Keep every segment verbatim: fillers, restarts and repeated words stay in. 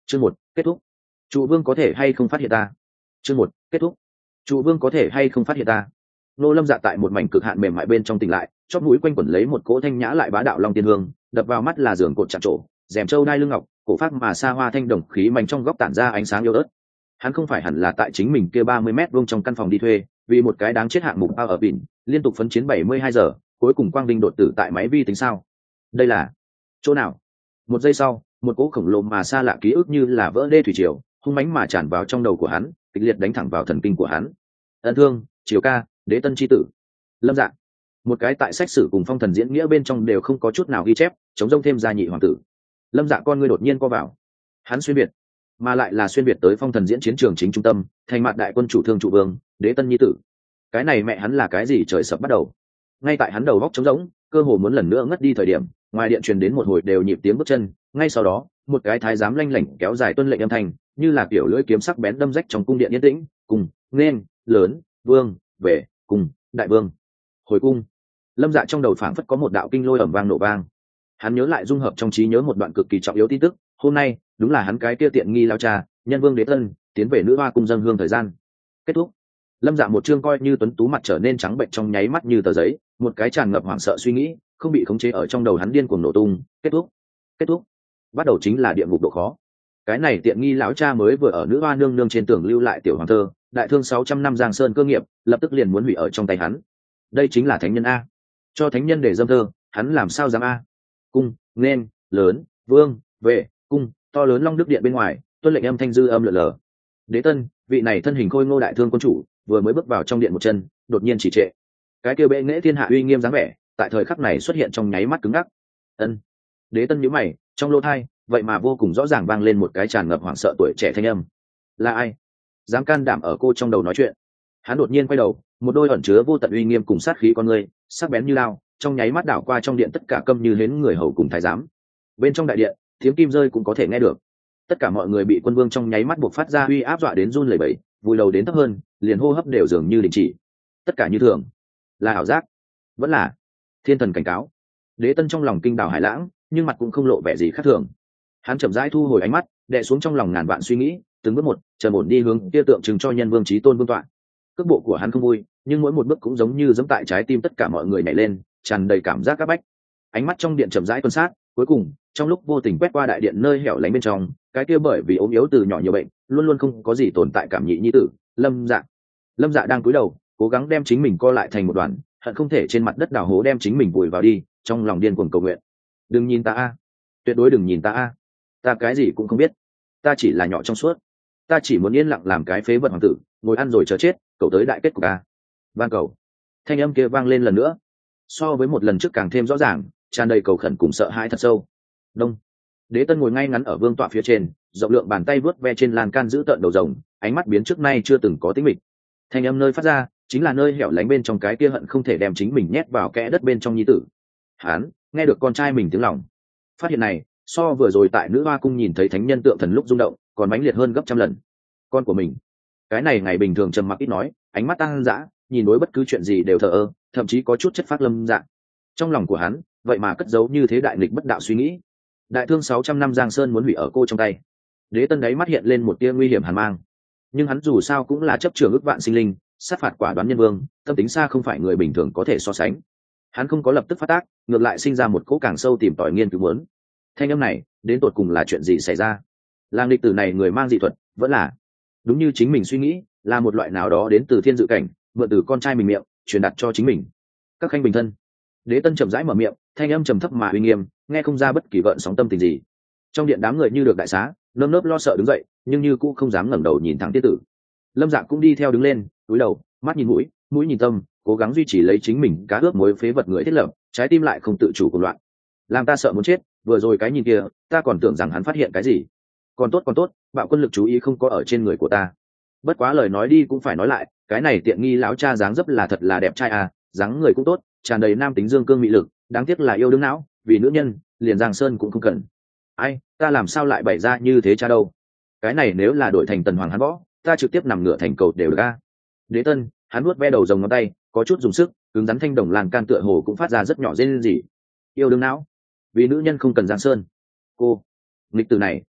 chương một kết thúc. Trụ vương có thể hay không phát hiện ta? chương một kết thúc. Trụ vương có thể hay không phát hiện ta? Nô Lâm Dạ tại một mảnh cực hạn mềm mại bên trong tỉnh lại, chóp mũi quanh quẩn lấy một cỗ thanh nhã lại bá đạo long tiên hương, đập vào mắt là giường cột chạm trổ, rèm châu đai lưng ngọc, cổ phát mà xa hoa thanh đồng khí mảnh trong góc tản ra ánh sáng yếu ớt. Hắn không phải hẳn là tại chính mình kia ba mươi mét vuông trong căn phòng đi thuê, vì một cái đáng chết hạng mục bao ở bỉn, liên tục phấn chiến bảy mươi hai giờ, cuối cùng quang vinh đột tử tại máy vi tính sao? Đây là chỗ nào? Một giây sau, một cỗ khổng lồ mà xa lạ ký ức như là vỡ đê thủy triều, hung mãnh mà tràn vào trong đầu của hắn, kịch liệt đánh thẳng vào thần kinh của hắn. Ân thương, Triều ca, Đế Tân chi tử, Lâm Dạ. Một cái tại sách sử cùng phong thần diễn nghĩa bên trong đều không có chút nào ghi chép, chống rông thêm ra nhị hoàng tử. Lâm Dạ con ngươi đột nhiên co vào. Hắn xuyên việt, mà lại là xuyên việt tới phong thần diễn chiến trường chính trung tâm, thành mặt đại quân chủ thương trụ vương, Đế Tân nhi tử. Cái này mẹ hắn là cái gì trời sập bắt đầu. Ngay tại hắn đầu góc trống rỗng, cơ hồ muốn lần nữa ngất đi thời điểm, ngoài điện truyền đến một hồi đều nhịp tiếng bước chân, ngay sau đó, một cái thái giám lanh lảnh kéo dài tuân lệnh âm thanh, như là kiểu lưỡi kiếm sắc bén đâm rách trong cung điện yên tĩnh, cùng nên lớn vương về cùng đại vương hồi cung. Lâm Dạ trong đầu phảng phất có một đạo kinh lôi ầm vang nổ vang. Hắn nhớ lại dung hợp trong trí nhớ một đoạn cực kỳ trọng yếu tin tức, hôm nay đúng là hắn cái kia tiện nghi lao cha nhân vương Đế Tân tiến về nữ hoa cung dâng hương thời gian kết thúc. Lâm Dạ một chương coi như tuấn tú mặt trở nên trắng bệnh trong nháy mắt như tờ giấy, một cái tràn ngập hoảng sợ suy nghĩ không bị khống chế ở trong đầu hắn điên cuồng nổ tung. Kết thúc, kết thúc, bắt đầu chính là địa ngục độ khó. Cái này tiện nghi lão cha mới vừa ở nữ hoa nương nương trên tường lưu lại tiểu hoàng thơ, đại thương sáu trăm năm giang sơn cơ nghiệp, lập tức liền muốn hủy ở trong tay hắn. Đây chính là thánh nhân a, cho thánh nhân để dâm thơ, hắn làm sao dám a? Cung nên lớn vương về cung, to lớn long đức điện bên ngoài, tuân lệnh âm thanh dư âm lượn lờ. Đế Tân, vị này thân hình khôi ngô đại thương quân chủ, vừa mới bước vào trong điện một chân, đột nhiên chỉ trệ. Cái kia bệ nghệ thiên hạ uy nghiêm dáng vẻ, tại thời khắc này xuất hiện trong nháy mắt cứng ngắc. Ân. Đế Tân nhíu mày, trong lỗ tai, vậy mà vô cùng rõ ràng vang lên một cái tràn ngập hoảng sợ tuổi trẻ thanh âm. Là ai dám can đảm ở cô trong đầu nói chuyện? Hắn đột nhiên quay đầu, một đôi ẩn chứa vô tận uy nghiêm cùng sát khí con người, sắc bén như lao, trong nháy mắt đảo qua trong điện tất cả câm như hến người hầu cùng thái giám. Bên trong đại điện, tiếng kim rơi cũng có thể nghe được. Tất cả mọi người bị quân vương trong nháy mắt buộc phát ra uy áp dọa đến run lẩy bẩy, vùi đầu đến thấp hơn, liền hô hấp đều dường như đình chỉ. Tất cả như thường, là ảo giác, vẫn là thiên thần cảnh cáo. Đế Tân trong lòng kinh đảo hải lãng, nhưng mặt cũng không lộ vẻ gì khác thường. Hắn chậm rãi thu hồi ánh mắt, đè xuống trong lòng ngàn vạn suy nghĩ, từng bước một trầm ổn đi hướng kia tượng trưng cho nhân vương chí tôn vương tọa. Cước bộ của hắn không vui, nhưng mỗi một bước cũng giống như giẫm tại trái tim tất cả mọi người nhảy lên, tràn đầy cảm giác các bách. Ánh mắt trong điện chậm rãi quan sát, cuối cùng trong lúc vô tình quét qua đại điện nơi hẻo lánh bên trong, cái kia bởi vì ốm yếu từ nhỏ nhiều bệnh, luôn luôn không có gì tồn tại cảm nhị nhi tử, Lâm Dạ. Lâm Dạ đang cúi đầu, cố gắng đem chính mình co lại thành một đoàn, hận không thể trên mặt đất đào hố đem chính mình vùi vào đi, trong lòng điên cuồng cầu nguyện. Đừng nhìn ta a, tuyệt đối đừng nhìn ta a, ta cái gì cũng không biết, ta chỉ là nhỏ trong suốt, ta chỉ muốn yên lặng làm cái phế vật hoàng tử, ngồi ăn rồi chờ chết, cậu tới đại kết của ta. Van cầu. Thanh âm kia vang lên lần nữa, so với một lần trước càng thêm rõ ràng, tràn đầy cầu khẩn cùng sợ hãi thật sâu. Đông. Đế Tân ngồi ngay ngắn ở vương tọa phía trên, rộng lượng bàn tay vớt ve trên lan can giữ tợn đầu rồng, ánh mắt biến trước nay chưa từng có tĩnh mịch. Thanh âm nơi phát ra chính là nơi hẻo lánh bên trong cái kia hận không thể đem chính mình nhét vào kẽ đất bên trong nhi tử. Hắn nghe được con trai mình tiếng lòng. Phát hiện này, so vừa rồi tại nữ hoa cung nhìn thấy thánh nhân tượng thần lúc rung động, còn mãnh liệt hơn gấp trăm lần. Con của mình. Cái này ngày bình thường trầm mặc ít nói, ánh mắt tăng dã, nhìn đối bất cứ chuyện gì đều thờ ơ, thậm chí có chút chất phát Lâm Dạ. Trong lòng của hắn, vậy mà cất giấu như thế đại nghịch bất đạo suy nghĩ. Đại thương sáu trăm năm giang sơn muốn hủy ở cô trong tay. Đế Tân đáy mắt hiện lên một tia nguy hiểm hàn mang. Nhưng hắn dù sao cũng là chấp trường ước vạn sinh linh, sát phạt quả đoán nhân vương, tâm tính xa không phải người bình thường có thể so sánh. Hắn không có lập tức phát tác, ngược lại sinh ra một cỗ càng sâu tìm tòi nghiên cứu muốn. Thanh âm này, đến tột cùng là chuyện gì xảy ra? Làng địch tử này người mang dị thuật, vẫn là đúng như chính mình suy nghĩ, là một loại nào đó đến từ thiên dự cảnh, mượn từ con trai mình miệng, truyền đạt cho chính mình. Các khanh bình thân. Đế Tân chậm rãi mở miệng, thanh âm trầm thấp mà uy nghiêm, nghe không ra bất kỳ gợn sóng tâm tình gì. Trong điện đám người như được đại xá, nơm nớp lo sợ đứng dậy, nhưng như cũng không dám ngẩng đầu nhìn thẳng tiết tử. Lâm Dạ cũng đi theo đứng lên, cúi đầu, mắt nhìn mũi, mũi nhìn tâm, cố gắng duy trì lấy chính mình cá ướp muối phế vật người thiết lập, trái tim lại không tự chủ cuồng loạn. Làm ta sợ muốn chết, vừa rồi cái nhìn kia, ta còn tưởng rằng hắn phát hiện cái gì. Còn tốt còn tốt, bạo quân lực chú ý không có ở trên người của ta. Bất quá lời nói đi cũng phải nói lại, cái này tiện nghi lão cha dáng dấp là thật là đẹp trai à, dáng người cũng tốt, tràn đầy nam tính dương cương mị lực, đáng tiếc là yêu đương não, vì nữ nhân, liền Giang Sơn cũng không cần. Ai, ta làm sao lại bày ra như thế cha đâu? Cái này nếu là đổi thành tần hoàng hắn võ, ta trực tiếp nằm ngửa thành cầu đều được a. Đế Tân, hắn nuốt ve đầu rồng ngón tay, có chút dùng sức, cứng rắn thanh đồng làn can tựa hồ cũng phát ra rất nhỏ rên rỉ. Yêu đương não, vì nữ nhân không cần Giang Sơn. Cô, nghịch từ này,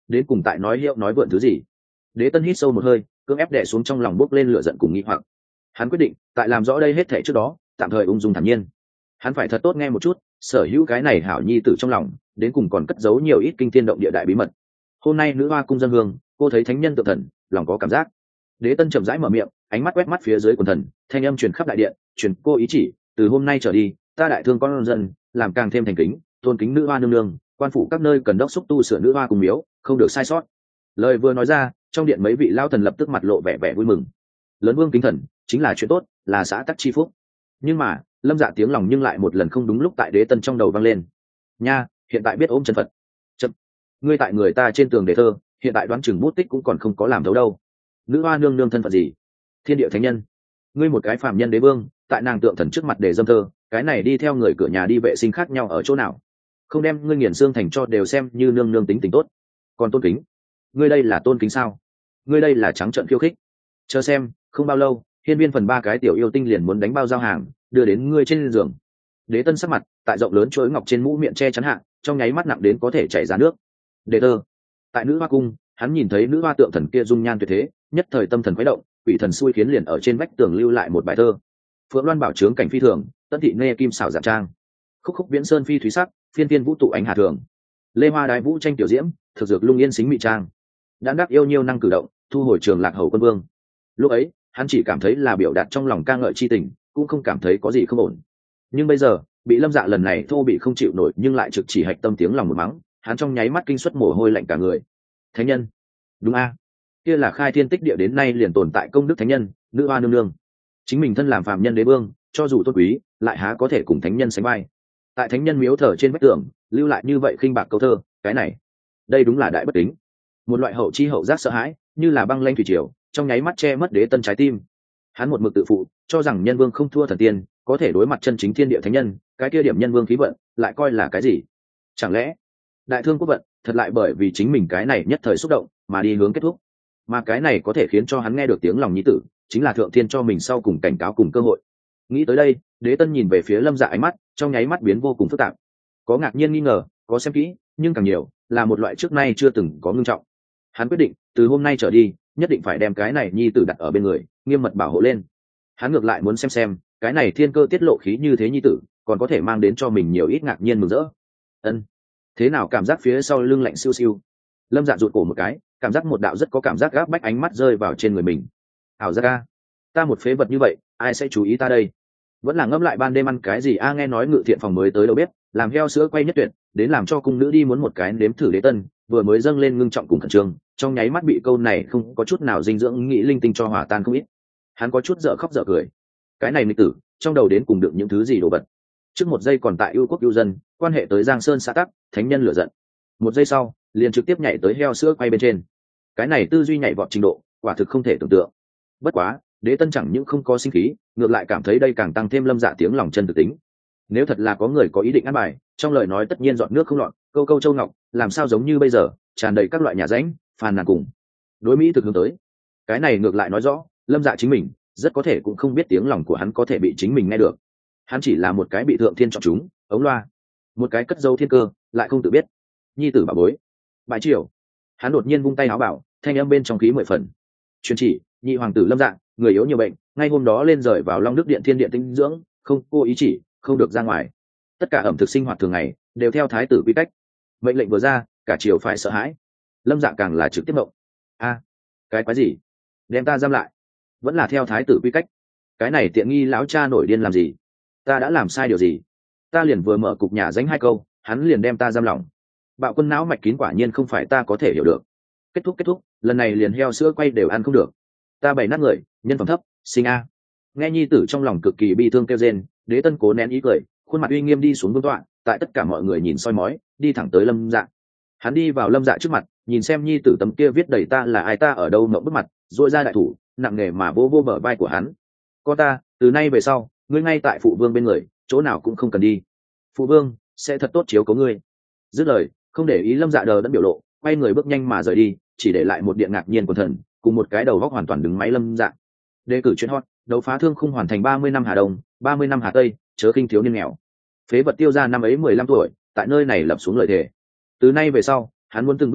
đến cùng tại nói hiệu nói vượn thứ gì. Đế Tân hít sâu một hơi, cưỡng ép đè xuống trong lòng bốc lên lửa giận cùng nghi hoặc. Hắn quyết định tại làm rõ đây hết thảy trước đó tạm thời ung dung thản nhiên. Hắn phải thật tốt nghe một chút sở hữu cái này hảo nhi tử trong lòng đến cùng còn cất giấu nhiều ít kinh thiên động địa đại bí mật. Hôm nay nữ hoa cung dân hương, cô thấy thánh nhân tự thần, lòng có cảm giác. Đế Tân chậm rãi mở miệng, ánh mắt quét mắt phía dưới quần thần, thanh âm truyền khắp đại điện, truyền cô ý chỉ, từ hôm nay trở đi, ta đại thương con dân, làm càng thêm thành kính, tôn kính nữ hoa nương nương, quan phủ các nơi cần đốc xúc tu sửa nữ hoa cung miếu, không được sai sót. Lời vừa nói ra, trong điện mấy vị lao thần lập tức mặt lộ vẻ vẻ vui mừng. Lớn vương kính thần, chính là chuyện tốt, là xã tắc chi phúc. Nhưng mà, Lâm Dạ tiếng lòng nhưng lại một lần không đúng lúc tại Đế Tân trong đầu vang lên. Nha, hiện tại biết ôm chân Phật. Chậm. Ngươi tại người ta trên tường đề thơ, hiện tại đoán chừng bút tích cũng còn không có làm thấu đâu. Nữ hoa nương nương thân phận gì? Thiên địa thánh nhân. Ngươi một cái phàm nhân đế vương, tại nàng tượng thần trước mặt để dâm thơ, cái này đi theo người cửa nhà đi vệ sinh khác nhau ở chỗ nào? Không đem ngươi nghiền xương thành cho đều xem như nương nương tính tình tốt. Còn tôn kính, ngươi đây là tôn kính sao? Ngươi đây là trắng trợn khiêu khích. Chờ xem, không bao lâu, hiên viên phần ba cái tiểu yêu tinh liền muốn đánh bao giao hàng, đưa đến ngươi trên giường. Đế Tân sắc mặt tại rộng lớn chuỗi ngọc trên mũ miệng che chắn hạ, trong nháy mắt nặng đến có thể chảy ra nước. Đề thơ. Tại nữ hoa cung, hắn nhìn thấy nữ hoa tượng thần kia dung nhan tuyệt thế, nhất thời tâm thần khuấy động, quỷ thần xui khiến liền ở trên vách tường lưu lại một bài thơ. Phượng Loan bảo trướng cảnh phi thường, Tân thị nghe kim xảo dạng trang. Khúc khúc viễn sơn phi thúy sắc, phiên phiên vũ tụ ánh hà thường. Lê hoa đái vũ tranh tiểu diễm, thực dược lung yên xính mị trang. Đã đắc yêu nhiêu năng cử động, thu hồi trường lạc hầu quân vương. Lúc ấy, hắn chỉ cảm thấy là biểu đạt trong lòng ca ngợi chi tình, cũng không cảm thấy có gì không ổn. Nhưng bây giờ, bị Lâm Dạ lần này thô bị không chịu nổi nhưng lại trực chỉ hạch tâm tiếng lòng một mắng, hắn trong nháy mắt kinh suất mồ hôi lạnh cả người. Thánh nhân, đúng a, kia là khai thiên tích địa đến nay liền tồn tại công đức thánh nhân, nữ hoa nương nương. Chính mình thân làm phàm nhân đế vương, cho dù tốt quý, lại há có thể cùng thánh nhân sánh vai. Tại thánh nhân miếu thờ trên vách tường, lưu lại như vậy khinh bạc câu thơ, cái này, đây đúng là đại bất kính. Một loại hậu chi hậu giác sợ hãi, như là băng lanh thủy triều, trong nháy mắt che mất Đế Tân trái tim. Hắn một mực tự phụ, cho rằng nhân vương không thua thần tiên, có thể đối mặt chân chính thiên địa thánh nhân, cái kia điểm nhân vương khí vận, lại coi là cái gì? Chẳng lẽ đại thương quốc vận thật lại bởi vì chính mình cái này nhất thời xúc động mà đi hướng kết thúc? Mà cái này có thể khiến cho hắn nghe được tiếng lòng nhi tử, chính là thượng thiên cho mình sau cùng cảnh cáo cùng cơ hội. Nghĩ tới đây, Đế Tân nhìn về phía Lâm Dạ ánh mắt, trong nháy mắt biến vô cùng phức tạp. Có ngạc nhiên nghi ngờ, có xem kỹ, nhưng càng nhiều là một loại trước nay chưa từng có ngưng trọng. Hắn quyết định, từ hôm nay trở đi, nhất định phải đem cái này nhi tử đặt ở bên người, nghiêm mật bảo hộ lên. Hắn ngược lại muốn xem xem, cái này thiên cơ tiết lộ khí như thế nhi tử, còn có thể mang đến cho mình nhiều ít ngạc nhiên mừng rỡ. Ân, thế nào cảm giác phía sau lưng lạnh siêu siêu? Lâm Dạ rụt cổ một cái, cảm giác một đạo rất có cảm giác gáp bách ánh mắt rơi vào trên người mình. Ảo giác a, ta một phế vật như vậy, ai sẽ chú ý ta đây? Vẫn là ngâm lại ban đêm ăn cái gì a? Nghe nói ngự thiện phòng mới tới đâu biết, làm heo sữa quay nhất tuyệt, đến làm cho cung nữ đi muốn một cái nếm thử. Đế Tân vừa mới dâng lên ngưng trọng cùng khẩn trương, trong nháy mắt bị câu này không có chút nào dinh dưỡng nghĩ linh tinh cho hòa tan không ít. Hắn có chút dở khóc dở cười. Cái này nghịch tử, trong đầu đến cùng đựng những thứ gì đồ vật? Trước một giây còn tại ưu quốc ưu dân, quan hệ tới Giang Sơn xã tắc, thánh nhân lửa giận. Một giây sau, liền trực tiếp nhảy tới heo sữa quay bên trên. Cái này tư duy nhảy vọt trình độ, quả thực không thể tưởng tượng. Bất quá, Đế Tân chẳng những không có sinh khí, ngược lại cảm thấy đây càng tăng thêm Lâm Dạ tiếng lòng chân thực tính. Nếu thật là có người có ý định ăn bài, trong lời nói tất nhiên dọn nước không lọt, câu câu châu ngọc, làm sao giống như bây giờ, tràn đầy các loại nhà ránh, phàn nàn cùng đối mỹ thực hướng tới. Cái này ngược lại nói rõ, Lâm Dạ chính mình rất có thể cũng không biết tiếng lòng của hắn có thể bị chính mình nghe được. Hắn chỉ là một cái bị thượng thiên chọn chúng, ống loa, một cái cất dấu thiên cơ, lại không tự biết. Nhi tử bà bối, bãi triều. Hắn đột nhiên vung tay áo bảo, thanh âm bên trong khí mười phần. Truyền chỉ, nhị hoàng tử Lâm Dạ, người yếu nhiều bệnh, ngay hôm đó lên rời vào Long Đức Điện thiên điện tinh dưỡng, không cô ý chỉ, không được ra ngoài. Tất cả ẩm thực sinh hoạt thường ngày đều theo thái tử quy cách. Mệnh lệnh vừa ra, cả triều phải sợ hãi. Lâm Dạ càng là trực tiếp mộng. A, cái quái gì? Đem ta giam lại? Vẫn là theo thái tử quy cách? Cái này tiện nghi lão cha nổi điên làm gì? Ta đã làm sai điều gì? Ta liền vừa mở cục nhà danh hai câu, hắn liền đem ta giam lỏng. Bạo quân não mạch kín quả nhiên không phải ta có thể hiểu được. Kết thúc kết thúc, lần này liền heo sữa quay đều ăn không được. Ta bày nát người, nhân phẩm thấp, sinh a. Nghe nhi tử trong lòng cực kỳ bi thương kêu rên, Đế Tân cố nén ý cười, khuôn mặt uy nghiêm đi xuống vương tọa, tại tất cả mọi người nhìn soi mói, đi thẳng tới Lâm Dạ. Hắn đi vào Lâm Dạ trước mặt, nhìn xem nhi tử tấm kia viết đầy ta là ai ta ở đâu ngậm bức mặt, dội ra đại thủ, nặng nề mà vô vô bờ vai của hắn. Con ta, từ nay về sau, ngươi ngay tại phụ vương bên người, chỗ nào cũng không cần đi. Phụ vương sẽ thật tốt chiếu cố ngươi. Dứt lời, không để ý Lâm Dạ đờ đẫn biểu lộ, quay người bước nhanh mà rời đi, chỉ để lại một điện ngạc nhiên quần thần, cùng một cái đầu góc hoàn toàn đứng máy Lâm Dạ. Đề cử chuyên hot, đấu phá thương khung hoàn thành ba mươi năm Hà Đông, ba mươi năm Hà Tây, chớ khinh thiếu niên nghèo. Phế vật tiêu ra năm ấy mười lăm tuổi, tại nơi này lập xuống lời thề. Từ nay về sau, hắn muốn từng bước một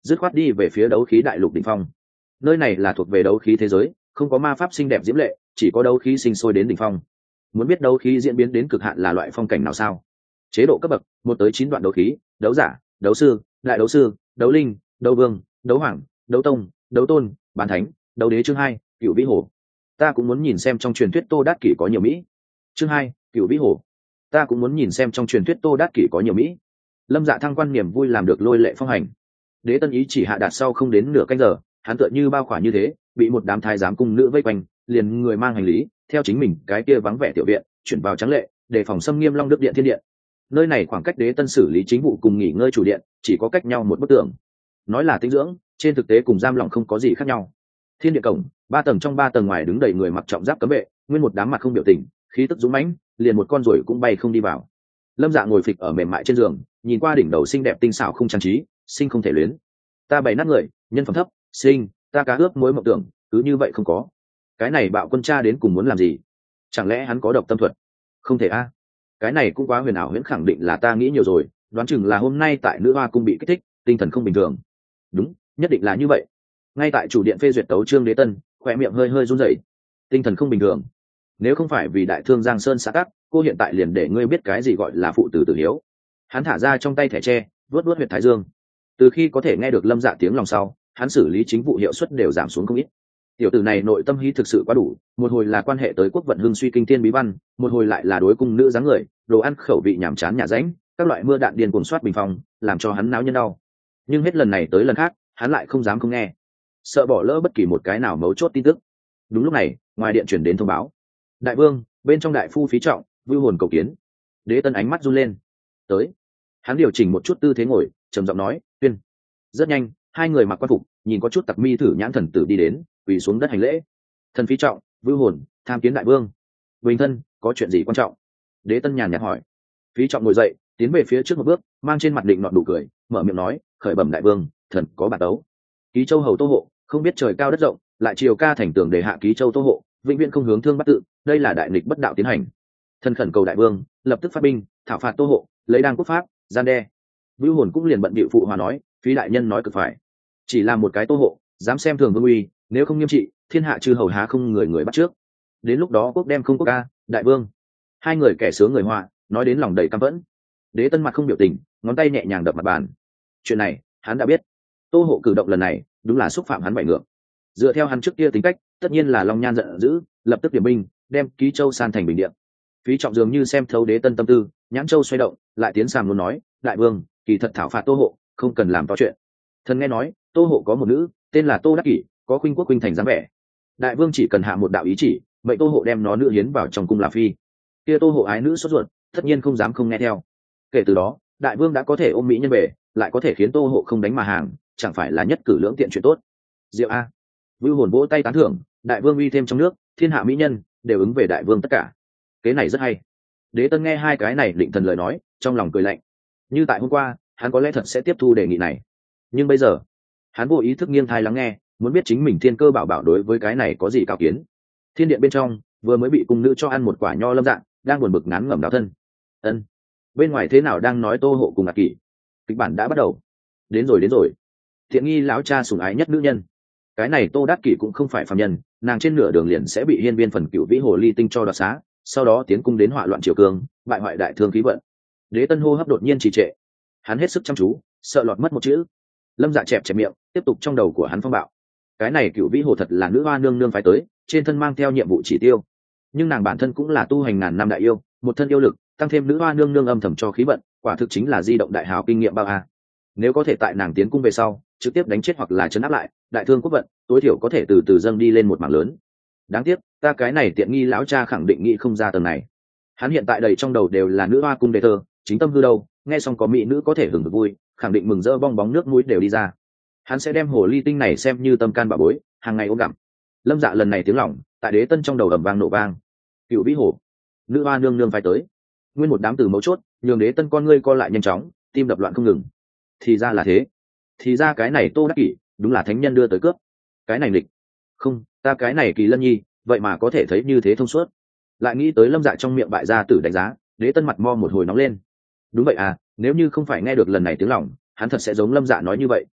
dứt khoát đi về phía đấu khí đại lục đỉnh phong. Nơi này là thuộc về đấu khí thế giới, không có ma pháp xinh đẹp diễm lệ, chỉ có đấu khí sinh sôi đến đỉnh phong. Muốn biết đấu khí diễn biến đến cực hạn là loại phong cảnh nào sao? Chế độ cấp bậc một tới chín đoạn đấu khí: đấu giả, đấu sư, đại đấu sư, đấu linh, đấu vương, đấu hoàng, đấu tông, đấu tôn, bán thánh, đấu đế. Chương hai, cựu vĩ hồ. Ta cũng muốn nhìn xem trong truyền thuyết Tô Đát Kỷ có nhiều mỹ. Chương hai, cựu vĩ hồ. Ta cũng muốn nhìn xem trong truyền thuyết Tô Đát Kỷ có nhiều mỹ. Lâm Dạ thăng quan niềm vui làm được lôi lệ phong hành. Đế tân ý chỉ hạ đạt sau không đến nửa canh giờ, hắn tựa như bao khỏa như thế, bị một đám thái giám cung nữ vây quanh, liền người mang hành lý, theo chính mình cái kia vắng vẻ tiểu viện, chuyển vào trắng lệ, để phòng xâm nghiêm Long Đức Điện Thiên Điện. Nơi này khoảng cách Đế tân xử lý chính vụ cùng nghỉ ngơi chủ điện chỉ có cách nhau một bức tường. Nói là tĩnh dưỡng, trên thực tế cùng giam lỏng không có gì khác nhau. Thiên Điện cổng, ba tầng trong ba tầng ngoài đứng đầy người mặc trọng giáp cấm vệ, nguyên một đám mặt không biểu tình, khí tức dũng mãnh, liền một con ruồi cũng bay không đi vào. Lâm Dạ ngồi phịch ở mềm mại trên giường, nhìn qua đỉnh đầu xinh đẹp tinh xảo không trang trí, sinh không thể luyến. Ta bày nát người, nhân phẩm thấp, sinh, ta cá ướp muối mộng tưởng, cứ như vậy không có. Cái này bạo quân cha đến cùng muốn làm gì? Chẳng lẽ hắn có độc tâm thuật? Không thể a. Cái này cũng quá huyền ảo, huyễn khẳng định là ta nghĩ nhiều rồi, đoán chừng là hôm nay tại Nữ Hoa cung bị kích thích, tinh thần không bình thường. Đúng, nhất định là như vậy. Ngay tại chủ điện phê duyệt tấu chương Đế tân, khỏe miệng hơi hơi run rẩy. Tinh thần không bình thường. Nếu không phải vì đại thương Giang Sơn xã tắc, cô hiện tại liền để ngươi biết cái gì gọi là phụ tử tử hiếu. Hắn thả ra trong tay thẻ tre, vuốt vuốt huyệt thái dương. Từ khi có thể nghe được Lâm Dạ tiếng lòng sau, hắn xử lý chính vụ hiệu suất đều giảm xuống không ít. Tiểu tử này nội tâm hí thực sự quá đủ, một hồi là quan hệ tới quốc vận hưng suy kinh thiên bí văn, một hồi lại là đối cung nữ dáng người, đồ ăn khẩu vị nhảm chán nhà ránh, các loại mưa đạn điên cuồng soát bình phòng, làm cho hắn náo nhân đau. Nhưng hết lần này tới lần khác, hắn lại không dám không nghe, sợ bỏ lỡ bất kỳ một cái nào mấu chốt tin tức. Đúng lúc này, ngoài điện chuyển đến thông báo: đại vương, bên trong đại phu Phí Trọng, vưu hồn cầu kiến. Đế tân ánh mắt run lên. Tới. Hắn điều chỉnh một chút tư thế ngồi, trầm giọng nói: tuyên. Rất nhanh, hai người mặc quan phục, nhìn có chút tặc mi thử nhãn thần tử đi đến, quỳ xuống đất hành lễ. Thần Phí Trọng, vưu hồn, tham kiến đại vương. Bình thân, có chuyện gì quan trọng? Đế tân nhàn nhạt hỏi. Phí Trọng ngồi dậy, tiến về phía trước một bước, mang trên mặt định nọt đủ cười, mở miệng nói: khởi bẩm đại vương, thần có bản tấu. Ký Châu hầu Tô Hộ, không biết trời cao đất rộng, lại triều ca thành tường để hạ Ký Châu Tô Hộ, vĩnh viễn không hướng thương bắt tự, đây là đại nghịch bất đạo tiến hành. Thần khẩn cầu đại vương lập tức phát binh thảo phạt Tô Hộ, lấy đăng quốc pháp gian đe. Vưu hồn cũng liền bận bịu phụ hòa nói: Phí đại nhân nói cực phải, chỉ là một cái Tô Hộ dám xem thường vương uy, nếu không nghiêm trị, thiên hạ chư hầu há không người người bắt trước. Đến lúc đó quốc đem không quốc ca. Đại vương. Hai người kẻ sướng người họa, nói đến lòng đầy căm phẫn. Đế tân mặt không biểu tình, ngón tay nhẹ nhàng đập mặt bàn. Chuyện này hắn đã biết. Tô Hộ cử động lần này đúng là xúc phạm hắn bại ngược. Dựa theo hắn trước kia tính cách, tất nhiên là long nhan giận dữ, lập tức điểm binh đem Ký Châu san thành bình điện. Phí Trọng dường như xem thấu Đế tân tâm tư, nhãn châu xoay động, lại tiến sàm luôn nói: đại vương, kỳ thật thảo phạt Tô Hộ không cần làm to chuyện. Thần nghe nói Tô Hộ có một nữ tên là Tô Đắc Kỷ, có khuynh quốc khuynh thành dáng vẻ. Đại vương chỉ cần hạ một đạo ý chỉ, mệnh Tô Hộ đem nó nữ hiến vào trong cung là phi. Kia Tô Hộ ái nữ sốt ruột, tất nhiên không dám không nghe theo. Kể từ đó, đại vương đã có thể ôm mỹ nhân về, lại có thể khiến Tô Hộ không đánh mà hàng, chẳng phải là nhất cử lưỡng tiện chuyện tốt. Diệu a. Vưu hồn vỗ tay tán thưởng: đại vương uy thêm trong nước, thiên hạ mỹ nhân đều ứng về đại vương tất cả. Cái này rất hay. Đế tân nghe hai cái này định thần lời nói, trong lòng cười lạnh. Như tại hôm qua, hắn có lẽ thật sẽ tiếp thu đề nghị này, nhưng bây giờ hắn vô ý thức nghiêng thai lắng nghe, muốn biết chính mình thiên cơ bảo bảo đối với cái này có gì cao kiến. Thiên điện bên trong vừa mới bị cung nữ cho ăn một quả nho Lâm Dạng đang buồn bực ngán ngẩm đào thân. Ân. Bên ngoài thế nào đang nói Tô Hộ cùng Ngạc Kỷ? Kịch bản đã bắt đầu. Đến rồi đến rồi. Thiện nghi lão cha sủng ái nhất nữ nhân. Cái này Tô Đát Kỷ cũng không phải phàm nhân, nàng trên nửa đường liền sẽ bị hiên viên phần cựu vĩ hồ ly tinh cho đoạt xá, sau đó tiến cung đến hỏa loạn triều cương, bại hoại đại thương khí vận. Đế tân hô hấp đột nhiên trì trệ, hắn hết sức chăm chú, sợ lọt mất một chữ. Lâm Dạ chẹp chẹp miệng, tiếp tục trong đầu của hắn phong bạo. Cái này cựu vĩ hồ thật là nữ hoa nương nương phái tới, trên thân mang theo nhiệm vụ chỉ tiêu, nhưng nàng bản thân cũng là tu hành ngàn năm đại yêu, một thân yêu lực, tăng thêm nữ hoa nương nương âm thầm cho khí vận, quả thực chính là di động đại hào kinh nghiệm bao a. Nếu có thể tại nàng tiến cung về sau trực tiếp đánh chết hoặc là chấn áp lại đại thương quốc vận, tối thiểu có thể từ từ dâng đi lên một mảng lớn. Đáng tiếc ta cái này tiện nghi lão cha khẳng định nghĩ không ra tầng này. Hắn hiện tại đầy trong đầu đều là nữ hoa cung đề thơ, chính tâm hư đâu, nghe xong có mỹ nữ có thể hưởng được vui, khẳng định mừng rỡ bong bóng nước mũi đều đi ra. Hắn sẽ đem hồ ly tinh này xem như tâm can bà bối, hàng ngày ôm gặm. Lâm Dạ lần này tiếng lỏng tại Đế tân trong đầu ầm vang nổ vang. Cựu vĩ hồ, nữ hoa nương nương phải tới. Nguyên một đám từ mấu chốt nhường Đế tân con ngươi co lại nhanh chóng, tim đập loạn không ngừng. Thì ra là thế, thì ra cái này Tô Đắc Kỷ đúng là thánh nhân đưa tới cướp. Cái này lịch không, ta cái này Kỳ Lân Nhi vậy mà có thể thấy như thế thông suốt. Lại nghĩ tới Lâm Dạ trong miệng bại gia tử đánh giá, Đế tân mặt mo một hồi nóng lên. Đúng vậy à, nếu như không phải nghe được lần này tiếng lòng, hắn thật sẽ giống Lâm Dạ nói như vậy,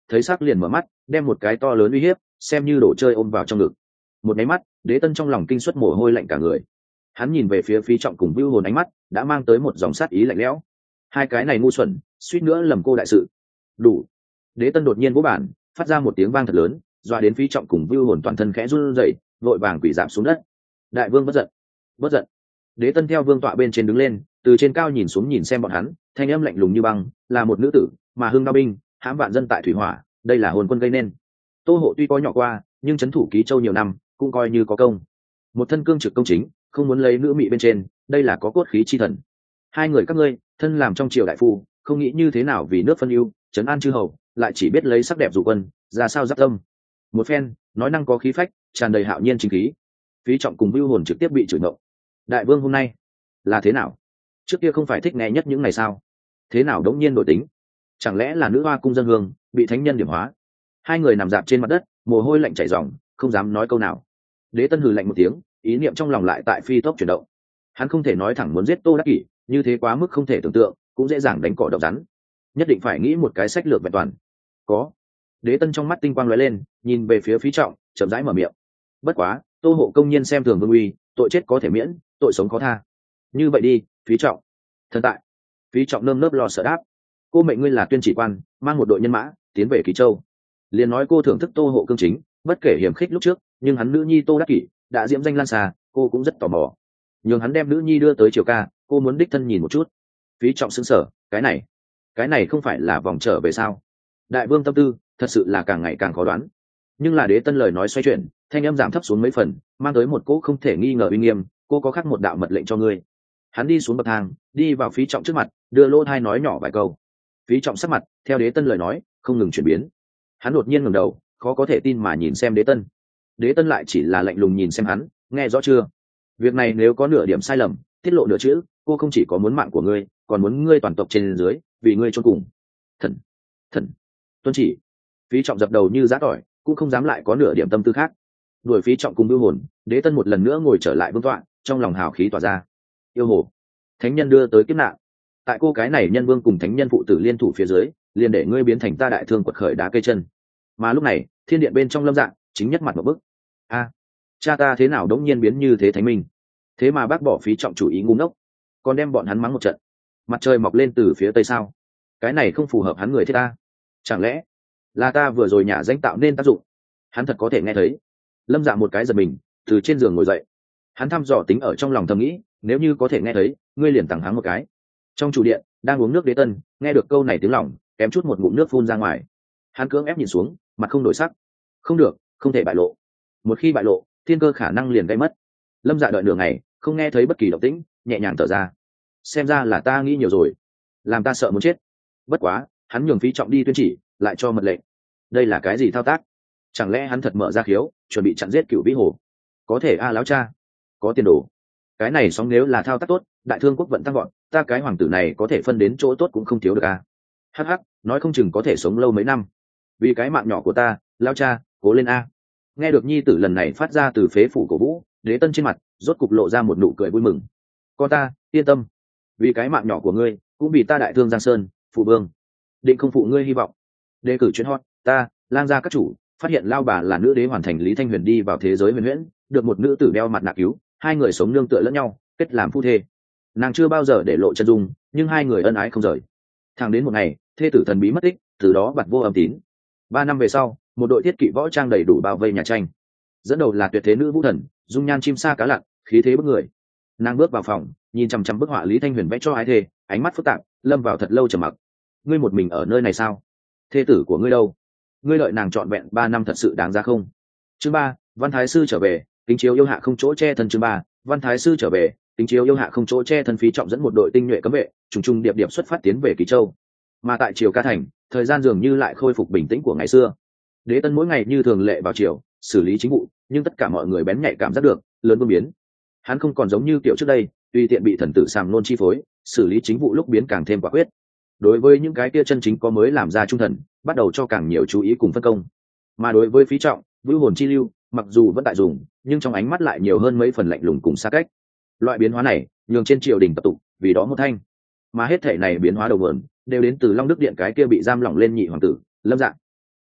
thấy sắc liền mở mắt, đem một cái to lớn uy hiếp xem như đồ chơi ôm vào trong ngực. Một máy mắt, Đế Tân trong lòng kinh suất mồ hôi lạnh cả người. Hắn nhìn về phía Phí Trọng cùng Vưu Hồn, ánh mắt đã mang tới một dòng sát ý lạnh lẽo. Hai cái này ngu xuẩn, suýt nữa lầm cô đại sự. Đủ. Đế Tân đột nhiên vỗ bản, phát ra một tiếng vang thật lớn, dọa đến Phí Trọng cùng Vưu Hồn toàn thân khẽ run rẩy, vội vàng quỳ rạp xuống đất. Đại vương bất giận, bất giận. Đế Tân theo vương tọa bên trên đứng lên, từ trên cao nhìn xuống nhìn xem bọn hắn, thanh âm lạnh lùng như băng, là một nữ tử mà hưng đao binh hãm vạn dân tại thủy hỏa, đây là hồn quân gây nên. Tô Hộ tuy có nhỏ qua, nhưng trấn thủ Ký Châu nhiều năm, cũng coi như có công. Một thân cương trực công chính, không muốn lấy nữ mị bên trên, đây là có cốt khí chi thần. Hai người các ngươi, thân làm trong triều đại phu, không nghĩ như thế nào vì nước phân ưu, trấn an chư hầu, lại chỉ biết lấy sắc đẹp dụ quân, ra sao giáp tâm. Một phen, nói năng có khí phách, tràn đầy hạo nhiên chính khí. Phí Trọng cùng Vưu Hồn trực tiếp bị chửi ngộ. Đại vương hôm nay là thế nào? Trước kia không phải thích nghe nhất những ngày sao? Thế nào đống nhiên đổi tính? Chẳng lẽ là nữ hoa cung dân hương bị thánh nhân điểm hóa? Hai người nằm dạp trên mặt đất, mồ hôi lạnh chảy ròng, không dám nói câu nào. Đế Tân hừ lạnh một tiếng, ý niệm trong lòng lại tại phi tốc chuyển động. Hắn không thể nói thẳng muốn giết Tô Đắc Kỷ, như thế quá mức không thể tưởng tượng, cũng dễ dàng đánh cỏ độc rắn. Nhất định phải nghĩ một cái sách lược vẹn toàn. Có. Đế Tân trong mắt tinh quang lóe lên, nhìn về phía Phí Trọng, chậm rãi mở miệng. Bất quá, Tô Hộ công nhiên xem thường vương uy, tội chết có thể miễn, tội sống khó tha. Như vậy đi, Phí Trọng. Thần tại. Phí Trọng nơm nớp lo sợ đáp. Cô mệnh ngươi là tuyên chỉ quan, mang một đội nhân mã tiến về Ký Châu. Liền nói cô thưởng thức Tô Hộ cương chính, bất kể hiểm khích lúc trước, nhưng hắn nữ nhi Tô Đắc Kỷ đã diễm danh lan xa, cô cũng rất tò mò. Nhưng hắn đem nữ nhi đưa tới triều ca, cô muốn đích thân nhìn một chút. Phí Trọng sững sờ, cái này, cái này không phải là vòng trở về sao? Đại vương tâm tư, thật sự là càng ngày càng khó đoán. Nhưng là Đế Tân lời nói xoay chuyển, thanh âm giảm thấp xuống mấy phần, mang tới một cỗ không thể nghi ngờ uy nghiêm. Cô có khắc một đạo mật lệnh cho ngươi. Hắn đi xuống bậc thang, đi vào Phí Trọng trước mặt, đưa lỗ thai nói nhỏ vài câu. Phí Trọng sắc mặt theo Đế Tân lời nói không ngừng chuyển biến. Hắn đột nhiên ngẩng đầu, khó có thể tin mà nhìn xem Đế Tân. Đế Tân lại chỉ là lạnh lùng nhìn xem hắn, nghe rõ chưa? Việc này nếu có nửa điểm sai lầm, tiết lộ nửa chữ, cô không chỉ có muốn mạng của ngươi, còn muốn ngươi toàn tộc trên dưới, vì ngươi chôn cùng. Thần, thần, tuân chỉ. Phí Trọng dập đầu như giã tỏi, cũng không dám lại có nửa điểm tâm tư khác. Đuổi Phí Trọng cùng Vưu Hồn, Đế Tân một lần nữa ngồi trở lại vương tọa, trong lòng hào khí tỏa ra. Yêu hồ, thánh nhân đưa tới kiếp nạn, tại cô cái này nhân vương cùng thánh nhân phụ tử liên thủ phía dưới, liền để ngươi biến thành ta đại thương quật khởi đá cây chân. Mà lúc này, thiên điện bên trong Lâm Dạng chính nhất mặt một bức. A, cha ta thế nào đống nhiên biến như thế thánh minh? Thế mà bác bỏ Phí Trọng chủ ý ngu ngốc, còn đem bọn hắn mắng một trận. Mặt trời mọc lên từ phía tây sao? Cái này không phù hợp hắn người thế ta. Chẳng lẽ là ta vừa rồi nhả danh tạo nên tác dụng? Hắn thật có thể nghe thấy. Lâm Dạ một cái giật mình, từ trên giường ngồi dậy. Hắn thăm dò tính ở trong lòng thầm nghĩ, nếu như có thể nghe thấy, ngươi liền tặng hắn một cái. Trong chủ điện đang uống nước Đế Tân nghe được câu này tiếng lòng, kém chút một ngụm nước phun ra ngoài. Hắn cưỡng ép nhìn xuống, mặt không đổi sắc. Không được, không thể bại lộ. Một khi bại lộ, thiên cơ khả năng liền gây mất. Lâm Dạ đợi nửa ngày, không nghe thấy bất kỳ động tĩnh, nhẹ nhàng thở ra. Xem ra là ta nghĩ nhiều rồi, làm ta sợ muốn chết. Bất quá, hắn nhường Phí Trọng đi tuyên chỉ, lại cho mật lệnh. Đây là cái gì thao tác? Chẳng lẽ hắn thật mở ra khiếu, chuẩn bị chặn giết Cửu Vĩ Hồ? Có thể a à, láo cha, có tiền đồ. Cái này sóng nếu là thao tác tốt, đại thương quốc vận tăng gọn, ta cái hoàng tử này có thể phân đến chỗ tốt cũng không thiếu được a. À. Hắc hắc, nói không chừng có thể sống lâu mấy năm. Vì cái mạng nhỏ của ta, lao cha, cố lên a. Nghe được nhi tử lần này phát ra từ phế phủ cổ vũ, Đế Tân trên mặt rốt cục lộ ra một nụ cười vui mừng. Con ta, yên tâm, vì cái mạng nhỏ của ngươi, cũng vì ta đại thương Giang Sơn, phụ vương, định không phụ ngươi hy vọng. Đề cử chuyến hot, ta, lang gia các chủ, phát hiện lao bà là nữ đế hoàn thành Lý Thanh Huyền đi vào thế giới huyền huyễn, được một nữ tử đeo mặt nạ cứu, hai người sống nương tựa lẫn nhau, kết làm phu thê. Nàng chưa bao giờ để lộ chân dung, nhưng hai người ân ái không rời. Thẳng đến một ngày, thê tử thần bí mất tích, từ đó bặt vô âm tín. Ba năm về sau, một đội thiết kỵ võ trang đầy đủ bao vây nhà tranh. Dẫn đầu là tuyệt thế nữ vũ thần, dung nhan chim sa cá lặn, khí thế bức người. Nàng bước vào phòng, nhìn chằm chằm bức họa Lý Thanh Huyền vẽ cho ái thê, ánh mắt phức tạp, lâm vào thật lâu trầm mặc. Ngươi một mình ở nơi này sao? Thê tử của ngươi đâu? Ngươi đợi nàng trọn vẹn ba năm thật sự đáng giá không? Chương ba, Văn Thái sư trở về, kính chiếu yêu hạ không chỗ che thân. Chương ba, Văn Thái sư trở về, kính chiếu yêu hạ không chỗ che thân. Phí Trọng dẫn một đội tinh nhuệ cấm vệ, trùng trùng điệp điệp xuất phát tiến về Ký Châu. Mà tại triều Ca thành, thời gian dường như lại khôi phục bình tĩnh của ngày xưa. Đế Tân mỗi ngày như thường lệ vào triều, xử lý chính vụ, nhưng tất cả mọi người bén nhạy cảm giác được lớn vương biến. Hắn không còn giống như kiểu trước đây, tùy tiện bị thần tử sàm nôn chi phối, xử lý chính vụ lúc biến càng thêm quả quyết. Đối với những cái kia chân chính có mới làm ra trung thần, bắt đầu cho càng nhiều chú ý cùng phân công. Mà đối với Phí Trọng, Vưu Hồn chi lưu, mặc dù vẫn tại dùng, nhưng trong ánh mắt lại nhiều hơn mấy phần lạnh lùng cùng xa cách. Loại biến hóa này, nhường trên triều đình tập tụ, vì đó một thanh. Mà hết thể này biến hóa đầu nguồn, đều đến từ Long Đức Điện cái kia bị giam lỏng lên nhị hoàng tử, Lâm Dạng.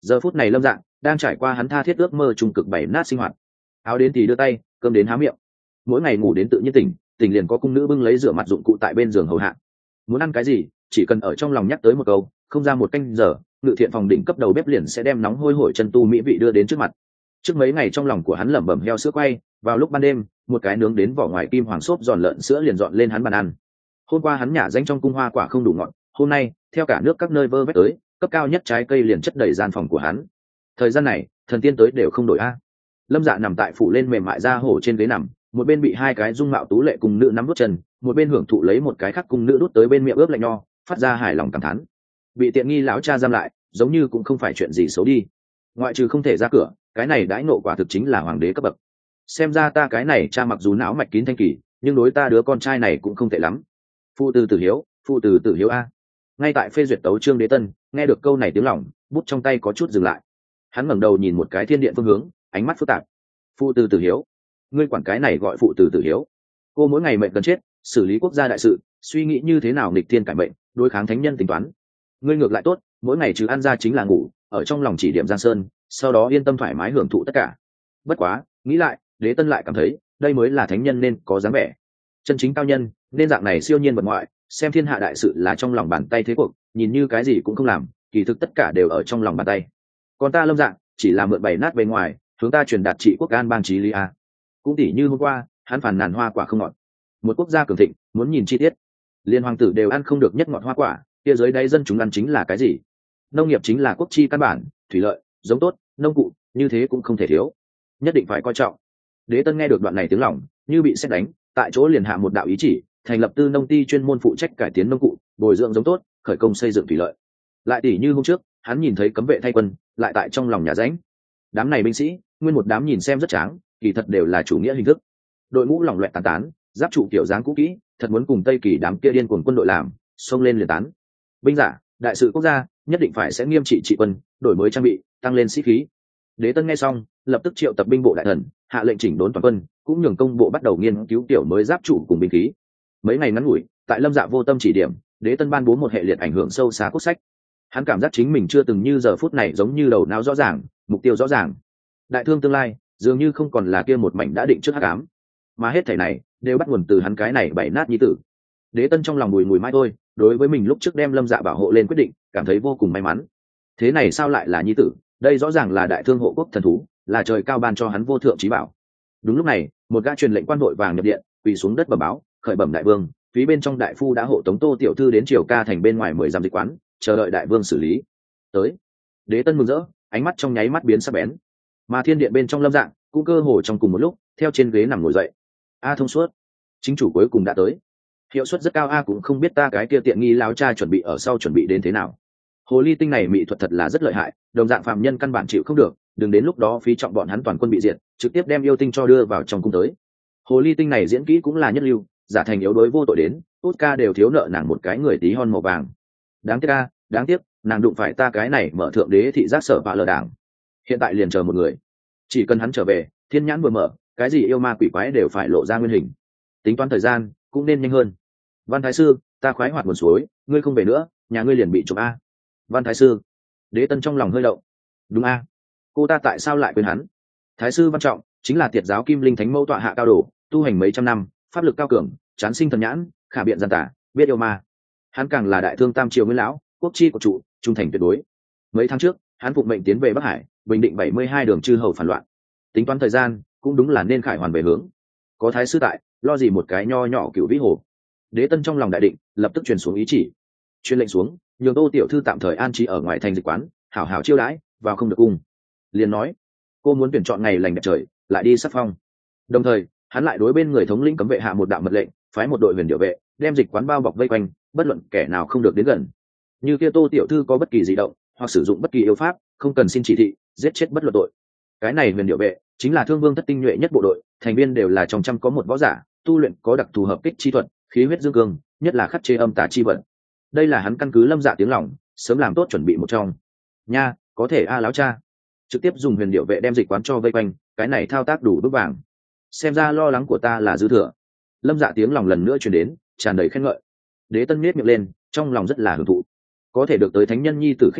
giờ phút này lâm dạng đang trải qua hắn tha thiết ước mơ trung cực bảy nát sinh hoạt. Áo đến thì đưa tay, cơm đến há miệng. Mỗi ngày ngủ đến tự nhiên tỉnh, tỉnh liền có cung nữ bưng lấy rửa mặt dụng cụ tại bên giường hầu hạ. Muốn ăn cái gì, chỉ cần ở trong lòng nhắc tới một câu, không ra một canh giờ, ngự thiện phòng đỉnh cấp đầu bếp liền sẽ đem nóng hôi hổi chân tu mỹ vị đưa đến trước mặt. Trước mấy ngày trong lòng của hắn lẩm bẩm heo sữa quay, vào lúc ban đêm, một cái nướng đến vỏ ngoài kim hoàng xốp giòn lợn sữa liền dọn lên hắn bàn ăn. Hôm qua hắn nhả danh trong cung hoa quả không đủ ngọt, hôm nay, theo cả nước các nơi vơ vét tới, cấp cao nhất trái cây liền chất đầy gian phòng của hắn. Thời gian này, thần tiên tới đều không đổi a. Lâm Dạ nằm tại phủ lên mềm mại da hổ trên ghế nằm, một bên bị hai cái dung mạo tú lệ cung nữ nắm đốt chân, một bên hưởng thụ lấy một cái khác cung nữ đút tới bên miệng ướp lạnh nho, phát ra hài lòng cảm thán. Bị tiện nghi lão cha giam lại, giống như cũng không phải chuyện gì xấu đi. Ngoại trừ không thể ra cửa, cái này đãi nộ quả thực chính là hoàng đế cấp bậc. Xem ra ta cái này cha mặc dù não mạch kín thanh kỳ, nhưng đối ta đứa con trai này cũng không tệ lắm. Phụ từ tử hiếu, phụ từ tử hiếu a. Ngay tại phê duyệt tấu chương đế tân, nghe được câu này tiếng lòng, bút trong tay có chút dừng lại. Hắn ngẩng đầu nhìn một cái thiên điện phương hướng, ánh mắt phức tạp. Phụ từ tử hiếu, ngươi quản cái này gọi phụ từ tử hiếu? Cô mỗi ngày mệnh cần chết, xử lý quốc gia đại sự, suy nghĩ như thế nào nghịch thiên cải mệnh, đối kháng thánh nhân tính toán. Ngươi ngược lại tốt, mỗi ngày trừ ăn ra chính là ngủ, ở trong lòng chỉ điểm giang sơn, sau đó yên tâm thoải mái hưởng thụ tất cả. Bất quá, nghĩ lại, đế tân lại cảm thấy, đây mới là thánh nhân nên có dáng vẻ. Chân chính cao nhân, nên dạng này siêu nhiên vật ngoại, xem thiên hạ đại sự là trong lòng bàn tay thế cuộc, nhìn như cái gì cũng không làm, kỳ thực tất cả đều ở trong lòng bàn tay. Còn ta Lâm Dạng, chỉ là mượn bày nát bề ngoài, hướng ta truyền đạt trị quốc an bang chí lý a. Cũng tỉ như hôm qua, hắn phàn nàn hoa quả không ngọt. Một quốc gia cường thịnh, muốn nhìn chi tiết. Liên hoàng tử đều ăn không được nhất ngọt hoa quả, kia dưới đây dân chúng ăn chính là cái gì? Nông nghiệp chính là quốc chi căn bản, thủy lợi, giống tốt, nông cụ, như thế cũng không thể thiếu. Nhất định phải coi trọng. Đế tân nghe được đoạn này tiếng lòng, như bị sét đánh, tại chỗ liền hạ một đạo ý chỉ, thành lập tư nông ty chuyên môn phụ trách cải tiến nông cụ, bồi dưỡng giống tốt, khởi công xây dựng thủy lợi. Lại tỉ như hôm trước, hắn nhìn thấy cấm vệ thay quân, lại tại trong lòng nhà rãnh. Đám này binh sĩ, nguyên một đám nhìn xem rất tráng, kỳ thật đều là chủ nghĩa hình thức. Đội ngũ lỏng loẹt tán tán, giáp trụ kiểu dáng cũ kỹ, thật muốn cùng Tây Kỳ đám kia điên cuồng quân đội làm, xông lên liền tán. Binh giả, đại sự quốc gia, nhất định phải sẽ nghiêm trị trị quân, đổi mới trang bị, tăng lên sĩ khí. Đế tân nghe xong, lập tức triệu tập binh bộ đại thần, hạ lệnh chỉnh đốn toàn quân, cũng nhường công bộ bắt đầu nghiên cứu tiểu mới giáp trụ cùng binh khí. Mấy ngày ngắn ngủi, tại Lâm Dạ vô tâm chỉ điểm, đế tân ban bố một hệ liệt ảnh hưởng sâu xa quốc sách. Hắn cảm giác chính mình chưa từng như giờ phút này giống như đầu não rõ ràng, mục tiêu rõ ràng. Đại thương tương lai dường như không còn là kia một mảnh đã định trước hắc ám, mà hết thảy này đều bắt nguồn từ hắn cái này bảy nát nhi tử. Đế tân trong lòng bùi ngùi mãi thôi, đối với mình lúc trước đem Lâm Dạ bảo hộ lên quyết định, cảm thấy vô cùng may mắn. Thế này sao lại là nhi tử? Đây rõ ràng là đại thương hộ quốc thần thú, là trời cao ban cho hắn vô thượng trí bảo. Đúng lúc này, một gã truyền lệnh quan đội vàng nhập điện, quỳ xuống đất bẩm báo, khởi bẩm đại vương, phía bên trong đại phu đã hộ tống Tô tiểu thư đến triều ca thành bên ngoài mười dặm dịch quán, chờ đợi đại vương xử lý. Tới. Đế tân mừng rỡ, ánh mắt trong nháy mắt biến sắc bén. Mà thiên điện bên trong Lâm Dạng cũng cơ hồ trong cùng một lúc theo trên ghế nằm ngồi dậy. A thông suốt, chính chủ cuối cùng đã tới. Hiệu suất rất cao, a cũng không biết ta cái kia tiện nghi láo cha chuẩn bị ở sau chuẩn bị đến thế nào. Hồ ly tinh này mỹ thuật thật là rất lợi hại, đồng dạng phạm nhân căn bản chịu không được, đừng đến lúc đó phí trọng bọn hắn toàn quân bị diệt, trực tiếp đem yêu tinh cho đưa vào trong cung tới. Hồ ly tinh này diễn kỹ cũng là nhất lưu, giả thành yếu đối vô tội đến, Oscar đều thiếu nợ nàng một cái người tí hon màu vàng. Đáng tiếc a, đáng tiếc, nàng đụng phải ta cái này mở thượng đế thị giác sở bạ lờ đảng. Hiện tại liền chờ một người, chỉ cần hắn trở về, thiên nhãn vừa mở, cái gì yêu ma quỷ quái đều phải lộ ra nguyên hình. Tính toán thời gian cũng nên nhanh hơn. Văn thái sư, ta khoái hoạt nguồn suối, ngươi không về nữa, nhà ngươi liền bị trộm a. Văn thái sư. Đế tân trong lòng hơi động. Đúng a, cô ta tại sao lại quên hắn? Thái sư Văn Trọng chính là tiệt giáo kim linh thánh mẫu tọa hạ cao đồ, tu hành mấy trăm năm, pháp lực cao cường, chán sinh thần nhãn, khả biện gian tả, biết yêu ma. Hắn càng là đại thương tam triều nguyên lão, quốc chi của trụ, trung thành tuyệt đối. Mấy tháng trước, hắn phụng mệnh tiến về Bắc Hải, bình định bảy mươi hai đường chư hầu phản loạn. Tính toán thời gian, cũng đúng là nên khải hoàn về hướng. Có thái sư tại, lo gì một cái nho nhỏ cựu vĩ hồ. Đế tân trong lòng đại định, lập tức truyền xuống ý chỉ. Truyền lệnh xuống, nhường Tô tiểu thư tạm thời an trí ở ngoài thành dịch quán, hảo hảo chiêu đãi, vào không được cung. Liền nói, cô muốn tuyển chọn ngày lành đẹp trời, lại đi sắc phong. Đồng thời, hắn lại đối bên người thống lĩnh cấm vệ hạ một đạo mật lệnh, phái một đội huyền điệu vệ, đem dịch quán bao bọc vây quanh, bất luận kẻ nào không được đến gần. Như kia Tô tiểu thư có bất kỳ dị động, hoặc sử dụng bất kỳ yêu pháp, không cần xin chỉ thị, giết chết bất luận tội. Cái này huyền điệu vệ chính là thương vương thất tinh nhuệ nhất bộ đội, thành viên đều là trong trăm có một võ giả, tu luyện có đặc thù hợp kích chi thuật, khí huyết dương cương, nhất là khắc chế âm tà chi vận. Đây là hắn căn cứ Lâm Dạ tiếng lòng, sớm làm tốt chuẩn bị một trong. Nha, có thể a láo cha. Trực tiếp dùng huyền điệu vệ đem dịch quán cho vây quanh, cái này thao tác đủ bước vàng. Xem ra lo lắng của ta là dư thừa. Lâm Dạ tiếng lòng lần nữa truyền đến, tràn đầy khen ngợi. Đế tân nhếch miệng lên, trong lòng rất là hưởng thụ. Có thể được tới thánh nhân nhi tử khích lệ,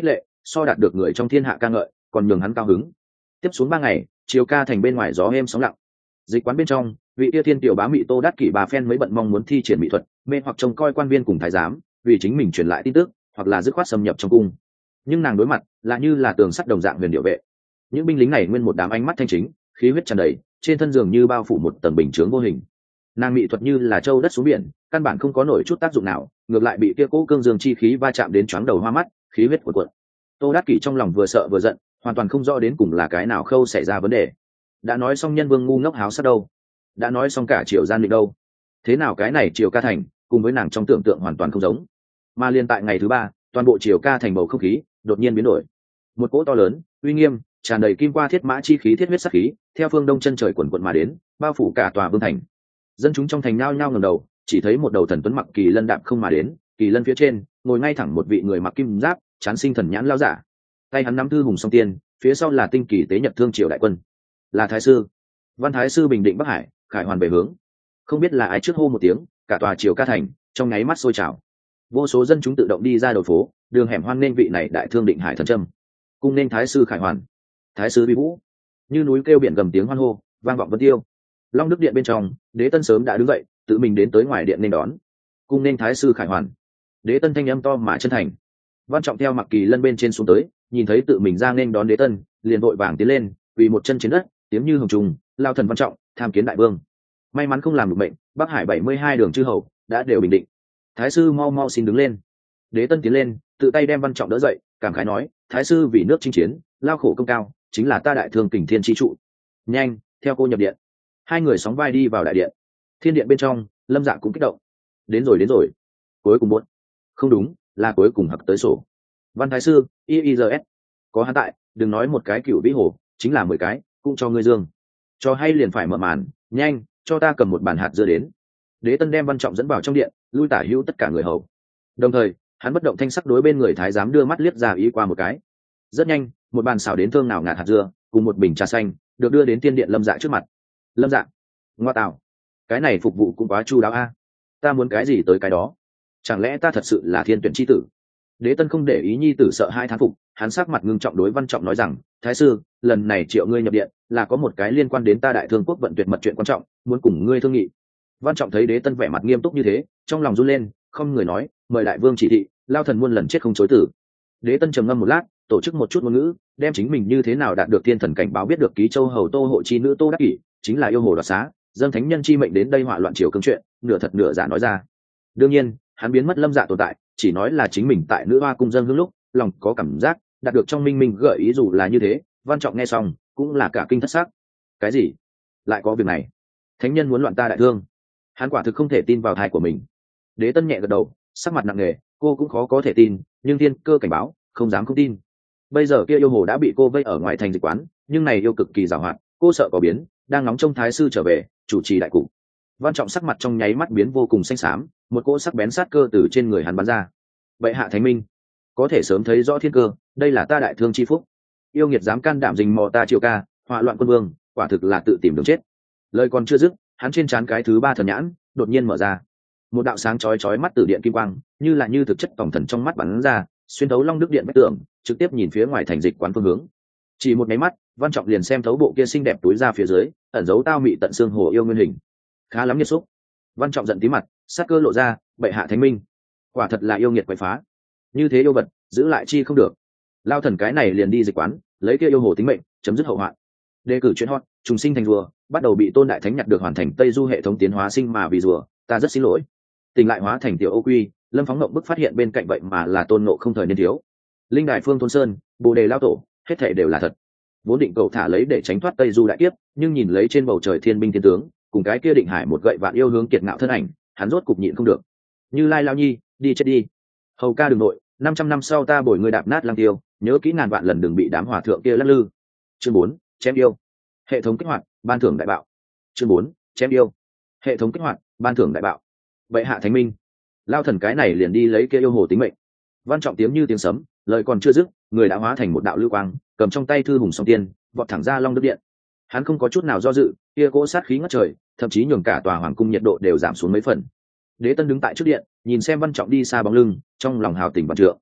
so đạt được người trong thiên hạ ca ngợi còn nhường hắn cao hứng. Tiếp xuống ba ngày, chiều ca thành bên ngoài gió êm sóng lặng. Dịch quán bên trong, vị tia thiên tiểu bá mị Tô Đát Kỷ bà phen mới bận mong muốn thi triển mỹ thuật, mê hoặc trông coi quan viên cùng thái giám, vì chính mình truyền lại tin tức, hoặc là dứt khoát xâm nhập trong cung. Nhưng nàng đối mặt là như là tường sắt đồng dạng huyền điệu vệ. Những binh lính này nguyên một đám ánh mắt thanh chính, khí huyết tràn đầy, trên thân giường như bao phủ một tầng bình chướng vô hình. Nàng mỹ thuật như là châu đất xuống biển, căn bản không có nổi chút tác dụng nào, ngược lại bị kia cố cương dương chi khí va chạm đến chóng đầu hoa mắt, khí huyết cuộn cuộn. Tô Đát Kỷ trong lòng vừa sợ vừa giận, hoàn toàn không rõ đến cùng là cái nào khâu xảy ra vấn đề. Đã nói xong nhân vương ngu ngốc háo sát đâu, đã nói xong cả triều gian định đâu, thế nào cái này triều ca thành cùng với nàng trong tưởng tượng hoàn toàn không giống. Mà liên tại ngày thứ ba, toàn bộ triều ca thành bầu không khí đột nhiên biến đổi. Một cỗ to lớn, uy nghiêm, tràn đầy kim qua thiết mã chi khí, thiết huyết sắc khí, theo phương đông chân trời quần quận mà đến, bao phủ cả tòa vương thành. Dân chúng trong thành nhao nhao ngẩng đầu, chỉ thấy một đầu thần tuấn mặc kỳ lân đạp không mà đến, kỳ lân phía trên ngồi ngay thẳng một vị người mặc kim giáp, chán sinh thần nhãn lao giả. Tay hắn nắm thư hùng song tiên, phía sau là tinh kỳ tế nhật thương triều đại quân, là thái sư Văn Thái sư bình định Bắc Hải, khải hoàn về hướng. Không biết là ai trước hô một tiếng, cả tòa triều ca thành trong nháy mắt sôi trào. Vô số dân chúng tự động đi ra đầu phố, đường hẻm hoan nên vị này đại thương định hải thần trâm, cung nên thái sư khải hoàn. Thái sư vi vũ, như núi kêu biển gầm tiếng hoan hô, vang vọng vân tiêu. Long Đức điện bên trong, Đế Tân sớm đã đứng dậy, tự mình đến tới ngoài điện nên đón. Cung nên thái sư khải hoàn. Đế Tân thanh âm to mà chân thành. Văn Trọng theo mặc kỳ lân bên trên xuống tới, nhìn thấy tự mình ra nên đón Đế Tân, liền vội vàng tiến lên, quỳ một chân trên đất, tiếng như hồng trùng, lao thần Văn Trọng tham kiến đại vương. May mắn không làm được bệnh, Bắc Hải bảy mươi hai đường chư hầu đã đều bình định. Thái sư mau mau xin đứng lên. Đế Tân tiến lên, tự tay đem Văn Trọng đỡ dậy, cảm khái nói: Thái sư vì nước chinh chiến, lao khổ công cao, chính là ta đại thương kình thiên chi trụ. Nhanh, theo cô nhập điện. Hai người sóng vai đi vào đại điện. Thiên điện bên trong, Lâm Dạ cũng kích động. Đến rồi đến rồi. Cuối cùng muốn. Không đúng, là cuối cùng hặc tới sổ. Văn Thái sư, i i giê ét. Có hắn tại, đừng nói một cái cửu vĩ hồ, chính là mười cái, cũng cho ngươi dương. Cho hay liền phải mở màn, nhanh, cho ta cầm một bàn hạt dưa đến. Đế Tân đem Văn Trọng dẫn vào trong điện, lui tả hữu tất cả người hầu. Đồng thời, hắn bất động thanh sắc đối bên người thái giám đưa mắt liếc ra ý qua một cái. Rất nhanh, một bàn xào đến thơm nào ngạt hạt dưa, cùng một bình trà xanh, được đưa đến tiên điện Lâm Dạ trước mặt. Lâm Dạ, ngoa tạo, cái này phục vụ cũng quá chu đáo a. Ta muốn cái gì tới cái đó. Chẳng lẽ ta thật sự là thiên tuyển chi tử? Đế Tân không để ý nhi tử sợ hai thán phục, hắn sắc mặt ngưng trọng đối Văn Trọng nói rằng: Thái sư, lần này triệu ngươi nhập điện là có một cái liên quan đến ta đại thương quốc vận tuyệt mật chuyện quan trọng, muốn cùng ngươi thương nghị. Văn Trọng thấy Đế Tân vẻ mặt nghiêm túc như thế, trong lòng run lên, không người nói: mời đại vương chỉ thị, lao thần muôn lần chết không chối tử. Đế Tân trầm ngâm một lát, tổ chức một chút ngôn ngữ, đem chính mình như thế nào đạt được thiên thần cảnh báo biết được ký châu hầu Tô hộ chi nữ Tô Đắc Kỷ chính là yêu hồ đoạt xá, dâng thánh nhân chi mệnh đến đây họa loạn triều cương chuyện, nửa thật nửa giả nói ra. Đương nhiên, hắn biến mất Lâm Dạ tồn tại, chỉ nói là chính mình tại nữ hoa cung dân hương lúc lòng có cảm giác đạt được trong minh minh gợi ý. Dù là như thế, Văn Trọng nghe xong cũng là cả kinh thất xác. Cái gì? Lại có việc này? Thánh nhân muốn loạn ta đại thương? Hắn quả thực không thể tin vào thai của mình. Đế Tân nhẹ gật đầu, sắc mặt nặng nề, cô cũng khó có thể tin, nhưng thiên cơ cảnh báo, không dám không tin. Bây giờ kia yêu hồ đã bị cô vây ở ngoài thành dịch quán, nhưng này yêu cực kỳ giàu hoạt, cô sợ có biến, đang ngóng trông thái sư trở về chủ trì đại cục. Văn Trọng sắc mặt trong nháy mắt biến vô cùng xanh xám, một cỗ sắc bén sát cơ từ trên người hắn bắn ra. Bệ hạ thánh minh, có thể sớm thấy rõ thiên cơ, đây là ta đại thương chi phúc. Yêu nghiệt dám can đảm rình mò ta triều ca, họa loạn quân vương, quả thực là tự tìm đường chết. Lời còn chưa dứt, hắn trên trán cái thứ ba thần nhãn đột nhiên mở ra, một đạo sáng chói chói mắt từ điện kim quang, như là như thực chất tổng thần trong mắt bắn ra, xuyên thấu Long Đức điện bách tường, trực tiếp nhìn phía ngoài thành dịch quán phương hướng. Chỉ một cái mắt, Văn Trọng liền xem thấu bộ kia xinh đẹp túi ra phía dưới, ẩn giấu tao mị tận xương hồ yêu nguyên hình. Khá lắm nhiệt xúc. Văn Trọng giận tí mặt, sát cơ lộ ra, bệ hạ thánh minh, quả thật là yêu nghiệt quậy phá, như thế yêu vật giữ lại chi không được. Lao thần cái này liền đi dịch quán, lấy kia yêu hồ tính mệnh, chấm dứt hậu hoạn. Đề cử chuyện hot, trùng sinh thành rùa, bắt đầu bị Tôn Đại Thánh nhặt được hoàn thành Tây Du hệ thống tiến hóa sinh mà vì rùa, ta rất xin lỗi. Tỉnh lại hóa thành tiểu Ô Quy, Lâm Phóng Ngộng bức phát hiện bên cạnh vậy mà là Tôn Ngộ không thời niên thiếu. Linh Đài Phương Thôn Sơn, Bồ Đề Lao Tổ, hết thảy đều là thật. Vốn định cậu thả lấy để tránh thoát Tây Du đại kiếp, nhưng nhìn lấy trên bầu trời thiên binh thiên tướng, cùng cái kia định hải một gậy vạn yêu hướng kiệt ngạo thân ảnh, hắn rốt cục nhịn không được. Như Lai Lao Nhi, đi chết đi. Hầu ca đừng nội, năm trăm năm sau ta bồi ngươi đạp nát Lăng Tiêu, nhớ kỹ ngàn vạn lần đừng bị đám hòa thượng kia lắc lư. Chương bốn, chém yêu. Hệ thống kích hoạt, ban thưởng đại bạo. Chương bốn, chém yêu. Hệ thống kích hoạt, ban thưởng đại bạo. Bệ hạ thánh minh, Lao thần cái này liền đi lấy kia yêu hồ tính mệnh. Văn Trọng tiếng như tiếng sấm, lời còn chưa dứt, người đã hóa thành một đạo lưu quang, cầm trong tay thư hùng song tiên, vọt thẳng ra Long Đức điện. Hắn không có chút nào do dự, kia cỗ sát khí ngất trời, thậm chí nhường cả tòa hoàng cung nhiệt độ đều giảm xuống mấy phần. Đế Tân đứng tại trước điện, nhìn xem Văn Trọng đi xa bóng lưng, trong lòng hào tình vạn trượng.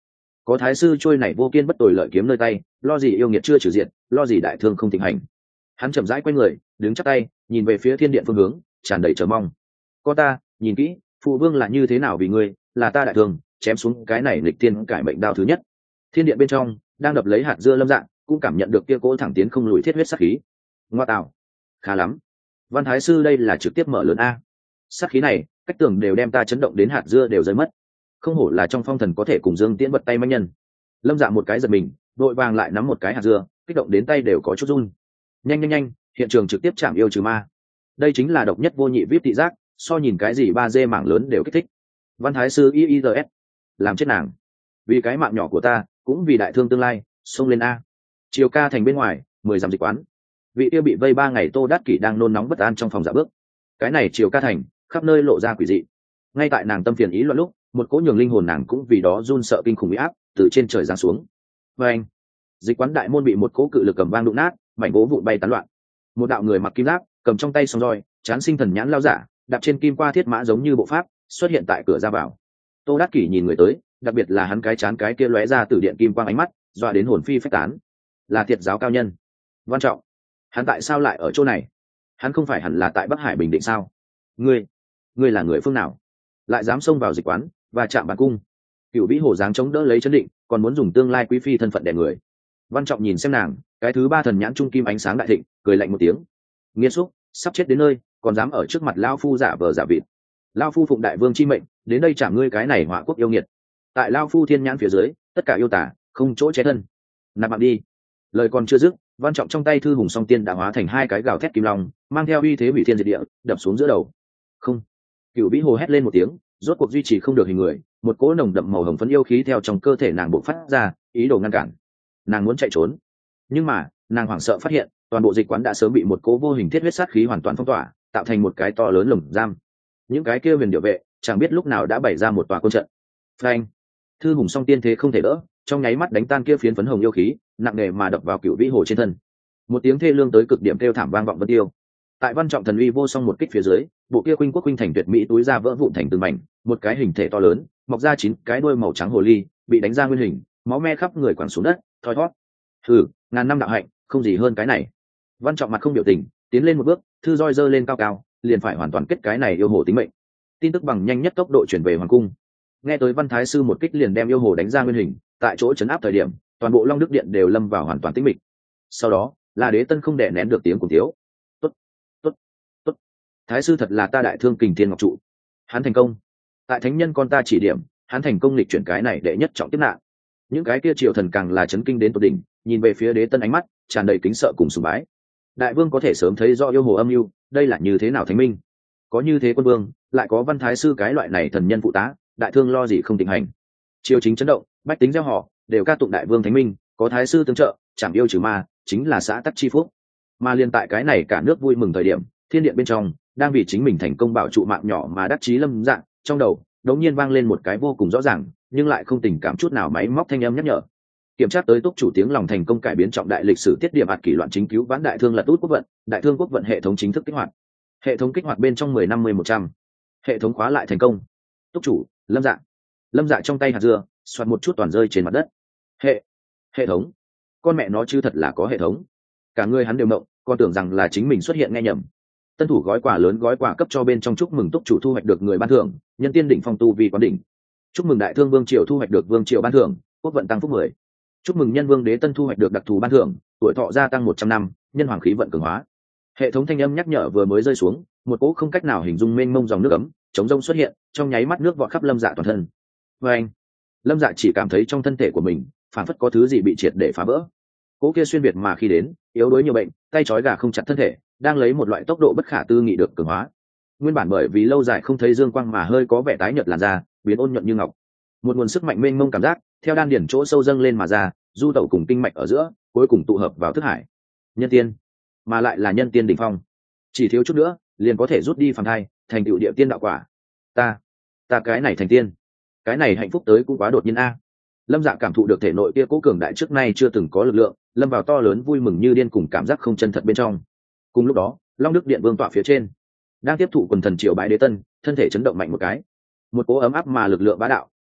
có thái sư trôi này vô kiên bất tồi lợi kiếm nơi tay, lo gì yêu nghiệt chưa trừ diện, lo gì đại thương không thịnh hành. Hắn chậm rãi quay người, đứng chắp tay, nhìn về phía thiên điện phương hướng, tràn đầy chờ mong. Có ta, nhìn kỹ, phụ vương là như thế nào vì ngươi, là ta đại thương, chém xuống cái này nghịch tiên cải mệnh đao thứ nhất. Thiên điện bên trong đang đập lấy hạt dưa Lâm Dạ cũng cảm nhận được kia cỗ thẳng tiến không lùi thiết huyết sát khí. Ngoa tạo, khá lắm. Văn thái sư đây là trực tiếp mở lớn a. Sát khí này, cách tường đều đem ta chấn động đến hạt dưa đều rơi mất. Không hổ là trong phong thần có thể cùng Dương Tiễn bật tay manh nhân. Lâm Dạ một cái giật mình, đội vàng lại nắm một cái hạt dưa, kích động đến tay đều có chút run. Nhanh nhanh nhanh, hiện trường trực tiếp chạm yêu trừ ma. Đây chính là độc nhất vô nhị vê i pê thị giác, so nhìn cái gì ba D mảng lớn đều kích thích. Văn thái sư i i r s, làm chết nàng. Vì cái mạng nhỏ của ta, cũng vì đại thương tương lai, xông lên a. Triều ca thành bên ngoài, mười dặm dịch quán. Vị kia bị vây ba ngày Tô Đát Kỷ đang nôn nóng bất an trong phòng dạ bước. Cái này Triều ca thành, khắp nơi lộ ra quỷ dị. Ngay tại nàng tâm phiền ý loạn lúc, một cỗ nhường linh hồn nàng cũng vì đó run sợ kinh khủng uy áp từ trên trời giáng xuống. Và anh, dịch quán đại môn bị một cỗ cự lực cầm vang đụng nát, mảnh gỗ vụn bay tán loạn. Một đạo người mặc kim giáp, cầm trong tay song roi, chán sinh thần nhãn lao giả, đạp trên kim qua thiết mã giống như bộ pháp, xuất hiện tại cửa ra vào. Tô Đát Kỷ nhìn người tới, đặc biệt là hắn cái chán cái kia lóe ra từ điện kim quang ánh mắt, dọa đến hồn phi phách tán. Là thiệt giáo cao nhân. Văn Trọng, hắn tại sao lại ở chỗ này? Hắn không phải hẳn là tại Bắc Hải Bình Định sao? Ngươi, ngươi là người phương nào? Lại dám xông vào dịch quán và chạm bàn cung? Cửu Vĩ Hồ dáng chống đỡ lấy chấn định, còn muốn dùng tương lai quý phi thân phận đè người. Văn Trọng nhìn xem nàng, cái thứ ba thần nhãn trung kim ánh sáng đại thịnh, cười lạnh một tiếng. Nghiên xúc, sắp chết đến nơi, còn dám ở trước mặt lão phu giả vờ giả vịt. Lão phu phụng đại vương chi mệnh, đến đây trả ngươi cái này họa quốc yêu nghiệt. Tại lão phu thiên nhãn phía dưới, tất cả yêu tả, không chỗ che thân. Nạp mạng đi. Lời còn chưa dứt, Văn Trọng trong tay thư hùng song tiên đã hóa thành hai cái gào thét kim long, mang theo uy thế hủy thiên diệt địa, đập xuống giữa đầu. Không. Cửu Vĩ Hồ hét lên một tiếng, rốt cuộc duy trì không được hình người, một cỗ nồng đậm màu hồng phấn yêu khí theo trong cơ thể nàng bộc phát ra, ý đồ ngăn cản. Nàng muốn chạy trốn, nhưng mà nàng hoảng sợ phát hiện toàn bộ dịch quán đã sớm bị một cỗ vô hình thiết huyết sát khí hoàn toàn phong tỏa, tạo thành một cái to lớn lồng giam. Những cái kia huyền điệu vệ chẳng biết lúc nào đã bày ra một tòa quân trận. Phanh! Thư hùng song tiên thế không thể đỡ, trong nháy mắt đánh tan kia phiến phấn hồng yêu khí, nặng nề mà đập vào Cửu Vĩ Hồ trên thân. Một tiếng thê lương tới cực điểm kêu thảm vang vọng vân tiêu. Tại Văn Trọng thần uy vô song một kích phía dưới, bộ kia khuynh quốc khuynh thành tuyệt mỹ túi ra vỡ vụn thành từng mảnh, một cái hình thể to lớn, mọc ra chín cái đuôi màu trắng hồ ly, bị đánh ra nguyên hình, máu me khắp người quẳng xuống đất, thoi thoát. Hừ, ngàn năm đạo hạnh, không gì hơn cái này. Văn Trọng mặt không biểu tình, tiến lên một bước, thư roi giơ lên cao cao, liền phải hoàn toàn kết cái này yêu hồ tính mệnh. Tin tức bằng nhanh nhất tốc độ chuyển về hoàng cung. Nghe tới Văn Thái sư một kích liền đem yêu hồ đánh ra nguyên hình, tại chỗ chấn áp thời điểm, toàn bộ Long Đức điện đều lâm vào hoàn toàn tĩnh mịch. Sau đó, là Đế Tân không đè nén được tiếng cùng thiếu. Tốt, tốt, tốt. Thái sư thật là ta đại thương kình thiên ngọc trụ. Hắn thành công. Tại thánh nhân con ta chỉ điểm, hắn thành công lịch chuyển cái này đệ nhất trọng tiếp nạn. Những cái kia triều thần càng là chấn kinh đến tột đỉnh, nhìn về phía Đế Tân ánh mắt tràn đầy kính sợ cùng sùng bái. Đại vương có thể sớm thấy do yêu hồ âm mưu, đây là như thế nào thánh minh? Có như thế quân vương, lại có Văn Thái sư cái loại này thần nhân phụ tá, đại thương lo gì không tình hành. Triều chính chấn động, bách tính gieo họ đều ca tụng đại vương thánh minh, có thái sư tương trợ, chảm yêu trừ ma, chính là xã tắc chi phúc. Mà liên tại cái này cả nước vui mừng thời điểm, thiên điện bên trong đang vì chính mình thành công bảo trụ mạng nhỏ mà đắc chí Lâm Dạ, trong đầu đột nhiên vang lên một cái vô cùng rõ ràng, nhưng lại không tình cảm chút nào máy móc thanh âm nhắc nhở. Kiểm tra tới túc chủ tiếng lòng thành công cải biến trọng đại lịch sử tiết điểm ạt kỷ loạn chính cứu vãn đại thương lật út quốc vận, đại thương quốc vận hệ thống chính thức kích hoạt. Hệ thống kích hoạt bên trong mười năm mươi một trăm. Hệ thống khóa lại thành công. Túc chủ, Lâm Dạ. Lâm Dạ trong tay hạt dưa, xoạt một chút toàn rơi trên mặt đất. Hệ, hệ thống. Con mẹ nó chứ thật là có hệ thống. Cả người hắn đều mộng, còn tưởng rằng là chính mình xuất hiện nghe nhầm. Tân thủ gói quà lớn gói quà cấp cho bên trong chúc mừng túc chủ thu hoạch được người ban thưởng, nhân tiên đỉnh phong tu vi quán đỉnh. Chúc mừng đại thương vương triều thu hoạch được vương triều ban thưởng, quốc vận tăng phúc mười. Chúc mừng nhân vương Đế Tân thu hoạch được đặc thù ban thưởng, tuổi thọ gia tăng một trăm năm, nhân hoàng khí vận cường hóa. Hệ thống thanh âm nhắc nhở vừa mới rơi xuống, một cỗ không cách nào hình dung mênh mông dòng nước ấm chống rông xuất hiện, trong nháy mắt nước vọt khắp Lâm Dạ toàn thân. Và anh, Lâm Dạ chỉ cảm thấy trong thân thể của mình phản phất có thứ gì bị triệt để phá vỡ. Cỗ kia xuyên việt mà khi đến, yếu đuối nhiều bệnh, tay trói gà không chặt thân thể, đang lấy một loại tốc độ bất khả tư nghị được cường hóa. Nguyên bản bởi vì lâu dài không thấy dương quang mà hơi có vẻ tái nhợt làn da, biến ôn nhuận như ngọc. Một nguồn sức mạnh mênh mông cảm giác theo đan điển chỗ sâu dâng lên mà ra, du tẩu cùng kinh mạch ở giữa, cuối cùng tụ hợp vào thức hải. Nhân tiên, mà lại là nhân tiên đỉnh phong. Chỉ thiếu chút nữa, liền có thể rút đi phàm thai, thành tựu địa tiên đạo quả. Ta, ta cái này thành tiên, cái này hạnh phúc tới cũng quá đột nhiên a. Lâm Dạ cảm thụ được thể nội kia cố cường đại trước nay chưa từng có lực lượng, lâm vào to lớn vui mừng như điên cùng cảm giác không chân thật bên trong. Cùng lúc đó, Long Đức điện vương tọa phía trên, đang tiếp thụ quần thần triều bái Đế Tân, thân thể chấn động mạnh một cái. Một cỗ ấm áp mà lực lượng bá đạo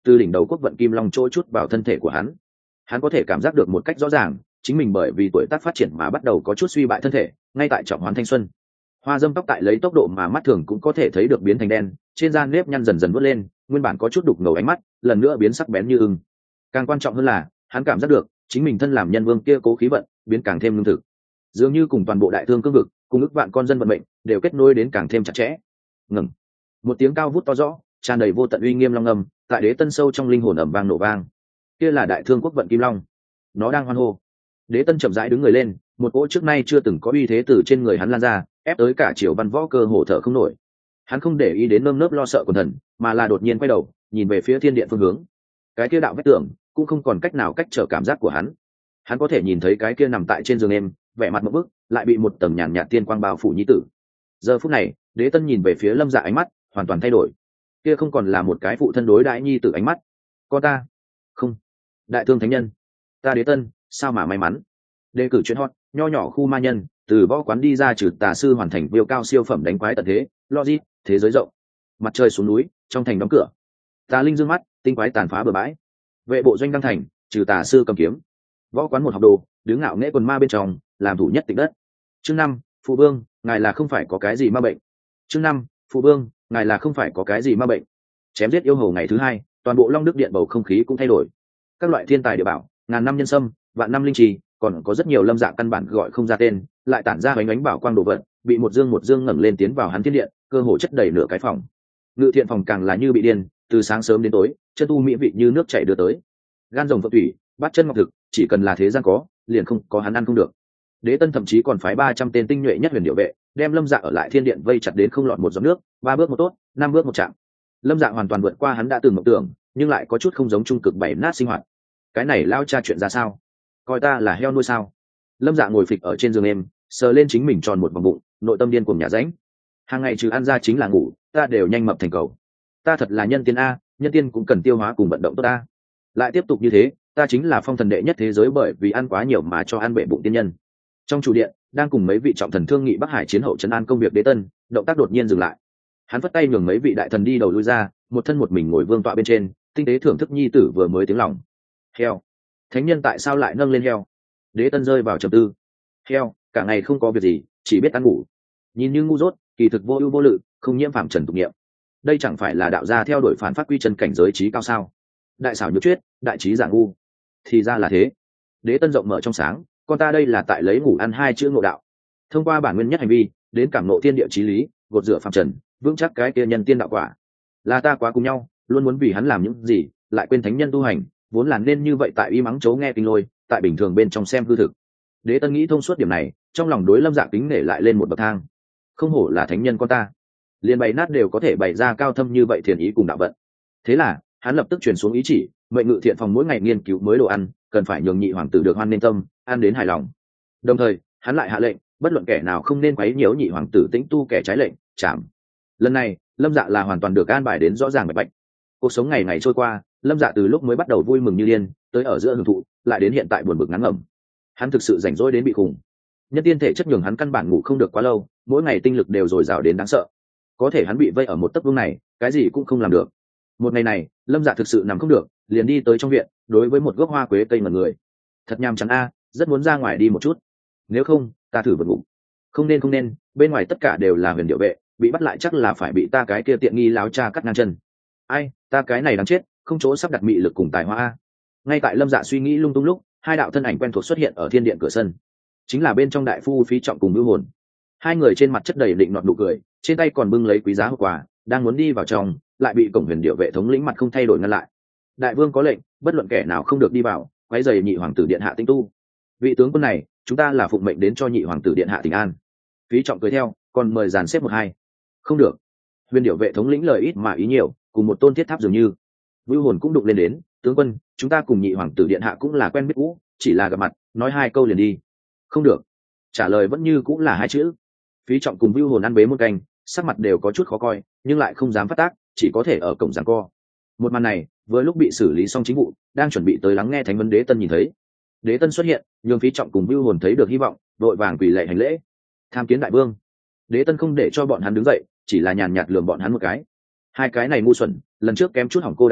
từ đỉnh đầu quốc vận kim long trôi chút vào thân thể của hắn. Hắn có thể cảm giác được một cách rõ ràng, chính mình bởi vì tuổi tác phát triển mà bắt đầu có chút suy bại thân thể, ngay tại trọng hoán thanh xuân. Hoa dâm tóc tại lấy tốc độ mà mắt thường cũng có thể thấy được biến thành đen, trên da nếp nhăn dần dần vút lên, nguyên bản có chút đục ngầu ánh mắt lần nữa biến sắc bén như ưng. Càng quan trọng hơn là hắn cảm giác được chính mình thân làm nhân vương kia cố khí vận biến càng thêm lương thực, dường như cùng toàn bộ đại thương cương vực cùng ức vạn con dân vận mệnh đều kết nối đến càng thêm chặt chẽ. Ngừng. Một tiếng cao vút to rõ tràn đầy vô tận uy nghiêm long ngâm tại đế tân sâu trong linh hồn ầm vang nổ vang. Kia là đại thương quốc vận kim long, nó đang hoan hô. Đế tân chậm rãi đứng người lên, một cỗ trước nay chưa từng có uy thế từ trên người hắn lan ra, ép tới cả triều văn võ cơ hồ thở không nổi. Hắn không để ý đến nơm nớp lo sợ của thần, mà là đột nhiên quay đầu nhìn về phía thiên điện phương hướng. Cái kia đạo vách tường cũng không còn cách nào cách trở cảm giác của hắn. Hắn có thể nhìn thấy cái kia nằm tại trên giường em, vẻ mặt một bức, lại bị một tầng nhàn nhạt tiên quang bao phủ nhi tử. Giờ phút này, Đế Tân nhìn về phía Lâm Dạ ánh mắt hoàn toàn thay đổi. Kia không còn là một cái phụ thân đối đãi nhi tử ánh mắt. Con ta, không, đại thương thánh nhân, ta Đế Tân, sao mà may mắn. Đề cử chuyện hot, nho nhỏ khu ma nhân, từ võ quán đi ra trừ tà sư hoàn thành viêu cao siêu phẩm đánh quái tận thế, logic, thế giới rộng. Mặt trời xuống núi, trong thành đóng cửa. Tà linh dương mắt, tinh quái tàn phá bờ bãi. Vệ bộ doanh đăng thành, trừ tà sư cầm kiếm. Võ quán một học đồ, đứng ngạo nghễ quần ma bên trong, làm thủ nhất tịch đất. Chương năm, phụ vương, ngài là không phải có cái gì ma bệnh. Chương năm, phụ vương, ngài là không phải có cái gì ma bệnh. Chém giết yêu hầu ngày thứ hai, toàn bộ Long Đức điện bầu không khí cũng thay đổi. Các loại thiên tài địa bảo, ngàn năm nhân sâm, vạn năm linh trì, còn có rất nhiều lâm dạ căn bản gọi không ra tên, lại tản ra bánh bánh bảo quang đồ vật, bị một dương một dương ngẩng lên tiến vào hắn thiên điện, cơ hồ chất đầy nửa cái phòng. Ngự thiện phòng càng là như bị điên, từ sáng sớm đến tối, chân tu mỹ vị như nước chảy đưa tới. Gan rồng phượng thủy, bát chân ngọc thực, chỉ cần là thế gian có, liền không có hắn ăn không được. Đế Tân thậm chí còn phái ba trăm tên tinh nhuệ nhất huyền điệu vệ, đem Lâm Dạ ở lại thiên điện vây chặt đến không lọt một giọt nước, ba bước một tốt, năm bước một chạm. Lâm Dạ hoàn toàn vượt qua hắn đã từng mộng tưởng, nhưng lại có chút không giống trung cực bảy nát sinh hoạt. Cái này lao cha chuyện ra sao? Coi ta là heo nuôi sao? Lâm Dạ ngồi phịch ở trên giường em, sờ lên chính mình tròn một vòng bụng, nội tâm điên cuồng nhả rãnh. Hàng ngày trừ ăn ra chính là ngủ, ta đều nhanh mập thành cầu. Ta thật là nhân tiên a, nhân tiên cũng cần tiêu hóa cùng vận động tốt ta. Lại tiếp tục như thế, ta chính là phong thần đệ nhất thế giới bởi vì ăn quá nhiều mà cho ăn bể bụng tiên nhân. Trong chủ điện, đang cùng mấy vị trọng thần thương nghị Bắc Hải chiến hậu trấn an công việc Đế Tân, động tác đột nhiên dừng lại. Hắn vất tay nhường mấy vị đại thần đi đầu lui ra, một thân một mình ngồi vương tọa bên trên, tinh tế thưởng thức nhi tử vừa mới tiếng lòng. Heo, thánh nhân tại sao lại nâng lên heo? Đế Tân rơi vào trầm tư. Heo, cả ngày không có việc gì, chỉ biết ăn ngủ, nhìn như ngu dốt, kỳ thực vô ưu vô lự, không nhiễm phạm trần tục niệm. Đây chẳng phải là đạo gia theo đuổi phản phát quy chân cảnh giới trí cao sao? Đại xảo nhược chuyết, đại trí giả ngu. Thì ra là thế. Đế Tân rộng mở trong sáng, con ta đây là tại lấy ngủ ăn hai chữ ngộ đạo. Thông qua bản nguyên nhất hành vi, đến cảm ngộ thiên địa chí lý, gột rửa phạm trần, vững chắc cái kia nhân tiên đạo quả. Là ta quá cùng nhau, luôn muốn vì hắn làm những gì, lại quên thánh nhân tu hành, vốn là nên như vậy tại y mắng chấu nghe kinh lôi, tại bình thường bên trong xem hư thực. Đế Tân nghĩ thông suốt điểm này, trong lòng đối Lâm Dạ kính nể lại lên một bậc thang. Không hổ là thánh nhân con ta, liền bày nát đều có thể bày ra cao thâm như vậy thiền ý cùng đạo vận. Thế là hắn lập tức truyền xuống ý chỉ, mệnh ngự thiện phòng mỗi ngày nghiên cứu mới đồ ăn, cần phải nhường nhị hoàng tử được hoan nên tâm, ăn đến hài lòng. Đồng thời hắn lại hạ lệnh, bất luận kẻ nào không nên quấy nhiễu nhị hoàng tử tĩnh tu, kẻ trái lệnh chạm. Lần này Lâm Dạ là hoàn toàn được an bài đến rõ ràng bạch bạch. Cuộc sống ngày ngày trôi qua, Lâm Dạ từ lúc mới bắt đầu vui mừng như điên, tới ở giữa hưởng thụ, lại đến hiện tại buồn bực ngắn ngẩm. Hắn thực sự rảnh rỗi đến bị khủng. Nhân tiên thể chất nhường hắn căn bản ngủ không được quá lâu, mỗi ngày tinh lực đều dồi dào đến đáng sợ. Có thể hắn bị vây ở một tấc vuông này, cái gì cũng không làm được. Một ngày này, Lâm Dạ thực sự nằm không được, liền đi tới trong viện, đối với một gốc hoa quế cây mật người. Thật nhàm chán a, rất muốn ra ngoài đi một chút. Nếu không, ta thử vượt ngủ. Không nên không nên, bên ngoài tất cả đều là huyền điệu vệ, bị bắt lại chắc là phải bị ta cái kia tiện nghi láo cha cắt ngang chân. Ai, ta cái này đáng chết, không chỗ sắp đặt mị lực cùng tài hoa a. Ngay tại Lâm Dạ suy nghĩ lung tung lúc, hai đạo thân ảnh quen thuộc xuất hiện ở thiên điện cửa sân. Chính là bên trong đại phu Phí Trọng cùng Vưu Hồn. Hai người trên mặt chất đầy định nọt nụ cười, trên tay còn bưng lấy quý giá hộp quà, đang muốn đi vào trong, lại bị cổng huyền điệu vệ thống lĩnh mặt không thay đổi ngăn lại. Đại vương có lệnh, bất luận kẻ nào không được đi vào, quấy rầy nhị hoàng tử điện hạ tinh tu. Vị tướng quân này, chúng ta là phụng mệnh đến cho nhị hoàng tử điện hạ tình an. Phí Trọng cười theo, còn mời dàn xếp một hai. Không được. Huyền điệu vệ thống lĩnh lời ít mà ý nhiều, cùng một tôn thiết tháp dường như. Vưu Hồn cũng đụng lên đến, tướng quân, chúng ta cùng nhị hoàng tử điện hạ cũng là quen biết cũ, chỉ là gặp mặt, nói hai câu liền đi. Không được. Trả lời vẫn như cũng là hai chữ. Phí Trọng cùng Vưu Hồn ăn bế một canh, sắc mặt đều có chút khó coi, nhưng lại không dám phát tác, chỉ có thể ở cổng giằng co. Một màn này, vừa lúc bị xử lý xong chính vụ, đang chuẩn bị tới lắng nghe thánh vấn Đế Tân nhìn thấy. Đế Tân xuất hiện, nhường Phí Trọng cùng Vưu Hồn thấy được hy vọng, đội vàng quỳ lạy hành lễ. Tham kiến đại vương. Đế Tân không để cho bọn hắn đứng dậy, chỉ là nhàn nhạt lườm bọn hắn một cái. Hai cái này ngu xuẩn, lần trước kém chút hỏng cô đại sự,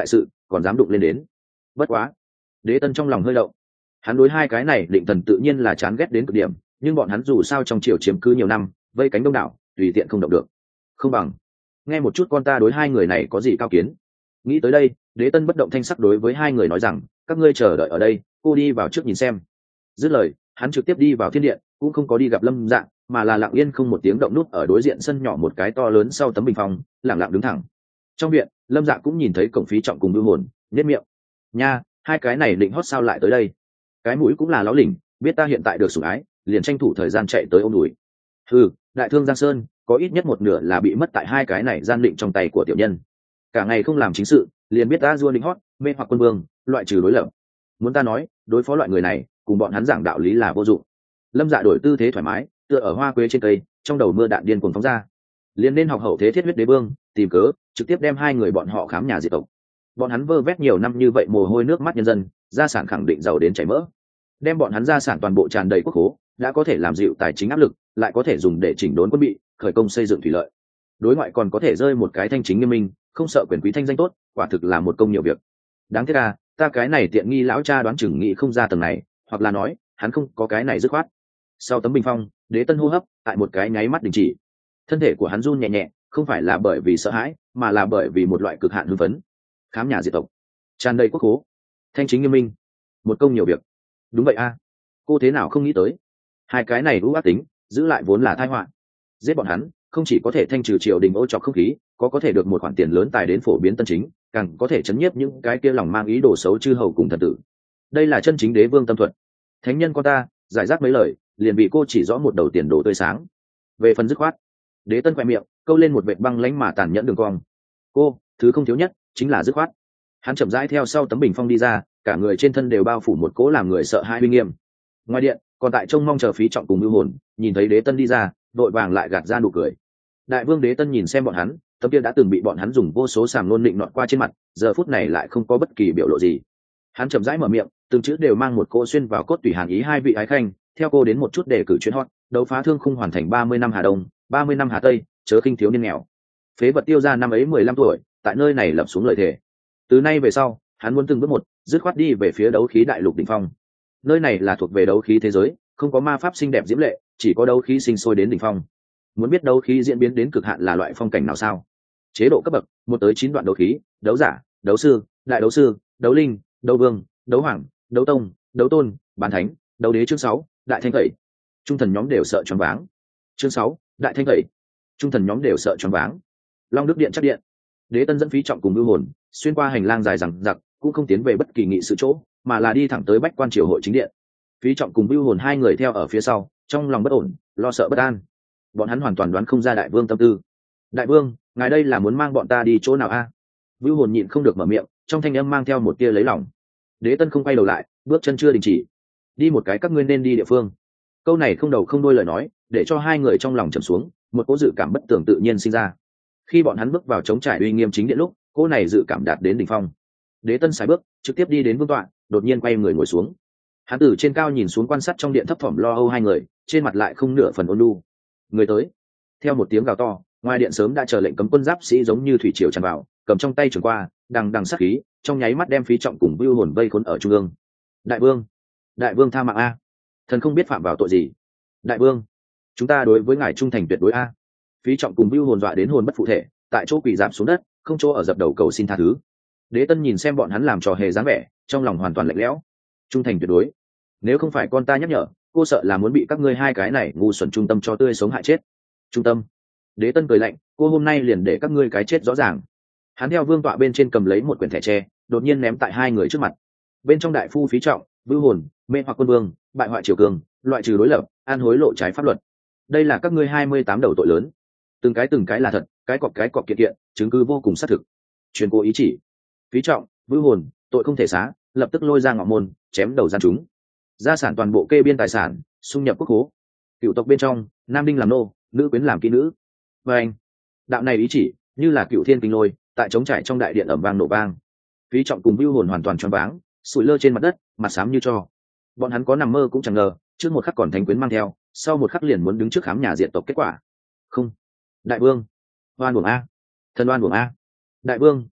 còn dám đụng lên đến. Bất quá, Đế Tân trong lòng hơi động. Hắn đối hai cái này định thần tự nhiên là chán ghét đến cực điểm, nhưng bọn hắn dù sao trong triều chiếm cứ nhiều năm, vây cánh đông đảo, tùy tiện không động được. Không bằng nghe một chút con ta đối hai người này có gì cao kiến. Nghĩ tới đây, Đế Tân bất động thanh sắc đối với hai người nói rằng, các ngươi chờ đợi ở đây, cô đi vào trước nhìn xem. Dứt lời, hắn trực tiếp đi vào thiên điện, cũng không có đi gặp Lâm Dạ, mà là lặng yên không một tiếng động nút ở đối diện sân nhỏ một cái to lớn sau tấm bình phong, lặng lặng đứng thẳng. Trong viện, Lâm Dạ cũng nhìn thấy Cổng Phí Trọng cùng Bưu Hồn, nhếch miệng. Nha, hai cái này định hót sao lại tới đây? Cái mũi cũng là láo lỉnh, biết ta hiện tại được sủng ái, liền tranh thủ thời gian chạy tới ôm đùi. Ừ, đại thương Giang Sơn, có ít nhất một nửa là bị mất tại hai cái này gian định trong tay của tiểu nhân. Cả ngày không làm chính sự, liền biết ta dua định hót, mê hoặc quân vương, loại trừ đối lập. Muốn ta nói, đối phó loại người này, cùng bọn hắn giảng đạo lý là vô dụng. Lâm Dạ đổi tư thế thoải mái, tựa ở hoa quế trên cây, trong đầu mưa đạn điên cuồng phóng ra. Liền nên học hậu thế thiết huyết đế vương, tìm cớ, trực tiếp đem hai người bọn họ khám nhà diệt tộc. Bọn hắn vơ vét nhiều năm như vậy mồ hôi nước mắt nhân dân, gia sản khẳng định giàu đến chảy mỡ. Đem bọn hắn gia sản toàn bộ tràn đầy quốc khố, đã có thể làm dịu tài chính áp lực, lại có thể dùng để chỉnh đốn quân bị, khởi công xây dựng thủy lợi. Đối ngoại còn có thể rơi một cái thanh chính nghiêm minh, không sợ quyền quý thanh danh tốt, quả thực là một công nhiều việc. Đáng tiếc à, ta cái này tiện nghi lão cha đoán chừng nghĩ không ra tầng này, hoặc là nói, hắn không có cái này dứt khoát. Sau tấm bình phong, Đế Tân hô hấp tại một cái nháy mắt đình chỉ. Thân thể của hắn run nhẹ nhẹ, không phải là bởi vì sợ hãi, mà là bởi vì một loại cực hạn hưng phấn. Khám nhà diệt tộc, tràn đầy quốc khố, thanh chính nghiêm minh, một công nhiều việc. Đúng vậy a, à. Cô thế nào không nghĩ tới? Hai cái này ưu ác tính, giữ lại vốn là tai họa. Giết bọn hắn, không chỉ có thể thanh trừ triều đình ô trọc không khí, có có thể được một khoản tiền lớn tài đến phổ biến tân chính, càng có thể chấn nhiếp những cái kia lòng mang ý đồ xấu chư hầu cùng thần tử. Đây là chân chính đế vương tâm thuật. Thánh nhân con ta, giải rác mấy lời, liền bị cô chỉ rõ một đầu tiền đồ tươi sáng. Về phần dứt khoát, Đế Tân quẹt miệng, câu lên một vệt băng lãnh mà tàn nhẫn đường cong. Cô, thứ không thiếu nhất chính là dứt khoát. Hắn chậm rãi theo sau tấm bình phong đi ra, cả người trên thân đều bao phủ một cỗ làm người sợ hãi uy nghiêm. Ngoài điện, còn tại trông mong chờ Phí Trọng cùng Mưu Hồn, nhìn thấy Đế Tân đi ra, đội vàng lại gạt ra nụ cười. Đại vương Đế Tân nhìn xem bọn hắn, tấm kia đã từng bị bọn hắn dùng vô số sàm ngôn định nọt qua trên mặt, giờ phút này lại không có bất kỳ biểu lộ gì. Hắn chậm rãi mở miệng, từng chữ đều mang một cỗ xuyên vào cốt tủy hàn ý. Hai vị ái khanh, theo cô đến một chút để cử chuyến hot, đấu phá thương khung hoàn thành ba mươi năm Hà Đông, ba mươi năm Hà Tây, chớ khinh thiếu niên nghèo. Phế vật tiêu ra năm ấy mười lăm tuổi, tại nơi này lập xuống lời thề. Từ nay về sau, hắn muốn từng bước một, dứt khoát đi về phía đấu khí đại lục đỉnh phong. Nơi này là thuộc về đấu khí thế giới, không có ma pháp xinh đẹp diễm lệ, chỉ có đấu khí sinh sôi đến đỉnh phong. Muốn biết đấu khí diễn biến đến cực hạn là loại phong cảnh nào sao? Chế độ cấp bậc, một tới chín đoạn đấu khí, đấu giả, đấu sư, đại đấu sư, đấu linh, đấu vương, đấu hoàng, đấu tông, đấu tôn, bán thánh, đấu đế. Chương sáu, đại thanh tẩy. Trung thần nhóm đều sợ choáng váng. Chương sáu, đại thanh tẩy. Trung thần nhóm đều sợ choáng váng. Long Đức điện chắc điện. Đế Tân dẫn Phí Trọng cùng Mưu Hồn xuyên qua hành lang dài rằng rặc, cũng không tiến về bất kỳ nghị sự chỗ, mà là đi thẳng tới bách quan triều hội chính điện. Phí Trọng cùng Mưu Hồn hai người theo ở phía sau, trong lòng bất ổn, lo sợ bất an. Bọn hắn hoàn toàn đoán không ra đại vương tâm tư. Đại vương, ngài đây là muốn mang bọn ta đi chỗ nào a? À? Mưu Hồn nhịn không được mở miệng, trong thanh âm mang theo một tia lấy lòng. Đế Tân không quay đầu lại, bước chân chưa đình chỉ. Đi một cái các ngươi nên đi địa phương. Câu này không đầu không đuôi lời nói, để cho hai người trong lòng trầm xuống, một cỗ dự cảm bất tường tự nhiên sinh ra. Khi bọn hắn bước vào chống trải uy nghiêm chính điện lúc, cỗ này dự cảm đạt đến đỉnh phong. Đế Tân sải bước, trực tiếp đi đến vương tọa, đột nhiên quay người ngồi xuống. Hắn từ trên cao nhìn xuống quan sát trong điện thấp thỏm lo âu hai người, trên mặt lại không nửa phần ôn nhu. Người tới. Theo một tiếng gào to, ngoài điện sớm đã chờ lệnh cấm quân giáp sĩ giống như thủy triều tràn vào, cầm trong tay trường qua, đằng đằng sát khí, trong nháy mắt đem Phí Trọng cùng Vưu Hồn vây khốn ở trung ương. Đại vương, đại vương tha mạng a, thần không biết phạm vào tội gì. Đại vương, chúng ta đối với ngài trung thành tuyệt đối a. Phí Trọng cùng Vưu Hồn dọa đến hồn bất phụ thể, tại chỗ quỳ rạp xuống đất, không chỗ ở dập đầu cầu xin tha thứ. Đế Tân nhìn xem bọn hắn làm trò hề dáng vẻ, trong lòng hoàn toàn lạnh lẽo. Trung thành tuyệt đối, nếu không phải con ta nhắc nhở, cô sợ là muốn bị các ngươi hai cái này ngu xuẩn trung tâm cho tươi sống hại chết. Trung tâm. Đế Tân cười lạnh, cô hôm nay liền để các ngươi cái chết rõ ràng. Hắn theo vương tọa bên trên cầm lấy một quyển thẻ tre, đột nhiên ném tại hai người trước mặt. Bên trong đại phu Phí Trọng, Vưu Hồn, mê hoặc quân vương, bại hoại triều cường, loại trừ đối lập, an hối lộ trái pháp luật. Đây là các ngươi hai mươi tám đầu tội lớn. Từng cái từng cái là thật, cái cọp cái cọp kiện kiện, chứng cứ vô cùng xác thực. Truyền cố ý chỉ. Phí Trọng, Vưu Hồn, tội không thể xá, lập tức lôi ra ngọ môn, chém đầu gian chúng. Gia sản toàn bộ kê biên tài sản, xung nhập quốc khố. Cựu tộc bên trong, nam đinh làm nô, nữ quyến làm kỹ nữ. Và anh, đạo này ý chỉ, như là cựu thiên kinh lôi, tại trống trải trong đại điện ầm vang nổ vang. Phí Trọng cùng Vưu Hồn hoàn toàn choáng váng, sụi lơ trên mặt đất, mặt xám như tro. Bọn hắn có nằm mơ cũng chẳng ngờ, trước một khắc còn thánh quyến mang theo, sau một khắc liền muốn đứng trước khám nhà diện tộc kết quả. Không, đại vương, oan uổng a, thần oan uổng a. Đại vương,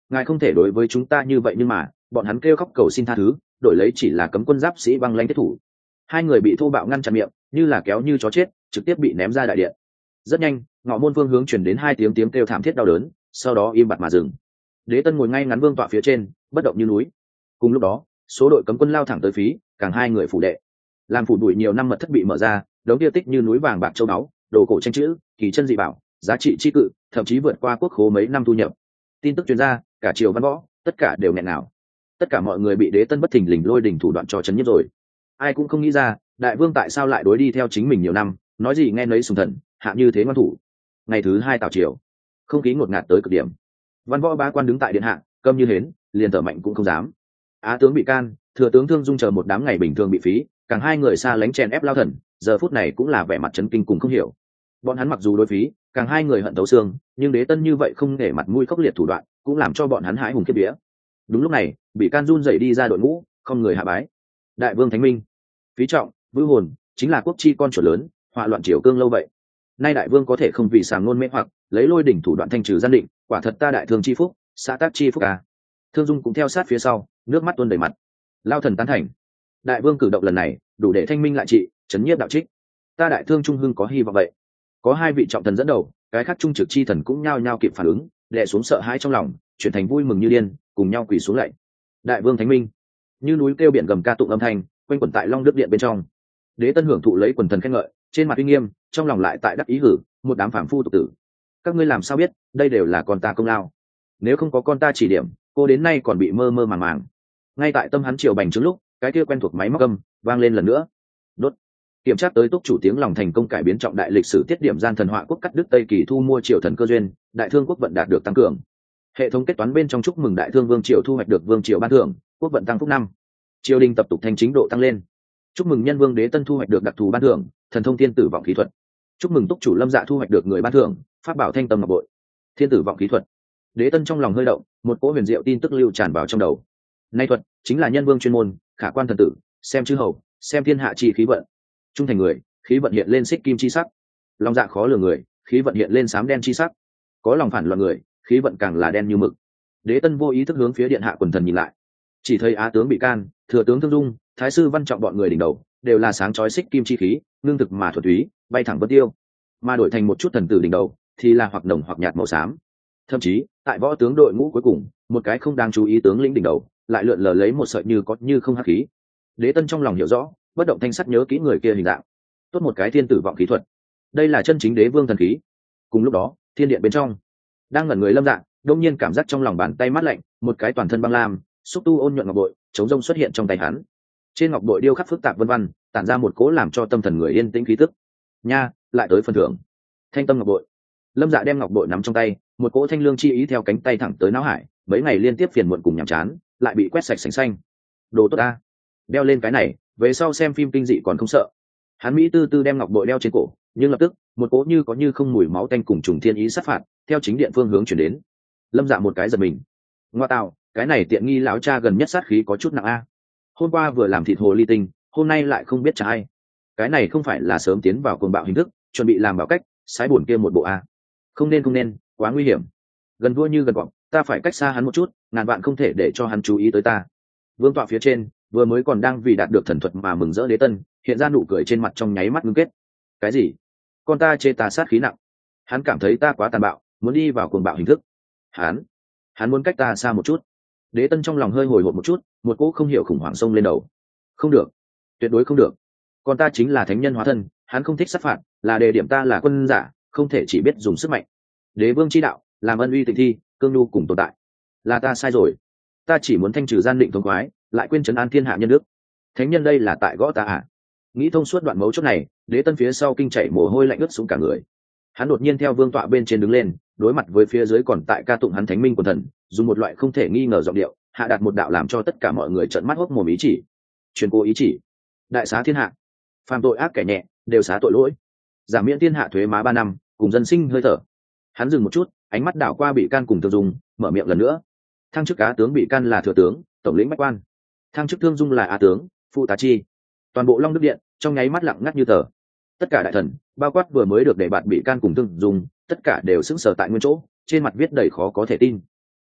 ngài không thể đối với chúng ta như vậy, nhưng mà bọn hắn kêu khóc cầu xin tha thứ, đổi lấy chỉ là cấm quân giáp sĩ băng lãnh thiết thủ. Hai người bị thô bạo ngăn chặn miệng, như là kéo như chó chết, trực tiếp bị ném ra đại điện. Rất nhanh, ngọ môn phương hướng chuyển đến hai tiếng tiếng kêu thảm thiết đau đớn, sau đó im bặt mà dừng. Đế Tân ngồi ngay ngắn vương tọa phía trên, bất động như núi. Cùng lúc đó, số đội cấm quân lao thẳng tới phí, càng hai người phủ đệ. Làm phủ đuổi nhiều năm mật thất bị mở ra, đống địa tích như núi vàng bạc châu báu, đồ cổ tranh chữ, kỳ chân dị bảo, giá trị chi cự, thậm chí vượt qua quốc khố mấy năm thu nhập. Tin tức truyền ra, cả triều văn võ, tất cả đều nghẹn ngào. Tất cả mọi người bị Đế Tân bất thình lình lôi đình thủ đoạn cho chấn nhiếp rồi. Ai cũng không nghĩ ra, đại vương tại sao lại đối đi theo chính mình nhiều năm, nói gì nghe nấy sùng thần, hạ như thế ngoan thủ. Ngày thứ hai tào triều, không khí ngột ngạt tới cực điểm. Văn võ bá quan đứng tại điện hạ, câm như hến, liền thở mạnh cũng không dám. Á tướng bị can, thừa tướng Thương Dung chờ một đám ngày bình thường bị phí, càng hai người xa lánh chèn ép lao thần, giờ phút này cũng là vẻ mặt chấn kinh cùng không hiểu. Bọn hắn mặc dù đối phí, càng hai người hận thấu xương, nhưng Đế Tân như vậy không để mặt mũi khốc liệt thủ đoạn, cũng làm cho bọn hắn hãi hùng khiếp vía. Đúng lúc này, bị can run dậy đi ra đội ngũ, không người hạ bái. Đại vương thánh minh, phí trọng, vưu hồn, chính là quốc chi con chuột lớn, họa loạn triều cương lâu vậy. Nay đại vương có thể không vì sàng ngôn mê hoặc lấy lôi đỉnh thủ đoạn thanh trừ gian định, quả thật ta đại thương chi phúc, xã tác chi phúc à. Thương Dung cũng theo sát phía sau, nước mắt tuôn đầy mặt. Lao thần tán thành. Đại vương cử động lần này, đủ để thanh minh lại trị, chấn nhiếp đạo trích. Ta đại thương trung hưng có hy vọng vậy. Có hai vị trọng thần dẫn đầu, cái khác trung trực chi thần cũng nhao nhao kịp phản ứng, đè xuống sợ hãi trong lòng, chuyển thành vui mừng như điên, cùng nhau quỳ xuống lạy. Đại vương thánh minh, như núi kêu biển gầm ca tụng âm thanh, quanh quẩn tại Long Đức điện bên trong. Đế Tân hưởng thụ lấy quần thần khen ngợi, trên mặt uy nghiêm, trong lòng lại tại đắc ý hử, một đám phàm phu tục tử. Các ngươi làm sao biết, đây đều là con ta công lao. Nếu không có con ta chỉ điểm, cô đến nay còn bị mơ mơ màng màng. Ngay tại tâm hắn triều bành trướng lúc, cái kia quen thuộc máy móc âm vang lên lần nữa. Đốt. Kiểm tra tới túc chủ tiếng lòng thành công cải biến trọng đại lịch sử tiết điểm gian thần họa quốc cắt đứt Tây Kỳ thu mua triều thần cơ duyên, đại thương quốc vận đạt được tăng cường. Hệ thống kết toán bên trong chúc mừng đại thương vương triều thu hoạch được vương triều ban thưởng, quốc vận tăng phúc năm. Triều đình tập tục thanh chính độ tăng lên. Chúc mừng nhân vương Đế Tân thu hoạch được đặc thù ban thưởng, thần thông thiên tử vọng khí thuật. Chúc mừng túc chủ Lâm Dạ thu hoạch được người ban thưởng, pháp bảo thanh tâm ngọc bội. Thiên tử vọng khí thuật. Đế Tân trong lòng hơi động, một cỗ huyền diệu tin tức lưu tràn vào trong đầu. Nay thuật chính là nhân vương chuyên môn, khả quan thần tử, xem chư hầu, xem thiên hạ chi khí vận. Trung thành người, khí vận hiện lên xích kim chi sắc. Lòng dạ khó lường người, khí vận hiện lên xám đen chi sắc. Có lòng phản loạn người, khí vận càng là đen như mực. Đế Tân vô ý thức hướng phía điện hạ quần thần nhìn lại, chỉ thấy á tướng bị can, thừa tướng Thương Dung, thái sư Văn Trọng bọn người đỉnh đầu đều là sáng chói xích kim chi khí, ngưng thực mà thuần túy, bay thẳng vân tiêu. Mà đổi thành một chút thần tử đỉnh đầu thì là hoặc nồng hoặc nhạt màu xám. Thậm chí tại võ tướng đội ngũ cuối cùng, một cái không đáng chú ý tướng lĩnh đỉnh đầu lại lượn lờ lấy một sợi như có như không hắc khí. Đế Tân trong lòng hiểu rõ, bất động thanh sắc nhớ kỹ người kia hình dạng. Tốt một cái thiên tử vọng khí thuật, đây là chân chính đế vương thần khí. Cùng lúc đó, thiên điện bên trong đang ngẩn người Lâm Dạ đông nhiên cảm giác trong lòng bàn tay mát lạnh, một cái toàn thân băng lam, xúc tu ôn nhuận ngọc bội chống rông xuất hiện trong tay hắn. Trên ngọc bội điêu khắc phức tạp vân vân, tản ra một cố làm cho tâm thần người yên tĩnh khí tức. Nha, lại tới phần thưởng. Thanh tâm ngọc bội. Lâm Dạ đem ngọc bội nắm trong tay, một cỗ thanh lương chi ý theo cánh tay thẳng tới não hải, mấy ngày liên tiếp phiền muộn cùng nhàm chán, lại bị quét sạch sành xanh. Đồ tốt ta, đeo lên cái này, về sau xem phim kinh dị còn không sợ. Hắn mỹ tư tư đem ngọc bội đeo trên cổ, nhưng lập tức, một cỗ như có như không mùi máu tanh cùng trùng thiên ý sát phạt, theo chính điện phương hướng chuyển đến. Lâm Dạ một cái giật mình. Ngoa tạo, cái này tiện nghi lão cha gần nhất sát khí có chút nặng a. Hôm qua vừa làm thịt hồ ly tinh, hôm nay lại không biết trả ai. Cái này không phải là sớm tiến vào cuồng bạo hình thức, chuẩn bị làm bảo cách, sái buồn kia một bộ a. Không nên không nên, quá nguy hiểm. Gần vua như gần vọng, ta phải cách xa hắn một chút, ngàn vạn không thể để cho hắn chú ý tới ta. Vương tọa phía trên, vừa mới còn đang vì đạt được thần thuật mà mừng rỡ Đế Tân, hiện ra nụ cười trên mặt trong nháy mắt ngưng kết. Cái gì? Con ta chê ta sát khí nặng. Hắn cảm thấy ta quá tàn bạo, muốn đi vào cuồng bạo hình thức. Hắn, hắn muốn cách ta xa một chút. Đế Tân trong lòng hơi hồi hộp một chút, một cỗ không hiểu khủng hoảng xông lên đầu. Không được, tuyệt đối không được. Con ta chính là thánh nhân hóa thân, hắn không thích sát phạt, là đề điểm ta là quân giả, không thể chỉ biết dùng sức mạnh. Đế vương chi đạo, làm ân uy tịnh thi, cương nhu cùng tồn tại. Là ta sai rồi. Ta chỉ muốn thanh trừ gian định thống khoái, lại quên trấn an thiên hạ nhân đức. Thánh nhân đây là tại gõ ta à? Nghĩ thông suốt đoạn mấu chốt này, Đế Tân phía sau kinh chảy mồ hôi lạnh ướt xuống cả người. Hắn đột nhiên theo vương tọa bên trên đứng lên, đối mặt với phía dưới còn tại ca tụng hắn thánh minh của thần, dùng một loại không thể nghi ngờ giọng điệu, hạ đạt một đạo làm cho tất cả mọi người trợn mắt hốc mồm ý chỉ. Truyền cố ý chỉ: đại xá thiên hạ, phàm tội ác kẻ nhẹ đều xá tội lỗi, giảm miễn thiên hạ thuế má ba năm, cùng dân sinh hơi thở. Hắn dừng một chút, ánh mắt đảo qua bị can cùng Thương Dung, mở miệng lần nữa. Thăng chức á tướng bị can là thừa tướng, tổng lĩnh bách quan. Thăng chức Thương Dung là á tướng, phụ tá chi. Toàn bộ Long Đức điện trong nháy mắt lặng ngắt như tờ. Tất cả đại thần, bao quát vừa mới được đề bạt bị can cùng Thương Dung, tất cả đều sững sờ tại nguyên chỗ, trên mặt viết đầy khó có thể tin.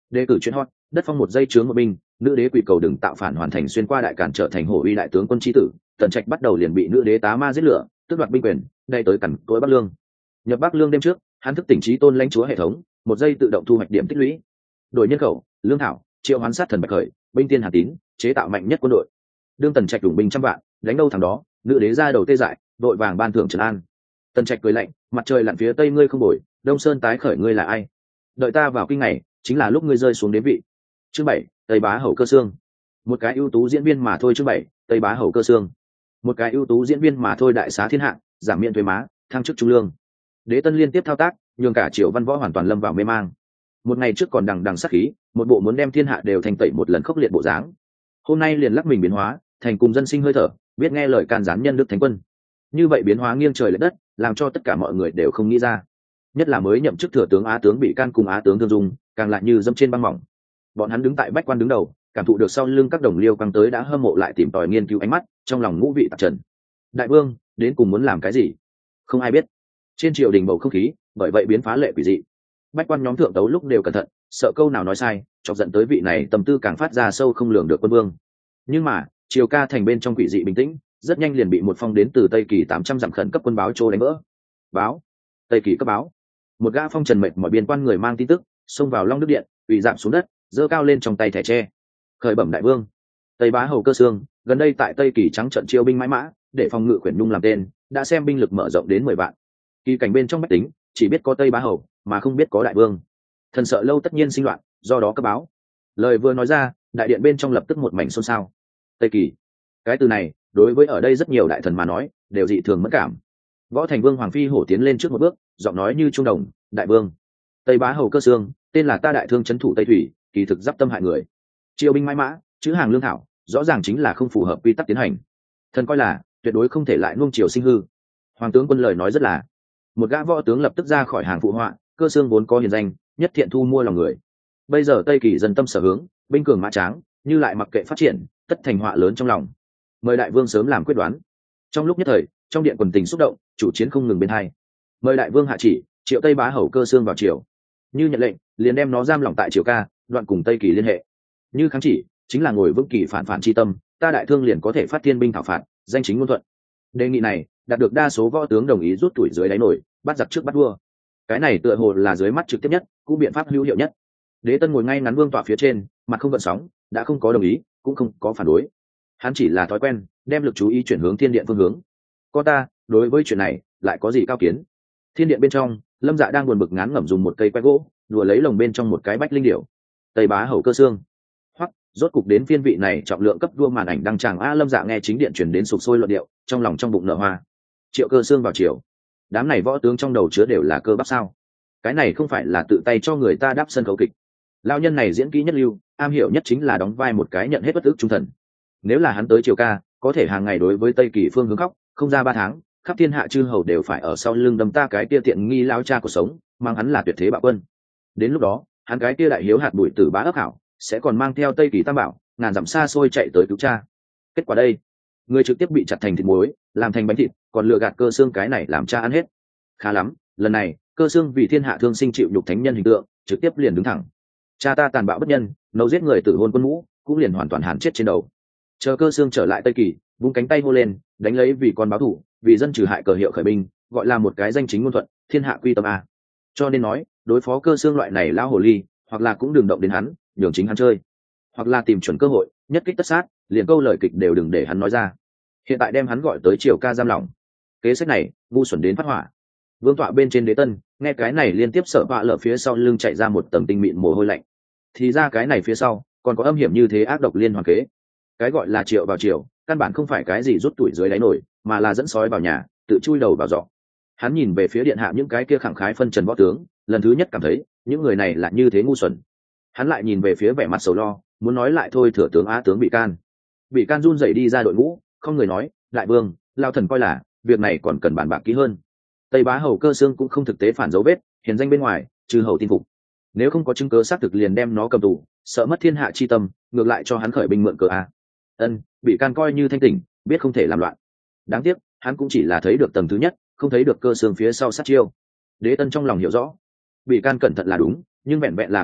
Đề cử chuyên hot, đất phong một giây chướng một binh, nữ đế quỷ cầu đừng tạo phản hoàn thành xuyên qua đại cản trở thành hổ uy đại tướng quân chi tử. Tần Trạch bắt đầu liền bị nữ đế tá ma giết lửa, tước đoạt binh quyền, đây tới cẩn tối Bắc Lương. Nhập Bắc Lương đêm trước, hắn thức tỉnh trí tôn lãnh chúa hệ thống, một giây tự động thu hoạch điểm tích lũy. Đổi nhân khẩu, lương thảo, triệu hoán sát thần bạch khởi, binh tiên hà tín, chế tạo mạnh nhất quân đội. Đương Tần Trạch đủ binh trăm vạn, đánh đâu thằng đó, nữ đế ra đầu tê dại, đội vàng ban thưởng trấn an. Tần Trạch cười lạnh, mặt trời lặn phía tây ngươi không bồi, đông sơn tái khởi ngươi là ai? Đợi ta vào kinh ngày, chính là lúc ngươi rơi xuống đế vị. Chương bảy, Tây Bá Hầu Cơ Xương. Một cái ưu tú diễn viên mà thôi. Chương bảy, Tây Bá Hầu Cơ Xương. Một cái ưu tú diễn viên mà thôi. Đại xá thiên hạ, giảm miễn thuế má, thăng chức trung lương. Đế Tân liên tiếp thao tác, nhường cả Triều Văn Võ hoàn toàn lâm vào mê mang. Một ngày trước còn đằng đằng sát khí, một bộ muốn đem thiên hạ đều thành tẩy một lần khốc liệt bộ dáng. Hôm nay liền lắc mình biến hóa, thành cùng dân sinh hơi thở, biết nghe lời can gián nhân đức thánh quân. Như vậy biến hóa nghiêng trời lệch đất, làm cho tất cả mọi người đều không nghĩ ra. Nhất là mới nhậm chức thừa tướng Á tướng bị can cùng Á tướng Thương Dung, càng lại như dẫm trên băng mỏng. Bọn hắn đứng tại bách quan đứng đầu, cảm thụ được sau lưng các đồng liêu căng tới đã hâm mộ lại tìm tòi nghiên cứu ánh mắt, trong lòng ngũ vị tạp trần. Đại vương đến cùng muốn làm cái gì? Không ai biết. Trên triều đình bầu không khí bởi vậy biến phá lệ quỷ dị. Bách quan nhóm thượng tấu lúc đều cẩn thận, sợ câu nào nói sai, chọc giận tới vị này tâm tư càng phát ra sâu không lường được quân vương. Nhưng mà triều ca thành bên trong quỷ dị bình tĩnh, rất nhanh liền bị một phong đến từ Tây Kỳ tám trăm dặm khẩn cấp quân báo trô đánh vỡ. Báo, Tây Kỳ cấp báo. Một gã phong trần mệt mọi biên quan người mang tin tức, xông vào Long Đức điện, ủy giảm xuống đất, giơ cao lên trong tay thẻ tre. Khởi bẩm đại vương, Tây Bá Hầu Cơ Xương gần đây tại Tây Kỳ trắng trận chiêu binh mãi mã, để phòng ngự quyển nhung làm tên, đã xem binh lực mở rộng đến mười vạn. Kỳ cảnh bên trong bách tính chỉ biết có Tây Bá Hầu, mà không biết có đại vương. Thần sợ lâu tất nhiên sinh loạn, do đó cấp báo. Lời vừa nói ra, đại điện bên trong lập tức một mảnh xôn xao. Tây Kỳ, cái từ này đối với ở đây rất nhiều đại thần mà nói đều dị thường mất cảm. Võ Thành Vương Hoàng Phi hổ tiến lên trước một bước, giọng nói như trung đồng, đại vương, Tây Bá Hầu Cơ Xương tên là ta đại thương trấn thủ Tây Thủy, kỳ thực giáp tâm hại người, triều binh mãi mã, chữ hàng lương thảo, rõ ràng chính là không phù hợp quy tắc tiến hành. Thần coi là tuyệt đối không thể lại nuông chiều sinh hư. Hoàng tướng quân lời nói rất là. Một gã võ tướng lập tức ra khỏi hàng phụ họa, Cơ Xương vốn có hiền danh, nhất thiện thu mua lòng người. Bây giờ Tây Kỳ dân tâm sở hướng, binh cường mã tráng, như lại mặc kệ phát triển, tất thành họa lớn trong lòng. Mời đại vương sớm làm quyết đoán. Trong lúc nhất thời, trong điện quần tình xúc động, chủ chiến không ngừng bên hai. Mời đại vương hạ chỉ, triệu Tây Bá Hầu Cơ Xương vào triều. Như nhận lệnh, liền đem nó giam lỏng tại triều ca, đoạn cùng Tây Kỳ liên hệ. Như kháng chỉ, chính là ngồi vững kỳ phản phản chi tâm, ta đại thương liền có thể phát thiên binh thảo phạt, danh chính ngôn thuận. Đề nghị này đạt được đa số võ tướng đồng ý rút tuổi dưới đáy nổi, bắt giặc trước bắt vua. Cái này tựa hồ là dưới mắt trực tiếp nhất, cũng biện pháp hữu hiệu nhất. Đế Tân ngồi ngay ngắn vương tọa phía trên, mặt không gợn sóng, đã không có đồng ý, cũng không có phản đối. Hắn chỉ là thói quen, đem lực chú ý chuyển hướng thiên điện phương hướng. Có ta, đối với chuyện này lại có gì cao kiến? Thiên điện bên trong, Lâm Dạ đang buồn bực ngán ngẩm dùng một cây que gỗ đùa lấy lồng bên trong một cái bách linh điểu. Tây Bá Hầu Cơ Xương, hoặc rốt cục đến phiên vị này trọng lượng cấp vua màn ảnh đăng tràng a. Lâm Dạ nghe chính điện chuyển đến sục sôi luận điệu, trong lòng trong bụng nở hoa. Triệu Cơ Xương vào triều, đám này võ tướng trong đầu chứa đều là cơ bắp sao? Cái này không phải là tự tay cho người ta đắp sân khấu kịch. Lão nhân này diễn kỹ nhất lưu, am hiểu nhất chính là đóng vai một cái nhận hết bất ức trung thần. Nếu là hắn tới triều ca, có thể hàng ngày đối với Tây Kỳ phương hướng khóc, không ra ba tháng, khắp thiên hạ chư hầu đều phải ở sau lưng đâm ta cái tia tiện nghi lao cha của sống, mang hắn là tuyệt thế bạo quân. Đến lúc đó, hắn cái tia đại hiếu hạt bụi tử bá ấp hảo, sẽ còn mang theo Tây Kỳ tam bảo, ngàn dặm xa xôi chạy tới cứu cha. Kết quả đây, người trực tiếp bị chặt thành thịt muối, làm thành bánh thịt, còn lừa gạt Cơ Xương cái này làm cha ăn hết. Khá lắm, lần này, Cơ Xương vì thiên hạ thương sinh chịu nhục thánh nhân hình tượng, trực tiếp liền đứng thẳng. Cha ta tàn bạo bất nhân, nấu giết người tử hôn quân mũ, cũng liền hoàn toàn hàn chết trên đầu. Chờ Cơ Xương trở lại Tây Kỳ, vung cánh tay hô lên, đánh lấy vì con báo thủ, vì dân trừ hại cờ hiệu khởi binh, gọi là một cái danh chính ngôn thuận, thiên hạ quy tâm a. Cho nên nói, đối phó Cơ Xương loại này lão hồ ly, hoặc là cũng đừng động đến hắn, nhường chính hắn chơi, hoặc là tìm chuẩn cơ hội, nhất kích tất sát, liền câu lời kịch đều đừng để hắn nói ra. Hiện tại đem hắn gọi tới triều ca giam lỏng. Kế sách này, ngu xuẩn đến phát hỏa. Vương tọa bên trên đế tân, nghe cái này liên tiếp sợ vạ lở phía sau lưng chạy ra một tầng tinh mịn mồ hôi lạnh. Thì ra cái này phía sau, còn có âm hiểm như thế ác độc liên hoàn kế. Cái gọi là triệu vào triều, căn bản không phải cái gì rút tuổi dưới đáy nổi, mà là dẫn sói vào nhà, tự chui đầu vào giỏ. Hắn nhìn về phía điện hạ những cái kia khẳng khái phân trần võ tướng, lần thứ nhất cảm thấy những người này là như thế ngu xuẩn. Hắn lại nhìn về phía vẻ mặt sầu lo, muốn nói lại thôi thừa tướng á tướng bị can. Bị can run rẩy đi ra đội ngũ, không người nói, đại vương, lao thần coi là việc này còn cần bàn bạc kỹ hơn. Tây Bá Hầu Cơ Xương cũng không thực tế phản dấu vết, hiền danh bên ngoài, trừ hầu tin phục. Nếu không có chứng cứ xác thực liền đem nó cầm tù, sợ mất thiên hạ chi tâm, ngược lại cho hắn khởi binh mượn cờ a. Ân, bị can coi như thanh tỉnh, biết không thể làm loạn. Đáng tiếc, hắn cũng chỉ là thấy được tầng thứ nhất, không thấy được Cơ Xương phía sau sát chiêu. Đế Tân trong lòng hiểu rõ, bị can cẩn thận là đúng, nhưng vẹn vẹn là cẩn thận,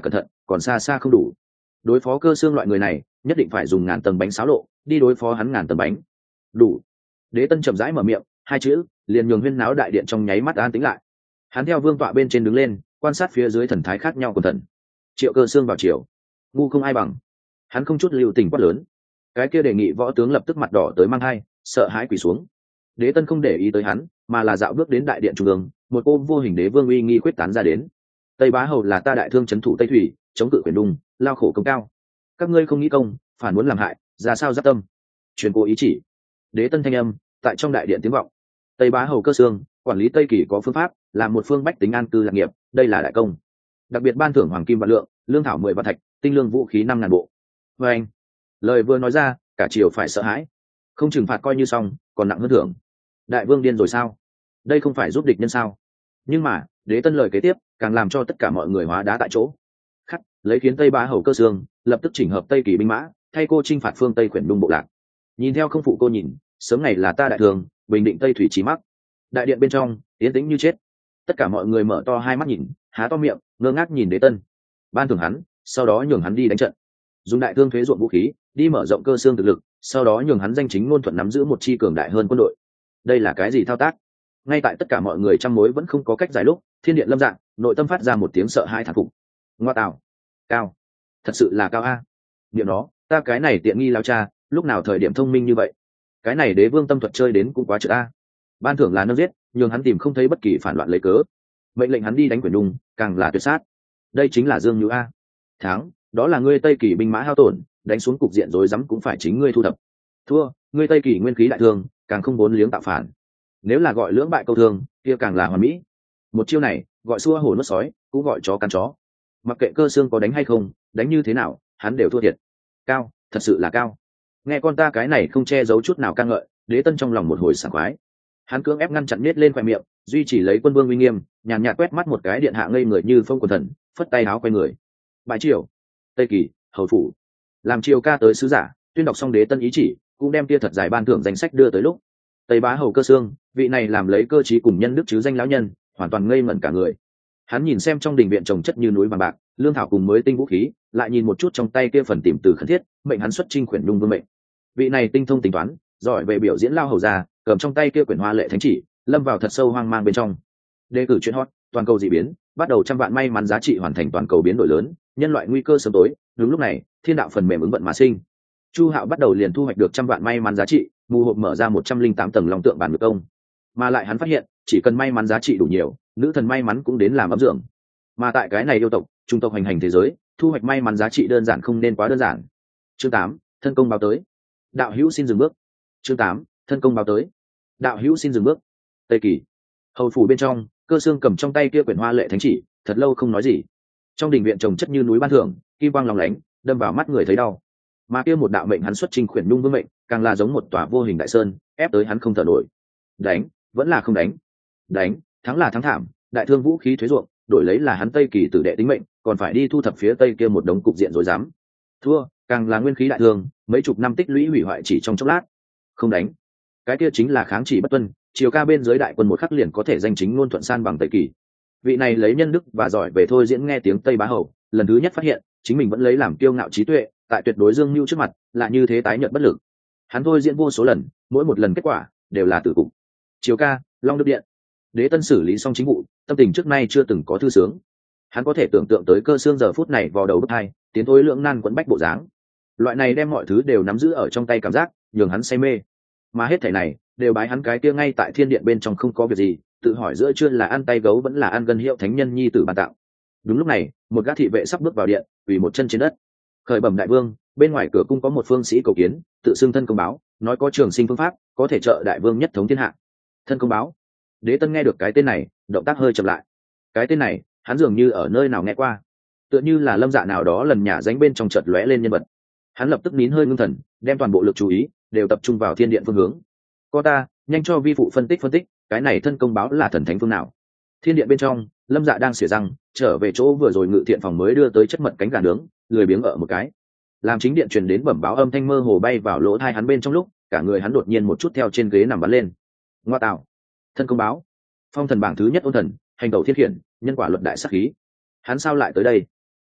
còn xa xa không đủ. Đối phó Cơ Xương loại người này nhất định phải dùng ngàn tầng bánh xáo lộ đi đối phó hắn ngàn tầng bánh. Đủ. Đế Tân chậm rãi mở miệng, hai chữ liền nhường huyên náo đại điện trong nháy mắt an tĩnh lại. Hắn theo vương tọa bên trên đứng lên, quan sát phía dưới thần thái khác nhau của thần. Triệu Cơ Xương vào chiều, ngu không ai bằng. Hắn không chút lưu tình quát lớn. Cái kia đề nghị võ tướng lập tức mặt đỏ tới mang hai, sợ hãi quỳ xuống. Đế Tân không để ý tới hắn, mà là dạo bước đến đại điện trung ương, một cô vô hình đế vương uy nghi quyết tán ra đến. Tây Bá Hầu là ta đại thương trấn thủ Tây Thủy, chống cự quyền đung, lao khổ công cao. Các ngươi không nghĩ công, phản muốn làm hại, ra sao giáp tâm. Truyền cố ý chỉ. Đế Tân thanh âm tại trong đại điện tiếng vọng. Tây Bá Hầu Cơ Xương, quản lý Tây Kỳ có phương pháp, là một phương bách tính an cư lạc nghiệp, đây là đại công. Đặc biệt ban thưởng hoàng kim vạn lượng, lương thảo mười vạn thạch, tinh lương vũ khí năm ngàn bộ. Và anh, lời vừa nói ra, cả triều phải sợ hãi. Không trừng phạt coi như xong, còn nặng hơn thưởng. Đại vương điên rồi sao? Đây không phải giúp địch nhân sao? Nhưng mà Đế Tân lời kế tiếp càng làm cho tất cả mọi người hóa đá tại chỗ. Khắc lấy khiến Tây Bá Hầu Cơ Xương lập tức chỉnh hợp Tây Kỳ binh mã, thay cô chinh phạt phương Tây quyển đung bộ lạc. Nhìn theo không phụ cô nhìn, sớm ngày là ta đại thường bình định Tây Thủy trí mắc. Đại điện bên trong yên tĩnh như chết, tất cả mọi người mở to hai mắt nhìn, há to miệng ngơ ngác nhìn Đế Tân. Ban thưởng hắn, sau đó nhường hắn đi đánh trận, dùng đại thương thuế ruộng vũ khí đi mở rộng Cơ Xương thực lực, sau đó nhường hắn danh chính ngôn thuận nắm giữ một chi cường đại hơn quân đội. Đây là cái gì thao tác? Ngay tại tất cả mọi người trăm mối vẫn không có cách giải lúc, thiên điện lâm dạng, nội tâm phát ra một tiếng sợ hãi thán phục. Ngoa tạo, cao, thật sự là cao a. Niệm đó, ta cái này tiện nghi lao cha, lúc nào thời điểm thông minh như vậy? Cái này đế vương tâm thuật chơi đến cũng quá trượt a. Ban thưởng là nâng giết, nhường hắn tìm không thấy bất kỳ phản loạn lấy cớ. Mệnh lệnh hắn đi đánh Quyển Đung, càng là tuyệt sát. Đây chính là Dương Nhữ a. Thắng, đó là ngươi Tây Kỳ binh mã hao tổn, đánh xuống cục diện rối rắm cũng phải chính ngươi thu thập. Thua, ngươi Tây Kỳ nguyên khí đại thương, càng không bốn liếng tạo phản. Nếu là gọi lưỡng bại câu thương, kia càng là hoàn mỹ. Một chiêu này gọi xua hổ nuốt sói, cũng gọi chó cắn chó. Mặc kệ Cơ Xương có đánh hay không, đánh như thế nào hắn đều thua thiệt. Cao, thật sự là cao. Nghe con ta cái này không che giấu chút nào ca ngợi, Đế Tân trong lòng một hồi sảng khoái. Hắn cưỡng ép ngăn chặn nết lên khoe miệng, duy trì lấy quân vương uy nghiêm, nhàn nhạt quét mắt một cái điện hạ ngây người như phong quần thần, phất tay áo quay người. Bãi triều, Tây Kỳ, hầu phủ. Làm triều ca tới sứ giả, tuyên đọc xong Đế Tân ý chỉ, cũng đem tia thật dài ban thưởng danh sách đưa tới lúc. Tây Bá Hầu Cơ Xương, vị này làm lấy cơ trí cùng nhân đức chứ danh lão nhân, hoàn toàn ngây ngẩn cả người. Hắn nhìn xem trong đình viện trồng chất như núi vàng bạc, lương thảo cùng mới tinh vũ khí, lại nhìn một chút trong tay kia phần tìm từ khẩn thiết, mệnh hắn xuất chinh Quyển Đung vương mệnh. Vị này tinh thông tính toán, giỏi về biểu diễn lao hầu già, cầm trong tay kia quyển hoa lệ thánh chỉ, lâm vào thật sâu hoang mang bên trong. Đề cử chuyện hot, toàn cầu dị biến, bắt đầu trăm vạn may mắn giá trị hoàn thành toàn cầu biến đổi lớn, nhân loại nguy cơ sớm tối. Đúng lúc này, thiên đạo phần mềm ứng vận mà sinh. Chu Hạo bắt đầu liền thu hoạch được trăm vạn may mắn giá trị, mù hộp mở ra một trăm linh tám tầng long tượng bản ngược công. Mà lại hắn phát hiện, chỉ cần may mắn giá trị đủ nhiều, nữ thần may mắn cũng đến làm ấm dưỡng. Mà tại cái này yêu tộc, trung tộc hành hành thế giới, thu hoạch may mắn giá trị đơn giản không nên quá đơn giản. Chương tám, thân công báo tới. Đạo hữu xin dừng bước. Chương tám, thân công báo tới. Đạo hữu xin dừng bước. Tây Kỳ, hầu phủ bên trong, Cơ Xương cầm trong tay kia quyển hoa lệ thánh chỉ, thật lâu không nói gì. Trong đình viện trồng chất như núi ban thưởng, kim quang lóng lánh, đâm vào mắt người thấy đau. Mà kia một đạo mệnh hắn xuất trình Quyển Đung vương mệnh, càng là giống một tòa vô hình đại sơn, ép tới hắn không thở nổi. Đánh, vẫn là không đánh. Đánh, thắng là thắng thảm, đại thương vũ khí thuế ruộng, đổi lấy là hắn Tây Kỳ tử đệ tính mệnh, còn phải đi thu thập phía Tây kia một đống cục diện rối rắm. Thua, càng là nguyên khí đại thương, mấy chục năm tích lũy hủy hoại chỉ trong chốc lát. Không đánh, cái kia chính là kháng chỉ bất tuân, chiều ca bên dưới đại quân một khắc liền có thể danh chính ngôn thuận san bằng Tây Kỳ. Vị này lấy nhân đức và giỏi về thôi diễn nghe tiếng Tây Bá Hầu, lần thứ nhất phát hiện chính mình vẫn lấy làm kiêu ngạo trí tuệ, tại tuyệt đối dương mưu trước mặt là như thế tái nhợt bất lực. Hắn thôi diễn vô số lần, mỗi một lần kết quả đều là tử cục. Chiều ca, Long Đức Điện. Đế Tân xử lý xong chính vụ, tâm tình trước nay chưa từng có thư sướng. Hắn có thể tưởng tượng tới Cơ Xương giờ phút này vò đầu bứt tai, tiến thối lưỡng nan quẫn bách bộ dáng. Loại này đem mọi thứ đều nắm giữ ở trong tay cảm giác, nhường hắn say mê. Mà hết thảy này đều bái hắn cái kia ngay tại thiên điện bên trong không có việc gì, tự hỏi giữa chưa là ăn tay gấu vẫn là ăn gân hiệu thánh nhân nhi tử ban tạo. Đúng lúc này, một gã thị vệ sắp bước vào điện, quỳ một chân trên đất. Khởi bẩm đại vương, bên ngoài cửa cung có một phương sĩ cầu kiến, tự xưng thân công báo, nói có trường sinh phương pháp, có thể trợ đại vương nhất thống thiên hạ. Thân công báo. Đế Tân nghe được cái tên này, động tác hơi chậm lại. Cái tên này, hắn dường như ở nơi nào nghe qua, tựa như là Lâm Dạ nào đó lần nhả dánh bên trong chợt lóe lên nhân vật. Hắn lập tức nín hơi ngưng thần, đem toàn bộ lực chú ý đều tập trung vào thiên điện phương hướng. Có ta, nhanh cho vi phụ phân tích phân tích, cái này thân công báo là thần thánh phương nào? Thiên điện bên trong, Lâm Dạ đang xỉa răng, trở về chỗ vừa rồi ngự thiện phòng mới đưa tới chất mật cánh gà nướng, lười biếng ở một cái. Làm chính điện truyền đến bẩm báo âm thanh mơ hồ bay vào lỗ tai hắn bên trong lúc, cả người hắn đột nhiên một chút theo trên ghế nằm bắn lên. Ngoa tạo, thân công báo, phong thần bảng thứ nhất ôn thần, hành tẩu thiên khiển, nhân quả luật đại sắc khí. Hắn sao lại tới đây?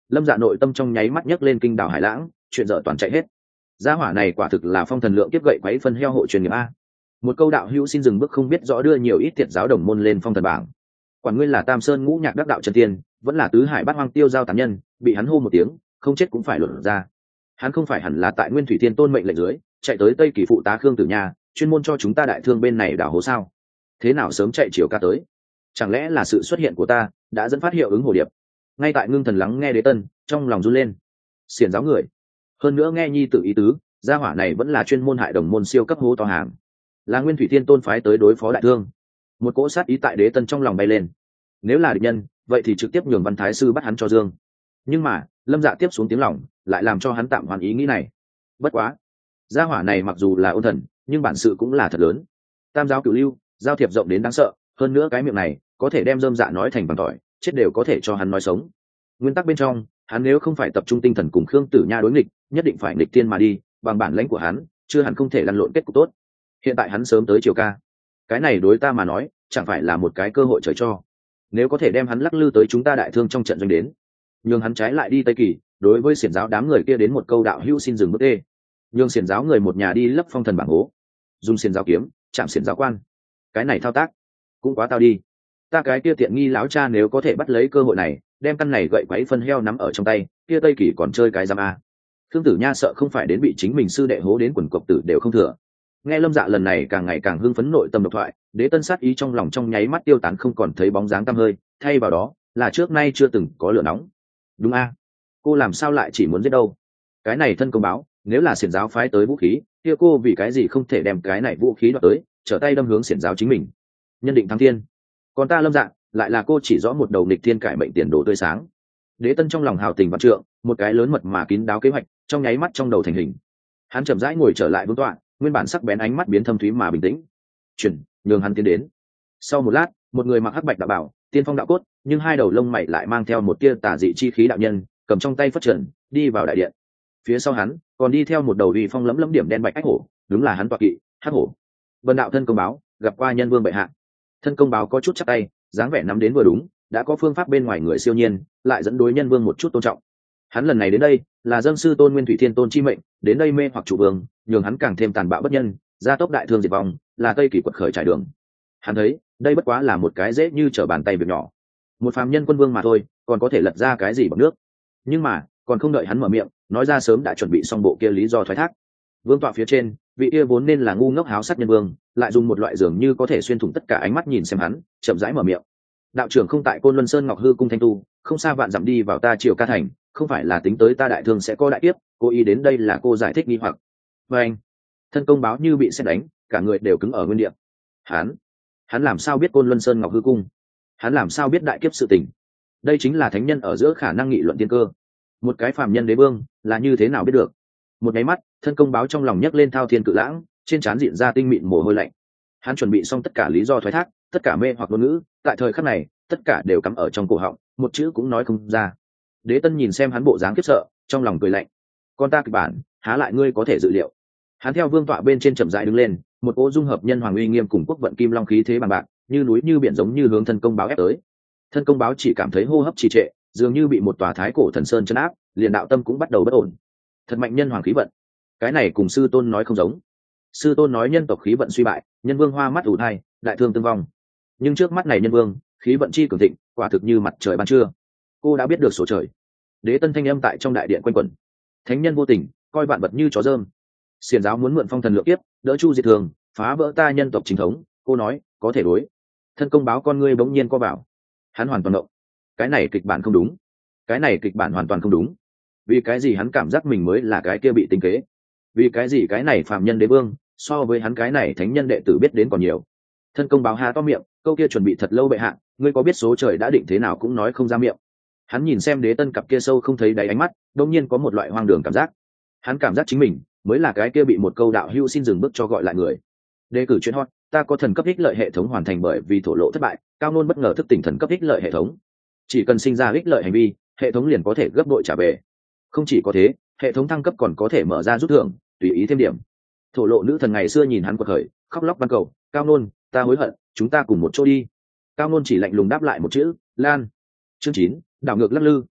Lâm Dạ nội tâm trong nháy mắt nhấc lên kinh đảo hải lãng, chuyện dở toàn chạy hết. Gia hỏa này quả thực là phong thần lượng tiếp gậy quấy phân heo hộ truyền nghiệp a. Một câu đạo hữu xin dừng bước không biết rõ đưa nhiều ít tiệt giáo đồng môn lên phong thần bảng. Quản nguyên là Tam Sơn ngũ nhạc đắc đạo chân tiên, vẫn là tứ hải bát hoang tiêu giao tán nhân, bị hắn hô một tiếng, không chết cũng phải luận ra. Hắn không phải hẳn là tại Nguyên Thủy Thiên Tôn mệnh lệnh dưới, chạy tới Tây Kỳ phụ tá Khương Tử Nha, chuyên môn cho chúng ta đại thương bên này đào hố sao? Thế nào sớm chạy chiều ca tới? Chẳng lẽ là sự xuất hiện của ta đã dẫn phát hiệu ứng hồ điệp? Ngay tại Ngưng Thần lắng nghe Đế Tân, trong lòng run lên. Xiển giáo người, hơn nữa nghe nhi tự ý tứ, gia hỏa này vẫn là chuyên môn hại đồng môn siêu cấp hố to hàng, là Nguyên Thủy Thiên Tôn phái tới đối phó đại thương. Một cỗ sát ý tại Đế Tân trong lòng bay lên. Nếu là địch nhân, vậy thì trực tiếp nhường Văn Thái sư bắt hắn cho dương. Nhưng mà Lâm Dạ tiếp xuống tiếng lòng lại làm cho hắn tạm hoãn ý nghĩ này. Bất quá, gia hỏa này mặc dù là ôn thần, nhưng bản sự cũng là thật lớn. Tam giáo cửu lưu, giao thiệp rộng đến đáng sợ, hơn nữa cái miệng này có thể đem Dơm Dạ nói thành bằng tỏi, chết đều có thể cho hắn nói sống. Nguyên tắc bên trong, hắn nếu không phải tập trung tinh thần cùng Khương Tử Nha đối nghịch, nhất định phải nghịch tiên mà đi, bằng bản lãnh của hắn, chưa hẳn không thể lăn lộn kết cục tốt. Hiện tại hắn sớm tới chiều ca, cái này đối ta mà nói, chẳng phải là một cái cơ hội trời cho. Nếu có thể đem hắn lắc lư tới chúng ta đại thương trong trận doanh đến, nhường hắn trái lại đi Tây Kỳ, đối với xiển giáo đám người kia đến một câu đạo hữu xin dừng bước đê, nhường xiển giáo người một nhà đi lấp phong thần bảng hố, dùng xiển giáo kiếm chạm xiển giáo quan, cái này thao tác cũng quá tao đi. Ta cái kia tiện nghi lão cha nếu có thể bắt lấy cơ hội này, đem căn này gậy quấy phân heo nắm ở trong tay, kia Tây Kỳ còn chơi cái giam a. Khương Tử Nha sợ không phải đến bị chính mình sư đệ hố đến quần cộc tử đều không thừa. Nghe Lâm Dạ lần này càng ngày càng hưng phấn nội tâm độc thoại, Đế Tân sát ý trong lòng trong nháy mắt tiêu tán không còn thấy bóng dáng tăm hơi, thay vào đó là trước nay chưa từng có lửa nóng. Đúng a, cô làm sao lại chỉ muốn giết đâu? Cái này thân công báo, nếu là xiển giáo phái tới vũ khí, kia cô vì cái gì không thể đem cái này vũ khí đoạt tới, trở tay đâm hướng xiển giáo chính mình? Nhân định thắng thiên. Còn ta Lâm Dạ, lại là cô chỉ rõ một đầu nghịch thiên cải mệnh tiền đồ tươi sáng. Đế Tân trong lòng hào tình vạn trượng, một cái lớn mật mà kín đáo kế hoạch, trong nháy mắt trong đầu thành hình. Hắn chậm rãi ngồi trở lại vương tọa, nguyên bản sắc bén ánh mắt biến thâm thúy mà bình tĩnh. Chuyển, nhường hắn tiến đến. Sau một lát, một người mặc hắc bạch đạo bảo, tiên phong đạo cốt, nhưng hai đầu lông mày lại mang theo một tia tà dị chi khí đạo nhân, cầm trong tay phất trần, đi vào đại điện. Phía sau hắn, còn đi theo một đầu uy phong lẫm lẫm điểm đen bạch ách hổ, đúng là hắn tọa kỵ, hắc hổ. Vân đạo thân công báo, gặp qua nhân vương bệ hạ. Thân công báo có chút chắp tay, dáng vẻ nắm đến vừa đúng, đã có phương pháp bên ngoài người siêu nhiên, lại dẫn đối nhân vương một chút tôn trọng. Hắn lần này đến đây, là dâng sư tôn Nguyên Thủy Thiên Tôn chi mệnh, đến đây mê hoặc chủ vương, nhường hắn càng thêm tàn bạo bất nhân, gia tốc đại thương diệt vong, là Tây Kỳ quật khởi trải đường. Hắn thấy, đây bất quá là một cái dễ như trở bàn tay việc nhỏ, một phàm nhân quân vương mà thôi, còn có thể lật ra cái gì bằng nước. Nhưng mà, còn không đợi hắn mở miệng, nói ra sớm đã chuẩn bị xong bộ kia lý do thoái thác. Vương tọa phía trên, vị kia vốn nên là ngu ngốc háo sắc nhân vương, lại dùng một loại dường như có thể xuyên thủng tất cả ánh mắt nhìn xem hắn, chậm rãi mở miệng. Đạo trưởng không tại Côn Luân Sơn Ngọc Hư cung thanh tu, không xa vạn dặm đi vào ta Triều Ca thành, không phải là tính tới ta đại thương sẽ có đại tiếp, cô ý đến đây là cô giải thích nghi hoặc. Và anh, thân công báo như bị sét đánh, cả người đều cứng ở nguyên địa. Hắn, hắn làm sao biết Côn Luân Sơn Ngọc Hư cung? Hắn làm sao biết đại kiếp sự tình? Đây chính là thánh nhân ở giữa khả năng nghị luận tiên cơ. Một cái phàm nhân đế vương là như thế nào biết được? Một cái mắt, thân công báo trong lòng nhấc lên thao thiên cự lãng, trên trán diện ra tinh mịn mồ hôi lạnh. Hắn chuẩn bị xong tất cả lý do thoái thác, tất cả mê hoặc ngôn ngữ, tại thời khắc này, tất cả đều cắm ở trong cổ họng, một chữ cũng nói không ra. Đế Tân nhìn xem hắn bộ dáng khiếp sợ, trong lòng cười lạnh. Con ta kịch bản, há lại ngươi có thể dự liệu? Hắn theo vương tọa bên trên chậm rãi đứng lên, một cỗ dung hợp nhân hoàng uy nghiêm cùng quốc vận kim long khí thế bằng bạc, như núi như biển giống như hướng thân công báo ép tới. Thân công báo chỉ cảm thấy hô hấp trì trệ, dường như bị một tòa thái cổ thần sơn chấn áp, liền đạo tâm cũng bắt đầu bất ổn. Thật mạnh nhân hoàng khí vận, cái này cùng sư tôn nói không giống. Sư tôn nói nhân tộc khí vận suy bại, nhân vương hoa mắt ủ thai, đại thương tương vong. Nhưng trước mắt này nhân vương, khí vận chi cường thịnh, quả thực như mặt trời ban trưa. Cô đã biết được số trời. Đế Tân thanh âm tại trong đại điện quanh quẩn. Thánh nhân vô tình, coi vạn vật như chó dơm. Xiển giáo muốn mượn phong thần lượng kiếp, đỡ chu diệt thường, phá vỡ ta nhân tộc chính thống. Cô nói, có thể đối. Thân công báo con ngươi bỗng nhiên co vào. Hắn hoàn toàn ngộng. Cái này kịch bản không đúng. Cái này kịch bản hoàn toàn không đúng. Vì cái gì hắn cảm giác mình mới là cái kia bị tính kế? Vì cái gì cái này phàm nhân đế vương, so với hắn cái này thánh nhân đệ tử biết đến còn nhiều? Thân công báo há to miệng, câu kia chuẩn bị thật lâu bệ hạ, ngươi có biết số trời đã định thế nào cũng nói không ra miệng. Hắn nhìn xem Đế Tân cặp kia sâu không thấy đáy ánh mắt, đột nhiên có một loại hoang đường cảm giác. Hắn cảm giác chính mình mới là cái kia bị một câu đạo hưu xin dừng bước cho gọi lại người. Đề cử chuyên hot, ta có thần cấp ích lợi hệ thống hoàn thành bởi vì thổ lộ thất bại, cao nôn bất ngờ thức tỉnh thần cấp ích lợi hệ thống. Chỉ cần sinh ra ích lợi hành vi, hệ thống liền có thể gấp bội trả về. Không chỉ có thế, hệ thống thăng cấp còn có thể mở ra rút thưởng, tùy ý thêm điểm. Thổ lộ nữ thần ngày xưa nhìn hắn quật khởi, khóc lóc van cầu, cao nôn, ta hối hận, chúng ta cùng một chỗ đi. Cao nôn chỉ lạnh lùng đáp lại một chữ, lan. Chương chín, đảo ngược lắc lư,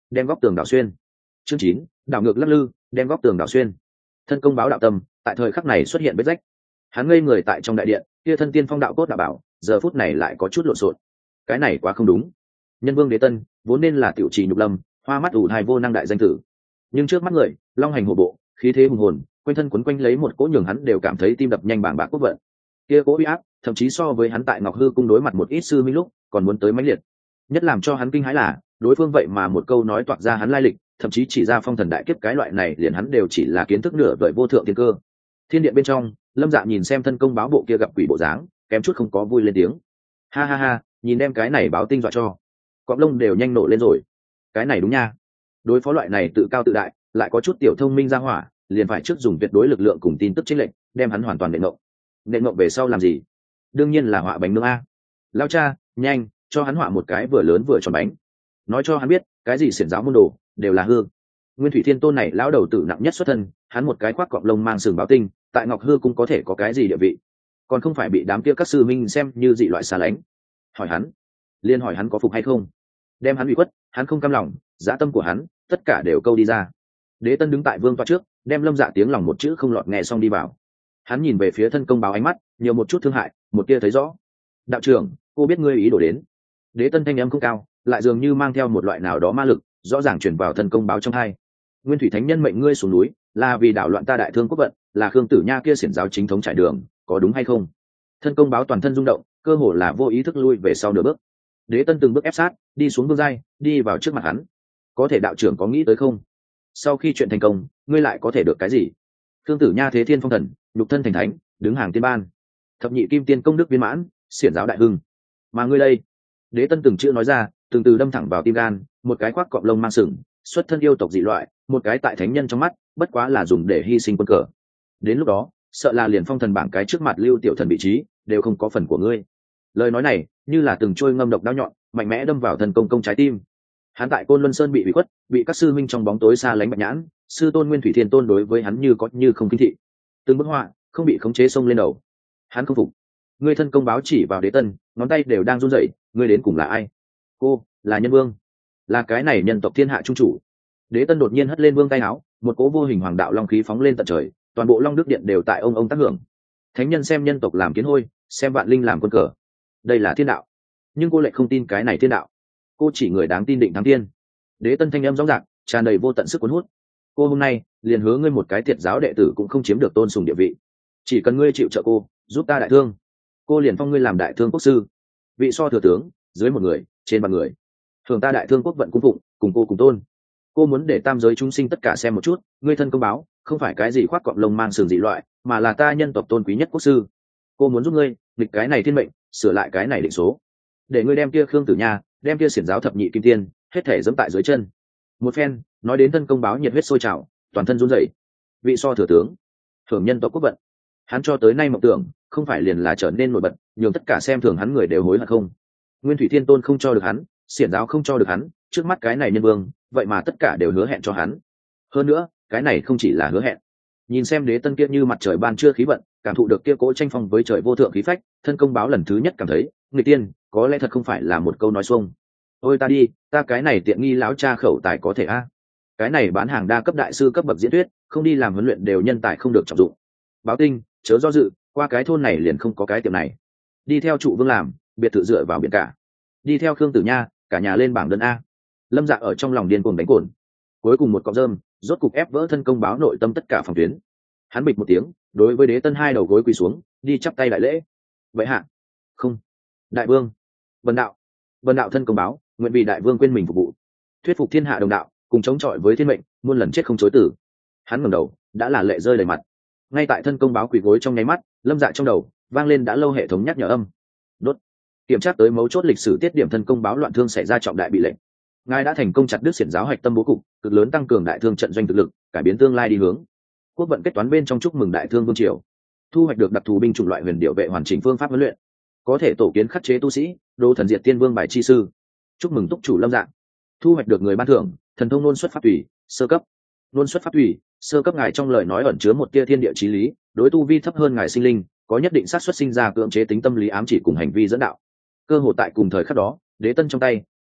đem góc tường đảo xuyên. Chương chín, đảo ngược lắc lư, đem góc tường đảo xuyên. Thân công báo đạo tâm tại thời khắc này xuất hiện vết rách. Hắn ngây người tại trong đại điện, kia thân tiên phong đạo cốt đạo bảo giờ phút này lại có chút lộn xộn. Cái này quá không đúng. Nhân vương Đế Tân vốn nên là tiểu trì nhục lâm, hoa mắt ủ hai vô năng đại danh tử, nhưng trước mắt người long hành hổ bộ, khí thế hùng hồn, quanh thân quấn quanh lấy một cỗ nhường hắn đều cảm thấy tim đập nhanh bảng bạc quốc vận. Kia cỗ uy áp thậm chí so với hắn tại Ngọc Hư cung đối mặt một ít sư minh lúc còn muốn tới mãnh liệt. Nhất làm cho hắn kinh hãi là đối phương vậy mà một câu nói toạc ra hắn lai lịch, thậm chí chỉ ra phong thần đại kiếp cái loại này liền hắn đều chỉ là kiến thức nửa vời vô thượng tiên cơ. Thiên điện bên trong, Lâm Dạ nhìn xem thân công báo bộ kia gặp quỷ bộ dáng, kém chút không có vui lên tiếng. Ha ha ha, nhìn đem cái này báo tinh dọa cho, cọp lông đều nhanh nổ lên rồi. Cái này đúng nha. Đối phó loại này tự cao tự đại, lại có chút tiểu thông minh ra hỏa, liền phải trước dùng tuyệt đối lực lượng cùng tin tức chênh lệch, đem hắn hoàn toàn nện ngộng. Nện ngộng về sau làm gì? Đương nhiên là họa bánh nướng a. Lão cha, nhanh, cho hắn họa một cái vừa lớn vừa tròn bánh. Nói cho hắn biết, cái gì xiển giáo môn đồ đều là hư. Nguyên Thủy Thiên Tôn này lão đầu tử nặng nhất xuất thân, hắn một cái khoác cọp lông mang sừng báo tinh, tại Ngọc Hư cũng có thể có cái gì địa vị? Còn không phải bị đám kia các sư minh xem như dị loại xa lánh. Hỏi hắn, liên hỏi hắn có phục hay không? Đem hắn bị khuất, hắn không cam lòng, dã tâm của hắn, tất cả đều câu đi ra. Đế Tân đứng tại vương toa trước, đem Lâm Dạ tiếng lòng một chữ không lọt nghe xong đi vào. Hắn nhìn về phía thân công báo ánh mắt, nhiều một chút thương hại, một tia thấy rõ. Đạo trưởng, cô biết ngươi ý đồ đến. Đế Tân thanh âm không cao, lại dường như mang theo một loại nào đó ma lực, rõ ràng truyền vào thân công báo trong hai. Nguyên Thủy Thánh Nhân mệnh ngươi xuống núi, là vì đảo loạn ta đại thương quốc vận, là Khương Tử Nha kia xiển giáo chính thống trải đường, có đúng hay không? Thân công báo toàn thân rung động, cơ hồ là vô ý thức lui về sau nửa bước. Đế Tân từng bước ép sát, đi xuống vương giai, đi vào trước mặt hắn. Có thể đạo trưởng có nghĩ tới không? Sau khi chuyện thành công, ngươi lại có thể được cái gì? Khương Tử Nha thế thiên phong thần, nhục thân thành thánh, đứng hàng tiên ban, thập nhị kim tiên công đức viên mãn, xiển giáo đại hưng. Mà ngươi đây, Đế Tân từng chữ nói ra, từng từ đâm thẳng vào tim gan, một cái khoác cọp lông mang sừng, xuất thân yêu tộc dị loại, một cái tại thánh nhân trong mắt, bất quá là dùng để hy sinh quân cờ. Đến lúc đó, sợ là liền phong thần bảng cái trước mặt lưu tiểu thần vị trí, đều không có phần của ngươi. Lời nói này, như là từng trôi ngâm độc đao nhọn, mạnh mẽ đâm vào thần công công trái tim. Hắn tại Côn Luân Sơn bị bị khuất, bị các sư minh trong bóng tối xa lánh Bạch Nhãn, sư tôn Nguyên Thủy Thiên Tôn đối với hắn như có như không kính thị. Từng bức họa, không bị khống chế xông lên đầu. Hắn không phục. Ngươi thân công báo chỉ vào Đế Tân, ngón tay đều đang run rẩy, ngươi đến cùng là ai? Cô, là nhân vương, là cái này nhân tộc thiên hạ trung chủ. Đế Tân đột nhiên hất lên vương tay áo, một cỗ vô hình hoàng đạo long khí phóng lên tận trời, toàn bộ long đức điện đều tại ông ông tác hưởng. Thánh nhân xem nhân tộc làm kiến hôi, xem vạn linh làm quân cờ. Đây là thiên đạo, nhưng cô lại không tin cái này thiên đạo. Cô chỉ người đáng tin định thắng thiên. Đế Tân thanh âm rõ ràng, tràn đầy vô tận sức cuốn hút. Cô hôm nay liền hứa ngươi một cái tiệt giáo đệ tử cũng không chiếm được tôn sùng địa vị. Chỉ cần ngươi chịu trợ cô, giúp ta đại thương, cô liền phong ngươi làm đại thương quốc sư, vị so thừa tướng, dưới một người, trên ba người. Thường ta đại thương quốc vận cung phụng, cùng cô cùng tôn. Cô muốn để tam giới chúng sinh tất cả xem một chút, ngươi thân công báo không phải cái gì khoác cọp lông mang sừng dị loại, mà là ta nhân tộc tôn quý nhất quốc sư. Cô muốn giúp ngươi nghịch cái này thiên mệnh, sửa lại cái này định số, để ngươi đem kia Khương Tử Nha, đem kia xiển giáo thập nhị kim tiên hết thể dẫm tại dưới chân. Một phen nói đến thân công báo nhiệt huyết sôi trào, toàn thân run rẩy. Vị so thừa tướng, thường nhân tộc quốc vận, hắn cho tới nay mộng tưởng không phải liền là trở nên nổi bật, nhường tất cả xem thường hắn người đều hối hận không? Nguyên Thủy Thiên Tôn không cho được hắn, xiển giáo không cho được hắn, trước mắt cái này nhân vương, vậy mà tất cả đều hứa hẹn cho hắn. Hơn nữa, cái này không chỉ là hứa hẹn. Nhìn xem Đế Tân kia như mặt trời ban trưa khí vận, cảm thụ được kia cỗ tranh phong với trời vô thượng khí phách, thân công báo lần thứ nhất cảm thấy, người tiên, có lẽ thật không phải là một câu nói xuông. Ôi ta đi, ta cái này tiện nghi lão cha khẩu tài có thể a. Cái này bán hàng đa cấp đại sư cấp bậc diễn thuyết, không đi làm huấn luyện đều nhân tài không được trọng dụng. Báo Tinh, chớ do dự, qua cái thôn này liền không có cái tiệm này. Đi theo trụ vương làm, biệt thự dựa vào biển cả. Đi theo Khương Tử Nha, cả nhà lên bảng đơn a. Lâm Dạ ở trong lòng điên cuồng đánh cồn. Cuối cùng một cọng rơm, rốt cục ép vỡ thân công báo nội tâm tất cả phòng tuyến. Hắn bịch một tiếng, đối với Đế Tân hai đầu gối quỳ xuống, đi chắp tay đại lễ. Vậy hạ, không, đại vương, vân đạo, vân đạo thân công báo, nguyện vì đại vương quên mình phục vụ, thuyết phục thiên hạ đồng đạo, cùng chống chọi với thiên mệnh, muôn lần chết không chối tử. Hắn ngẩng đầu, đã là lệ rơi đầy mặt. Ngay tại thân công báo quỳ gối trong nháy mắt, Lâm Dạ trong đầu vang lên đã lâu hệ thống nhắc nhở âm. Đốt. Kiểm tra tới mấu chốt lịch sử tiết điểm thân công báo loạn thương xảy ra trọng đại bị lệnh. Ngài đã thành công chặt đứt xiển giáo hạch tâm bố cục, cực lớn tăng cường đại thương trận doanh thực lực, cải biến tương lai đi hướng. Quốc vận kết toán bên trong chúc mừng đại thương vương triều, thu hoạch được đặc thù binh chủng loại huyền điệu vệ hoàn chỉnh phương pháp huấn luyện, có thể tổ kiến khắc chế tu sĩ, đô thần diệt tiên vương bài chi sư. Chúc mừng túc chủ Lâm Dạ, thu hoạch được người ban thưởng, thần thông nôn xuất pháp tùy, sơ cấp. Nôn xuất pháp tùy, sơ cấp ngài trong lời nói ẩn chứa một tia thiên địa chí lý, đối tu vi thấp hơn ngài sinh linh, có nhất định xác suất sinh ra cưỡng chế tính tâm lý ám chỉ cùng hành vi dẫn đạo. Cơ hội tại cùng thời khắc đó, Đế Tân trong tay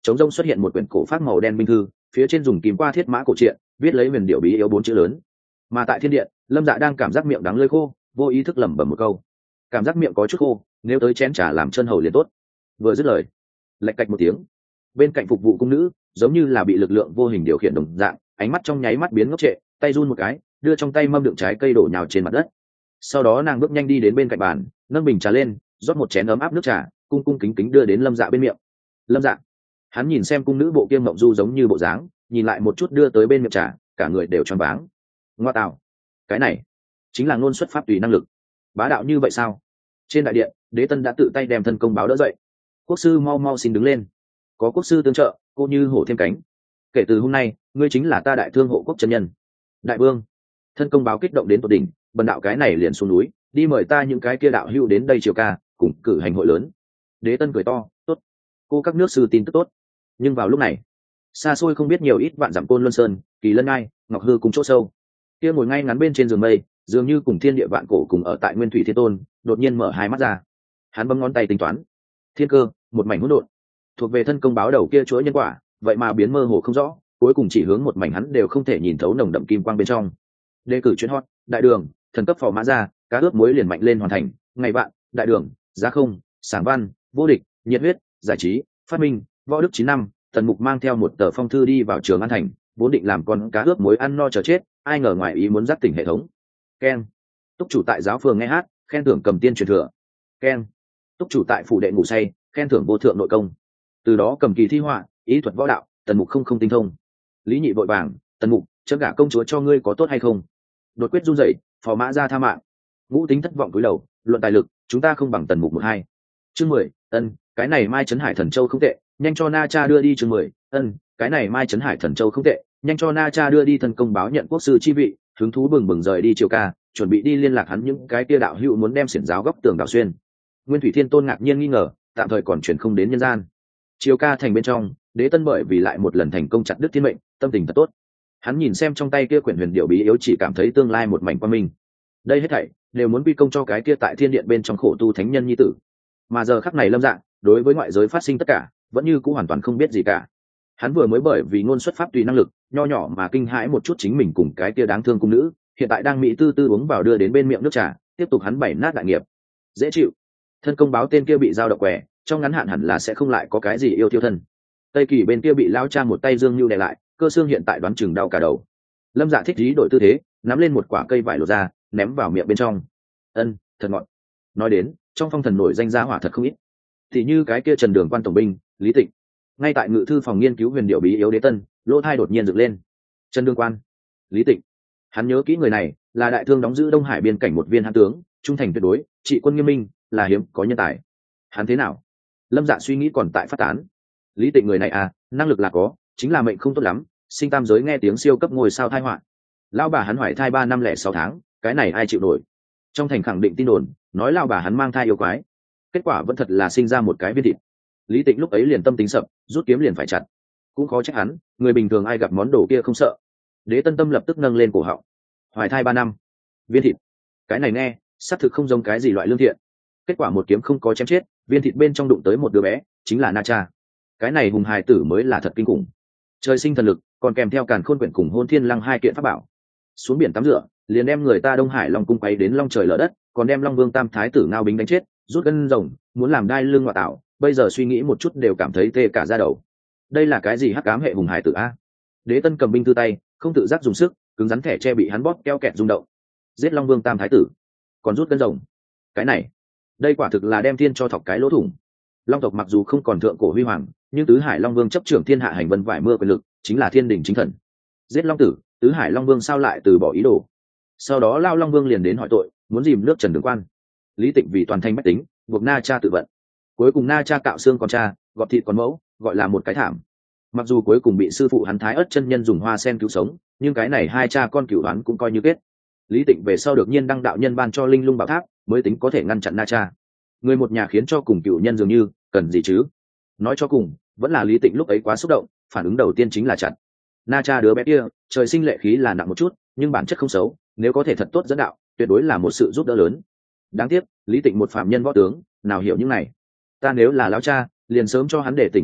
Trống rông xuất hiện một quyển cổ phát màu đen binh thư, phía trên dùng kìm qua thiết mã cổ truyện, viết lấy huyền điệu bí yếu bốn chữ lớn. Mà tại thiên điện, Lâm Dạ đang cảm giác miệng đắng lưỡi khô, vô ý thức lẩm bẩm một câu. Cảm giác miệng có chút khô, nếu tới chén trà làm chân hầu liền tốt. Vừa dứt lời, lạch cạch một tiếng, bên cạnh phục vụ cung nữ giống như là bị lực lượng vô hình điều khiển đồng dạng, ánh mắt trong nháy mắt biến ngốc trệ, tay run một cái, đưa trong tay mâm đựng trái cây đổ nhào trên mặt đất. Sau đó nàng bước nhanh đi đến bên cạnh bàn, nâng bình trà lên, rót một chén ấm áp nước trà, cung cung kính kính đưa đến Lâm Dạ bên miệng. Lâm Dạ, hắn nhìn xem cung nữ bộ kia mộng du giống như bộ dáng, nhìn lại một chút đưa tới bên miệng trà, cả người đều choáng váng. Ngoa tạo, cái này chính là ngôn xuất pháp tùy năng lực, bá đạo như vậy sao? Trên đại điện, Đế Tân đã tự tay đem thân công báo đỡ dậy. Quốc sư mau mau xin đứng lên, có quốc sư tương trợ, cô như hổ thêm cánh. Kể từ hôm nay, ngươi chính là ta đại thương hộ quốc chân nhân. Đại vương, thân công báo kích động đến tột đỉnh, bần đạo cái này liền xuống núi, đi mời ta những cái kia đạo hữu đến đây triều ca, cùng cử hành hội lớn. Đế Tân cười to, tốt, cô các nước sư tin tức tốt. Nhưng vào lúc này, xa xôi không biết nhiều ít vạn dặm Côn Luân Sơn, Kỳ Lân Ngai, Ngọc Hư cùng chỗ sâu, kia ngồi ngay ngắn bên trên giường mây, dường như cùng thiên địa vạn cổ cùng ở tại Nguyên Thủy Thiên Tôn, đột nhiên mở hai mắt ra. Hắn bấm ngón tay tính toán, thiên cơ, một mảnh hỗn độn, thuộc về thân công báo đầu kia chuỗi nhân quả, vậy mà biến mơ hồ không rõ, cuối cùng chỉ hướng một mảnh hắn đều không thể nhìn thấu nồng đậm kim quang bên trong. Đề cử chuyên hot, đại đường, thần cấp phò mã ra, cá ướp muối liền mạnh lên hoàn thành, ngày bạn, đại đường, giá không, sảng văn, vô địch, nhiệt huyết, giải trí, phát minh, võ đức chín năm, Tần Mục mang theo một tờ phong thư đi vào Trường An thành, vốn định làm con cá ướp muối ăn no chờ chết, ai ngờ ngoài ý muốn dắt tỉnh hệ thống. Keng. Túc chủ tại giáo phường nghe hát, khen thưởng cầm tiên truyền thừa. Keng. Túc chủ tại phủ đệ ngủ say, khen thưởng vô thượng nội công. Từ đó cầm kỳ thi họa, ý thuật võ đạo, Tần Mục không không tinh thông. Lý Nhị vội vàng, Tần Mục, chấm gả công chúa cho ngươi có tốt hay không? Đột quyết run rẩy, phò mã ra tha mạng. Ngũ Tính thất vọng cúi đầu, luận tài lực, chúng ta không bằng Tần Mục một hai. Chương mười, ân, cái này Mai Trấn Hải Thần Châu không tệ, nhanh cho Na Cha đưa đi. Chương mười, ân, cái này Mai Trấn Hải Thần Châu không tệ, nhanh cho Na Cha đưa đi. Thần công báo nhận quốc sư chi vị, hứng thú bừng bừng rời đi triều ca, chuẩn bị đi liên lạc hắn những cái kia đạo hữu muốn đem xiển giáo góc tường đảo xuyên. Nguyên Thủy Thiên Tôn ngạc nhiên nghi ngờ, tạm thời còn chuyển không đến nhân gian. Triều ca thành bên trong, Đế Tân bởi vì lại một lần thành công chặt đứt thiên mệnh, tâm tình thật tốt. Hắn nhìn xem trong tay kia quyển huyền điệu bí yếu, chỉ cảm thấy tương lai một mảnh quang minh. Đây hết thảy đều muốn quy công cho cái kia tại thiên điện bên trong khổ tu thánh nhân nhi tử. Mà giờ khắc này Lâm Dạ, đối với ngoại giới phát sinh tất cả, vẫn như cũ hoàn toàn không biết gì cả. Hắn vừa mới bởi vì ngôn xuất pháp tùy năng lực, nho nhỏ mà kinh hãi một chút chính mình cùng cái kia đáng thương cung nữ, hiện tại đang mỹ tư tư uống vào đưa đến bên miệng nước trà, tiếp tục hắn bảy nát đại nghiệp. Dễ chịu. Thân công báo tên kia bị giao độc quẻ, trong ngắn hạn hẳn là sẽ không lại có cái gì yêu thiêu thân. Tây Kỳ bên kia bị lao cha một tay dương nhu đè lại, cơ xương hiện tại đoán chừng đau cả đầu. Lâm Dạ thích dí đổi tư thế, nắm lên một quả cây vải lột ra, ném vào miệng bên trong. Ân, thật ngọt. Nói đến, trong phong thần nổi danh giá hỏa thật không ít. Thì như cái kia Trần Đường quan tổng binh, Lý Tịnh. Ngay tại ngự thư phòng nghiên cứu huyền điệu bí yếu Đế Tân, lỗ thai đột nhiên dựng lên. Trần Đường quan, Lý Tịnh. Hắn nhớ kỹ người này, là đại thương đóng giữ Đông Hải biên cảnh một viên hãn tướng, trung thành tuyệt đối, trị quân nghiêm minh, là hiếm có nhân tài. Hắn thế nào? Lâm Dạ suy nghĩ còn tại phát tán. Lý Tịnh người này à, năng lực là có, chính là mệnh không tốt lắm, sinh tam giới nghe tiếng siêu cấp ngôi sao thai họa. Lão bà hắn hoài thai ba năm lẻ sáu tháng, cái này ai chịu nổi? Trong thành khẳng định tin đồn, nói lão bà hắn mang thai yêu quái, kết quả vẫn thật là sinh ra một cái viên thịt. Lý Tịnh lúc ấy liền tâm tính sập, rút kiếm liền phải chặt. Cũng khó trách hắn, người bình thường ai gặp món đồ kia không sợ. Đế Tân tâm lập tức nâng lên cổ họng. Hoài thai ba năm, viên thịt, cái này nghe xác thực không giống cái gì loại lương thiện. Kết quả một kiếm không có chém chết, viên thịt bên trong đụng tới một đứa bé, chính là Na Cha. Cái này hùng hài tử mới là thật kinh khủng. Trời sinh thần lực, còn kèm theo càn khôn quyển cùng hôn thiên lăng hai kiện pháp bảo. Xuống biển tắm rửa, liền đem người ta Đông Hải Long cung quay đến long trời lở đất, còn đem Long Vương Tam Thái tử Ngao Bính đánh chết, rút gân rồng, muốn làm đai lưng ngọa tạo. Bây giờ suy nghĩ một chút đều cảm thấy tê cả da đầu. Đây là cái gì hắc ám hệ hùng hài tử a? Đế Tân cầm binh thư tay, không tự giác dùng sức, cứng rắn thẻ tre bị hắn bóp keo kẹt rung động. Giết Long Vương Tam Thái tử, còn rút gân rồng. Cái này, đây quả thực là đem thiên cho thọc cái lỗ thủng. Long tộc mặc dù không còn thượng cổ huy hoàng, nhưng tứ hải Long Vương chấp trưởng thiên hạ hành vân vải mưa quyền lực, chính là thiên đình chính thần. Giết Long tử, tứ hải Long Vương sao lại từ bỏ ý đồ? Sau đó lao Long Vương liền đến hỏi tội, muốn dìm nước Trần Đường quan. Lý Tịnh vì toàn thanh bách tính, buộc Na Cha tự vận. Cuối cùng Na Cha cạo xương còn cha, gọt thịt còn mẫu, gọi là một cái thảm. Mặc dù cuối cùng bị sư phụ hắn Thái Ất chân nhân dùng hoa sen cứu sống, nhưng cái này hai cha con cửu đoán cũng coi như kết. Lý Tịnh về sau được nhiên đăng đạo nhân ban cho linh lung bảo tháp, mới tính có thể ngăn chặn Na Cha. Người một nhà khiến cho cùng cựu nhân dường như cần gì chứ? Nói cho cùng, vẫn là Lý Tịnh lúc ấy quá xúc động, phản ứng đầu tiên chính là chặn. Na Cha đứa bé kia, trời sinh lệ khí là nặng một chút, nhưng bản chất không xấu, nếu có thể thật tốt dẫn đạo, tuyệt đối là một sự giúp đỡ lớn. Đáng tiếc, Lý Tịnh một phạm nhân võ tướng, nào hiểu những này. Ta nếu là lão cha, liền sớm cho hắn để tỉnh một câu,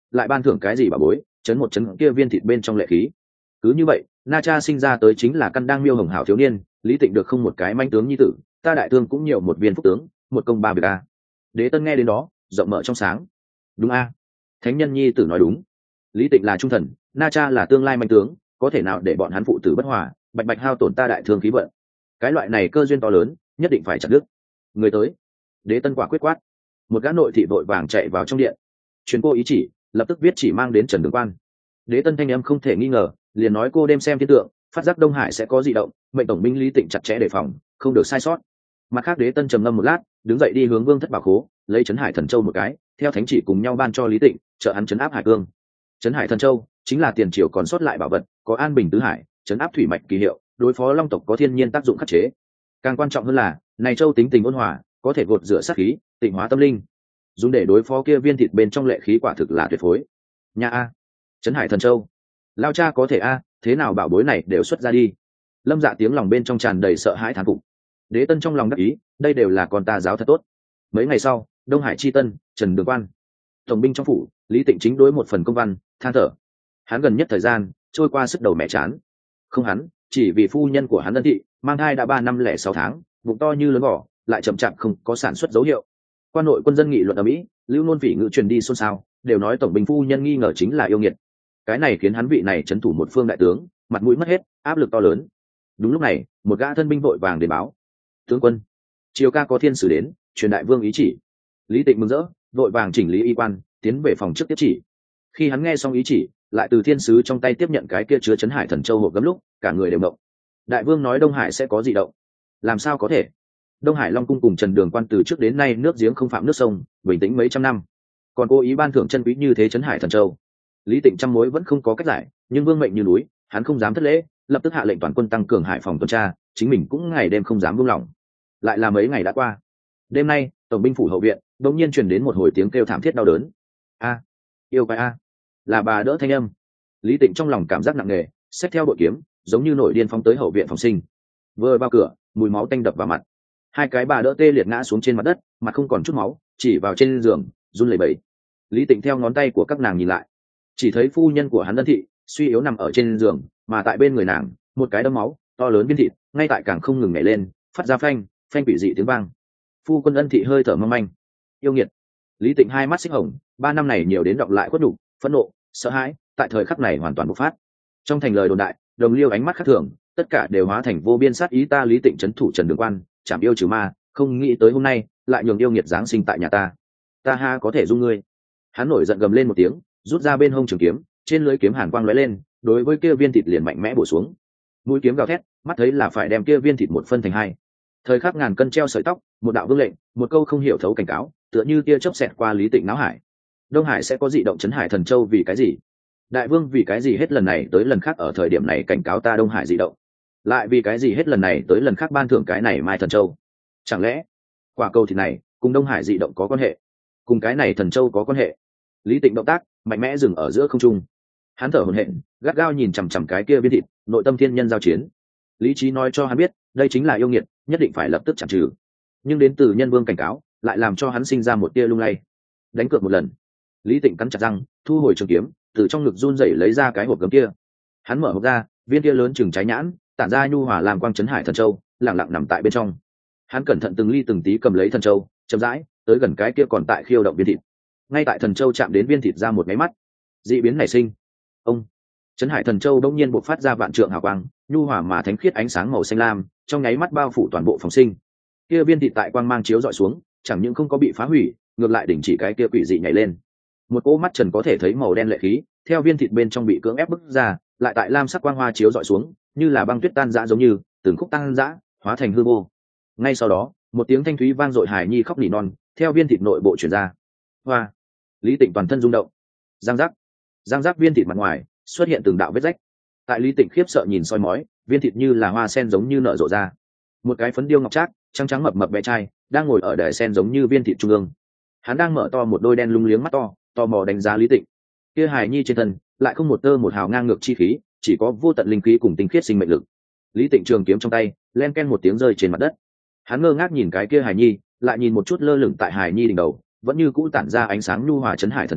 lại ban thưởng cái gì bà bối, chấn một chấn kia viên thịt bên trong lệ khí. Cứ như vậy, Na Cha sinh ra tới chính là căn đang miêu hồng hảo thiếu niên, Lý Tịnh được không một cái manh tướng nhi tử, ta đại thương cũng nhiều một viên phúc tướng, một công ba việc a. Đế Tân nghe đến đó, rộng mở trong sáng. Đúng a, thánh nhân nhi tử nói đúng. Lý Tịnh là trung thần, Na Cha là tương lai manh tướng, có thể nào để bọn hắn phụ tử bất hòa, bạch bạch hao tổn ta đại thương khí vận. Cái loại này cơ duyên to lớn, nhất định phải chặt đứt. Người tới. Đế Tân quả quyết quát. Một gã nội thị vội vàng chạy vào trong điện, truyền cô ý chỉ, lập tức viết chỉ mang đến Trần Đường Quan. Đế Tân thanh em không thể nghi ngờ, liền nói cô đêm xem thiên tượng, phát giác Đông Hải sẽ có dị động, mệnh tổng binh Lý Tịnh chặt chẽ đề phòng, không được sai sót. Mặt khác Đế Tân trầm ngâm một lát, đứng dậy đi hướng Vương Thất Bảo Khố, lấy Trấn Hải Thần Châu một cái, theo thánh chỉ cùng nhau ban cho Lý Tịnh, trợ hắn trấn áp Hải Cương. Trấn Hải Thần Châu chính là tiền triều còn sót lại bảo vật, có an bình tứ hải, trấn áp thủy mạch kỳ hiệu, đối phó long tộc có thiên nhiên tác dụng khắc chế. Càng quan trọng hơn là, này châu tính tình ôn hòa, có thể gột rửa sát khí, tịnh hóa tâm linh, dùng để đối phó kia viên thịt bên trong lệ khí quả thực là tuyệt phối. Nha a, Trấn Hải Thần Châu, lao cha có thể a, thế nào bảo bối này đều xuất ra đi. Lâm Dạ tiếng lòng bên trong tràn đầy sợ hãi thán phục. Đế Tân trong lòng đắc ý, đây đều là con ta giáo thật tốt. Mấy ngày sau, Đông Hải Chi Tân, Trần Đường Quan, tổng binh trong phủ, Lý Tịnh chính đối một phần công văn, than thở. Hắn gần nhất thời gian trôi qua sức đầu mẹ chán. Không hắn, chỉ vì phu nhân của hắn Ân Thị mang thai đã ba năm lẻ sáu tháng, bụng to như lớn vỏ, lại chậm chạp không có sản xuất dấu hiệu. Quan nội quân dân nghị luận ở Mỹ, lưu nôn vị ngữ truyền đi xôn xao, đều nói tổng binh phu nhân nghi ngờ chính là yêu nghiệt. Cái này khiến hắn vị này trấn thủ một phương đại tướng, mặt mũi mất hết, áp lực to lớn. Đúng lúc này, một gã thân binh vội vàng đến báo: tướng quân, triều ca có thiên sử đến, truyền đại vương ý chỉ. Lý Tịnh mừng rỡ, vội vàng chỉnh lý y quan, tiến về phòng trước tiếp chỉ. Khi hắn nghe xong ý chỉ, lại từ thiên sứ trong tay tiếp nhận cái kia chứa Trấn Hải Thần Châu hộp gấm lúc, cả người đều động. Đại vương nói Đông Hải sẽ có dị động, làm sao có thể? Đông Hải Long cung cùng Trần Đường Quan từ trước đến nay nước giếng không phạm nước sông, bình tĩnh mấy trăm năm, còn cố ý ban thưởng chân quý như thế Trấn Hải Thần Châu. Lý Tịnh trăm mối vẫn không có cách giải, nhưng vương mệnh như núi, hắn không dám thất lễ, lập tức hạ lệnh toàn quân tăng cường hải phòng tuần tra, chính mình cũng ngày đêm không dám buông lỏng. Lại là mấy ngày đã qua, đêm nay tổng binh phủ hậu viện đột nhiên truyền đến một hồi tiếng kêu thảm thiết đau đớn. A, yêu quái a, là bà đỡ thanh âm. Lý Tịnh trong lòng cảm giác nặng nề, xách theo bội kiếm, giống như nổi điên phóng tới hậu viện phòng sinh. Vừa vào cửa, mùi máu tanh đập vào mặt, hai cái bà đỡ tê liệt ngã xuống trên mặt đất, mặt không còn chút máu, chỉ vào trên giường run lẩy bẩy. Lý Tịnh theo ngón tay của các nàng nhìn lại, chỉ thấy phu nhân của hắn Ân Thị suy yếu nằm ở trên giường, mà tại bên người nàng một cái đấm máu to lớn viên thịt ngay tại càng không ngừng nhảy lên, phát ra phanh phanh quỷ dị tiếng vang. Phu quân Ân Thị hơi thở mong manh. Yêu nghiệt. Lý Tịnh hai mắt xích hồng, ba năm này nhiều đến đọng lại khuất nhục, phẫn nộ, sợ hãi, tại thời khắc này hoàn toàn bộc phát. Trong thành lời đồn đại, đồng liêu ánh mắt khác thường, tất cả đều hóa thành vô biên sát ý. Ta Lý Tịnh trấn thủ Trần Đường Quan, chảm yêu trừ ma, không nghĩ tới hôm nay lại nhường yêu nghiệt giáng sinh tại nhà ta. Ta ha có thể dung ngươi. Hắn nổi giận gầm lên một tiếng, rút ra bên hông trường kiếm, trên lưỡi kiếm hàn quang lóe lên, đối với kia viên thịt liền mạnh mẽ bổ xuống. Mũi kiếm gào thét, mắt thấy là phải đem kia viên thịt một phân thành hai. Thời khắc ngàn cân treo sợi tóc, một đạo vương lệnh, một câu không hiểu thấu cảnh cáo, tựa như tia chớp xẹt qua Lý Tịnh não hải. Đông Hải sẽ có dị động Trấn Hải Thần Châu vì cái gì? Đại vương vì cái gì hết lần này tới lần khác ở thời điểm này cảnh cáo ta Đông Hải dị động? Lại vì cái gì hết lần này tới lần khác ban thưởng cái này Mai Thần Châu? Chẳng lẽ quả cầu thịt này cùng Đông Hải dị động có quan hệ? Cùng cái này Thần Châu có quan hệ? Lý Tịnh động tác mạnh mẽ dừng ở giữa không trung. Hắn thở hổn hển, gắt gao nhìn chằm chằm cái kia viên thịt, nội tâm thiên nhân giao chiến. Lý trí nói cho hắn biết, đây chính là yêu nghiệt, nhất định phải lập tức chặn trừ. Nhưng đến từ nhân vương cảnh cáo, lại làm cho hắn sinh ra một tia lung lay. Đánh cược một lần. Lý Tịnh cắn chặt răng, thu hồi trường kiếm, từ trong ngực run rẩy lấy ra cái hộp gấm kia. Hắn mở hộp ra, viên kia lớn chừng trái nhãn, tản ra nhu hòa làm quang Trấn Hải Thần Châu, lặng lặng nằm tại bên trong. Hắn cẩn thận từng ly từng tí cầm lấy Thần Châu, chậm rãi tới gần cái kia còn tại khiêu động viên thịt. Ngay tại Thần Châu chạm đến viên thịt ra một máy mắt, dị biến nảy sinh. Ông Trấn Hải Thần Châu đột nhiên bộc phát ra vạn trượng hào quang, nhu hòa mà thánh khiết ánh sáng màu xanh lam, trong nháy mắt bao phủ toàn bộ phòng sinh. Kia viên thịt tại quang mang chiếu dọi xuống, chẳng những không có bị phá hủy, ngược lại đình chỉ cái kia quỷ dị nhảy lên. Một cỗ mắt trần có thể thấy màu đen lệ khí, theo viên thịt bên trong bị cưỡng ép bức ra, lại tại lam sắc quang hoa chiếu dọi xuống, như là băng tuyết tan rã giống như từng khúc tan rã, hóa thành hư vô. Ngay sau đó, một tiếng thanh thúy vang dội hài nhi khóc nỉ non, theo viên thịt nội bộ truyền ra. Hoa! Lý Tịnh toàn thân rung động. Giang giác, giang giác viên thịt mặt ngoài xuất hiện từng đạo vết rách. Tại Lý Tịnh khiếp sợ nhìn soi mói, viên thịt như là hoa sen giống như nở rộ ra. Một cái phấn điêu ngọc trác, trắng trắng mập mập bé trai, đang ngồi ở đài sen giống như viên thịt trung ương. Hắn đang mở to một đôi đen lung liếng mắt to, tò mò đánh giá Lý Tịnh. Kia hài nhi trên thân lại không một tơ một hào ngang ngược chi khí, chỉ có vô tận linh khí cùng tinh khiết sinh mệnh lực. Lý Tịnh trường kiếm trong tay len ken một tiếng rơi trên mặt đất. Hắn ngơ ngác nhìn cái kia hài nhi, lại nhìn một chút lơ lửng tại hài nhi đỉnh đầu, vẫn như cũ tản ra ánh sáng nhu hòa Trấn Hải Thần Châu,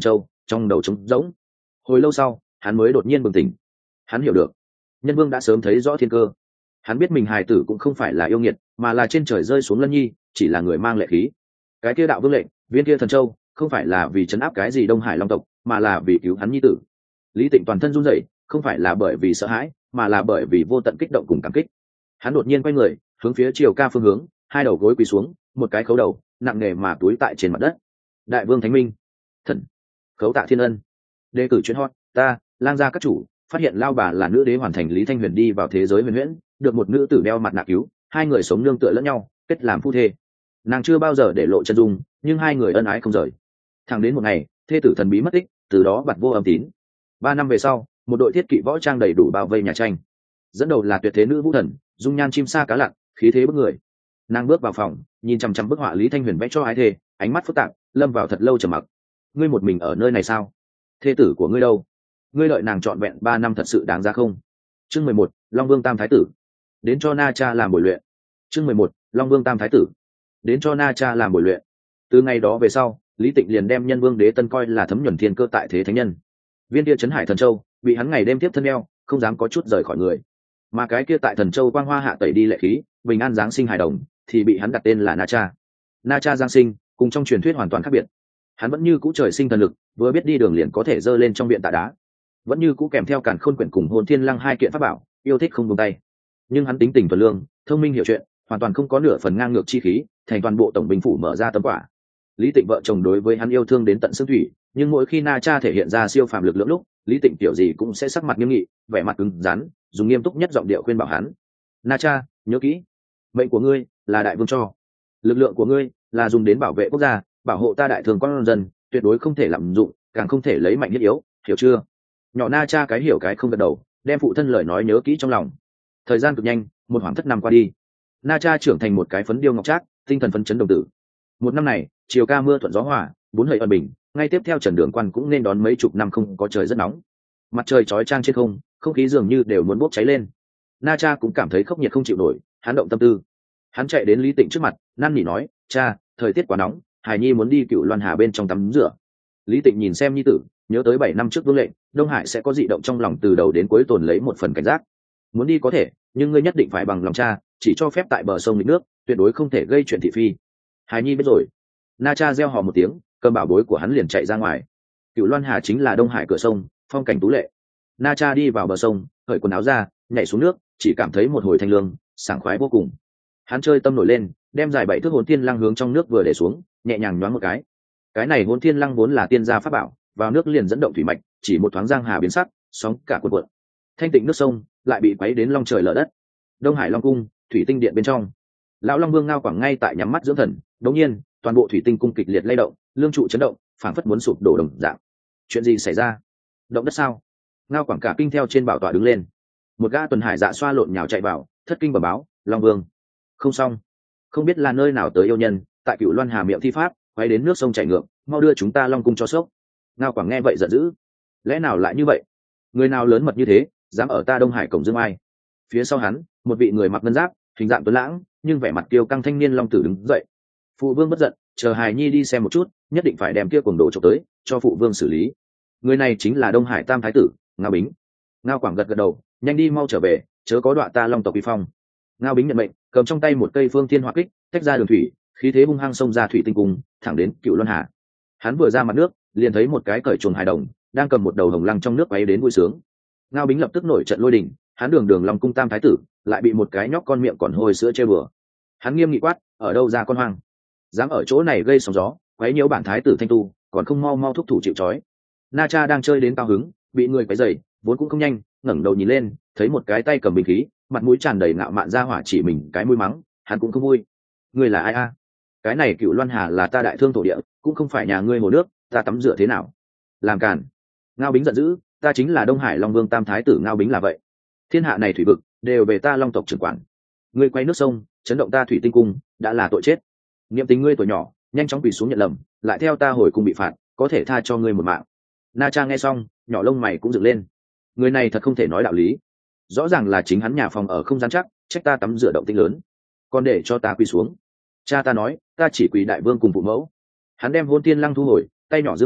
trong đầu trống rỗng. Hồi lâu sau hắn mới đột nhiên bừng tỉnh. Hắn hiểu được nhân vương đã sớm thấy rõ thiên cơ. Hắn biết mình hài tử cũng không phải là yêu nghiệt, mà là trên trời rơi xuống lân nhi, chỉ là người mang lệ khí. Cái kia đạo vương lệnh, viên kia thần châu, không phải là vì chấn áp cái gì Đông Hải Long tộc, mà là vì cứu hắn nhi tử. Lý Tịnh toàn thân run rẩy, không phải là bởi vì sợ hãi, mà là bởi vì vô tận kích động cùng cảm kích. Hắn đột nhiên quay người, hướng phía Triều Ca phương hướng, hai đầu gối quỳ xuống, một cái khấu đầu, nặng nề mà túi tại trên mặt đất. Đại vương Thánh Minh, thần, khấu tạ thiên ân. Đề cử chuyên hot, ta, lang gia các chủ, phát hiện lao bà là nữ đế hoàn thành Lý Thanh Huyền đi vào thế giới huyền huyễn, được một nữ tử đeo mặt nạ cứu, hai người sống nương tựa lẫn nhau, kết làm phu thê. Nàng chưa bao giờ để lộ chân dung, nhưng hai người ân ái không rời. Thẳng đến một ngày, thê tử thần bí mất tích, từ đó bặt vô âm tín. Ba năm về sau, một đội thiết kỵ võ trang đầy đủ bao vây nhà tranh. Dẫn đầu là tuyệt thế nữ vũ thần, dung nhan chim sa cá lặn, khí thế bức người. Nàng bước vào phòng, nhìn chằm chằm bức họa Lý Thanh Huyền vẽ cho ái thê, ánh mắt phức tạp, lâm vào thật lâu trầm mặc. Ngươi một mình ở nơi này sao? Thê tử của ngươi đâu? Ngươi đợi nàng trọn vẹn ba năm thật sự đáng giá không? Chương mười một, Long Vương Tam Thái Tử. Đến cho Na Cha làm buổi luyện. Chương mười một, Long Vương Tam Thái Tử. Đến cho Na Cha làm buổi luyện. Từ ngày đó về sau, Lý Tịnh liền đem Nhân Vương Đế Tân coi là thấm nhuần thiên cơ tại thế thánh nhân. Viên kia trấn hải thần châu, bị hắn ngày đêm tiếp thân eo, không dám có chút rời khỏi người. Mà cái kia tại thần châu quang hoa hạ tẩy đi lệ khí, bình an giáng sinh hài đồng, thì bị hắn đặt tên là Na Cha. Na Cha giáng sinh, cùng trong truyền thuyết hoàn toàn khác biệt. Hắn vẫn như cũ trời sinh thần lực, vừa biết đi đường liền có thể dơ lên trong viện tạ đá, vẫn như cũ kèm theo càn khôn quyển cùng hồn thiên lăng hai kiện pháp bảo, yêu thích không buông tay. Nhưng hắn tính tình thuần lương, thông minh hiểu chuyện, hoàn toàn không có nửa phần ngang ngược chi khí, thành toàn bộ tổng binh phủ mở ra tấm quả. Lý Tịnh vợ chồng đối với hắn yêu thương đến tận xương thủy, nhưng mỗi khi Na Cha thể hiện ra siêu phàm lực lượng lúc, Lý Tịnh tiểu gì cũng sẽ sắc mặt nghiêm nghị, vẻ mặt cứng rắn, dùng nghiêm túc nhất giọng điệu khuyên bảo hắn. Na Cha, nhớ kỹ, mệnh của ngươi là đại vương cho, lực lượng của ngươi là dùng đến bảo vệ quốc gia, bảo hộ ta đại thường con dân, tuyệt đối không thể lạm dụng, càng không thể lấy mạnh nhất yếu, hiểu chưa? Nhỏ Na Cha cái hiểu cái không gật đầu, đem phụ thân lời nói nhớ kỹ trong lòng. Thời gian cực nhanh, một khoảng thất năm qua đi, Na Cha trưởng thành một cái phấn điêu ngọc trác, tinh thần phấn chấn đồng tử. Một năm này, chiều ca mưa thuận gió hòa, bốn hợi ân bình, ngay tiếp theo Trần Đường Quan cũng nên đón mấy chục năm không có trời rất nóng. Mặt trời chói chang trên không, không khí dường như đều muốn bốc cháy lên. Na Cha cũng cảm thấy khốc nhiệt không chịu nổi, hắn động tâm tư. Hắn chạy đến Lý Tịnh trước mặt, năn nỉ nói: "Cha, thời tiết quá nóng, Hải Nhi muốn đi Cựu Loan Hà bên trong tắm rửa." Lý Tịnh nhìn xem nhi tử, nhớ tới bảy năm trước vương lệnh, Đông Hải sẽ có dị động trong lòng từ đầu đến cuối tồn lấy một phần cảnh giác. Muốn đi có thể, nhưng ngươi nhất định phải bằng lòng cha, chỉ cho phép tại bờ sông nghịch nước, tuyệt đối không thể gây chuyện thị phi. Hải Nhi biết rồi. Na Cha reo hò một tiếng, cầm bảo bối của hắn liền chạy ra ngoài. Cựu Loan Hà chính là Đông Hải cửa sông, phong cảnh tú lệ. Na Cha đi vào bờ sông, cởi quần áo ra, nhảy xuống nước, chỉ cảm thấy một hồi thanh lương, sảng khoái vô cùng. Hắn chơi tâm nổi lên, đem dài bảy thước hồn thiên lăng hướng trong nước vừa để xuống, nhẹ nhàng nhoáng một cái. Cái này hồn thiên lăng vốn là tiên gia pháp bảo, vào nước liền dẫn động thủy mạch, chỉ một thoáng giang hà biến sắc, sóng cả cuộn cuộn. Thanh tịnh nước sông lại bị quấy đến long trời lở đất. Đông Hải Long cung, thủy tinh điện bên trong, lão Long Vương Ngao Quảng ngay tại nhắm mắt dưỡng thần, đột nhiên, toàn bộ thủy tinh cung kịch liệt lay động, lương trụ chấn động, phảng phất muốn sụp đổ đồng dạng. Chuyện gì xảy ra? Động đất sao? Ngao Quảng cả kinh theo trên bảo tọa đứng lên. Một gã tuần hải dạ xoa lộn nhào chạy vào, thất kinh bẩm báo: Long Vương, không xong, không biết là nơi nào tới yêu nhân, tại Cựu Loan Hà miệng thi pháp, quay đến nước sông chảy ngược, mau đưa chúng ta Long cung cho sốc. Ngao Quảng nghe vậy giận dữ: lẽ nào lại như vậy? Người nào lớn mật như thế, dám ở ta Đông Hải cổng dương ai? Phía sau hắn, một vị người mặc ngân giáp, hình dạng tuấn lãng nhưng vẻ mặt kiêu căng thanh niên long tử đứng dậy. Phụ vương bất giận, chờ Hài Nhi đi xem một chút, nhất định phải đem kia cuồng đồ trộm tới, cho phụ vương xử lý. Người này chính là Đông Hải Tam Thái tử Ngao Bính. Ngao Quảng gật gật đầu, nhanh đi mau trở về, chớ có đọa ta Long tộc uy phong. Ngao Bính nhận mệnh, cầm trong tay một cây phương thiên hỏa kích, tách ra đường thủy, khí thế hung hăng xông ra thủy tinh cung, thẳng đến Cựu Loan Hà. Hắn vừa ra mặt nước, liền thấy một cái cởi chuồng hài đồng đang cầm một đầu hồng lăng trong nước quay đến vui sướng. Ngao Bính lập tức nổi trận lôi đình, hắn đường đường Long cung Tam Thái tử lại bị một cái nhóc con miệng còn hôi sữa chơi bừa. Hắn nghiêm nghị quát: ở đâu ra con hoang, dám ở chỗ này gây sóng gió, quấy nhiễu bản thái tử thanh tu, còn không mau mau thúc thủ chịu trói. Na Cha đang chơi đến cao hứng, bị người quấy rầy, vốn cũng không nhanh, ngẩng đầu nhìn lên, thấy một cái tay cầm bình khí, mặt mũi tràn đầy ngạo mạn ra hỏa chỉ mình cái mũi mắng, hắn cũng không vui. Ngươi là ai a? Cái này Cựu Loan Hà là ta đại thương thổ địa, cũng không phải nhà ngươi hồ nước, ta tắm rửa thế nào? Làm cản! Ngao Bính giận dữ, ta chính là Đông Hải Long Vương Tam Thái tử Ngao Bính là vậy. Thiên hạ này thủy vực đều về ta Long tộc trưởng quản. Ngươi quay nước sông, chấn động ta thủy tinh cung, đã là tội chết. Niệm tình ngươi tuổi nhỏ, nhanh chóng quỳ xuống nhận lầm, lại theo ta hồi cung bị phạt, có thể tha cho ngươi một mạng. Na Cha nghe xong, nhỏ lông mày cũng dựng lên. Người này thật không thể nói đạo lý. Rõ ràng là chính hắn nhà phòng ở không gian chắc, trách ta tắm rửa động tĩnh lớn, còn để cho ta quỳ xuống. Cha ta nói, ta chỉ quỳ đại vương cùng phụ mẫu. Hắn đem hôn tiên lăng thu hồi, tay nhỏ dương lên,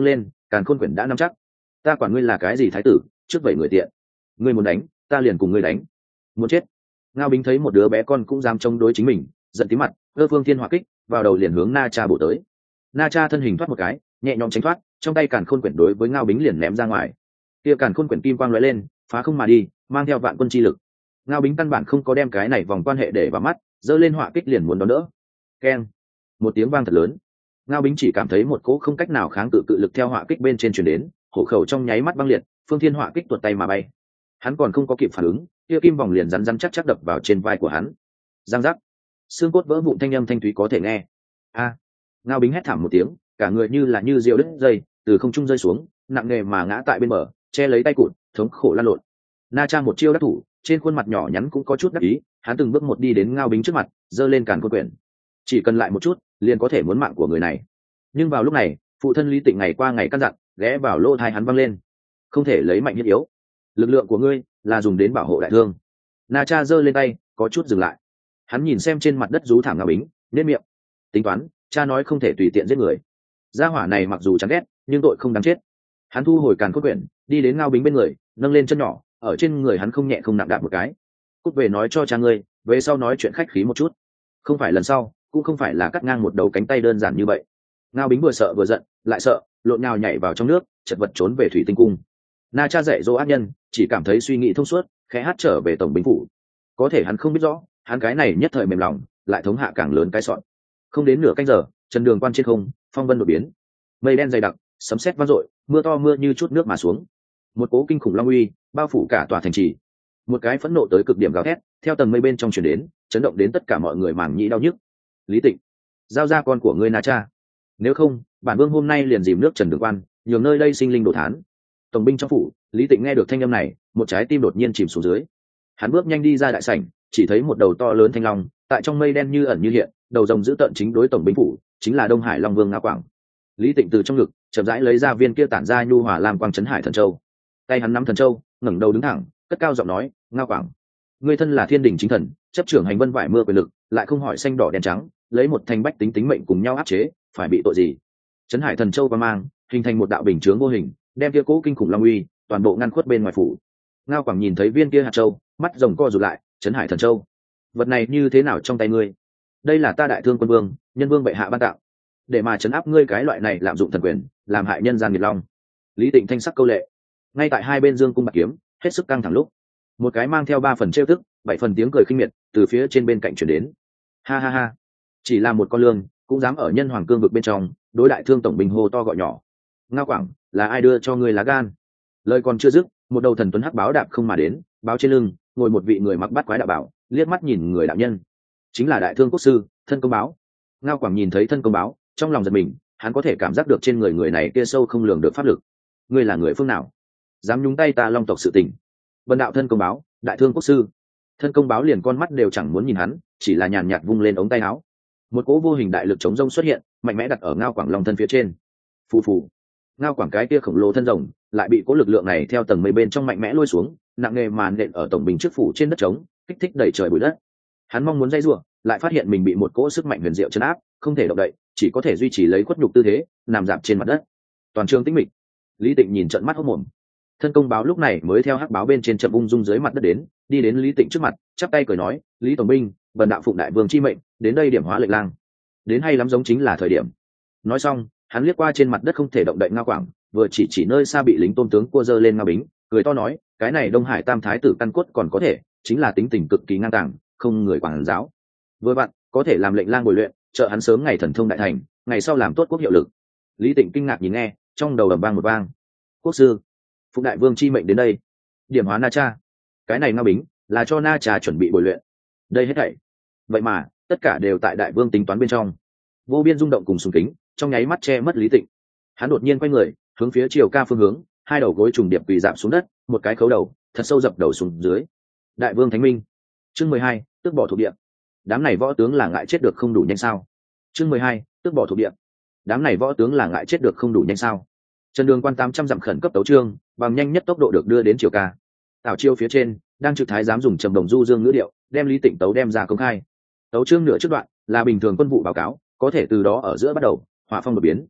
càn khôn quyển đã nắm chắc. Ta quản ngươi là cái gì thái tử, trước vậy người tiện. Ngươi muốn đánh, ta liền cùng ngươi đánh. Muốn chết. Ngao Bính thấy một đứa bé con cũng dám chống đối chính mình, giận tí mặt, ơ phương thiên hỏa kích, vào đầu liền hướng Na Cha bổ tới. Na Cha thân hình thoát một cái, nhẹ nhõm tránh thoát, trong tay càn khôn quyển đối với Ngao Bính liền ném ra ngoài. Kia càn khôn quyển kim quang lóe lên, phá không mà đi, mang theo vạn quân chi lực. Ngao Bính căn bản không có đem cái này vòng quan hệ để vào mắt, giơ lên hỏa kích liền muốn đón đỡ. Keng! Một tiếng vang thật lớn. Ngao Bính chỉ cảm thấy một cỗ không cách nào kháng cự cự lực theo hỏa kích bên trên truyền đến, hổ khẩu trong nháy mắt băng liệt, phương thiên hỏa kích tuột tay mà bay. Hắn còn không có kịp phản ứng, kia kim vòng liền rắn rắn chắc chắc đập vào trên vai của hắn. Giang giác, xương cốt vỡ vụn thanh âm thanh thúy có thể nghe. A! Ngao Bính hét thảm một tiếng, cả người như là như diều đứt dây, từ không trung rơi xuống, nặng nề mà ngã tại bên bờ, che lấy tay cụt, thống khổ lăn lộn. Na Cha một chiêu đắc thủ, trên khuôn mặt nhỏ nhắn cũng có chút đắc ý, hắn từng bước một đi đến Ngao Bính trước mặt, giơ lên càn khôn quyển. Chỉ cần lại một chút, liền có thể muốn mạng của người này. Nhưng vào lúc này, phụ thân Lý Tịnh ngày qua ngày căn dặn, ghé vào lỗ tai hắn văng lên, không thể lấy mạnh nhất yếu, lực lượng của ngươi là dùng đến bảo hộ đại thương. Na Cha giơ lên tay, có chút dừng lại. Hắn nhìn xem trên mặt đất rú thảm Ngao Bính, nhếch miệng. Tính toán, cha nói không thể tùy tiện giết người. Gia hỏa này mặc dù chán ghét, nhưng tội không đáng chết. Hắn thu hồi càn khôn quyển, đi đến Ngao Bính bên người, nâng lên chân nhỏ, ở trên người hắn không nhẹ không nặng đạp một cái. Cút về nói cho cha ngươi, về sau nói chuyện khách khí một chút. Không phải lần sau, cũng không phải là cắt ngang một đầu cánh tay đơn giản như vậy. Ngao Bính vừa sợ vừa giận, lại sợ, lộn nhào nhảy vào trong nước, chật vật trốn về thủy tinh cung. Na Cha dạy dỗ ác nhân, chỉ cảm thấy suy nghĩ thông suốt, khẽ hát trở về tổng binh phủ. Có thể hắn không biết rõ, hắn cái này nhất thời mềm lòng, lại thống hạ càng lớn cái sọn. Không đến nửa canh giờ, chân đường quan trên không, phong vân đột biến, mây đen dày đặc, sấm sét vang dội, mưa to mưa như chút nước mà xuống. Một cỗ kinh khủng long uy bao phủ cả tòa thành trì. Một cái phẫn nộ tới cực điểm gào thét theo tầng mây bên trong truyền đến, chấn động đến tất cả mọi người màng nhĩ đau nhức. Lý Tịnh, giao ra con của ngươi Na Cha, nếu không bản vương hôm nay liền dìm nước trần đường quan, nhường nơi đây sinh linh đổ thán. Tổng binh trong phủ, Lý Tịnh nghe được thanh âm này, một trái tim đột nhiên chìm xuống dưới. Hắn bước nhanh đi ra đại sảnh, chỉ thấy một đầu to lớn thanh long tại trong mây đen như ẩn như hiện, đầu rồng giữ tợn chính đối tổng binh phủ, chính là Đông Hải Long Vương Ngao Quảng. Lý Tịnh từ trong ngực chậm rãi lấy ra viên kia tản ra nhu hòa lam quang chấn hải thần châu. Tay hắn nắm thần châu, ngẩng đầu đứng thẳng, cất cao giọng nói: Ngao Quảng, ngươi thân là thiên đình chính thần, chấp trưởng hành vân vải mưa quyền lực, lại không hỏi xanh đỏ đen trắng, lấy một thành bách tính tính mệnh cùng nhau áp chế, phải bị tội gì? Chấn hải thần châu qua mang, hình thành một đạo bình chướng vô hình, đem kia cố kinh khủng long uy toàn bộ ngăn khuất bên ngoài phủ. Ngao Quảng nhìn thấy viên kia hạt châu, mắt rồng co rụt lại. Chấn hải thần châu, vật này như thế nào trong tay ngươi? Đây là ta đại thương quân vương, nhân vương bệ hạ ban tặng, để mà chấn áp ngươi cái loại này lạm dụng thần quyền, làm hại nhân gian nghiệt long. Lý Tịnh thanh sắc câu lệ. Ngay tại hai bên dương cung bạc kiếm hết sức căng thẳng lúc, một cái mang theo ba phần trêu tức, bảy phần tiếng cười khinh miệt từ phía trên bên cạnh chuyển đến. Ha ha ha, chỉ là một con lương cũng dám ở nhân hoàng cương vực bên trong đối đại thương tổng binh hô to gọi nhỏ. Ngao Quảng, là ai đưa cho ngươi lá gan? Lời còn chưa dứt, một đầu thần tuấn hắc báo đạp không mà đến, báo trên lưng ngồi một vị người mặc bát quái đạo bảo, liếc mắt nhìn người đạo nhân, chính là đại thương quốc sư Thân Công Báo. Ngao Quảng nhìn thấy Thân Công Báo, trong lòng giật mình, hắn có thể cảm giác được trên người người này kia sâu không lường được pháp lực. Ngươi là người phương nào, dám nhúng tay ta Long tộc sự tình? Vân đạo Thân Công Báo, đại thương quốc sư. Thân Công Báo liền con mắt đều chẳng muốn nhìn hắn, chỉ là nhàn nhạt vung lên ống tay áo, một cỗ vô hình đại lực chống rông xuất hiện, mạnh mẽ đặt ở Ngao Quảng long thân phía trên. Phù phù, Ngao Quảng cái kia khổng lồ thân rồng lại bị cỗ lực lượng này theo tầng mây bên trong mạnh mẽ lôi xuống, nặng nề màn nện ở tổng bình trước phủ trên đất trống, kích thích đẩy trời bụi đất. Hắn mong muốn dây rủa, lại phát hiện mình bị một cỗ sức mạnh huyền diệu chấn áp, không thể động đậy, chỉ có thể duy trì lấy khuất nhục tư thế, nằm dạp trên mặt đất. Toàn trường tĩnh mịch. Lý Tịnh nhìn trợn mắt hốt mồm. Thân Công Báo lúc này mới theo hắc báo bên trên chậm ung dung dưới mặt đất đến, đi đến Lý Tịnh trước mặt, chắp tay cười nói: Lý tổng binh, bần đạo phụng đại vương chi mệnh, đến đây điểm hóa lệnh lang. Đến hay lắm giống chính là thời điểm. Nói xong, hắn liếc qua trên mặt đất không thể động đậy Ngao Quảng, vừa chỉ chỉ nơi xa bị lính tôn tướng cua dơ lên Ngao Bính, cười to nói: cái này Đông Hải Tam thái tử căn cốt còn có thể, chính là tính tình cực kỳ ngang tàng, không người quản giáo. Vừa bạn có thể làm lệnh lang bồi luyện, trợ hắn sớm ngày thần thông đại thành, ngày sau làm tốt quốc hiệu lực. Lý Tịnh kinh ngạc nhìn nghe, trong đầu ầm vang một vang. Quốc sư, phụng đại vương chi mệnh đến đây, điểm hóa Na Cha. Cái này Ngao Bính là cho Na Cha chuẩn bị bồi luyện. Đây hết thảy, vậy mà tất cả đều tại đại vương tính toán bên trong. Vô biên rung động cùng sùng kính trong nháy mắt che mất Lý Tịnh. Hắn đột nhiên quay người hướng phía Triều Ca phương hướng, hai đầu gối trùng điệp quỳ dạp xuống đất, một cái khấu đầu thật sâu dập đầu xuống dưới. Đại vương thánh minh. Chương mười hai, tước bỏ thuộc địa. Đám này võ tướng là ngại chết được không đủ nhanh sao? Chương mười hai, tước bỏ thuộc địa. Đám này võ tướng là ngại chết được không đủ nhanh sao? Trần Đường Quan tám trăm dặm khẩn cấp tấu chương, bằng nhanh nhất tốc độ được đưa đến Triều Ca. Tảo Chiêu phía trên đang trực thái giám dùng trầm đồng du dương ngữ điệu đem Lý Tịnh tấu đem ra công khai. Tấu chương nửa trước đoạn là bình thường quân vụ báo cáo, có thể từ đó ở giữa bắt đầu hỏa phong đột biến.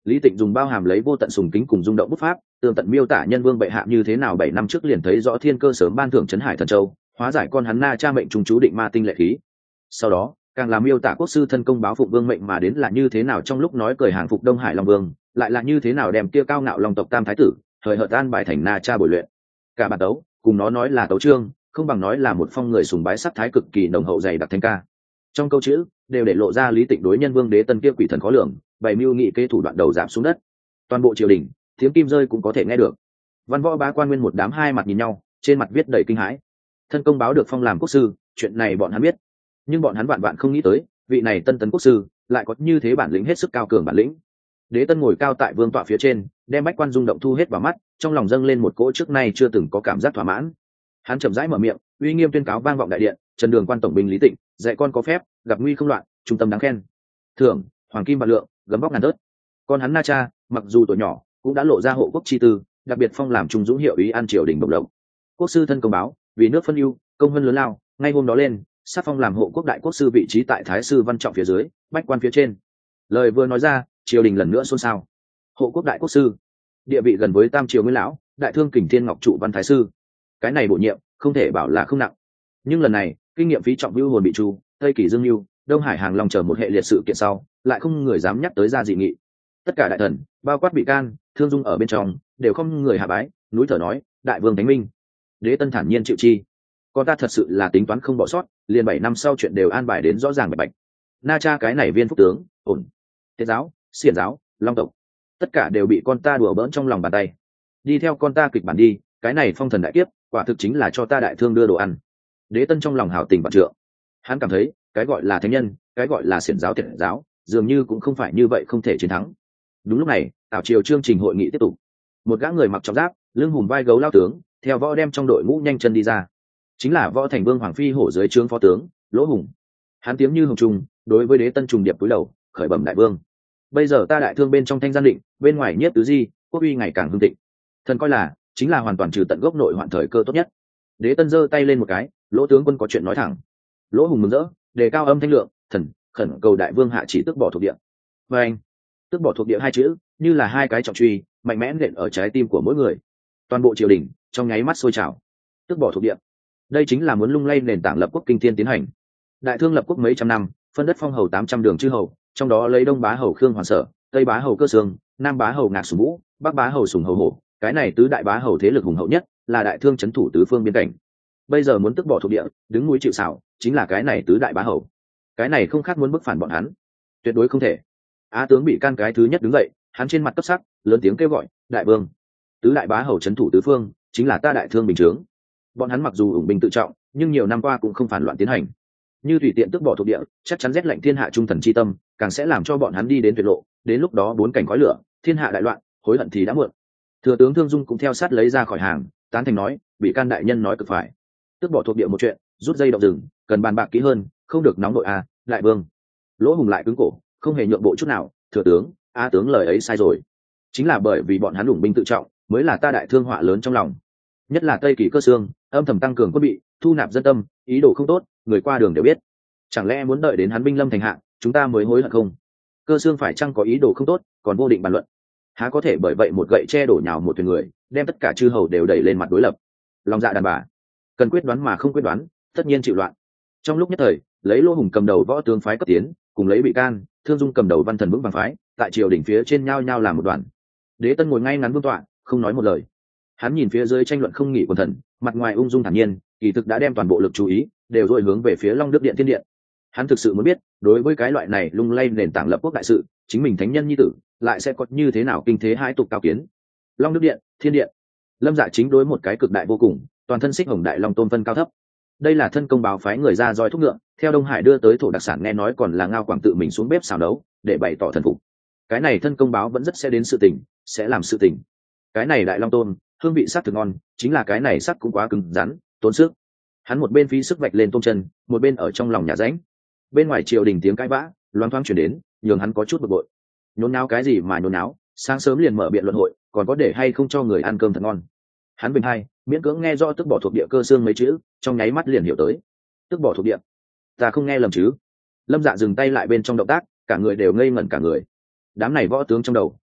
Lý Tịnh dùng bao hàm lấy vô tận sùng kính cùng rung động bút pháp, tường tận miêu tả nhân vương bệ hạ như thế nào bảy năm trước liền thấy rõ thiên cơ sớm ban thưởng trấn hải thần châu, hóa giải con hắn na cha mệnh trùng chú định ma tinh lệ khí. Sau đó, càng làm miêu tả quốc sư thân công báo phụng vương mệnh mà đến là như thế nào trong lúc nói cười hàng phục Đông Hải Long Vương, lại là như thế nào đem kia cao ngạo Long tộc tam thái tử, thời hợt an bài thành na cha bồi luyện. Cả bản tấu, cùng nó nói là tấu chương, không bằng nói là một phong người sùng bái sắc thái cực kỳ nồng hậu dày đặc thanh ca. Trong câu chữ đều để lộ ra Lý Tịnh đối nhân vương đế tân kia quỷ thần khó lường, bày mưu nghị kế thủ đoạn đầu giảm xuống đất. Toàn bộ triều đình, tiếng kim rơi cũng có thể nghe được. Văn võ bá quan nguyên một đám hai mặt nhìn nhau, trên mặt viết đầy kinh hãi. Thân công báo được phong làm quốc sư, chuyện này bọn hắn biết, nhưng bọn hắn vạn vạn không nghĩ tới, vị này tân tấn quốc sư lại có như thế bản lĩnh hết sức cao cường bản lĩnh. Đế tân ngồi cao tại vương tọa phía trên, đem bách quan rung động thu hết vào mắt, trong lòng dâng lên một cỗ trước nay chưa từng có cảm giác thỏa mãn. Hắn chậm rãi mở miệng, uy nghiêm tuyên cáo vang vọng đại điện: Trần Đường quan tổng binh Lý Tịnh, dạy con có phép, gặp nguy không loạn, trung tâm đáng khen. Thưởng hoàng kim bạc lượng, gấm vóc ngàn tớt. Con hắn na cha, mặc dù tuổi nhỏ, cũng đã lộ ra hộ quốc chi tư, đặc biệt phong làm trung dũng hiệu ý an triều đình bộc lộc. Quốc sư thân công báo, vì nước phân ưu, công hơn lớn lao, ngay hôm đó lên, sát phong làm hộ quốc đại quốc sư vị trí tại thái sư văn trọng phía dưới, bách quan phía trên. Lời vừa nói ra, triều đình lần nữa xôn xao. Hộ quốc đại quốc sư, địa vị gần với tam triều nguyên lão, đại thương kình thiên ngọc trụ văn thái sư. Cái này bổ nhiệm, không thể bảo là không nặng. Nhưng lần này, kinh nghiệm phí trọng vưu hồn bị chu, tây kỳ dương lưu, đông hải hàng long chờ một hệ liệt sự kiện sau, lại không người dám nhắc tới ra dị nghị. Tất cả đại thần, bao quát bị can, thương dung ở bên trong, đều không người hạ bái, núi thở nói: đại vương thánh minh. Đế tân thản nhiên chịu chi. Con ta thật sự là tính toán không bỏ sót, liền bảy năm sau chuyện đều an bài đến rõ ràng bạch bạch. Na cha cái này viên phúc tướng, ổn. Tiết giáo, xiển giáo, long tộc, tất cả đều bị con ta đùa bỡn trong lòng bàn tay. Đi theo con ta kịch bản đi, cái này phong thần đại kiếp, quả thực chính là cho ta đại thương đưa đồ ăn. Đế tân trong lòng hào tình vạn trượng. Hắn cảm thấy, cái gọi là thánh nhân, cái gọi là xiển giáo tiệt giáo, dường như cũng không phải như vậy không thể chiến thắng. Đúng lúc này, tảo triều chương trình hội nghị tiếp tục. Một gã người mặc trọng giáp, lưng hùm vai gấu lao tướng, theo võ đem trong đội ngũ nhanh chân đi ra. Chính là võ thành vương hoàng phi hổ dưới trướng phó tướng Lỗ Hùng. Hắn tiếng như hồng trung, đối với đế tân trùng điệp cúi đầu, khởi bẩm đại vương: bây giờ ta đại thương bên trong thanh gian định, bên ngoài nhiếp tứ di, quốc uy ngày càng hưng thịnh. Thần coi là chính là hoàn toàn trừ tận gốc nội hoạn thời cơ tốt nhất. Đế tân giơ tay lên một cái: Lỗ tướng quân có chuyện nói thẳng. Lỗ Hùng mừng rỡ, đề cao âm thanh lượng: thần khẩn cầu đại vương hạ chỉ tước bỏ thuộc địa. Và anh, tước bỏ thuộc địa hai chữ như là hai cái trọng truy, mạnh mẽ nện ở trái tim của mỗi người. Toàn bộ triều đình trong nháy mắt sôi trào. Tước bỏ thuộc địa, đây chính là muốn lung lay nền tảng lập quốc kinh thiên tiến hành. Đại thương lập quốc mấy trăm năm, phân đất phong hầu tám trăm đường chư hầu, trong đó lấy đông bá hầu khương hoàn sở, tây bá hầu cơ sương, nam bá hầu ngạc sùng vũ, bắc bá hầu sùng hầu hổ, cái này tứ đại bá hầu thế lực hùng hậu nhất, là đại thương trấn thủ tứ phương biên cảnh. Bây giờ muốn tước bỏ thuộc địa, đứng núi chịu sào, chính là cái này tứ đại bá hầu. Cái này không khác muốn bức phản bọn hắn, tuyệt đối không thể. Á tướng bị can cái thứ nhất đứng dậy, hắn trên mặt cấp sắc, lớn tiếng kêu gọi: đại vương, tứ đại bá hầu trấn thủ tứ phương, chính là ta đại thương bình chướng. Bọn hắn mặc dù ủng binh tự trọng, nhưng nhiều năm qua cũng không phản loạn tiến hành. Như tùy tiện tước bỏ thuộc địa, chắc chắn rét lạnh thiên hạ trung thần chi tâm, càng sẽ làm cho bọn hắn đi đến tuyệt lộ. Đến lúc đó bốn cảnh khói lửa, thiên hạ đại loạn, hối hận thì đã muộn. Thừa tướng Thương Dung cũng theo sát lấy ra khỏi hàng, tán thành nói: bị can đại nhân nói cực phải. Tước bỏ thuộc địa một chuyện, rút dây động rừng, cần bàn bạc kỹ hơn, không được nóng nội à, đại vương. Lỗ Hùng lại cứng cổ, không hề nhượng bộ chút nào: thừa tướng, a tướng lời ấy sai rồi. Chính là bởi vì bọn hắn ủng binh tự trọng, mới là ta đại thương họa lớn trong lòng. Nhất là tây kỳ cơ xương, âm thầm tăng cường quân bị, thu nạp dân tâm, ý đồ không tốt, người qua đường đều biết. Chẳng lẽ muốn đợi đến hắn binh lâm thành hạ, chúng ta mới hối hận không? Cơ xương phải chăng có ý đồ không tốt, còn vô định bàn luận. Há có thể bởi vậy một gậy che đổ nhào một thuyền người, đem tất cả chư hầu đều đẩy lên mặt đối lập. Lòng dạ đàn bà, cần quyết đoán mà không quyết đoán, tất nhiên chịu loạn. Trong lúc nhất thời, lấy Lỗ Hùng cầm đầu võ tướng phái cấp tiến, cùng lấy bị can, Thương Dung cầm đầu văn thần vững vàng phái, tại triều đỉnh phía trên nhau nhau làm một đoàn. Đế tân ngồi ngay ngắn vương tọa, không nói một lời. Hắn nhìn phía dưới tranh luận không nghỉ quần thần, mặt ngoài ung dung thản nhiên, kỳ thực đã đem toàn bộ lực chú ý đều dội hướng về phía Long Đức Điện Thiên Điện. Hắn thực sự muốn biết, đối với cái loại này lung lay nền tảng lập quốc đại sự, chính mình thánh nhân nhi tử lại sẽ có như thế nào kinh thế hai tục cao kiến. Long Đức Điện, Thiên Điện, Lâm Dạ chính đối một cái cực đại vô cùng, toàn thân xích hồng đại long tôn phân cao thấp. Đây là thân công báo phái người ra roi thúc ngựa, theo Đông Hải đưa tới thổ đặc sản, nghe nói còn là Ngao Quảng tự mình xuống bếp xào nấu, để bày tỏ thần phục. Cái này thân công báo vẫn rất sẽ đến sự tình, sẽ làm sự tình. Cái này đại long tôn, hương vị sắc thực ngon, chính là cái này sắc cũng quá cứng rắn, tốn sức. Hắn một bên phí sức vạch lên tôm chân, một bên ở trong lòng nhà rãnh. Bên ngoài triều đình tiếng cãi vã loáng thoáng chuyển đến, nhường hắn có chút bực bội. Nhốn náo cái gì mà nhốn náo, sáng sớm liền mở biện luận hội, còn có để hay không cho người ăn cơm thật ngon. Hắn bình hai miễn cưỡng nghe rõ tức bỏ thuộc địa cơ xương mấy chữ, trong nháy mắt liền hiểu tới. Tức bỏ thuộc địa, ta không nghe lầm chứ? Lâm Dạ dừng tay lại bên trong động tác, cả người đều ngây ngẩn cả người. Đám này võ tướng trong đầu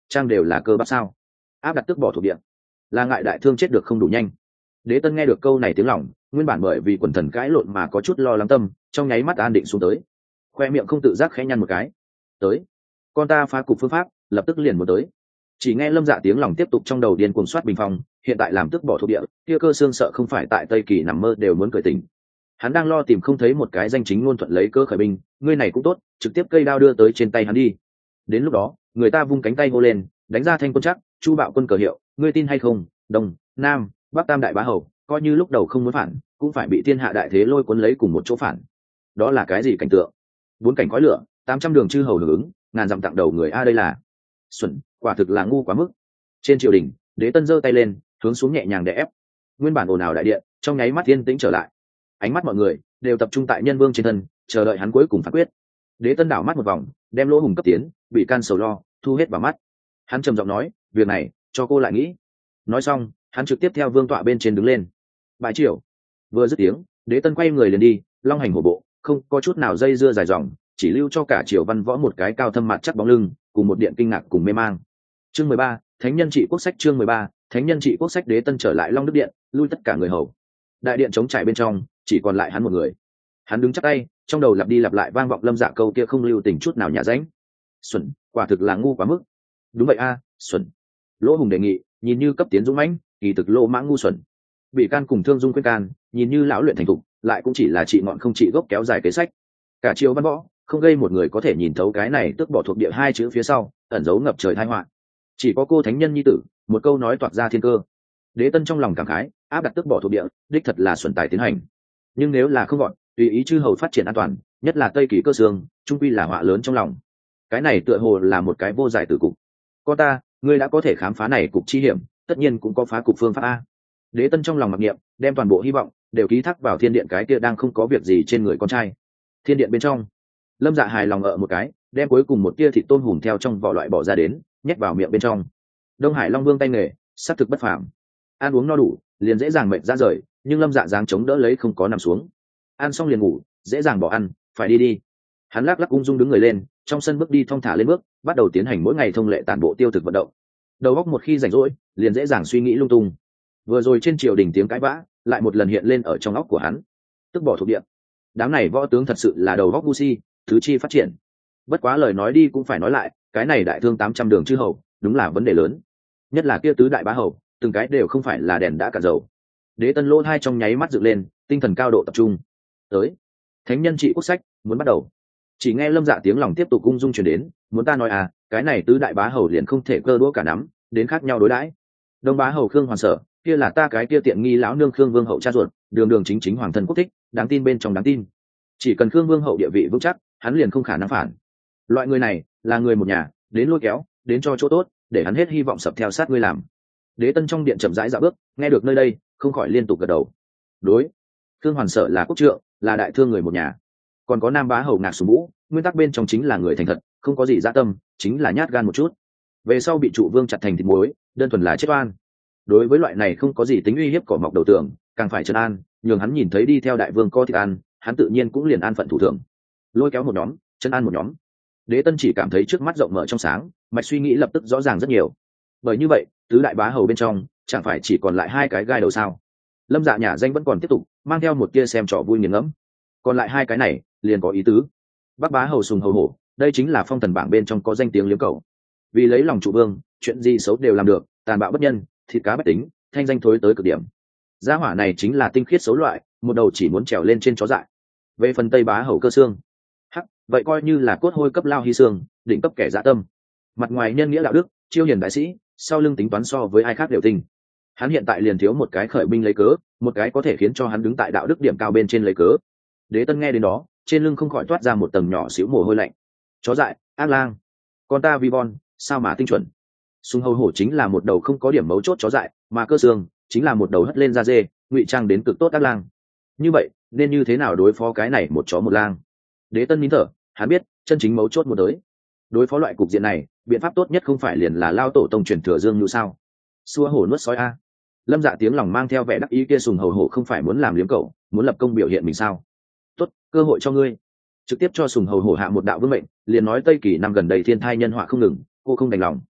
trang đều là cơ bắp sao? Áp đặt tước bỏ thuộc địa, là ngại đại thương chết được không đủ nhanh. Đế Tân nghe được câu này tiếng lòng, nguyên bản bởi vì quần thần cãi lộn mà có chút lo lắng tâm, trong nháy mắt an định xuống tới, khoe miệng không tự giác khẽ nhăn một cái. Tới, con ta phá cục phương pháp, lập tức liền muốn tới. Chỉ nghe Lâm Dạ tiếng lòng tiếp tục trong đầu điên cuồng soát bình phong, hiện tại làm tước bỏ thuộc địa, kia cơ xương sợ không phải tại Tây Kỳ nằm mơ đều muốn cười tỉnh. Hắn đang lo tìm không thấy một cái danh chính ngôn thuận lấy cơ khởi binh, ngươi này cũng tốt, trực tiếp cây đao đưa tới trên tay hắn đi. Đến lúc đó, người ta vung cánh tay hô lên, đánh ra thanh quân chắc, Chu Bạo quân cờ hiệu, ngươi tin hay không? Đông, Nam, Bắc tam đại bá hầu, coi như lúc đầu không muốn phản, cũng phải bị thiên hạ đại thế lôi cuốn lấy cùng một chỗ phản. Đó là cái gì cảnh tượng? Bốn cảnh khói lửa, tám trăm đường chư hầu hưởng ứng, ngàn dặm tặng đầu người a đây là. Xuẩn, quả thực là ngu quá mức. Trên triều đình, Đế Tân giơ tay lên, hướng xuống nhẹ nhàng đè ép. Nguyên bản ồn ào đại điện, trong nháy mắt yên tĩnh trở lại. Ánh mắt mọi người đều tập trung tại nhân vương trên thân, chờ đợi hắn cuối cùng phán quyết. Đế Tân đảo mắt một vòng, đem lỗ hùng cấp tiến, bị can sầu lo thu hết vào mắt. Hắn trầm giọng nói, việc này cho cô lại nghĩ. Nói xong, hắn trực tiếp theo vương tọa bên trên đứng lên. Bãi triều. Vừa dứt tiếng, Đế Tân quay người liền đi, long hành hổ bộ, không có chút nào dây dưa dài dòng, chỉ lưu cho cả triều văn võ một cái cao thâm mặt chắc bóng lưng, cùng một điện kinh ngạc cùng mê mang. Chương mười ba, Thánh nhân trị quốc sách. Chương mười ba, Thánh nhân trị quốc sách. Đế Tân trở lại Long Đức điện, lui tất cả người hầu. Đại điện trống trải bên trong, chỉ còn lại hắn một người. Hắn đứng chắp tay, trong đầu lặp đi lặp lại vang vọng Lâm Dạ câu kia không lưu tình chút nào nhả ránh. Xuẩn, quả thực là ngu quá mức. Đúng vậy a, à, Xuẩn. Lỗ Hùng đề nghị, nhìn như cấp tiến dũng mãnh, kỳ thực lô mãng ngu xuẩn. Bị can cùng Thương Dung khuyên can, nhìn như lão luyện thành thục, lại cũng chỉ là trị ngọn không trị gốc kéo dài kế sách. Cả triều văn võ, không gây một người có thể nhìn thấu cái này tức bỏ thuộc địa hai chữ phía sau, ẩn giấu ngập trời tai họa. Chỉ có cô thánh nhân nhi tử, một câu nói toạc ra thiên cơ. Đế Tân trong lòng cảm khái, áp đặt tức bỏ thuộc địa, đích thật là xuẩn tài tiến hành. Nhưng nếu là không gọn, tùy ý chư hầu phát triển an toàn, nhất là Tây Kỳ cơ xương, trung quy là họa lớn trong lòng. Cái này tựa hồ là một cái vô giải tử cục. Con ta, ngươi đã có thể khám phá này cục chi hiểm, tất nhiên cũng có phá cục phương pháp a. Đế Tân trong lòng mặc niệm, đem toàn bộ hy vọng đều ký thác vào thiên điện cái kia đang không có việc gì trên người con trai. Thiên điện bên trong, Lâm Dạ hài lòng ở một cái, đem cuối cùng một tia thịt tôm hùm theo trong vỏ loại bỏ ra đến, nhét vào miệng bên trong. Đông Hải Long Vương tay nghề, sát thực bất phàm. Ăn uống no đủ, liền dễ dàng mệt ra rời, nhưng Lâm Dạ dáng chống đỡ lấy không có nằm xuống. Ăn xong liền ngủ, dễ dàng bỏ ăn, phải đi đi. Hắn lắc lắc ung dung đứng người lên, trong sân bước đi thong thả lên bước, bắt đầu tiến hành mỗi ngày thông lệ tản bộ tiêu thực vận động. Đầu óc một khi rảnh rỗi, liền dễ dàng suy nghĩ lung tung. Vừa rồi trên triều đình tiếng cãi vã, lại một lần hiện lên ở trong óc của hắn. Tức bỏ thuộc địa. Đám này võ tướng thật sự là đầu óc ngu si, thứ chi phát triển. Bất quá lời nói đi cũng phải nói lại, cái này đại thương tám trăm đường chư hầu, đúng là vấn đề lớn. Nhất là kia tứ đại bá hầu, từng cái đều không phải là đèn đã cả dầu. Đế Tân lỗ hai trong nháy mắt dựng lên, tinh thần cao độ tập trung. Tới, thánh nhân trị quốc sách muốn bắt đầu. Chỉ nghe Lâm Dạ tiếng lòng tiếp tục ung dung truyền đến, muốn ta nói à, cái này tứ đại bá hầu liền không thể cơ đũa cả nắm, đến khác nhau đối đãi. Đông bá hầu Khương Hoàn Sở, kia là ta cái kia tiện nghi lão nương Khương Vương hậu cha ruột, đường đường chính chính hoàng thân quốc thích, đáng tin bên trong đáng tin. Chỉ cần Khương Vương hậu địa vị vững chắc, hắn liền không khả năng phản. Loại người này là người một nhà, đến lôi kéo, đến cho chỗ tốt, để hắn hết hy vọng sập theo sát ngươi làm. Đế Tân trong điện chậm rãi dạo bước, nghe được nơi đây, không khỏi liên tục gật đầu. Đối, Khương Hoàn Sở là quốc trượng, là đại thương người một nhà. Còn có Nam bá hầu Ngạc Sùng Vũ, nguyên tắc bên trong chính là người thành thật, không có gì dã tâm, chính là nhát gan một chút. Về sau bị trụ vương chặt thành thịt muối, đơn thuần là chết oan. Đối với loại này không có gì tính uy hiếp cỏ mọc đầu tường, càng phải trấn an, nhường hắn nhìn thấy đi theo đại vương có thịt ăn, hắn tự nhiên cũng liền an phận thủ thường. Lôi kéo một nhóm, trấn an một nhóm. Đế Tân chỉ cảm thấy trước mắt rộng mở trong sáng, mạch suy nghĩ lập tức rõ ràng rất nhiều. Bởi như vậy, tứ đại bá hầu bên trong, chẳng phải chỉ còn lại hai cái gai đầu sao? Lâm Dạ nhà danh vẫn còn tiếp tục, mang theo một tia xem trò vui nghiền ngẫm. Còn lại hai cái này, liền có ý tứ. Bắc bá hầu Sùng hầu hổ, đây chính là phong thần bảng bên trong có danh tiếng liếm cầu. Vì lấy lòng trụ vương, chuyện gì xấu đều làm được, tàn bạo bất nhân, thịt cá bất tính, thanh danh thối tới cực điểm. Gia hỏa này chính là tinh khiết xấu loại, một đầu chỉ muốn trèo lên trên chó dại. Về phần tây bá hầu Cơ Xương, hắc, vậy coi như là cốt hôi cấp lao hy xương, định cấp kẻ dã tâm. Mặt ngoài nhân nghĩa đạo đức, chiêu hiền đại sĩ, sau lưng tính toán so với ai khác đều tinh. Hắn hiện tại liền thiếu một cái khởi binh lấy cớ, một cái có thể khiến cho hắn đứng tại đạo đức điểm cao bên trên lấy cớ. Đế Tân nghe đến đó, trên lưng không khỏi toát ra một tầng nhỏ xíu mồ hôi lạnh. Chó dại, ác lang, con ta vi von, sao mà tinh chuẩn. Sùng hầu hổ chính là một đầu không có điểm mấu chốt chó dại, mà Cơ Xương chính là một đầu hất lên da dê, ngụy trang đến cực tốt ác lang. Như vậy nên như thế nào đối phó cái này một chó một lang? Đế Tân nín thở, hắn biết chân chính mấu chốt một tới. Đối phó loại cục diện này, biện pháp tốt nhất không phải liền là lao tổ tông truyền thừa Dương Nhu sao? Xua hổ nuốt sói a. Lâm Dạ tiếng lòng mang theo vẻ đắc ý kia, Sùng hầu hổ không phải muốn làm liếm cậu, muốn lập công biểu hiện mình sao? Tốt, cơ hội cho ngươi. Trực tiếp cho Sùng hầu hổ hạ một đạo vương mệnh, liền nói Tây Kỳ năm gần đây thiên thai nhân họa không ngừng, cô không đành lòng.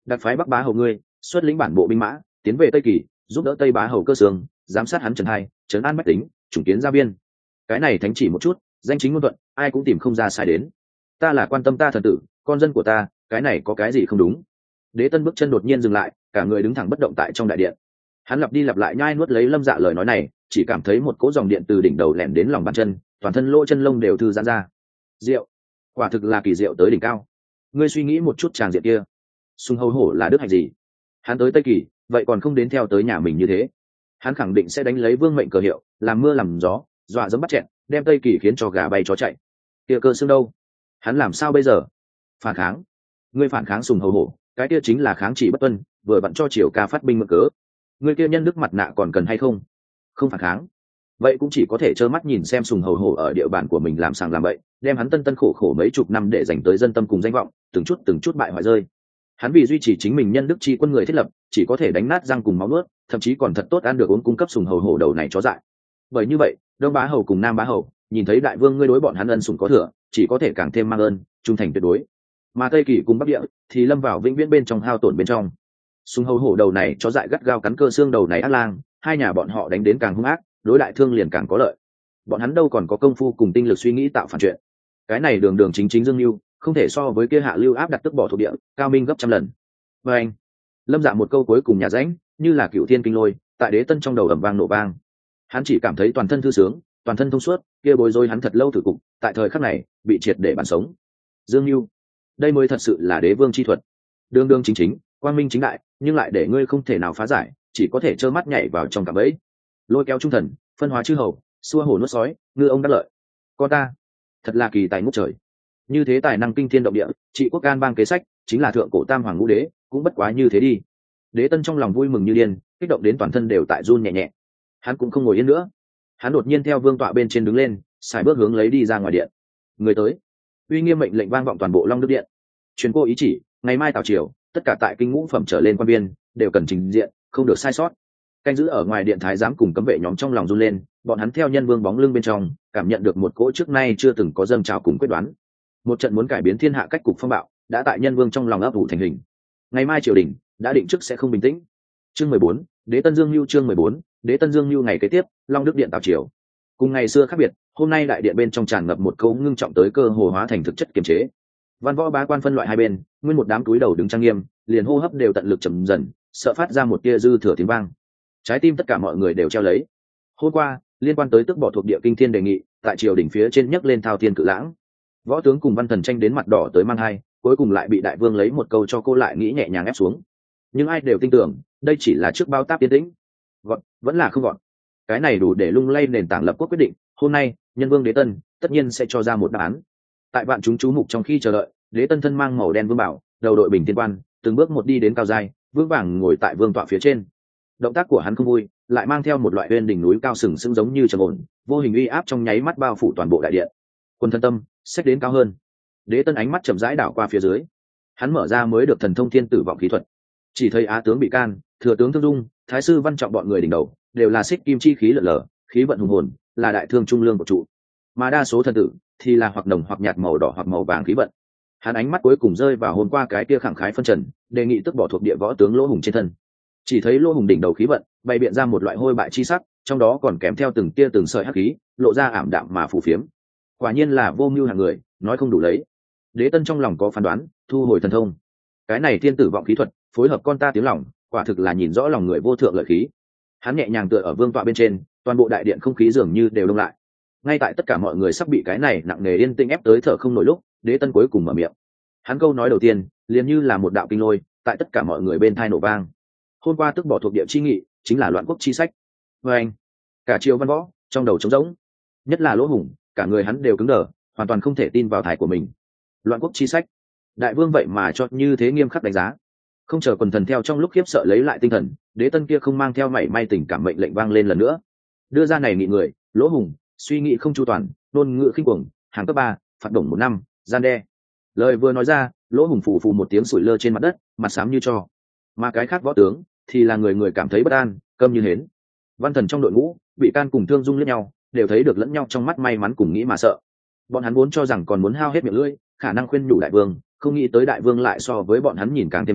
đặc phái bắc bá hầu ngươi xuất lĩnh bản bộ binh mã tiến về tây kỳ, giúp đỡ tây bá hầu Cơ Sương giám sát hắn trần hai trấn an bách tính, chủng kiến gia biên. Cái này thánh chỉ một chút, danh chính ngôn thuận, ai cũng tìm không ra sai đến. Ta là quan tâm ta thần tử, con dân của ta, cái này có cái gì không đúng? Đế Tân bước chân đột nhiên dừng lại, cả người đứng thẳng bất động tại trong đại điện. Hắn lặp đi lặp lại nhai nuốt lấy Lâm Dạ lời nói này, chỉ cảm thấy một cỗ dòng điện từ đỉnh đầu lẻn đến lòng bàn chân, toàn thân lỗ chân lông đều thư giãn ra. Diệu, quả thực là kỳ diệu tới đỉnh cao. Ngươi suy nghĩ một chút tràng diện kia, Sùng Hầu Hổ là đức hạnh gì? Hắn tới Tây Kỳ, vậy còn không đến theo tới nhà mình như thế? Hắn khẳng định sẽ đánh lấy vương mệnh cờ hiệu, làm mưa làm gió, dọa dẫm bắt chẹn, đem Tây Kỳ khiến cho gà bay chó chạy. Kia Cơ Sương đâu? Hắn làm sao bây giờ? Phản kháng? Ngươi phản kháng Sùng Hầu Hổ, cái kia chính là kháng chỉ bất tuân, vừa vặn cho Triều Ca phát binh mượn cớ. Ngươi kia nhân đức mặt nạ còn cần hay không? Không phản kháng, vậy cũng chỉ có thể trơ mắt nhìn xem Sùng Hầu Hổ ở địa bàn của mình làm sàng làm bậy, đem hắn tân tân khổ khổ mấy chục năm để dành tới dân tâm cùng danh vọng, từng chút từng chút bại hoại rơi. Hắn vì duy trì chính mình nhân đức chi quân người thiết lập, chỉ có thể đánh nát răng cùng máu nuốt, thậm chí còn thật tốt ăn được uống cung cấp Sùng Hầu Hổ đầu này chó dại. Bởi như vậy, Đông Bá Hầu cùng Nam Bá Hầu nhìn thấy đại vương ngươi đối bọn hắn ân sủng có thừa, chỉ có thể càng thêm mang ơn, trung thành tuyệt đối. Mà Tây Kỳ cùng Bắc Địa thì lâm vào vĩnh viễn bên trong hao tổn bên trong. Sùng Hầu Hổ đầu này chó dại gắt gao cắn Cơ Xương đầu này ác lang, hai nhà bọn họ đánh đến càng hung ác, đối đại thương liền càng có lợi. Bọn hắn đâu còn có công phu cùng tinh lực suy nghĩ tạo phản chuyện. Cái này đường đường chính chính Dương Lưu, không thể so với kia Hạ Lưu áp đặt tức bỏ thuộc địa, cao minh gấp trăm lần. Và anh, Lâm Dạ một câu cuối cùng nhà rãnh, như là cựu thiên kinh lôi, tại Đế Tân trong đầu ầm vang nổ vang. Hắn chỉ cảm thấy toàn thân thư sướng, toàn thân thông suốt, kia bối rối hắn thật lâu thử cục, tại thời khắc này bị triệt để bản sống. Dương Lưu, đây mới thật sự là đế vương chi thuật, đường đường chính chính, quang minh chính đại, nhưng lại để ngươi không thể nào phá giải, chỉ có thể trơ mắt nhảy vào trong cạm bẫy. Lôi kéo trung thần, phân hóa chư hầu, xua hổ nuốt sói, ngư ông đắc lợi. Con ta, thật là kỳ tài ngút trời. Như thế tài năng kinh thiên động địa, trị quốc can bang kế sách, chính là thượng cổ tam hoàng ngũ đế, cũng bất quá như thế đi. Đế Tân trong lòng vui mừng như điên, kích động đến toàn thân đều tại run nhẹ nhẹ. Hắn cũng không ngồi yên nữa, hắn đột nhiên theo vương tọa bên trên đứng lên, xài bước hướng lấy đi ra ngoài điện. Người tới, uy nghiêm mệnh lệnh vang vọng toàn bộ Long Đức điện. Truyền cô ý chỉ, ngày mai tào triều, tất cả tại kinh ngũ phẩm trở lên quan viên đều cần trình diện, không được sai sót. Canh giữ ở ngoài điện thái giám cùng cấm vệ nhóm trong lòng run lên, bọn hắn theo nhân vương bóng lưng bên trong cảm nhận được một cỗ trước nay chưa từng có dâng trào cùng quyết đoán. Một trận muốn cải biến thiên hạ cách cục phong bạo đã tại nhân vương trong lòng ấp ủ thành hình. Ngày mai triều đình đã định trước sẽ không bình tĩnh. Chương mười bốn, Đế Tân Dương Lưu. Chương mười bốn, Đế Tân Dương Lưu. Ngày kế tiếp, Long Đức điện tào triều. Cùng ngày xưa khác biệt, hôm nay đại điện bên trong tràn ngập một câu ngưng trọng tới cơ hồ hóa thành thực chất kiềm chế. Văn võ bá quan phân loại hai bên, nguyên một đám túi đầu đứng trang nghiêm, liền hô hấp đều tận lực chậm dần, sợ phát ra một tia dư thừa tiếng vang. Trái tim tất cả mọi người đều treo lấy. Hôm qua, liên quan tới tước bỏ thuộc địa kinh thiên đề nghị, tại triều đỉnh phía trên nhấc lên thao thiên cự lãng. Võ tướng cùng văn thần tranh đến mặt đỏ tới mang hai, cuối cùng lại bị đại vương lấy một câu cho cô lại nghĩ nhẹ nhàng ép xuống. Nhưng ai đều tin tưởng, đây chỉ là trước bao táp tiến tĩnh. Gọn, vẫn là không gọn. Cái này đủ để lung lay nền tảng lập quốc quyết định, hôm nay, nhân vương Đế Tân tất nhiên sẽ cho ra một đáp án. Tại vạn chúng chú mục trong khi chờ đợi, Đế Tân thân mang màu đen vương bảo, đầu đội bình thiên quan, từng bước một đi đến cao giai, vương vàng ngồi tại vương tọa phía trên. Động tác của hắn không vui, lại mang theo một loại uyên đỉnh núi cao sừng sững giống như trầm ổn, vô hình uy áp trong nháy mắt bao phủ toàn bộ đại điện. Quân thân tâm, xét đến cao hơn. Đế Tân ánh mắt chậm rãi đảo qua phía dưới, hắn mở ra mới được thần thông thiên tử vọng khí thuật, chỉ thấy á tướng bị can, thừa tướng thương dung, thái sư văn trọng bọn người đỉnh đầu đều là xích kim chi khí lở lở, khí vận hùng hồn, là đại thương trung lương của trụ. Mà đa số thần tử thì là hoặc nồng hoặc nhạt màu đỏ hoặc màu vàng khí vận. Hắn ánh mắt cuối cùng rơi vào hôm qua cái kia khẳng khái phân trần, đề nghị tức bỏ thuộc địa võ tướng Lỗ Hùng trên thân. Chỉ thấy Lỗ Hùng đỉnh đầu khí vận bày biện ra một loại hôi bại chi sắc, trong đó còn kèm theo từng tia từng sợi hắc khí, lộ ra ảm đạm mà phù phiếm. Quả nhiên là vô mưu hạng người, nói không đủ lấy. Đế Tân trong lòng có phán đoán, thu hồi thần thông. Cái này thiên tử vọng khí thuật, phối hợp con ta tiếng lòng, quả thực là nhìn rõ lòng người vô thượng lợi khí. Hắn nhẹ nhàng tựa ở vương tọa bên trên, toàn bộ đại điện không khí dường như đều đông lại. Ngay tại tất cả mọi người sắp bị cái này nặng nề yên tĩnh ép tới thở không nổi lúc, Đế Tân cuối cùng mở miệng. Hắn câu nói đầu tiên liền như là một đạo kinh lôi, tại tất cả mọi người bên thai nổ vang. Hôm qua tức bỏ thuộc địa chi nghị, chính là loạn quốc chi sách. Và anh, cả triều văn võ trong đầu trống rỗng, nhất là Lỗ Hùng, cả người hắn đều cứng đờ, hoàn toàn không thể tin vào thái của mình. Loạn quốc chi sách, đại vương vậy mà cho như thế nghiêm khắc đánh giá. Không chờ quần thần theo trong lúc khiếp sợ lấy lại tinh thần, Đế Tân kia không mang theo mảy may tình cảm mệnh lệnh vang lên lần nữa. Đưa ra này nghị người, Lỗ Hùng, suy nghĩ không chu toàn, ngôn ngữ khinh cuồng, hàng cấp ba, phạt đồng một năm, gian đe. Lời vừa nói ra, Lỗ Hùng phù phù một tiếng sủi lơ trên mặt đất, mặt xám như tro. Mà cái khác võ tướng thì là người người cảm thấy bất an, câm như hến. Văn thần trong đội ngũ bị can cùng Thương Dung liếc nhau, đều thấy được lẫn nhau trong mắt may mắn cùng nghĩ mà sợ. Bọn hắn vốn cho rằng còn muốn hao hết miệng lưỡi, khả năng khuyên nhủ đại vương, không nghĩ tới đại vương lại so với bọn hắn nhìn càng thêm xa,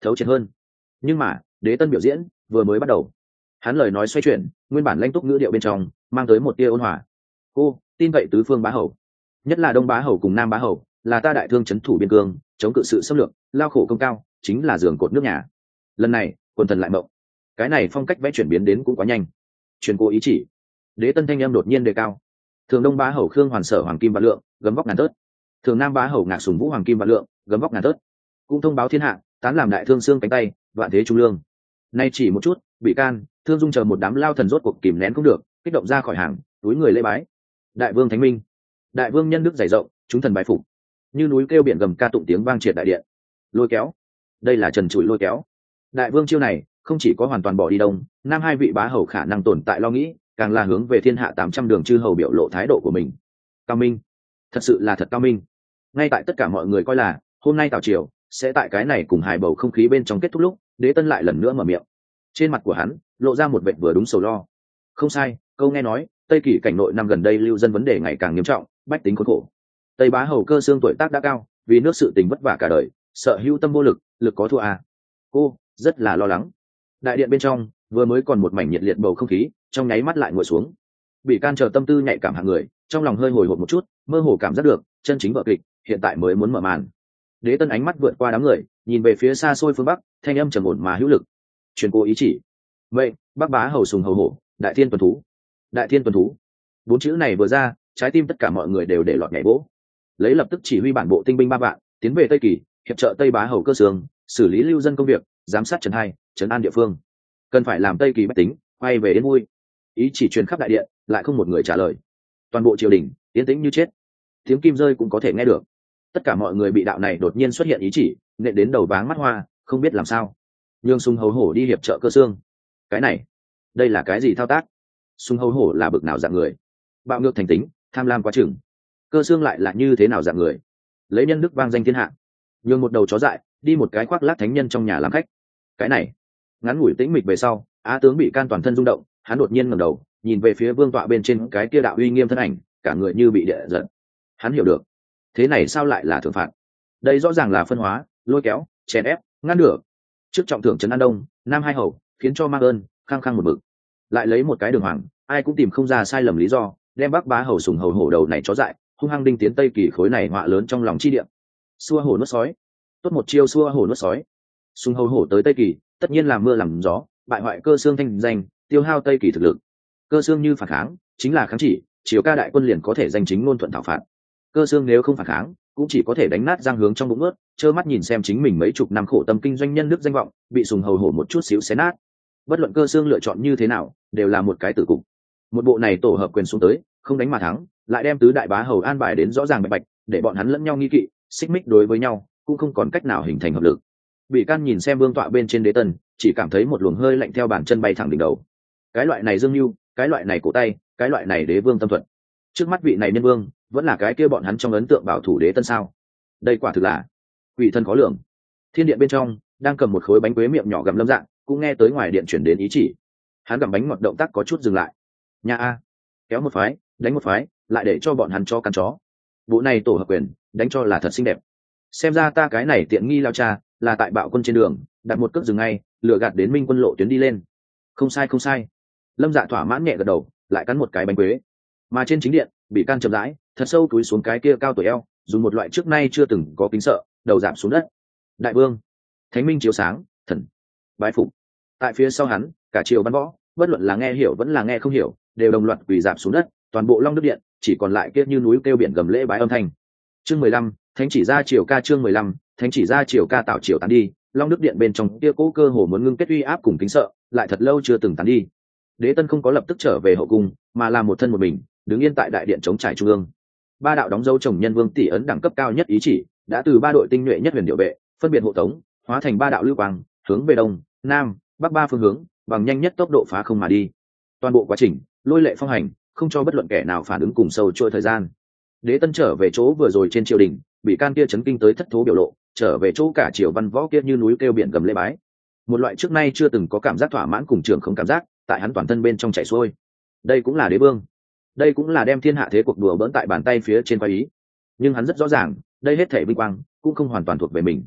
thấu triệt hơn. Nhưng mà đế tân biểu diễn vừa mới bắt đầu, hắn lời nói xoay chuyển, nguyên bản lãnh túc ngữ điệu bên trong mang tới một tia ôn hòa. Cô tin vậy tứ phương bá hầu, nhất là đông bá hầu cùng nam bá hầu, là ta đại thương c h ấ n thủ biên cương, chống cự sự xâm lược, lao khổ công cao, chính là giường cột nước nhà. Lần này quần thần lại mộng, cái này phong cách vẽ chuyển biến đến cũng quá nhanh. Truyền cố ý chỉ, đế tân thanh em đột nhiên đề cao. Thường đông bá hầu khương hoàn sở hoàng kim vạn lượng, gấm vóc ngàn tớt. Thường nam bá hầu ngạc sùng vũ hoàng kim vạn lượng, gấm vóc ngàn tớt. Cũng thông báo thiên hạ, tán làm đại thương xương cánh tay, vạn thế trung lương. Nay chỉ một chút, bị can thương dung chờ một đám lao thần rốt cuộc kìm nén không được, kích động ra khỏi hàng, túi người lễ bái. Đại vương thánh minh, đại vương nhân đức dày rộng, chúng thần bái phục. Như núi kêu biển gầm ca tụng tiếng vang triệt đại điện. Lôi kéo, đây là trần trụi lôi kéo. Đại vương chiêu này không chỉ có hoàn toàn bỏ đi đông nam hai vị bá hầu khả năng tồn tại lo nghĩ, càng là hướng về thiên hạ tám trăm đường chư hầu biểu lộ thái độ của mình. Cao minh, thật sự là thật cao minh. Ngay tại tất cả mọi người coi là hôm nay tào triều sẽ tại cái này cùng hài bầu không khí bên trong kết thúc lúc, đế tân lại lần nữa mở miệng. Trên mặt của hắn lộ ra một vệt vừa đúng sầu lo. Không sai, câu nghe nói tây kỳ cảnh nội năm gần đây lưu dân vấn đề ngày càng nghiêm trọng, bách tính khốn khổ. Tây bá hầu Cơ Xương tuổi tác đã cao, vì nước sự tình vất vả cả đời, sợ hữu tâm vô lực, lực có thua à. Cô rất là lo lắng. Đại điện bên trong vừa mới còn một mảnh nhiệt liệt bầu không khí, trong nháy mắt lại ngồi xuống. Bị can chờ tâm tư nhạy cảm hạng người, trong lòng hơi hồi hộp một chút, mơ hồ cảm giác được chân chính vở kịch hiện tại mới muốn mở màn. Đế tân ánh mắt vượt qua đám người, nhìn về phía xa xôi phương bắc, thanh âm trầm ổn mà hữu lực. Truyền cố ý chỉ. Vậy bắc bá hầu sùng hầu hổ, đại thiên tuần thú. Đại thiên tuần thú, bốn chữ này vừa ra, trái tim tất cả mọi người đều để lọt nhảy vỗ. Lấy lập tức chỉ huy bản bộ tinh binh ba vạn tiến về tây kỳ, hiệp trợ tây bá hầu Cơ Xương xử lý lưu dân công việc, giám sát trần hai trấn an địa phương, cần phải làm tây kỳ bách tính quay về đến vui. Ý chỉ truyền khắp đại điện, lại không một người trả lời. Toàn bộ triều đình yên tĩnh như chết, tiếng kim rơi cũng có thể nghe được. Tất cả mọi người bị đạo này đột nhiên xuất hiện ý chỉ nện đến đầu váng mắt hoa, không biết làm sao. Nhương sùng hầu hổ đi hiệp trợ Cơ Xương, cái này đây là cái gì thao tác? Sùng hầu hổ là bực nào dạng người? Bạo ngược thành tính, tham lam quá chừng. Cơ Xương lại là như thế nào dạng người? Lấy nhân đức vang danh thiên hạ, nhường một đầu chó dại đi một cái khoác lác thánh nhân trong nhà làm khách. Cái này ngắn ngủi tĩnh mịch về sau, á tướng bị can toàn thân rung động, hắn đột nhiên ngẩng đầu nhìn về phía vương tọa bên trên cái kia đạo uy nghiêm thân ảnh, cả người như bị địa giật. Hắn hiểu được, thế này sao lại là thưởng phạt? Đây rõ ràng là phân hóa, lôi kéo, chèn ép, ngăn được. Trước trọng thưởng trấn an đông nam hai hầu, khiến cho mang ơn khăng khăng một mực, lại lấy một cái đường hoàng, ai cũng tìm không ra sai lầm lý do, đem bắc bá hầu sùng hầu hổ đầu này chó dại hung hăng đinh tiến tây kỳ khối này họa lớn trong lòng chi địa. Xua hổ nuốt sói, tốt một chiêu xua hổ nuốt sói. Sùng hầu hổ tới tây kỳ tất nhiên làm mưa làm gió, bại hoại Cơ Xương thanh danh, tiêu hao tây kỳ thực lực. Cơ Xương như phản kháng chính là kháng chỉ, chiều ca đại quân liền có thể danh chính ngôn thuận thảo phạt. Cơ Xương nếu không phản kháng, cũng chỉ có thể đánh nát giang hướng trong bụng ướt, trơ mắt nhìn xem chính mình mấy chục năm khổ tâm kinh doanh nhân đức danh vọng bị sùng hầu hổ một chút xíu xé nát. Bất luận Cơ Xương lựa chọn như thế nào, đều là một cái tử cục. Một bộ này tổ hợp quyền xuống tới, không đánh mà thắng, lại đem tứ đại bá hầu an bài đến rõ ràng bạch bạch, để bọn hắn lẫn nhau nghi kỵ, xích mích đối với nhau, cũng không còn cách nào hình thành hợp lực. Bị can nhìn xem vương tọa bên trên đế tân, chỉ cảm thấy một luồng hơi lạnh theo bàn chân bay thẳng đỉnh đầu. Cái loại này dương mưu, cái loại này cổ tay, cái loại này đế vương tâm thuận. Trước mắt vị này nhân vương, vẫn là cái kia bọn hắn trong ấn tượng bảo thủ đế tân sao? Đây quả thực là quỷ thân khó lường. Thiên điện bên trong đang cầm một khối bánh quế miệng nhỏ gặm Lâm Dạng, cũng nghe tới ngoài điện chuyển đến ý chỉ. Hắn gặm bánh ngọt động tác có chút dừng lại. Nhà a, kéo một phái, đánh một phái, lại để cho bọn hắn cho căn chó. Bộ này tổ hợp quyền, đánh cho là thật xinh đẹp. Xem ra ta cái này tiện nghi lao cha, là tại bạo quân trên đường đặt một cước dừng ngay, lừa gạt đến minh quân lộ tuyến đi lên. Không sai không sai. Lâm Dạ thỏa mãn nhẹ gật đầu, lại cắn một cái bánh quế. Mà trên chính điện, bị can chậm rãi thật sâu túi xuống cái kia cao tuổi eo, dùng một loại trước nay chưa từng có kính sợ, đầu giảm xuống đất. Đại vương, thánh minh chiếu sáng, thần bái phục. Tại phía sau hắn, cả triều văn võ, bất luận là nghe hiểu vẫn là nghe không hiểu, đều đồng loạt quỳ giảm xuống đất. Toàn bộ Long Đức điện chỉ còn lại kia như núi kêu biển gầm lễ bái âm thanh. Chương mười lăm, thánh chỉ ra triều ca. Chương mười lăm, thánh chỉ ra triều ca. Tạo triều tán đi, Long Đức điện bên trong kia cố cơ hồ muốn ngưng kết uy áp cùng kính sợ, lại thật lâu chưa từng tán đi. Đế tân không có lập tức trở về hậu cung, mà là một thân một mình đứng yên tại đại điện chống trải trung ương. Ba đạo đóng dấu chồng nhân vương tỷ ấn đẳng cấp cao nhất ý chỉ đã từ ba đội tinh nhuệ nhất huyền điệu vệ phân biệt hộ tống, hóa thành ba đạo lưu quang, hướng về đông nam bắc ba phương hướng, bằng nhanh nhất tốc độ phá không mà đi. Toàn bộ quá trình lôi lệ phong hành, không cho bất luận kẻ nào phản ứng cùng sâu trôi thời gian. Đế tân trở về chỗ vừa rồi trên triều đình, bị can kia chấn kinh tới thất thố biểu lộ, trở về chỗ cả triều văn võ kia như núi kêu biển gầm lễ bái. Một loại trước nay chưa từng có cảm giác thỏa mãn cùng trường không cảm giác tại hắn toàn thân bên trong chảy xuôi. Đây cũng là đế vương, đây cũng là đem thiên hạ thế cuộc đùa bỡn tại bàn tay phía trên quái ý. Nhưng hắn rất rõ ràng, đây hết thể vinh quang cũng không hoàn toàn thuộc về mình.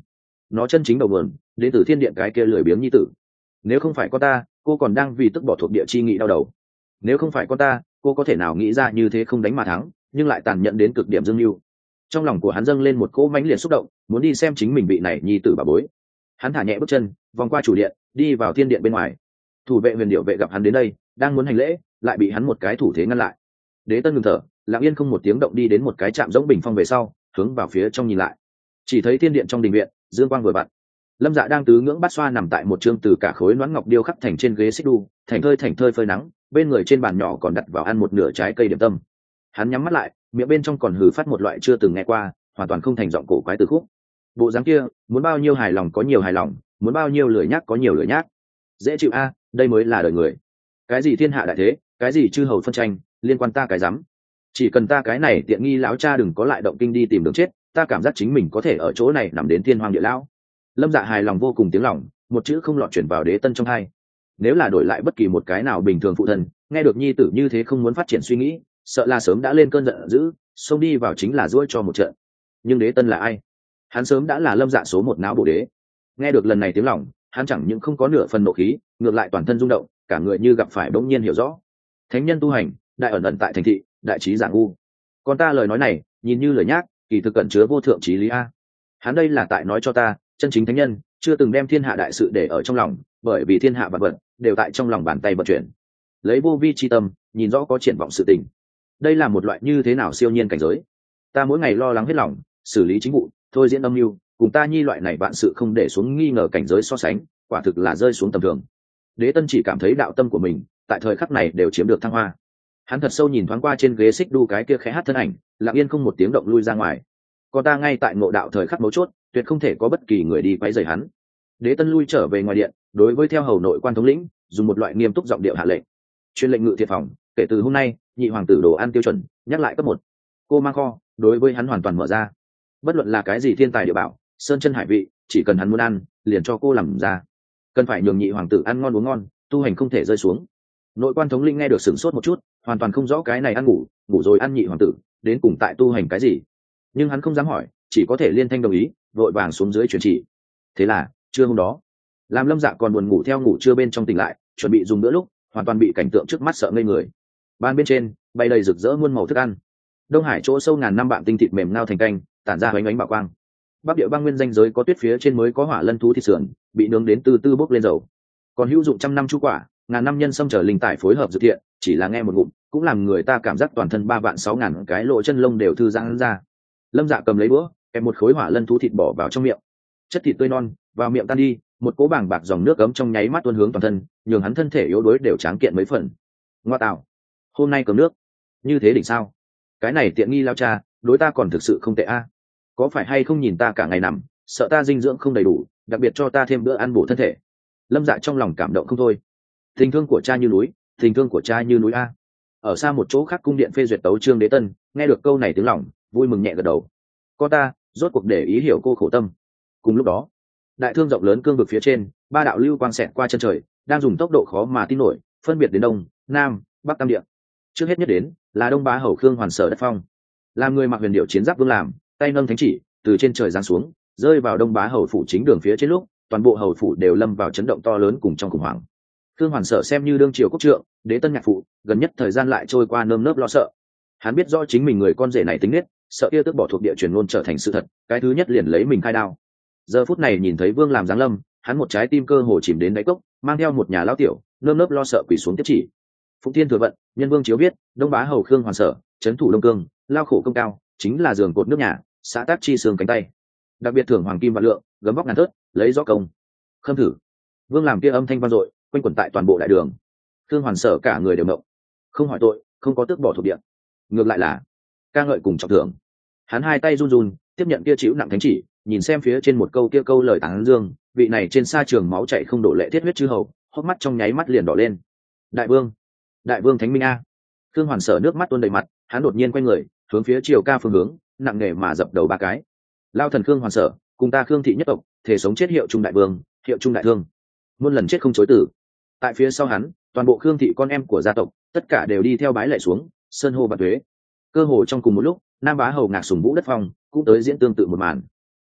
nó chân chính đầu nguồn đến từ thiên điện cái kia lười biếng nhi tử. Nếu không phải con ta, cô còn đang vì tức bỏ thuộc địa chi nghị đau đầu. Nếu không phải con ta, cô có thể nào nghĩ ra như thế không đánh mà thắng, nhưng lại tàn nhẫn đến cực điểm dương mưu. Trong lòng của hắn dâng lên một cỗ mãnh liệt xúc động, muốn đi xem chính mình vị này nhi tử bà bối. Hắn thả nhẹ bước chân, vòng qua chủ điện, đi vào thiên điện bên ngoài. Thủ vệ huyền điệu vệ gặp hắn đến đây, đang muốn hành lễ, lại bị hắn một cái thủ thế ngăn lại. Đế Tân ngừng thở, lặng yên không một tiếng động đi đến một cái trạm giống bình phong về sau, hướng vào phía trong nhìn lại. Chỉ thấy thiên điện trong đình viện, dương quang vừa vặn. Lâm Dạ đang tứ ngưỡng bát xoa nằm tại một chương từ cả khối loãng ngọc điêu khắc thành trên ghế xích đu, thành thơi thành thơi phơi nắng, bên người trên bàn nhỏ còn đặt vào ăn một nửa trái cây điểm tâm. Hắn nhắm mắt lại, miệng bên trong còn hừ phát một loại chưa từng nghe qua, hoàn toàn không thành giọng cổ quái từ khúc. Bộ dáng kia, muốn bao nhiêu hài lòng có nhiều hài lòng, muốn bao nhiêu lười nhác có nhiều lười nhác. Dễ chịu a, đây mới là đời người. Cái gì thiên hạ đại thế, cái gì chư hầu phân tranh, liên quan ta cái rắm. Chỉ cần ta cái này tiện nghi lão cha đừng có lại động kinh đi tìm đường chết, ta cảm giác chính mình có thể ở chỗ này nằm đến thiên hoàng địa lão. Lâm Dạ hài lòng vô cùng tiếng lòng, một chữ không lọt chuyển vào Đế Tân trong hai. Nếu là đổi lại bất kỳ một cái nào bình thường phụ thân, nghe được nhi tử như thế không muốn phát triển suy nghĩ, sợ là sớm đã lên cơn giận dữ, xông đi vào chính là duỗi cho một trận. Nhưng Đế Tân là ai? Hắn sớm đã là Lâm Dạ số một não bộ đế. Nghe được lần này tiếng lòng, hắn chẳng những không có nửa phần nộ khí, ngược lại toàn thân rung động, cả người như gặp phải bỗng nhiên hiểu rõ. Thánh nhân tu hành, đại ẩn ẩn tại thành thị, đại trí giảng u. Còn ta lời nói này, nhìn như lời nhác, kỳ thực cẩn chứa vô thượng trí lý a. Hắn đây là tại nói cho ta, chân chính thánh nhân chưa từng đem thiên hạ đại sự để ở trong lòng, bởi vì thiên hạ vạn vật đều tại trong lòng bàn tay vận chuyển. Lấy vô vi chi tâm, nhìn rõ có triển vọng sự tình. Đây là một loại như thế nào siêu nhiên cảnh giới. Ta mỗi ngày lo lắng hết lòng, xử lý chính vụ, thôi diễn âm mưu, cùng ta nhi loại này vạn sự không để xuống nghi ngờ cảnh giới so sánh, quả thực là rơi xuống tầm thường. Đế Tân chỉ cảm thấy đạo tâm của mình tại thời khắc này đều chiếm được thăng hoa. Hắn thật sâu nhìn thoáng qua trên ghế xích đu cái kia khẽ hát thân ảnh, lặng yên không một tiếng động lui ra ngoài. Còn ta ngay tại ngộ đạo thời khắc mấu chốt, tuyệt không thể có bất kỳ người đi quấy rầy hắn. Đế Tân lui trở về ngoài điện, đối với theo hầu nội quan thống lĩnh, dùng một loại nghiêm túc giọng điệu hạ lệnh. Chuyên lệnh ngự thiệt phòng, kể từ hôm nay, nhị hoàng tử đồ ăn tiêu chuẩn, nhắc lại cấp một. Cô mang kho, đối với hắn hoàn toàn mở ra. Bất luận là cái gì thiên tài địa bảo, sơn chân hải vị, chỉ cần hắn muốn ăn, liền cho cô làm ra. Cần phải nhường nhị hoàng tử ăn ngon uống ngon, tu hành không thể rơi xuống. Nội quan thống lĩnh nghe được sửng sốt một chút, hoàn toàn không rõ cái này ăn ngủ, ngủ rồi ăn nhị hoàng tử, đến cùng tại tu hành cái gì. Nhưng hắn không dám hỏi, chỉ có thể liên thanh đồng ý, vội vàng xuống dưới truyền chỉ. Thế là trưa hôm đó, làm Lâm Dạ còn buồn ngủ theo ngủ trưa bên trong tỉnh lại, chuẩn bị dùng bữa lúc, hoàn toàn bị cảnh tượng trước mắt sợ ngây người. Ban bên trên bay đầy rực rỡ muôn màu thức ăn. Đông Hải chỗ sâu ngàn năm bạn tinh thịt mềm ngao thành canh, tản ra ánh ánh bảo quang. Bắc địa băng nguyên danh giới có tuyết phía trên mới có hỏa lân thú thịt sườn, bị nướng đến từ từ bốc lên dầu. Còn hữu dụng trăm năm chu quả, ngàn năm nhân sâm trở linh tài phối hợp dự thiện, chỉ là nghe một ngụm, cũng làm người ta cảm giác toàn thân ba vạn sáu ngàn cái lỗ chân lông đều thư giãn ra. Lâm Dạ cầm lấy búa, kẹp một khối hỏa lân thú thịt bỏ vào trong miệng. Chất thịt tươi non vào miệng tan đi, một cỗ bàng bạc dòng nước ấm trong nháy mắt tuôn hướng toàn thân, nhường hắn thân thể yếu đuối đều tráng kiện mấy phần. Ngoa tạo, hôm nay cầm nước như thế đỉnh sao? Cái này tiện nghi lao cha, đối ta còn thực sự không tệ a. Có phải hay không nhìn ta cả ngày nằm, sợ ta dinh dưỡng không đầy đủ, đặc biệt cho ta thêm bữa ăn bổ thân thể. Lâm Dạ trong lòng cảm động không thôi. Tình thương của cha như núi, tình thương của cha như núi a. Ở xa một chỗ khác cung điện phê duyệt tấu chương Đế Tân, nghe được câu này tiếng lòng, vui mừng nhẹ gật đầu. Con ta rốt cuộc để ý hiểu cô khổ tâm. Cùng lúc đó, đại thương rộng lớn cương vực phía trên, ba đạo lưu quang xẹt qua chân trời, đang dùng tốc độ khó mà tin nổi, phân biệt đến đông, nam, bắc tam địa. Trước hết nhất đến là Đông Bá hầu Khương Hoàn Sở đất phong. Làm người mặc huyền điệu chiến giáp vương làm, tay nâng thánh chỉ, từ trên trời giáng xuống, rơi vào Đông Bá hầu phủ chính đường phía trên lúc, toàn bộ hầu phủ đều lâm vào chấn động to lớn cùng trong khủng hoảng. Khương Hoàn Sở xem như đương triều quốc trượng, Đế Tân nhạc phụ, gần nhất thời gian lại trôi qua nơm nớp lo sợ. Hắn biết rõ chính mình người con rể này tính nết, sợ kia tức bỏ thuộc địa truyền ngôn trở thành sự thật, cái thứ nhất liền lấy mình khai đao. Giờ phút này nhìn thấy Vương làm giáng lâm, hắn một trái tim cơ hồ chìm đến đáy cốc, mang theo một nhà lão tiểu, nơm nớp lo sợ quỳ xuống tiếp chỉ. Phụng Thiên thừa vận, nhân vương chiếu biết, Đông Bá hầu Khương Hoàn Sở, trấn thủ Đông Cương, lao khổ công cao, chính là giường cột nước nhà, xã tác chi xương cánh tay. Đặc biệt thưởng hoàng kim vạn lượng, gấm vóc ngàn thớt, lấy rõ công. Khâm thử. Vương làm kia âm thanh vang dội, quanh quẩn tại toàn bộ đại đường. Khương Hoàn Sở cả người đều mộng, không hỏi tội, không có tước bỏ thuộc địa, ngược lại là ca ngợi cùng trọng thưởng. Hắn hai tay run run, tiếp nhận kia chịu nặng thánh chỉ, nhìn xem phía trên một câu kia câu lời tán dương, vị này trên sa trường máu chảy không đổ lệ thiết huyết chư hầu, hốc mắt trong nháy mắt liền đỏ lên. Đại vương, đại vương thánh minh a. Khương Hoàn Sở nước mắt tuôn đầy mặt, hắn đột nhiên quay người, hướng phía triều ca phương hướng, nặng nề mà dập đầu ba cái. Lao thần Khương Hoàn Sở, cùng ta Khương thị nhất tộc, thể sống chết hiệu trung đại vương, hiệu trung đại thương, muôn lần chết không chối tử. Tại phía sau hắn, toàn bộ Khương thị con em của gia tộc, tất cả đều đi theo bái lạy xuống, sơn hô bạt thuế. Cơ hồ trong cùng một lúc, Nam Bá hầu Ngạc Sùng Vũ đất phong cũng tới diễn tương tự một màn.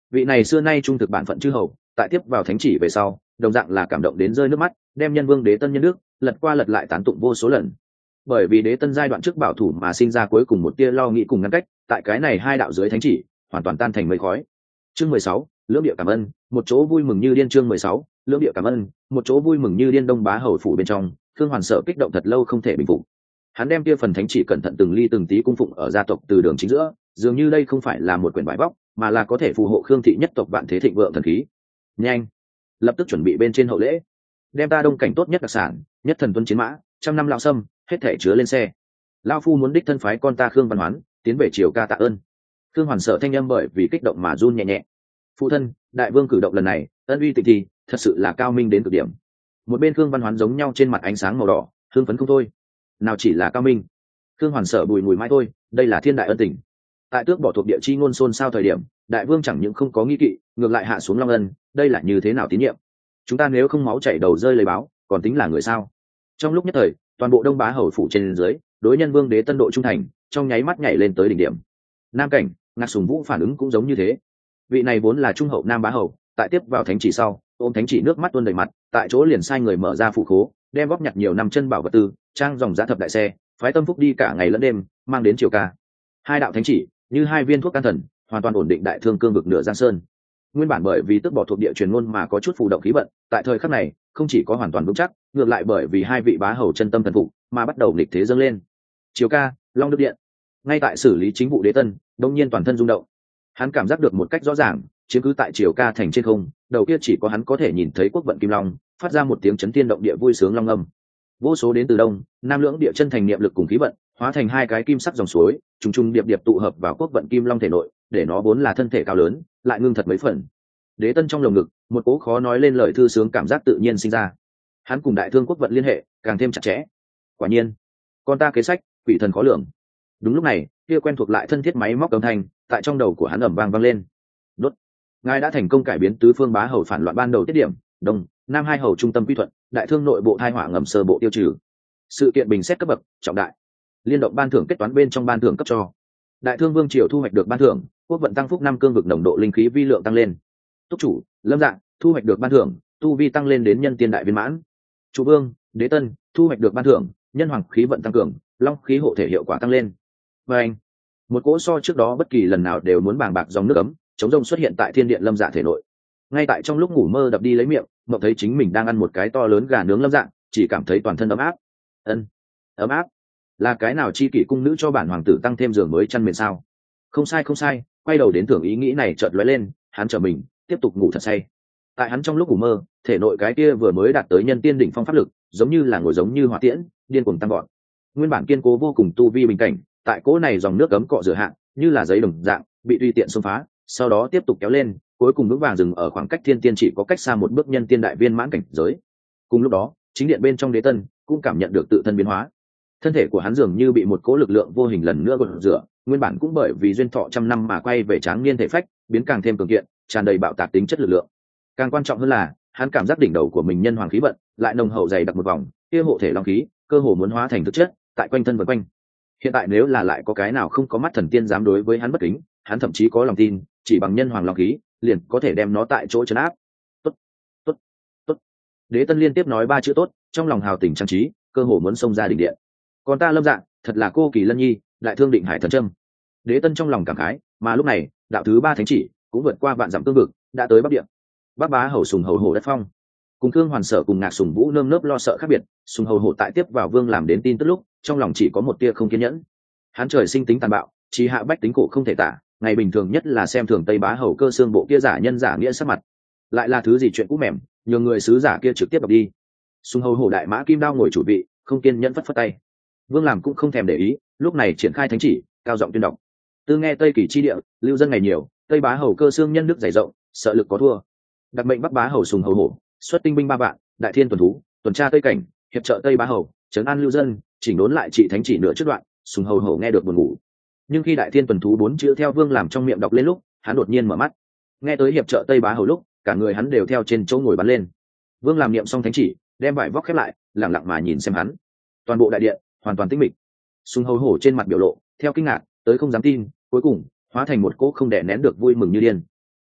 Vị này xưa nay trung thực bản phận chư hầu, tại tiếp vào thánh chỉ về sau, đồng dạng là cảm động đến rơi nước mắt, đem nhân vương đế tân nhân nước lật qua lật lại tán tụng vô số lần. Bởi vì đế tân giai đoạn trước bảo thủ mà sinh ra cuối cùng một tia lo nghĩ cùng ngăn cách, tại cái này hai đạo dưới thánh chỉ hoàn toàn tan thành mây khói. Chương mười sáu, lưỡng địa cảm ơn, một chỗ vui mừng như điên. Chương mười sáu, lưỡng địa cảm ơn, một chỗ vui mừng như điên. Đông Bá hầu phủ bên trong, Thương Hoàn sợ kích động thật lâu không thể bình phục. Hắn đem kia phần thánh chỉ cẩn thận từng ly từng tí cung phụng ở gia tộc từ đường chính giữa, dường như đây không phải là một quyển bài vóc, mà là có thể phù hộ Khương thị nhất tộc vạn thế thịnh vượng thần khí. Nhanh, lập tức chuẩn bị bên trên hậu lễ, đem ta đông cảnh tốt nhất đặc sản, nhất thần tuân chiến mã, trăm năm lão sâm, hết thảy chứa lên xe. Lão phu muốn đích thân phái con ta Khương Văn Hoán tiến về triều ca tạ ơn. Khương Hoàn sợ thanh âm bởi vì kích động mà run nhẹ nhẹ. Phụ thân, đại vương cử động lần này, ân uy tịnh thì thật sự là cao minh đến cực điểm. Một bên Khương Văn Hoán giống nhau trên mặt ánh sáng màu đỏ, hưng phấn không thôi. Nào chỉ là cao minh, Khương Hoàn sợ bùi mùi mãi thôi, đây là thiên đại ân tình. Tại tước bỏ thuộc địa chi ngôn xôn sao thời điểm, đại vương chẳng những không có nghi kỵ, ngược lại hạ xuống long ân, đây là như thế nào tín nhiệm? Chúng ta nếu không máu chảy đầu rơi lấy báo, còn tính là người sao? Trong lúc nhất thời, toàn bộ Đông Bá hầu phủ trên dưới, đối nhân vương đế tân độ trung thành, trong nháy mắt nhảy lên tới đỉnh điểm. Nam cảnh, Ngạc Sùng Vũ phản ứng cũng giống như thế. Vị này vốn là trung hậu Nam Bá hầu, tại tiếp vào thánh chỉ sau, ôm thánh chỉ nước mắt tuôn đầy mặt, tại chỗ liền sai người mở ra phủ khố, đem góp nhặt nhiều năm chân bảo vật tư, trang dòng giá thập đại xe, phái tâm phúc đi cả ngày lẫn đêm, mang đến triều ca. Hai đạo thánh chỉ, như hai viên thuốc can thần, hoàn toàn ổn định đại thương cương vực nửa giang sơn. Nguyên bản bởi vì tước bỏ thuộc địa truyền ngôn mà có chút phù động khí vận, tại thời khắc này không chỉ có hoàn toàn vững chắc, ngược lại bởi vì hai vị bá hầu chân tâm thần phục mà bắt đầu nghịch thế dâng lên. Triều ca, Long Đức Điện, ngay tại xử lý chính vụ đế tân, đông nhiên toàn thân rung động. Hắn cảm giác được một cách rõ ràng, chiếm cứ tại triều ca thành trên không, đầu kia chỉ có hắn có thể nhìn thấy quốc vận kim long, phát ra một tiếng chấn thiên động địa vui sướng long âm. Vô số đến từ đông, nam lưỡng địa chân thành niệm lực cùng khí vận, hóa thành hai cái kim sắc dòng suối, trùng trùng điệp điệp tụ hợp vào quốc vận kim long thể nội, để nó vốn là thân thể cao lớn, lại ngưng thật mấy phần. Đế tân trong lồng ngực, một cố khó nói lên lời thư sướng cảm giác tự nhiên sinh ra. Hắn cùng đại thương quốc vận liên hệ càng thêm chặt chẽ. Quả nhiên, con ta kế sách, quỷ thần khó lường. Đúng lúc này, kia quen thuộc lại thân thiết máy móc âm thanh, tại trong đầu của hắn ầm vang vang lên. Đốt. Ngài đã thành công cải biến tứ phương bá hầu phản loạn ban đầu tiết điểm, đông, nam hai hầu trung tâm quy thuận, đại thương nội bộ thai hỏa ngầm sơ bộ tiêu trừ. Sự kiện bình xét cấp bậc trọng đại, liên động ban thưởng kết toán bên trong ban thưởng cấp cho. Đại thương vương triều thu hoạch được ban thưởng, quốc vận tăng phúc năm cương vực nồng độ linh khí vi lượng tăng lên. Túc chủ Lâm Dạng thu hoạch được ban thưởng, tu vi tăng lên đến nhân tiên đại viên mãn. Chủ vương Đế Tân thu hoạch được ban thưởng, nhân hoàng khí vận tăng cường, long khí hộ thể hiệu quả tăng lên. Và anh, một cỗ so trước đó bất kỳ lần nào đều muốn bàng bạc dòng nước ấm chống rông xuất hiện tại thiên điện Lâm Dạ thể nội. Ngay tại trong lúc ngủ mơ đập đi lấy miệng, mộng thấy chính mình đang ăn một cái to lớn gà nướng Lâm Dạ, chỉ cảm thấy toàn thân ấm áp. Ân, ấm áp là cái nào chi kỷ cung nữ cho bản hoàng tử tăng thêm giường mới chăn mền sao? Không sai không sai, quay đầu đến tưởng ý nghĩ này chợt lóe lên, hắn trở mình tiếp tục ngủ thật say. Tại hắn trong lúc ngủ mơ, thể nội cái kia vừa mới đạt tới nhân tiên đỉnh phong pháp lực, giống như là ngồi giống như hỏa tiễn, điên cuồng tăng gọn. Nguyên bản kiên cố vô cùng tu vi bình cảnh, tại cỗ này dòng nước cấm cọ rửa hạn, như là giấy đồng dạng, bị tùy tiện xông phá, sau đó tiếp tục kéo lên, cuối cùng vững vàng dừng ở khoảng cách thiên tiên chỉ có cách xa một bước nhân tiên đại viên mãn cảnh giới. Cùng lúc đó, chính điện bên trong Đế Tân cũng cảm nhận được tự thân biến hóa. Thân thể của hắn dường như bị một cỗ lực lượng vô hình lần nữa gột rửa, nguyên bản cũng bởi vì duyên thọ trăm năm mà quay về tráng niên thể phách, biến càng thêm cường kiện, tràn đầy bạo tạc tính chất lực lượng. Càng quan trọng hơn là, hắn cảm giác đỉnh đầu của mình nhân hoàng khí vận lại nồng hậu dày đặc một vòng, kia hộ thể long khí, cơ hồ muốn hóa thành thực chất, tại quanh thân vần quanh. Hiện tại nếu là lại có cái nào không có mắt thần tiên dám đối với hắn bất kính, hắn thậm chí có lòng tin, chỉ bằng nhân hoàng long khí, liền có thể đem nó tại chỗ trấn áp. Tốt, tốt, tốt. Đế Tân liên tiếp nói ba chữ tốt, trong lòng hào tình trang trí, cơ hồ muốn xông ra đỉnh điện. Còn ta Lâm Dạ, thật là cô kỳ lân nhi, đại thương định hải thần trâm. Đế Tân trong lòng cảm khái, mà lúc này, đạo thứ ba thánh chỉ cũng vượt qua vạn dặm cương vực, đã tới Bắc Địa. Bắc Bá hầu Sùng hầu hổ đất phong, cùng Thương Hoàn Sở cùng Ngạc Sùng Vũ nơm nớp lo sợ khác biệt. Sùng hầu hổ tại tiếp vào vương làm đến tin tức lúc, trong lòng chỉ có một tia không kiên nhẫn. Hắn trời sinh tính tàn bạo, chỉ hạ bách tính cổ không thể tả, ngày bình thường nhất là xem thường Tây Bá hầu cơ xương bộ kia giả nhân giả nghĩa sắc mặt, lại là thứ gì chuyện cũ mềm, nhường người sứ giả kia trực tiếp đọc đi. Sùng hầu hổ đại mã kim đao ngồi chủ vị, không kiên nhẫn phất phất tay. Vương làm cũng không thèm để ý, lúc này triển khai thánh chỉ, cao giọng tuyên đọc. Tư nghe Tây Kỳ chi địa, lưu dân ngày nhiều, Tây Bá hầu cơ xương nhân đức dày rộng, sợ lực có thua. Đặc mệnh Bắc Bá hầu Sùng hầu hổ, xuất tinh binh ba vạn, đại thiên tuần thú, tuần tra Tây cảnh, hiệp trợ Tây Bá hầu, trấn an lưu dân, chỉnh đốn lại trị thánh chỉ nửa trước đoạn. Sùng hầu hổ nghe được buồn ngủ. Nhưng khi đại thiên tuần thú bốn chữ theo Vương làm trong miệng đọc lên lúc, hắn đột nhiên mở mắt. Nghe tới hiệp trợ Tây Bá hầu lúc, cả người hắn đều theo trên chỗ ngồi bắn lên. Vương làm niệm xong thánh chỉ, đem vải vóc khép lại, lặng lặng mà nhìn xem hắn. Toàn bộ đại điện hoàn toàn tĩnh mịch. Sùng hầu hổ trên mặt biểu lộ theo kinh ngạc tới không dám tin, cuối cùng hóa thành một cỗ không đè nén được vui mừng như điên.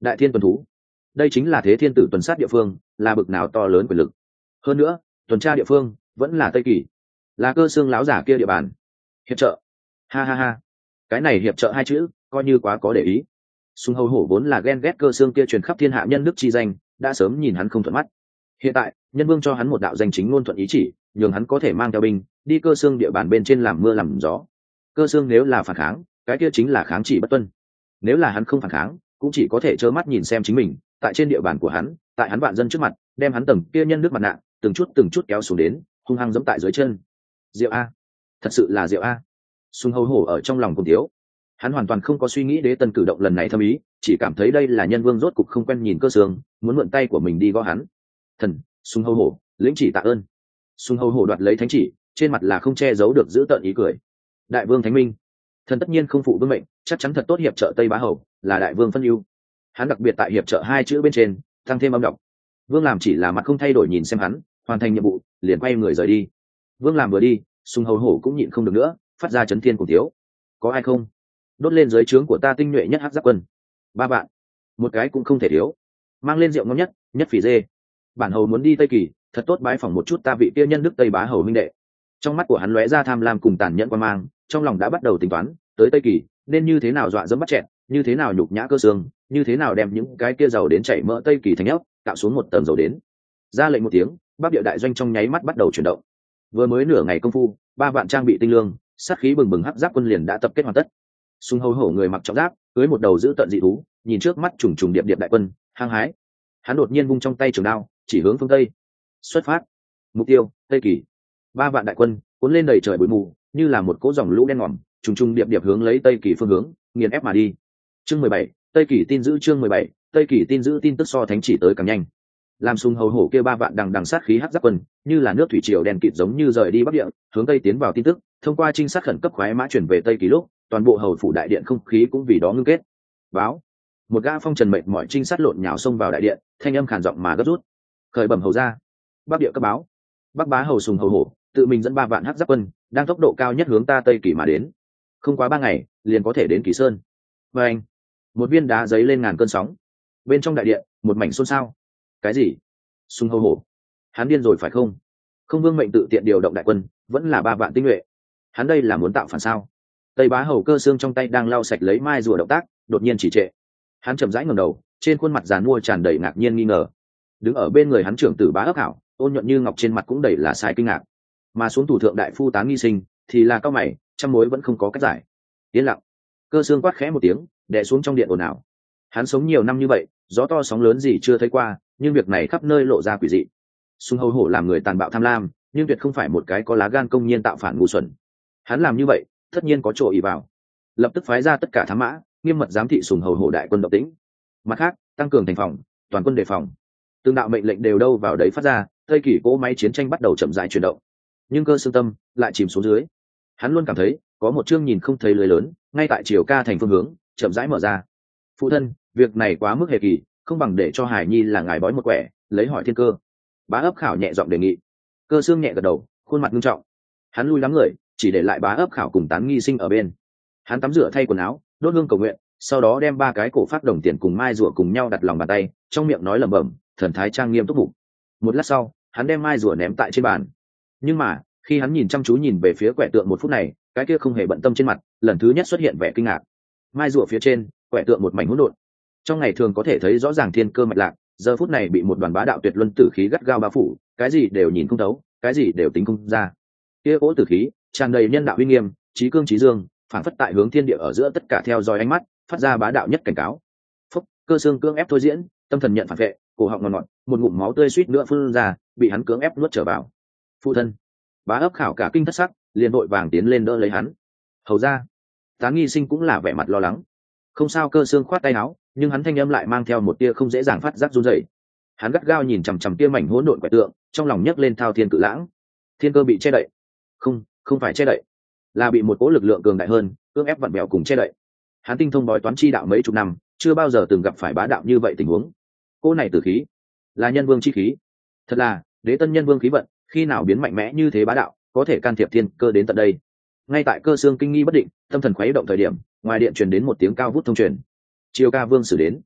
đại thiên tuần thú, đây chính là thế thiên tử tuần sát địa phương, là bực nào to lớn quyền lực. Hơn nữa tuần tra địa phương vẫn là tây kỳ, là cơ xương láo giả kia địa bàn. Hiệp trợ, ha ha ha, cái này hiệp trợ hai chữ coi như quá có để ý. Sùng hầu hổ vốn là ghen ghét cơ xương kia truyền khắp thiên hạ nhân đức chi danh, đã sớm nhìn hắn không thuận mắt. Hiện tại nhân vương cho hắn một đạo danh chính ngôn thuận ý chỉ, nhường hắn có thể mang theo binh đi cơ xương địa bàn bên trên làm mưa làm gió. Cơ xương nếu là phản kháng, cái kia chính là kháng chỉ bất tuân. Nếu là hắn không phản kháng, cũng chỉ có thể trơ mắt nhìn xem chính mình tại trên địa bàn của hắn, tại hắn vạn dân trước mặt, đem hắn tầng kia nhân đức mặt nạ từng chút từng chút kéo xuống đến, hung hăng giẫm tại dưới chân. Diệu a, thật sự là diệu a. Sùng hầu hổ ở trong lòng cùng thiếu. Hắn hoàn toàn không có suy nghĩ đế tân cử động lần này thâm ý, chỉ cảm thấy đây là nhân vương rốt cục không quen nhìn cơ xương, muốn mượn tay của mình đi gõ hắn. Thần, Sùng hầu hổ, lĩnh chỉ tạ ơn. Sùng hầu hổ đoạt lấy thánh chỉ, trên mặt là không che giấu được giữ tợn ý cười. Đại vương thánh minh, thần tất nhiên không phụ vương mệnh, chắc chắn thật tốt hiệp trợ Tây Bá Hầu, là đại vương phân ưu. Hắn đặc biệt tại hiệp trợ hai chữ bên trên tăng thêm âm đọc. Vương làm chỉ là mặt không thay đổi nhìn xem hắn, hoàn thành nhiệm vụ liền quay người rời đi. Vương làm vừa đi, Sùng hầu hổ cũng nhịn không được nữa, phát ra chấn thiên cùng thiếu. Có ai không? Đốt lên dưới trướng của ta tinh nhuệ nhất hắc giáp quân. Ba bạn, một cái cũng không thể thiếu. Mang lên rượu ngon nhất, nhất phỉ dê. Bản hầu muốn đi Tây Kỳ, thật tốt bái phỏng một chút ta vị kia nhân đức Tây Bá Hầu minh đệ. Trong mắt của hắn lóe ra tham lam cùng tàn nhẫn quan mang, trong lòng đã bắt đầu tính toán, tới Tây Kỳ nên như thế nào dọa dẫm bắt chẹn, như thế nào nhục nhã cơ xương, như thế nào đem những cái kia giàu đến chảy mỡ Tây Kỳ thành ốc tạo xuống một tầng dầu đến. Ra lệnh một tiếng, Bắc Địa đại doanh trong nháy mắt bắt đầu chuyển động. Vừa mới nửa ngày công phu, ba vạn trang bị tinh lương, sát khí bừng bừng hắc giáp quân liền đã tập kết hoàn tất. Sùng hầu hổ người mặc trọng giáp, cưới một đầu giữ tận dị thú, nhìn trước mắt trùng trùng điệp điệp đại quân, hăng hái. Hắn đột nhiên vung trong tay trường đao, chỉ hướng phương tây. Xuất phát. Mục tiêu, Tây Kỳ. Ba vạn đại quân cuốn lên đầy trời bụi mù, như là một cỗ dòng lũ đen ngòm, trùng trùng điệp điệp hướng lấy Tây Kỳ phương hướng, nghiền ép mà đi. Chương mười bảy, Tây Kỳ tin giữ chương mười bảy, Tây Kỳ tin giữ tin tức so thánh chỉ tới càng nhanh. Làm Sùng hầu hổ kia ba vạn đằng đằng sát khí hắc giáp quân, như là nước thủy triều đen kịt giống như rời đi bắc địa, hướng tây tiến vào tin tức, thông qua trinh sát khẩn cấp khoái mã chuyển về Tây Kỳ lúc, toàn bộ hầu phủ đại điện không khí cũng vì đó ngưng kết. Báo. Một gã phong trần mệt mỏi trinh sát lộn nhào xông vào đại điện, thanh âm khàn giọng mà gấp rút. Khởi bẩm hầu ra. Bắc địa cấp báo. Bắc bá hầu Sùng hầu hổ tự mình dẫn ba vạn hắc giáp quân, đang tốc độ cao nhất hướng ta Tây Kỳ mà đến. Không quá ba ngày, liền có thể đến Kỳ Sơn. Và anh, một viên đá giấy lên ngàn cơn sóng. Bên trong đại điện, một mảnh xôn xao. Cái gì? Sùng hầu hổ, hắn điên rồi phải không? Không vương mệnh tự tiện điều động đại quân, vẫn là ba vạn tinh nhuệ. Hắn đây là muốn tạo phản sao? Tây bá hầu cơ xương trong tay đang lau sạch lấy mai rùa động tác, đột nhiên chỉ trệ. Hắn chậm rãi ngẩng đầu, trên khuôn mặt giàn mua tràn đầy ngạc nhiên nghi ngờ. Đứng ở bên người hắn trưởng tử bá ấp hảo, ôn nhuận như ngọc trên mặt cũng đầy là sai kinh ngạc. Mà xuống thủ thượng đại phu Tán Nghi Sinh thì là cao mày, trăm mối vẫn không có cách giải. Yên lặng. Cơ xương quát khẽ một tiếng, đè xuống trong điện ồn ào. Hắn sống nhiều năm như vậy, gió to sóng lớn gì chưa thấy qua, nhưng việc này khắp nơi lộ ra quỷ dị. Sùng hầu hổ làm người tàn bạo tham lam, nhưng tuyệt không phải một cái có lá gan công nhiên tạo phản ngu xuẩn. Hắn làm như vậy, tất nhiên có chỗ ý vào. Lập tức phái ra tất cả thám mã, nghiêm mật giám thị Sùng hầu hổ đại quân động tĩnh. Mặt khác, tăng cường thành phòng, toàn quân đề phòng. Từng đạo mệnh lệnh đều đâu vào đấy phát ra, Tây Kỳ cỗ máy chiến tranh bắt đầu chậm rãi chuyển động. Nhưng cơ xương tâm lại chìm xuống dưới. Hắn luôn cảm thấy có một chương nhìn không thấy lưới lớn, ngay tại chiều ca thành phương hướng, chậm rãi mở ra. Phụ thân, việc này quá mức hề kỳ, không bằng để cho Hải Nhi là ngài bói một quẻ, lấy hỏi thiên cơ. Bá ấp khảo nhẹ giọng đề nghị. Cơ xương nhẹ gật đầu, khuôn mặt nghiêm trọng. Hắn lui lắm người, chỉ để lại bá ấp khảo cùng Tán Nghi Sinh ở bên. Hắn tắm rửa thay quần áo, đốt hương cầu nguyện, sau đó đem ba cái cổ phát đồng tiền cùng mai rùa cùng nhau đặt lòng bàn tay, trong miệng nói lẩm bẩm, thần thái trang nghiêm túc mục. Một lát sau, hắn đem mai rùa ném tại trên bàn. Nhưng mà, khi hắn nhìn chăm chú nhìn về phía quẻ tượng một phút này, cái kia không hề bận tâm trên mặt, lần thứ nhất xuất hiện vẻ kinh ngạc. Mai rùa phía trên, quẻ tượng một mảnh hỗn độn. Trong ngày thường có thể thấy rõ ràng thiên cơ mạch lạc, giờ phút này bị một đoàn bá đạo tuyệt luân tử khí gắt gao bao phủ, cái gì đều nhìn không thấu, cái gì đều tính không ra. Kia cỗ tử khí tràn đầy nhân đạo uy nghiêm, trí cương trí dương, phản phất tại hướng thiên địa ở giữa tất cả theo dõi ánh mắt, phát ra bá đạo nhất cảnh cáo. Phúc, cơ xương cưỡng ép thôi diễn, tâm thần nhận phản vệ, cổ họng ngọt ngọt, một ngụm máu tươi suýt nữa phun ra, bị hắn cưỡng ép nuốt trở vào. Phụ thân. Bá ấp khảo cả kinh thất sắc, liền vội vàng tiến lên đỡ lấy hắn. Hầu ra. Tán Nghi Sinh cũng là vẻ mặt lo lắng. Không sao, cơ xương khoát tay áo, nhưng hắn thanh âm lại mang theo một tia không dễ dàng phát giác run rẩy. Hắn gắt gao nhìn chằm chằm tia mảnh hỗn độn quẻ tượng, trong lòng nhấc lên thao thiên cự lãng. Thiên cơ bị che đậy. Không, không phải che đậy, là bị một cỗ lực lượng cường đại hơn cưỡng ép vặn bèo cùng che đậy. Hắn tinh thông bói toán chi đạo mấy chục năm, chưa bao giờ từng gặp phải bá đạo như vậy tình huống. Cỗ này tử khí là nhân vương chi khí. Thật là đế tân nhân vương khí vận, khi nào biến mạnh mẽ như thế bá đạo, có thể can thiệp thiên cơ đến tận đây. Ngay tại cơ xương kinh nghi bất định, tâm thần khuấy động thời điểm, ngoài điện truyền đến một tiếng cao vút thông truyền. Triều ca vương xử đến.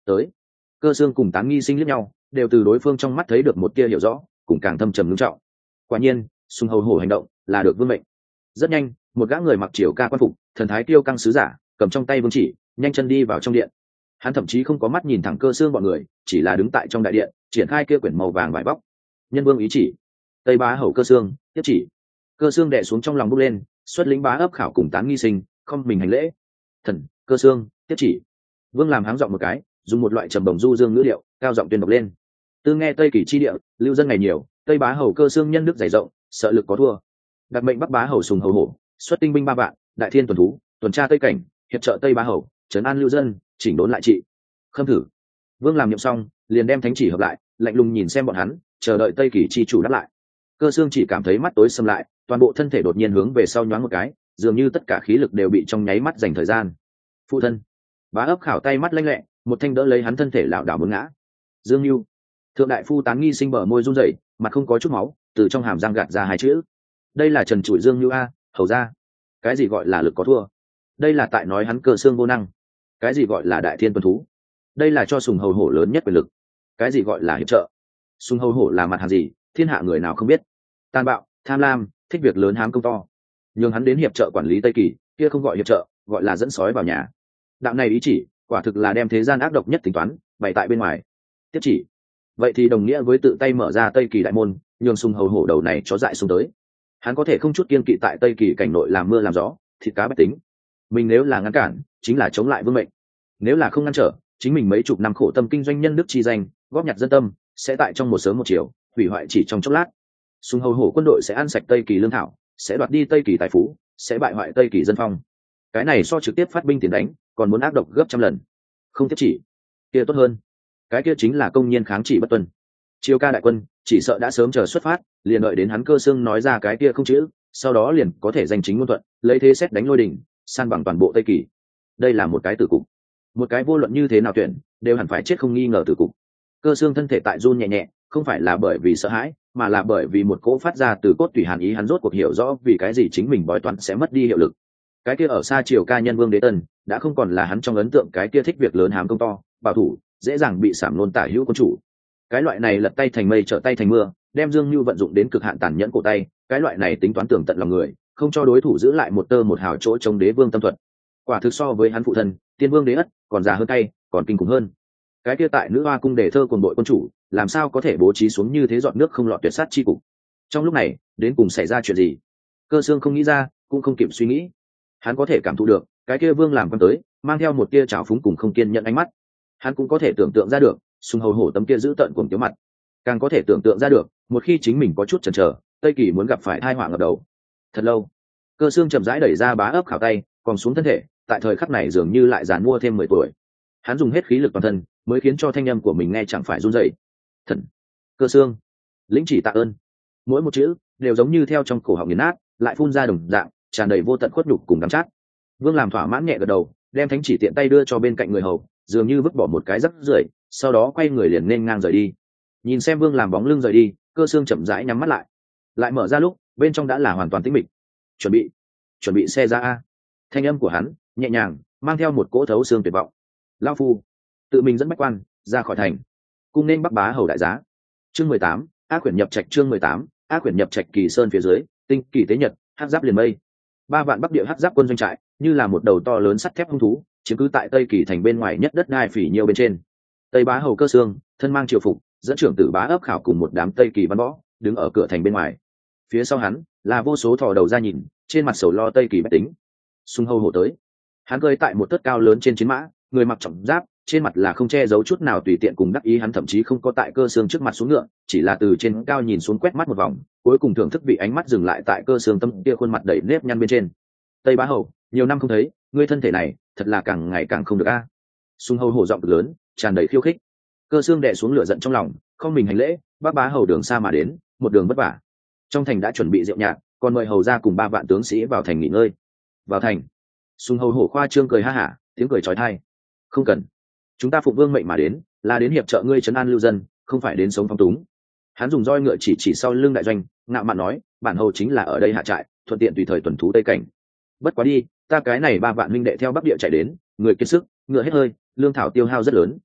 tới. Cơ xương cùng Tán Nghi Sinh liếc nhau, đều từ đối phương trong mắt thấy được một tia hiểu rõ, cùng càng thâm trầm ngưng trọng. Quả nhiên, Sùng Hầu Hổ hành động là được vương mệnh. Rất nhanh, một gã người mặc triều ca quan phục, thần thái kiêu căng sứ giả, cầm trong tay vương chỉ, nhanh chân đi vào trong điện. Hắn thậm chí không có mắt nhìn thẳng Cơ xương bọn người, chỉ là đứng tại trong đại điện, triển khai kia quyển màu vàng vải vóc. Nhân vương ý chỉ. Tây Bá Hầu Cơ xương tiếp chỉ. Cơ xương đè xuống trong lòng bốc lên, xuất lĩnh bá ấp khảo cùng Tán Nghi Sinh, không mình hành lễ. Thần, Cơ xương tiếp chỉ. Vương làm háng giọng một cái, dùng một loại trầm bổng du dương ngữ điệu, cao giọng tuyên đọc lên. Tư nghe Tây Kỳ chi địa, lưu dân ngày nhiều, Tây Bá Hầu Cơ xương nhân đức dày rộng, sợ lực có thua. Đặc mệnh Bắc Bá Hầu Sùng Hầu Hổ, xuất tinh binh ba vạn, đại thiên tuần thú, tuần tra Tây cảnh, hiệp trợ Tây Bá Hầu, trấn an lưu dân, chỉnh đốn lại trị. Khâm thử. Vương làm nhậm xong, liền đem thánh chỉ hợp lại, lạnh lùng nhìn xem bọn hắn, chờ đợi Tây Kỳ chi chủ đáp lại. Cơ xương chỉ cảm thấy mắt tối sầm lại, toàn bộ thân thể đột nhiên hướng về sau nhoáng một cái, dường như tất cả khí lực đều bị trong nháy mắt dành thời gian. Phụ thân. Bá ấp khảo tay mắt lanh lẹ, một thanh đỡ lấy hắn thân thể lảo đảo muốn ngã. Dương Nưu. Thượng đại phu Tán Nghi Sinh bờ môi run rẩy, mặt không có chút máu, từ trong hàm răng gạt ra hai chữ. Đây là trần trụi Dương Nưu a, hầu ra. Cái gì gọi là lực có thua? Đây là tại nói hắn Cơ xương vô năng. Cái gì gọi là đại thiên tuần thú? Đây là cho Sùng Hầu Hổ lớn nhất quyền lực. Cái gì gọi là hiệp trợ? Sùng Hầu Hổ là mặt hàng gì, thiên hạ người nào không biết. Tàn bạo, tham lam, thích việc lớn hám công to. Nhưng hắn đến hiệp trợ quản lý Tây Kỳ, kia không gọi hiệp trợ, gọi là dẫn sói vào nhà. Đạo này ý chỉ, quả thực là đem thế gian ác độc nhất tính toán bày tại bên ngoài. Tiếp chỉ. Vậy thì đồng nghĩa với tự tay mở ra Tây Kỳ đại môn, nhường Sùng Hầu Hổ đầu này chó dại xuống tới. Hắn có thể không chút kiên kỵ tại Tây Kỳ cảnh nội làm mưa làm gió, thịt cá bách tính. Mình nếu là ngăn cản, chính là chống lại vương mệnh. Nếu là không ngăn trở, chính mình mấy chục năm khổ tâm kinh doanh nhân đức chi danh, góp nhặt dân tâm, sẽ tại trong một sớm một chiều hủy hoại chỉ trong chốc lát. Sùng Hầu Hổ quân đội sẽ ăn sạch Tây Kỳ lương thảo, sẽ đoạt đi Tây Kỳ tài phú, sẽ bại hoại Tây Kỳ dân phong. Cái này so trực tiếp phát binh tiền đánh còn muốn ác độc gấp trăm lần. Không tiếp chỉ, kia tốt hơn. Cái kia chính là công nhiên kháng chỉ bất tuân. Chiêu ca đại quân chỉ sợ đã sớm chờ xuất phát, liền đợi đến hắn Cơ xương nói ra cái kia không chữ, sau đó liền có thể giành chính ngôn thuận, lấy thế xét đánh lôi đỉnh, san bằng toàn bộ Tây Kỳ. Đây là một cái tử cục, một cái vô luận như thế nào tuyển đều hẳn phải chết không nghi ngờ tử cục. Cơ xương thân thể tại run nhẹ nhẹ, không phải là bởi vì sợ hãi, mà là bởi vì một cỗ phát ra từ cốt tủy hàn ý, hắn rốt cuộc hiểu rõ vì cái gì chính mình bói toán sẽ mất đi hiệu lực. Cái kia ở xa triều ca nhân vương Đế Tân đã không còn là hắn trong ấn tượng cái kia thích việc lớn hám công to, bảo thủ, dễ dàng bị sảm nôn tả hữu quân chủ. Cái loại này lật tay thành mây trở tay thành mưa, đem Dương Nưu vận dụng đến cực hạn tàn nhẫn cổ tay, cái loại này tính toán tường tận lòng người, không cho đối thủ giữ lại một tơ một hào chỗ chống đế vương tâm thuật. Quả thực so với hắn phụ thân Tiên Vương Đế Ất còn già hơn tay, còn kinh khủng hơn. Cái kia tại nữ hoa cung đề thơ cuồng đội quân chủ, làm sao có thể bố trí xuống như thế giọt nước không lọt tuyệt sát chi cục. Trong lúc này đến cùng xảy ra chuyện gì, Cơ xương không nghĩ ra, cũng không kịp suy nghĩ. Hắn có thể cảm thụ được cái kia vương làm quan tới mang theo một tia trào phúng cùng không kiên nhận ánh mắt. Hắn cũng có thể tưởng tượng ra được Sùng Hầu Hổ tấm kia giữ tợn cuồng tiếu mặt, càng có thể tưởng tượng ra được một khi chính mình có chút chần chờ, Tây Kỳ muốn gặp phải tai họa ngập đầu. Thật lâu, Cơ xương chậm rãi đẩy ra bá ấp khảo tay, còn xuống thân thể, tại thời khắc này dường như lại giàn mua thêm mười tuổi. Hắn dùng hết khí lực toàn thân mới khiến cho thanh âm của mình nghe chẳng phải run rẩy. Thần, Cơ xương, lĩnh chỉ tạ ơn. Mỗi một chữ đều giống như theo trong cổ họng nghiền nát, lại phun ra đồng dạng, tràn đầy vô tận khuất nhục cùng đắng chát. Vương làm thỏa mãn nhẹ gật đầu, đem thánh chỉ tiện tay đưa cho bên cạnh người hầu, dường như vứt bỏ một cái rắc rưởi, sau đó quay người liền nên ngang rời đi. Nhìn xem Vương làm bóng lưng rời đi, Cơ xương chậm rãi nhắm mắt lại. Lại mở ra lúc, bên trong đã là hoàn toàn tĩnh mịch. Chuẩn bị, chuẩn bị xe ra a. Thanh âm của hắn nhẹ nhàng, mang theo một cỗ thấu xương tuyệt vọng. Lão phu tự mình dẫn bách quan ra khỏi thành, cung nên Bắc Bá Hầu đại giá. Chương mười tám, ác quyển nhập trạch. Chương mười tám, ác quyển nhập trạch. Kỳ sơn phía dưới, tinh kỳ tế nhật, hắc giáp liền mây. Ba vạn Bắc địa hắc giáp quân doanh trại như là một đầu to lớn sắt thép hung thú, chiếm cứ tại Tây Kỳ thành bên ngoài nhất đất đai phỉ nhiêu bên trên. Tây Bá Hầu Cơ xương thân mang triều phục, dẫn trưởng tử Bá ấp khảo cùng một đám Tây Kỳ văn võ đứng ở cửa thành bên ngoài. Phía sau hắn là vô số thò đầu ra nhìn, trên mặt sầu lo Tây Kỳ bách tính. Sùng Hầu Hổ tới, hắn cơi tại một tấc cao lớn trên chiến mã, người mặc trọng giáp, trên mặt là không che giấu chút nào tùy tiện cùng đắc ý. Hắn thậm chí không có tại Cơ xương trước mặt xuống ngựa, chỉ là từ trên cao nhìn xuống quét mắt một vòng, cuối cùng thưởng thức vị ánh mắt dừng lại tại Cơ xương tâm kia khuôn mặt đầy nếp nhăn bên trên. Tây Bá Hầu, nhiều năm không thấy, ngươi thân thể này thật là càng ngày càng không được a. À. Sùng Hầu Hổ giọng lớn, tràn đầy khiêu khích. Cơ xương đè xuống lửa giận trong lòng, không mình hành lễ, bác Bá Hầu đường xa mà đến, một đường vất vả. Trong thành đã chuẩn bị rượu nhạc, còn mời hầu ra cùng ba vạn tướng sĩ vào thành nghỉ ngơi. Vào thành. Sùng Hầu Hổ khoa trương cười ha hả, tiếng cười chói tai. Không cần, chúng ta phụng vương mệnh mà đến, là đến hiệp trợ ngươi trấn an lưu dân, không phải đến sống phong túng. Hắn dùng roi ngựa chỉ chỉ sau lưng đại doanh, ngạo mạn nói, bản hầu chính là ở đây hạ trại, thuận tiện tùy thời tuần thú tây cảnh. Bất quá đi, ta cái này ba vạn minh đệ theo bắc địa chạy đến, người kiệt sức, ngựa hết hơi, lương thảo tiêu hao rất lớn.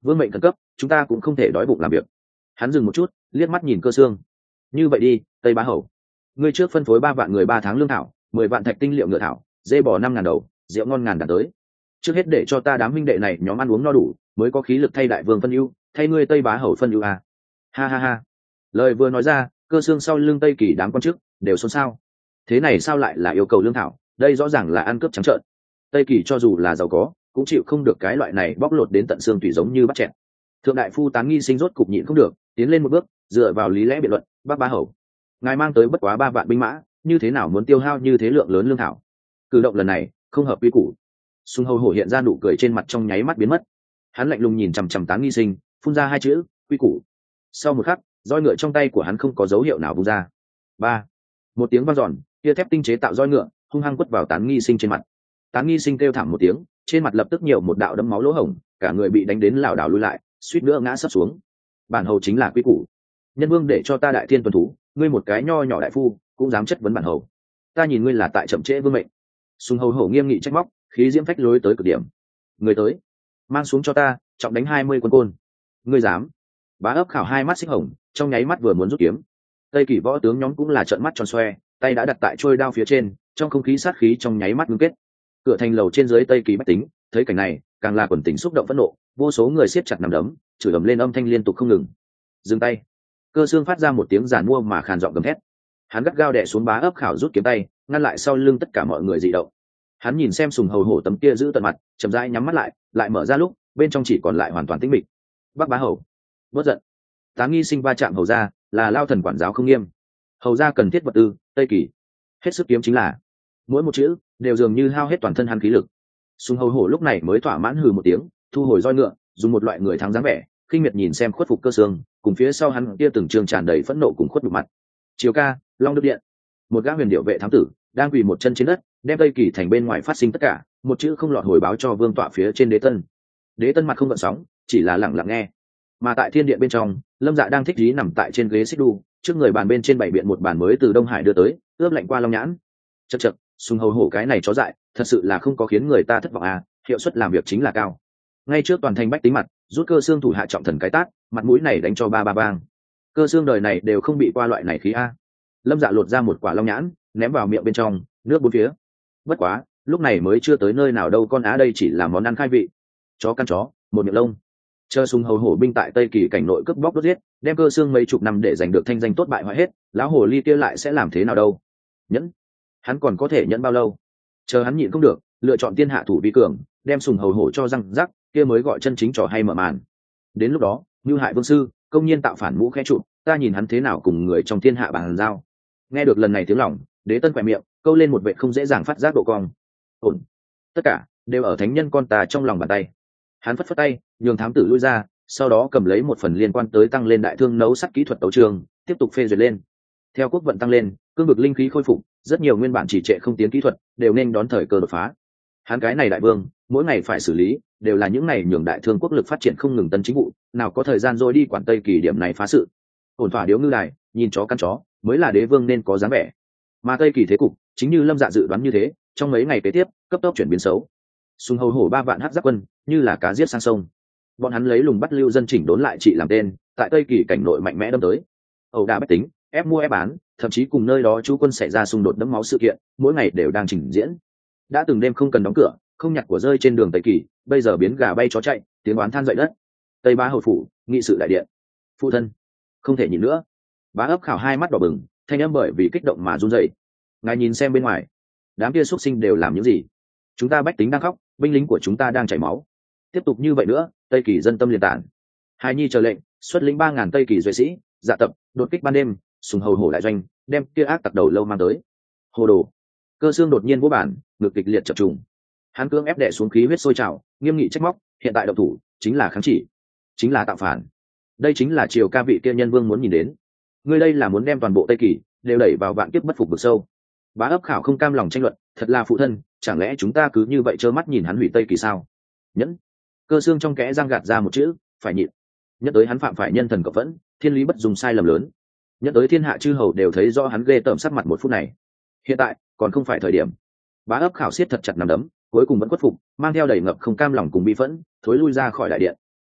vương mệnh khẩn cấp, chúng ta cũng không thể đói bụng làm việc. Hắn dừng một chút, liếc mắt nhìn Cơ Xương. Như vậy đi, Tây Bá Hầu, ngươi trước phân phối ba vạn người ba tháng lương thảo, mười vạn thạch tinh liệu ngựa thảo, dê bò năm ngàn đầu, rượu ngon ngàn đàn tới. Trước hết để cho ta đám minh đệ này nhóm ăn uống no đủ, mới có khí lực thay đại vương phân ưu, thay ngươi Tây Bá Hầu phân ưu à. Ha ha ha. Lời vừa nói ra, Cơ Xương sau lưng Tây Kỳ đám quan chức đều xôn xao. Thế này sao lại là yêu cầu lương thảo, đây rõ ràng là ăn cướp trắng trợn. Tây Kỳ cho dù là giàu có, cũng chịu không được cái loại này bóc lột đến tận xương tủy giống như bắt chẹt. Thượng đại phu Tán Nghi Sinh rốt cục nhịn không được, tiến lên một bước, dựa vào lý lẽ biện luận, "Bác Bá Hầu, ngài mang tới bất quá ba vạn binh mã, như thế nào muốn tiêu hao như thế lượng lớn lương thảo? Cử động lần này không hợp quy củ." Sung Hầu Hổ hiện ra nụ cười trên mặt trong nháy mắt biến mất. Hắn lạnh lùng nhìn chằm chằm Tán Nghi Sinh, phun ra hai chữ, "Quy củ." Sau một khắc, roi ngựa trong tay của hắn không có dấu hiệu nào vung ra. Ba, một tiếng vang dọn, kia thép tinh chế tạo roi ngựa hung hăng quất vào Tán Nghi Sinh trên mặt. Tán Nghi Sinh kêu thảm một tiếng, trên mặt lập tức nhiều một đạo đấm máu lỗ hổng, cả người bị đánh đến lảo đảo lùi lại, suýt nữa ngã sấp xuống. Bản hầu chính là quy củ, nhân vương để cho ta đại thiên tuần thú, ngươi một cái nho nhỏ đại phu cũng dám chất vấn bản hầu, ta nhìn ngươi là tại chậm trễ vương mệnh. Sùng Hầu Hổ nghiêm nghị trách móc, khí diễm phách lối tới cực điểm. Người tới, mang xuống cho ta, trọng đánh hai mươi quân côn. Ngươi dám? Bá Ấp Khảo hai mắt xích hồng, trong nháy mắt vừa muốn rút kiếm. Tây Kỳ võ tướng nhóm cũng là trợn mắt tròn xoe, tay đã đặt tại trôi đao phía trên, trong không khí sát khí trong nháy mắt ngưng kết. Cửa thành lầu trên dưới Tây Kỳ bách tính thấy cảnh này, càng là quần tình xúc động phẫn nộ, vô số người siết chặt nắm đấm, chửi ầm lên âm thanh liên tục không ngừng. Dừng tay. Cơ Xương phát ra một tiếng giàn mua mà khàn giọng gầm thét. Hắn gắt gao đè xuống Bá Ấp Khảo rút kiếm tay, ngăn lại sau lưng tất cả mọi người dị động. Hắn nhìn xem Sùng Hầu Hổ tấm kia giữ tận mặt, chậm rãi nhắm mắt lại, lại mở ra lúc, bên trong chỉ còn lại hoàn toàn tĩnh mịch. Bắc Bá Hầu, bớt giận. Tán Nghi Sinh va chạm hầu gia, là lao thần quản giáo không nghiêm. Hầu gia cần thiết vật tư, Tây Kỳ hết sức kiếm chính là. Mỗi một chữ đều dường như hao hết toàn thân hắn khí lực. Sùng Hầu Hổ lúc này mới thỏa mãn hừ một tiếng, thu hồi roi ngựa, dùng một loại người thắng dáng vẻ, khinh miệt nhìn xem khuất phục Cơ Xương, cùng phía sau hắn kia từng trường tràn đầy phẫn nộ cùng khuất nhục mặt. Chiều ca, Long Đức Điện, một gã huyền điệu vệ thám tử đang quỳ một chân trên đất, đem Tây Kỳ thành bên ngoài phát sinh tất cả, một chữ không lọt hồi báo cho vương tọa phía trên Đế Tân. Đế Tân mặt không gợn sóng, chỉ là lặng lặng nghe. Mà tại thiên điện bên trong, Lâm Dạ đang thích trí nằm tại trên ghế xích đu, trước người bàn bên trên bảy biện một bàn mới từ Đông Hải đưa tới, ướp lạnh qua long nhãn. Chậc chậc, Sùng Hầu Hổ cái này chó dại, thật sự là không có khiến người ta thất vọng à, hiệu suất làm việc chính là cao. Ngay trước toàn thành bách tính mặt, rút Cơ Xương thủ hạ trọng thần cái tát, mặt mũi này đánh cho ba ba bang. Cơ Xương đời này đều không bị qua loại này khí a. Lâm Dạ lột ra một quả long nhãn, ném vào miệng bên trong, nước bốn phía. Bất quá, lúc này mới chưa tới nơi nào đâu, con á đây chỉ là món ăn khai vị. Chó căn chó, một miệng lông. Chờ Sùng Hầu Hổ binh tại Tây Kỳ cảnh nội cướp bóc đốt giết, đem Cơ Xương mấy chục năm để giành được thanh danh tốt bại hoại hết, lão hồ ly kia lại sẽ làm thế nào đâu? Nhẫn, hắn còn có thể nhẫn bao lâu? Chờ hắn nhịn không được, lựa chọn tiên hạ thủ vi cường, đem Sùng Hầu Hổ cho răng rắc, kia mới gọi chân chính trò hay mở màn. Đến lúc đó, Nưu hại vương sư, công nhiên tạo phản mũ khẽ trụ, ta nhìn hắn thế nào cùng người trong thiên hạ bàn giao. Nghe được lần này tiếng lòng, Đế Tân quẹt miệng, câu lên một vệ không dễ dàng phát giác độ cong. Ổn, tất cả đều ở thánh nhân con ta trong lòng bàn tay. Hắn phất phất tay, nhường thám tử lui ra, sau đó cầm lấy một phần liên quan tới tăng lên đại thương nấu sắt kỹ thuật đấu trường, tiếp tục phê duyệt lên. Theo quốc vận tăng lên, cương vực linh khí khôi phục, rất nhiều nguyên bản chỉ trệ không tiến kỹ thuật đều nên đón thời cơ đột phá. Hắn cái này đại vương, mỗi ngày phải xử lý đều là những này nhường đại thương quốc lực phát triển không ngừng tân chính vụ, nào có thời gian rồi đi quản Tây Kỳ điểm này phá sự. Ổn thỏa điếu ngư đài, nhìn chó căn chó, mới là đế vương nên có dáng vẻ. Mà Tây Kỳ thế cục, chính như Lâm Dạ dự đoán như thế, trong mấy ngày kế tiếp, cấp tốc chuyển biến xấu. Sùng Hầu Hổ ba vạn hắc giáp quân, như là cá giết sang sông. Bọn hắn lấy lùng bắt lưu dân chỉnh đốn lại trị làm tên, tại Tây Kỳ cảnh nội mạnh mẽ đâm tới. Ẩu đả bách tính, ép mua ép bán, thậm chí cùng nơi đó chú quân xảy ra xung đột đẫm máu sự kiện, mỗi ngày đều đang trình diễn. Đã từng đêm không cần đóng cửa, không nhặt của rơi trên đường Tây Kỳ, bây giờ biến gà bay chó chạy, tiếng oán than dậy đất. Tây Bá Hầu phủ, nghị sự đại điện. Phụ thân, không thể nhìn nữa. Bá Ấp Khảo hai mắt đỏ bừng, thanh âm bởi vì kích động mà run rẩy. Ngài nhìn xem bên ngoài, đám kia xuất sinh đều làm những gì? Chúng ta bách tính đang khóc, binh lính của chúng ta đang chảy máu. Tiếp tục như vậy nữa, Tây Kỳ dân tâm liền tản. Hài nhi chờ lệnh, xuất lĩnh ba ngàn Tây Kỳ duệ sĩ, dạ tập, đột kích ban đêm, Sùng Hầu Hổ đại doanh, đem kia ác tặc đầu lâu mang tới. Hồ đồ. Cơ Xương đột nhiên vỗ bản, ngực kịch liệt chập trùng. Hắn cưỡng ép đè xuống khí huyết sôi trào, nghiêm nghị trách móc, hiện tại động thủ chính là kháng chỉ, chính là tạo phản. Đây chính là triều ca vị kia nhân vương muốn nhìn đến. Ngươi đây là muốn đem toàn bộ Tây Kỳ đều đẩy vào vạn kiếp bất phục vực sâu. Bá Ấp Khảo không cam lòng tranh luận, thật là phụ thân, chẳng lẽ chúng ta cứ như vậy trơ mắt nhìn hắn hủy Tây Kỳ sao? Nhẫn. Cơ Xương trong kẽ răng gạt ra một chữ, phải nhịn. Nhất tới hắn phạm phải nhân thần cộng vẫn, thiên lý bất dùng sai lầm lớn. Nhất tới thiên hạ chư hầu đều thấy do hắn ghê tởm sắc mặt một phút này. Hiện tại còn không phải thời điểm. Bá Ấp Khảo siết thật chặt nắm đấm, cuối cùng vẫn khuất phục, mang theo đầy ngập không cam lòng cùng bi phẫn, thối lui ra khỏi đại điện.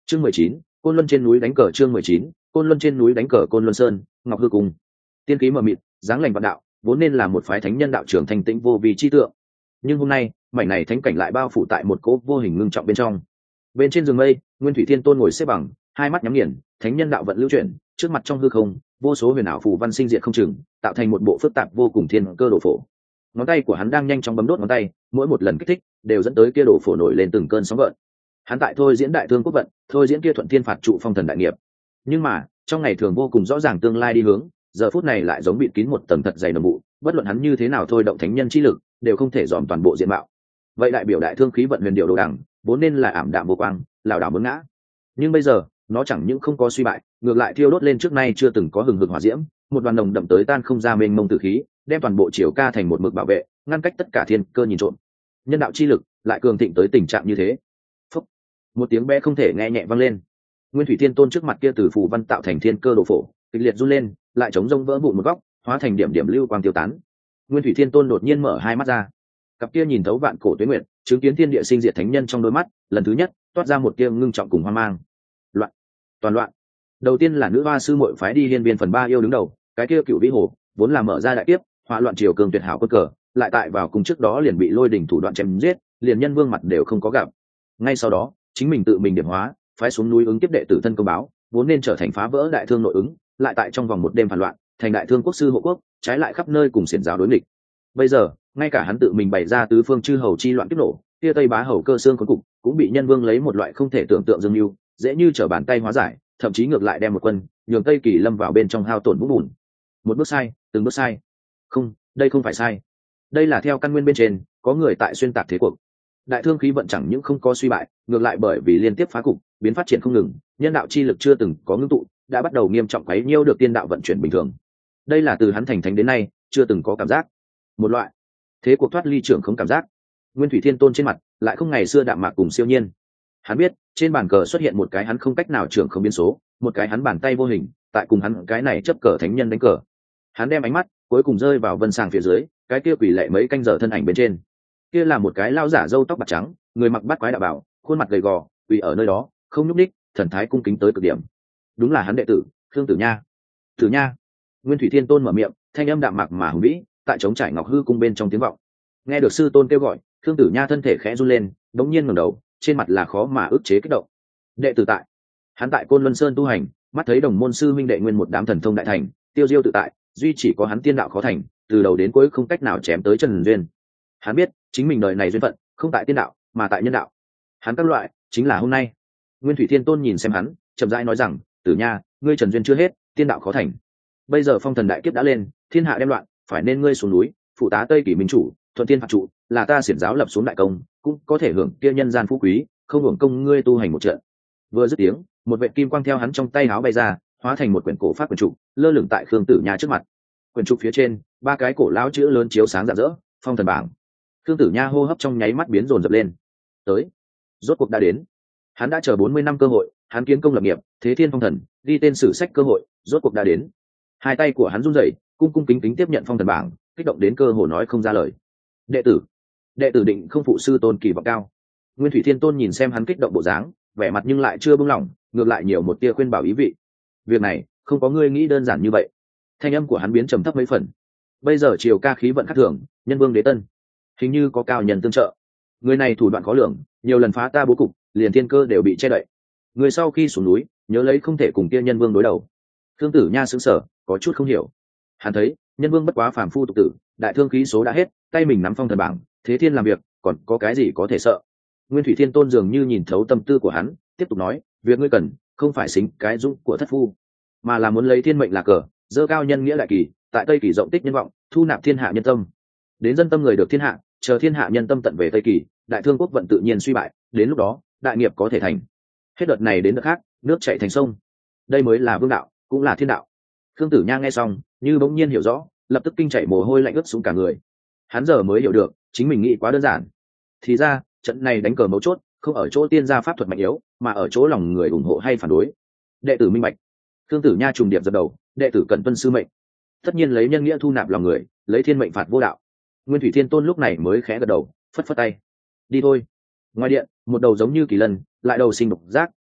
Chương mười chín, Côn Luân trên núi đánh cờ. Chương mười chín, Côn Luân trên núi đánh cờ. Côn Luân Sơn, Ngọc Hư Cung. Tiên khí mờ mịt, dáng lành vạn đạo, vốn nên là một phái thánh nhân đạo trưởng thanh tĩnh vô vi chi tượng. Nhưng hôm nay, mảnh này thánh cảnh lại bao phủ tại một cỗ vô hình ngưng trọng bên trong. Bên trên rừng mây, Nguyên Thủy Thiên Tôn ngồi xếp bằng, hai mắt nhắm nghiền, thánh nhân đạo vận lưu chuyển, trước mặt trong hư không, vô số huyền ảo phù văn sinh diệt không chừng, tạo thành một bộ phức tạp vô cùng thiên cơ đồ phổ. Ngón tay của hắn đang nhanh chóng bấm đốt ngón tay, mỗi một lần kích thích đều dẫn tới kia đồ phổ nổi lên từng cơn sóng gợn. Hắn tại thôi diễn đại thương quốc vận, thôi diễn kia thuận thiên phạt trụ phong thần đại nghiệp. Nhưng mà, trong ngày thường vô cùng rõ ràng tương lai đi hướng, giờ phút này lại giống bị kín một tầng thật dày nồng vụ, bất luận hắn như thế nào thôi động thánh nhân chi lực, đều không thể dòm toàn bộ diện mạo. Vậy đại biểu đại thương khí vận huyền điệu đồ đẳng, vốn nên là ảm đạm vô quang, lảo đảo muốn ngã. Nhưng bây giờ, nó chẳng những không có suy bại, ngược lại thiêu đốt lên trước nay chưa từng có hừng hực hỏa diễm, một đoàn nồng đậm tới tan không ra mênh mông tử khí, đem toàn bộ triều ca thành một mực bảo vệ, ngăn cách tất cả thiên cơ nhìn trộm. Nhân đạo chi lực lại cường thịnh tới tình trạng như thế. Phúc. Một tiếng bé không thể nghe nhẹ vang lên. Nguyên Thủy Thiên Tôn trước mặt kia từ phù văn tạo thành thiên cơ đồ phổ, kịch liệt run lên, lại chống rông vỡ vụn một góc, hóa thành điểm điểm lưu quang tiêu tán. Nguyên Thủy Thiên Tôn đột nhiên mở hai mắt ra, cặp kia nhìn thấu vạn cổ tuế nguyệt, chứng kiến thiên địa sinh diệt thánh nhân trong đôi mắt, lần thứ nhất toát ra một tia ngưng trọng cùng hoang mang. Loạn, toàn loạn. Đầu tiên là nữ hoa sư muội phái đi hiên viên phần ba yêu đứng đầu, cái kia cựu vĩ hồ vốn là mở ra đại tiếp, hỏa loạn triều cường tuyệt hảo quân cờ, lại tại vào cùng trước đó liền bị lôi đỉnh thủ đoạn chém giết, liền nhân vương mặt đều không có gặp. Ngay sau đó, chính mình tự mình điểm hóa, phái xuống núi ứng tiếp đệ tử thân công báo, vốn nên trở thành phá vỡ đại thương nội ứng, lại tại trong vòng một đêm phản loạn, thành đại thương quốc sư hộ quốc, trái lại khắp nơi cùng xiển giáo đối nghịch. Bây giờ, ngay cả hắn tự mình bày ra tứ phương chư hầu chi loạn kích nổ, kia tây bá hầu cơ xương khốn cục, cũng bị nhân vương lấy một loại không thể tưởng tượng dương lưu, dễ như trở bàn tay hóa giải, thậm chí ngược lại đem một quân, nhường tây kỳ lâm vào bên trong hao tổn vũ bùn. Một bước sai, từng bước sai. Không, đây không phải sai. Đây là theo căn nguyên bên trên, có người tại xuyên tạc thế cuộc. Đại thương khí vận chẳng những không có suy bại, ngược lại bởi vì liên tiếp phá cục, biến phát triển không ngừng, nhân đạo chi lực chưa từng có ngưng tụ, đã bắt đầu nghiêm trọng quấy nhiễu được tiên đạo vận chuyển bình thường. Đây là từ hắn thành thánh đến nay chưa từng có cảm giác. Một loại thế cuộc thoát ly trưởng không cảm giác. Nguyên Thủy Thiên Tôn trên mặt lại không ngày xưa đạm mạc cùng siêu nhiên. Hắn biết, trên bàn cờ xuất hiện một cái hắn không cách nào trưởng không biến số, một cái hắn bàn tay vô hình, tại cùng hắn cái này chấp cờ thánh nhân đánh cờ. Hắn đem ánh mắt cuối cùng rơi vào vân sàng phía dưới, cái kia quỷ lệ mấy canh giờ thân ảnh bên trên. Kia là một cái lao giả râu tóc bạc trắng, người mặc bát quái đạo bảo, khuôn mặt gầy gò, quỳ ở nơi đó, không nhúc nhích, thần thái cung kính tới cực điểm. Đúng là hắn đệ tử, Khương Tử Nha. Tử Nha. Nguyên Thủy Thiên Tôn mở miệng, thanh âm đạm mạc mà hùng vĩ, tại trống trải Ngọc Hư cung bên trong tiếng vọng. Nghe được sư tôn kêu gọi, Khương Tử Nha thân thể khẽ run lên, đống nhiên ngẩng đầu, trên mặt là khó mà ức chế kích động. Đệ tử tại, hắn tại Côn Luân Sơn tu hành, mắt thấy đồng môn sư minh đệ nguyên một đám thần thông đại thành, tiêu diêu tự tại, duy chỉ có hắn tiên đạo khó thành, từ đầu đến cuối không cách nào chém tới Trần Duyên. Hắn biết, chính mình đời này duyên phận không tại tiên đạo, mà tại nhân đạo. Hắn các loại, chính là hôm nay. Nguyên Thủy Thiên Tôn nhìn xem hắn, chậm rãi nói rằng, Tử Nha, ngươi Trần Duyên chưa hết, tiên đạo khó thành. Bây giờ phong thần đại kiếp đã lên, thiên hạ đem loạn, phải nên ngươi xuống núi, phụ tá Tây Kỷ minh chủ, thuận tiên phạt trụ, là ta xiển giáo lập xuống đại công, cũng có thể hưởng kia nhân gian phú quý, không hưởng công ngươi tu hành một trận. Vừa dứt tiếng, một vệt kim quang theo hắn trong tay áo bay ra, hóa thành một quyển cổ pháp quyển trục, lơ lửng tại Khương Tử Nha trước mặt. Quyển trục phía trên, ba cái cổ lão chữ lớn chiếu sáng rạng rỡ, phong thần bảng. Khương Tử Nha hô hấp trong nháy mắt biến dồn dập lên. Tới, rốt cuộc đã đến. Hắn đã chờ bốn mươi năm cơ hội, hắn kiến công lập nghiệp, thế thiên phong thần, ghi tên sử sách cơ hội, rốt cuộc đã đến. Hai tay của hắn run rẩy, cung cung kính kính tiếp nhận phong thần bảng, kích động đến cơ hồ nói không ra lời. Đệ tử, đệ tử định không phụ sư tôn kỳ vọng cao. Nguyên Thủy Thiên Tôn nhìn xem hắn kích động bộ dáng, vẻ mặt nhưng lại chưa bưng lỏng, ngược lại nhiều một tia khuyên bảo ý vị. Việc này không có ngươi nghĩ đơn giản như vậy. Thanh âm của hắn biến trầm thấp mấy phần. Bây giờ triều ca khí vận khác thường, nhân vương đế tân, hình như có cao nhân tương trợ. Người này thủ đoạn khó lường, nhiều lần phá ta bố cục, liền thiên cơ đều bị che đậy. Người sau khi xuống núi, nhớ lấy không thể cùng kia nhân vương đối đầu. Thương Tử Nha sững sờ, có chút không hiểu. Hắn thấy, nhân vương bất quá phàm phu tục tử, đại thương khí số đã hết, tay mình nắm phong thần bảng, thế thiên làm việc, còn có cái gì có thể sợ. Nguyên Thủy Thiên Tôn dường như nhìn thấu tâm tư của hắn, tiếp tục nói, việc ngươi cần không phải xính cái dũng của thất phu, mà là muốn lấy thiên mệnh là cờ, dơ cao nhân nghĩa đại kỳ, tại Tây Kỳ rộng tích nhân vọng, thu nạp thiên hạ nhân tâm. Đến dân tâm người được thiên hạ, chờ thiên hạ nhân tâm tận về Tây Kỳ, đại thương quốc vận tự nhiên suy bại, đến lúc đó, đại nghiệp có thể thành. Hết đợt này đến đợt khác, nước chảy thành sông. Đây mới là vương đạo, cũng là thiên đạo. Khương Tử Nha nghe xong, như bỗng nhiên hiểu rõ, lập tức kinh chảy mồ hôi lạnh ướt xuống cả người. Hắn giờ mới hiểu được, chính mình nghĩ quá đơn giản. Thì ra, trận này đánh cờ mấu chốt, không ở chỗ tiên gia pháp thuật mạnh yếu, mà ở chỗ lòng người ủng hộ hay phản đối. Đệ tử minh bạch. Khương Tử Nha trùng điệp dập đầu, đệ tử cần tuân sư mệnh. Tất nhiên lấy nhân nghĩa thu nạp lòng người, lấy thiên mệnh phạt vô đạo. Nguyên Thủy Thiên Tôn lúc này mới khẽ gật đầu, phất phất tay. Đi thôi. Ngoài điện, một đầu giống như kỳ lân, lại đầu sinh độc giác,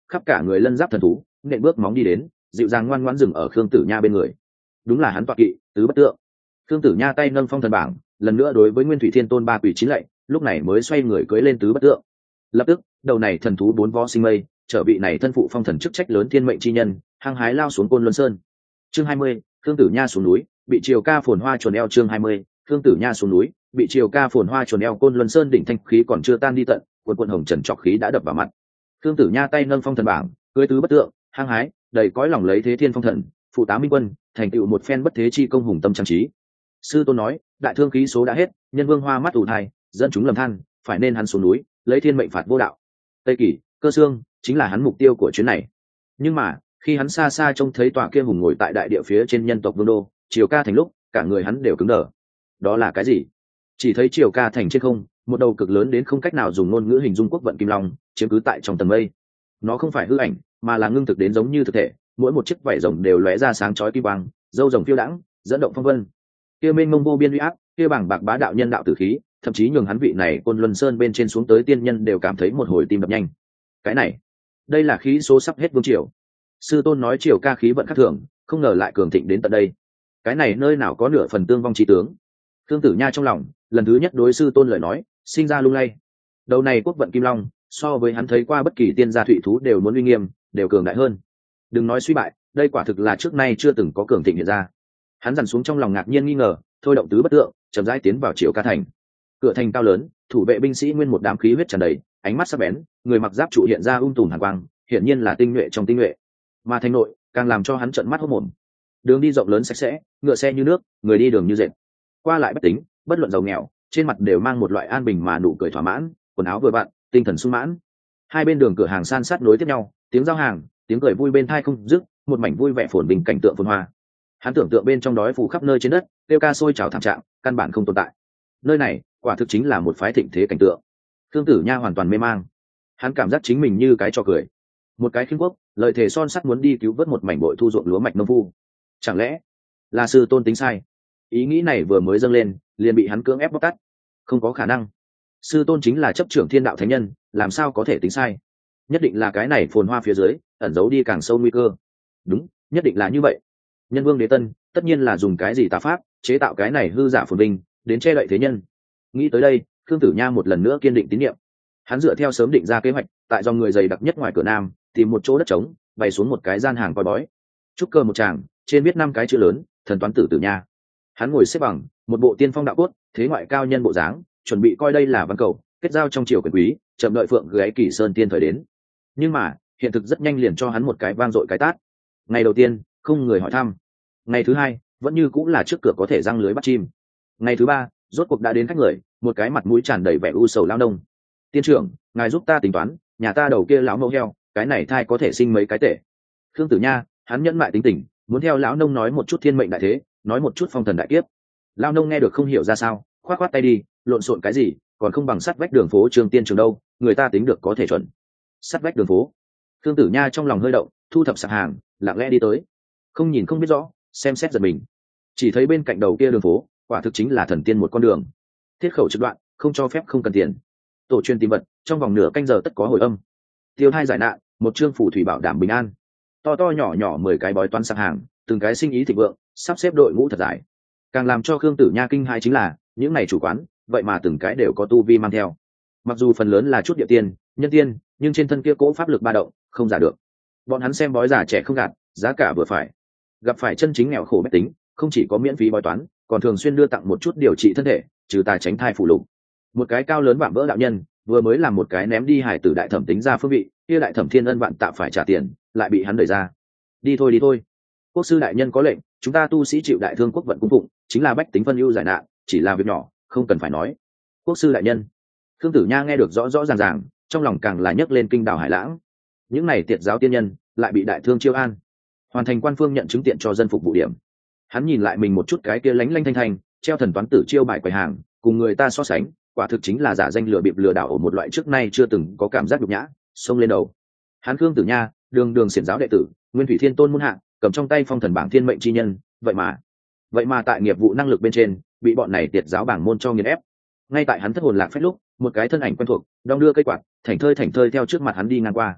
khắp cả người lân giáp thần thú nện bước móng đi đến, dịu dàng ngoan ngoãn dừng ở Khương Tử Nha bên người. Đúng là hắn tọa kỵ tứ bất tượng. Khương Tử Nha tay nâng phong thần bảng, lần nữa đối với Nguyên Thủy Thiên Tôn ba quỷ chín lạy, lúc này mới xoay người cưỡi lên tứ bất tượng. Lập tức, đầu này thần thú bốn vó sinh mây, trở bị này thân phụ phong thần chức trách lớn thiên mệnh chi nhân, hăng hái lao xuống Côn Luân Sơn. Chương hai mươi, Khương Tử Nha xuống núi, bị triều ca phồn hoa chuồn eo. Chương hai mươi, Khương Tử Nha xuống núi, bị triều ca phồn hoa chuồn eo. Côn Luân Sơn đỉnh thanh khí còn chưa tan đi tận, quần quần hồng trần trọc khí đã đập vào mặt. Khương Tử Nha tay nâng phong thần bảng, cưỡi tứ bất tượng, hăng hái, đầy cõi lòng lấy thế thiên phong thần, phụ tá minh quân, thành tựu một phen bất thế chi công hùng tâm trang trí. Sư tôn nói, đại thương khí số đã hết, nhân vương hoa mắt ù thai, dân chúng lầm than, phải nên hắn xuống núi, lấy thiên mệnh phạt vô đạo. Tây Kỳ, Cơ Xương chính là hắn mục tiêu của chuyến này. Nhưng mà khi hắn xa xa trông thấy tòa kia hùng ngồi tại đại địa phía trên nhân tộc vương đô triều ca thành lúc, cả người hắn đều cứng đờ. Đó là cái gì? Chỉ thấy triều ca thành trên không, một đầu cực lớn đến không cách nào dùng ngôn ngữ hình dung quốc vận kim long chiếm cứ tại trong tầng mây. Nó không phải hư ảnh, mà là ngưng thực đến giống như thực thể, mỗi một chiếc vảy rồng đều lóe ra sáng chói kim quang, râu rồng phiêu đãng, dẫn động phong vân. Kia mênh mông vô biên uy áp, kia bảng bạc bá đạo nhân đạo tử khí, thậm chí nhường hắn vị này Côn Luân Sơn bên trên xuống tới tiên nhân đều cảm thấy một hồi tim đập nhanh. Cái này, đây là khí số sắp hết vương triều. Sư tôn nói triều ca khí vận khác thường, không ngờ lại cường thịnh đến tận đây. Cái này nơi nào có nửa phần tương vong trí tướng. Khương Tử Nha trong lòng lần thứ nhất đối sư tôn lời nói sinh ra lung lay. Đầu này quốc vận kim long, so với hắn thấy qua bất kỳ tiên gia thụy thú đều muốn uy nghiêm, đều cường đại hơn. Đừng nói suy bại, đây quả thực là trước nay chưa từng có cường thịnh hiện ra. Hắn dằn xuống trong lòng ngạc nhiên nghi ngờ, thôi động tứ bất tượng, chậm rãi tiến vào triều ca thành. Cửa thành cao lớn, thủ vệ binh sĩ nguyên một đám khí huyết tràn đầy, ánh mắt sắc bén, người mặc giáp trụ hiện ra ung tùm hàn quang, hiển nhiên là tinh nhuệ trong tinh nhuệ. Mà thành nội càng làm cho hắn trợn mắt hốt mồm. Đường đi rộng lớn sạch sẽ, ngựa xe như nước, người đi đường như dệt. Qua lại bất tính, bất luận giàu nghèo, trên mặt đều mang một loại an bình mà nụ cười thỏa mãn, quần áo vừa vặn, tinh thần sung mãn. Hai bên đường cửa hàng san sát nối tiếp nhau, tiếng giao hàng, tiếng cười vui bên tai không dứt, một mảnh vui vẻ phồn bình cảnh tượng phồn hoa. Hắn tưởng tượng bên trong đói phủ khắp nơi trên đất, kêu ca sôi trào thảm trạng, căn bản không tồn tại. Nơi này quả thực chính là một phái thịnh thế cảnh tượng. Khương Tử Nha hoàn toàn mê mang, hắn cảm giác chính mình như cái trò cười, một cái khiêm quốc lợi thể son sắt muốn đi cứu vớt một mảnh bội thu ruộng lúa mạch nông phu. Chẳng lẽ là sư tôn tính sai? Ý nghĩ này vừa mới dâng lên, liền bị hắn cưỡng ép bóc tát. Không có khả năng, sư tôn chính là chấp trưởng thiên đạo thánh nhân, làm sao có thể tính sai? Nhất định là cái này phồn hoa phía dưới ẩn giấu đi càng sâu nguy cơ. Đúng, nhất định là như vậy. Nhân vương đế tân tất nhiên là dùng cái gì tà pháp chế tạo cái này hư giả phồn vinh đến che đậy thế nhân. Nghĩ tới đây, Khương Tử Nha một lần nữa kiên định tín nhiệm. Hắn dựa theo sớm định ra kế hoạch, tại dòng người dày đặc nhất ngoài cửa nam tìm một chỗ đất trống, bày xuống một cái gian hàng coi bói. Trúc cơ một tràng, trên viết năm cái chữ lớn: thần toán tử Tử Nha. Hắn ngồi xếp bằng, một bộ tiên phong đạo cốt, thế ngoại cao nhân bộ dáng, chuẩn bị coi đây là văn cầu, kết giao trong triều quyền quý, chậm đợi phượng gáy Kỳ Sơn tiên thời đến. Nhưng mà hiện thực rất nhanh liền cho hắn một cái vang dội cái tát. Ngày đầu tiên không người hỏi thăm, ngày thứ hai vẫn như cũng là trước cửa có thể răng lưới bắt chim, ngày thứ ba rốt cuộc đã đến khách người, một cái mặt mũi tràn đầy vẻ u sầu lao nông. Tiên trưởng, ngài giúp ta tính toán, nhà ta đầu kia lão mẫu heo, cái này thai có thể sinh mấy cái tể. Khương Tử Nha hắn nhẫn mại tính tình, muốn theo lão nông nói một chút thiên mệnh đại thế, nói một chút phong thần đại kiếp. Lão nông nghe được không hiểu ra sao, khoát khoát tay đi, lộn xộn cái gì, còn không bằng sắt vách đường phố Trường Tiên Trường đâu, người ta tính được có thể chuẩn. Sắt vách đường phố. Khương Tử Nha trong lòng hơi động, thu thập sạp hàng, lặng lẽ đi tới. Không nhìn không biết rõ, xem xét giật mình. Chỉ thấy bên cạnh đầu kia đường phố, quả thực chính là thần tiên một con đường. Thiết khẩu trực đoạn, không cho phép không cần tiền. Tổ truyền tìm vật, trong vòng nửa canh giờ tất có hồi âm. Tiêu thai giải nạn, một chương phù thủy bảo đảm bình an. To to nhỏ nhỏ mười cái bói toán sạp hàng, từng cái sinh ý thịnh vượng, sắp xếp đội ngũ thật dài. Càng làm cho Khương Tử Nha kinh hãi chính là, những này chủ quán, vậy mà từng cái đều có tu vi mang theo. Mặc dù phần lớn là chút địa tiên, nhân tiên, nhưng trên thân kia cỗ pháp lực ba động, không giả được. Bọn hắn xem bói già trẻ không gạt, giá cả vừa phải. Gặp phải chân chính nghèo khổ bách tính, không chỉ có miễn phí bói toán, còn thường xuyên đưa tặng một chút điều trị thân thể, trừ tà tránh thai phủ lục. Một cái cao lớn vạm vỡ đạo nhân, vừa mới làm một cái ném đi hải tử đại thẩm tính ra phương vị, kia đại thẩm thiên ân vạn tạ phải trả tiền, lại bị hắn đẩy ra. Đi thôi đi thôi, quốc sư đại nhân có lệnh, chúng ta tu sĩ chịu đại thương quốc vận cung phụng, chính là bách tính phân ưu giải nạn, chỉ là việc nhỏ, không cần phải nói. Quốc sư đại nhân. Khương Tử Nha nghe được rõ rõ ràng ràng, trong lòng càng là nhấc lên kinh đảo hải lãng. Những này tiệt giáo tiên nhân lại bị đại thương chiêu an, hoàn thành quan phương nhận chứng tiện cho dân phục vụ điểm. Hắn nhìn lại mình một chút cái kia lánh lanh thanh thanh treo thần toán tử chiêu bài quầy hàng, cùng người ta so sánh, quả thực chính là giả danh lừa bịp lừa đảo ở một loại trước nay chưa từng có cảm giác nhục nhã, xông lên đầu. Hắn Khương Tử Nha, đường đường xiển giáo đệ tử, Nguyên Thủy Thiên Tôn muôn hạ, cầm trong tay phong thần bảng thiên mệnh chi nhân, vậy mà, vậy mà tại nghiệp vụ năng lực bên trên, bị bọn này tiệt giáo bảng môn cho nghiền ép. Ngay tại hắn thất hồn lạc phách lúc, một cái thân ảnh quen thuộc, đong đưa cây quạt, thảnh thơi thảnh thơi theo trước mặt hắn đi ngang qua.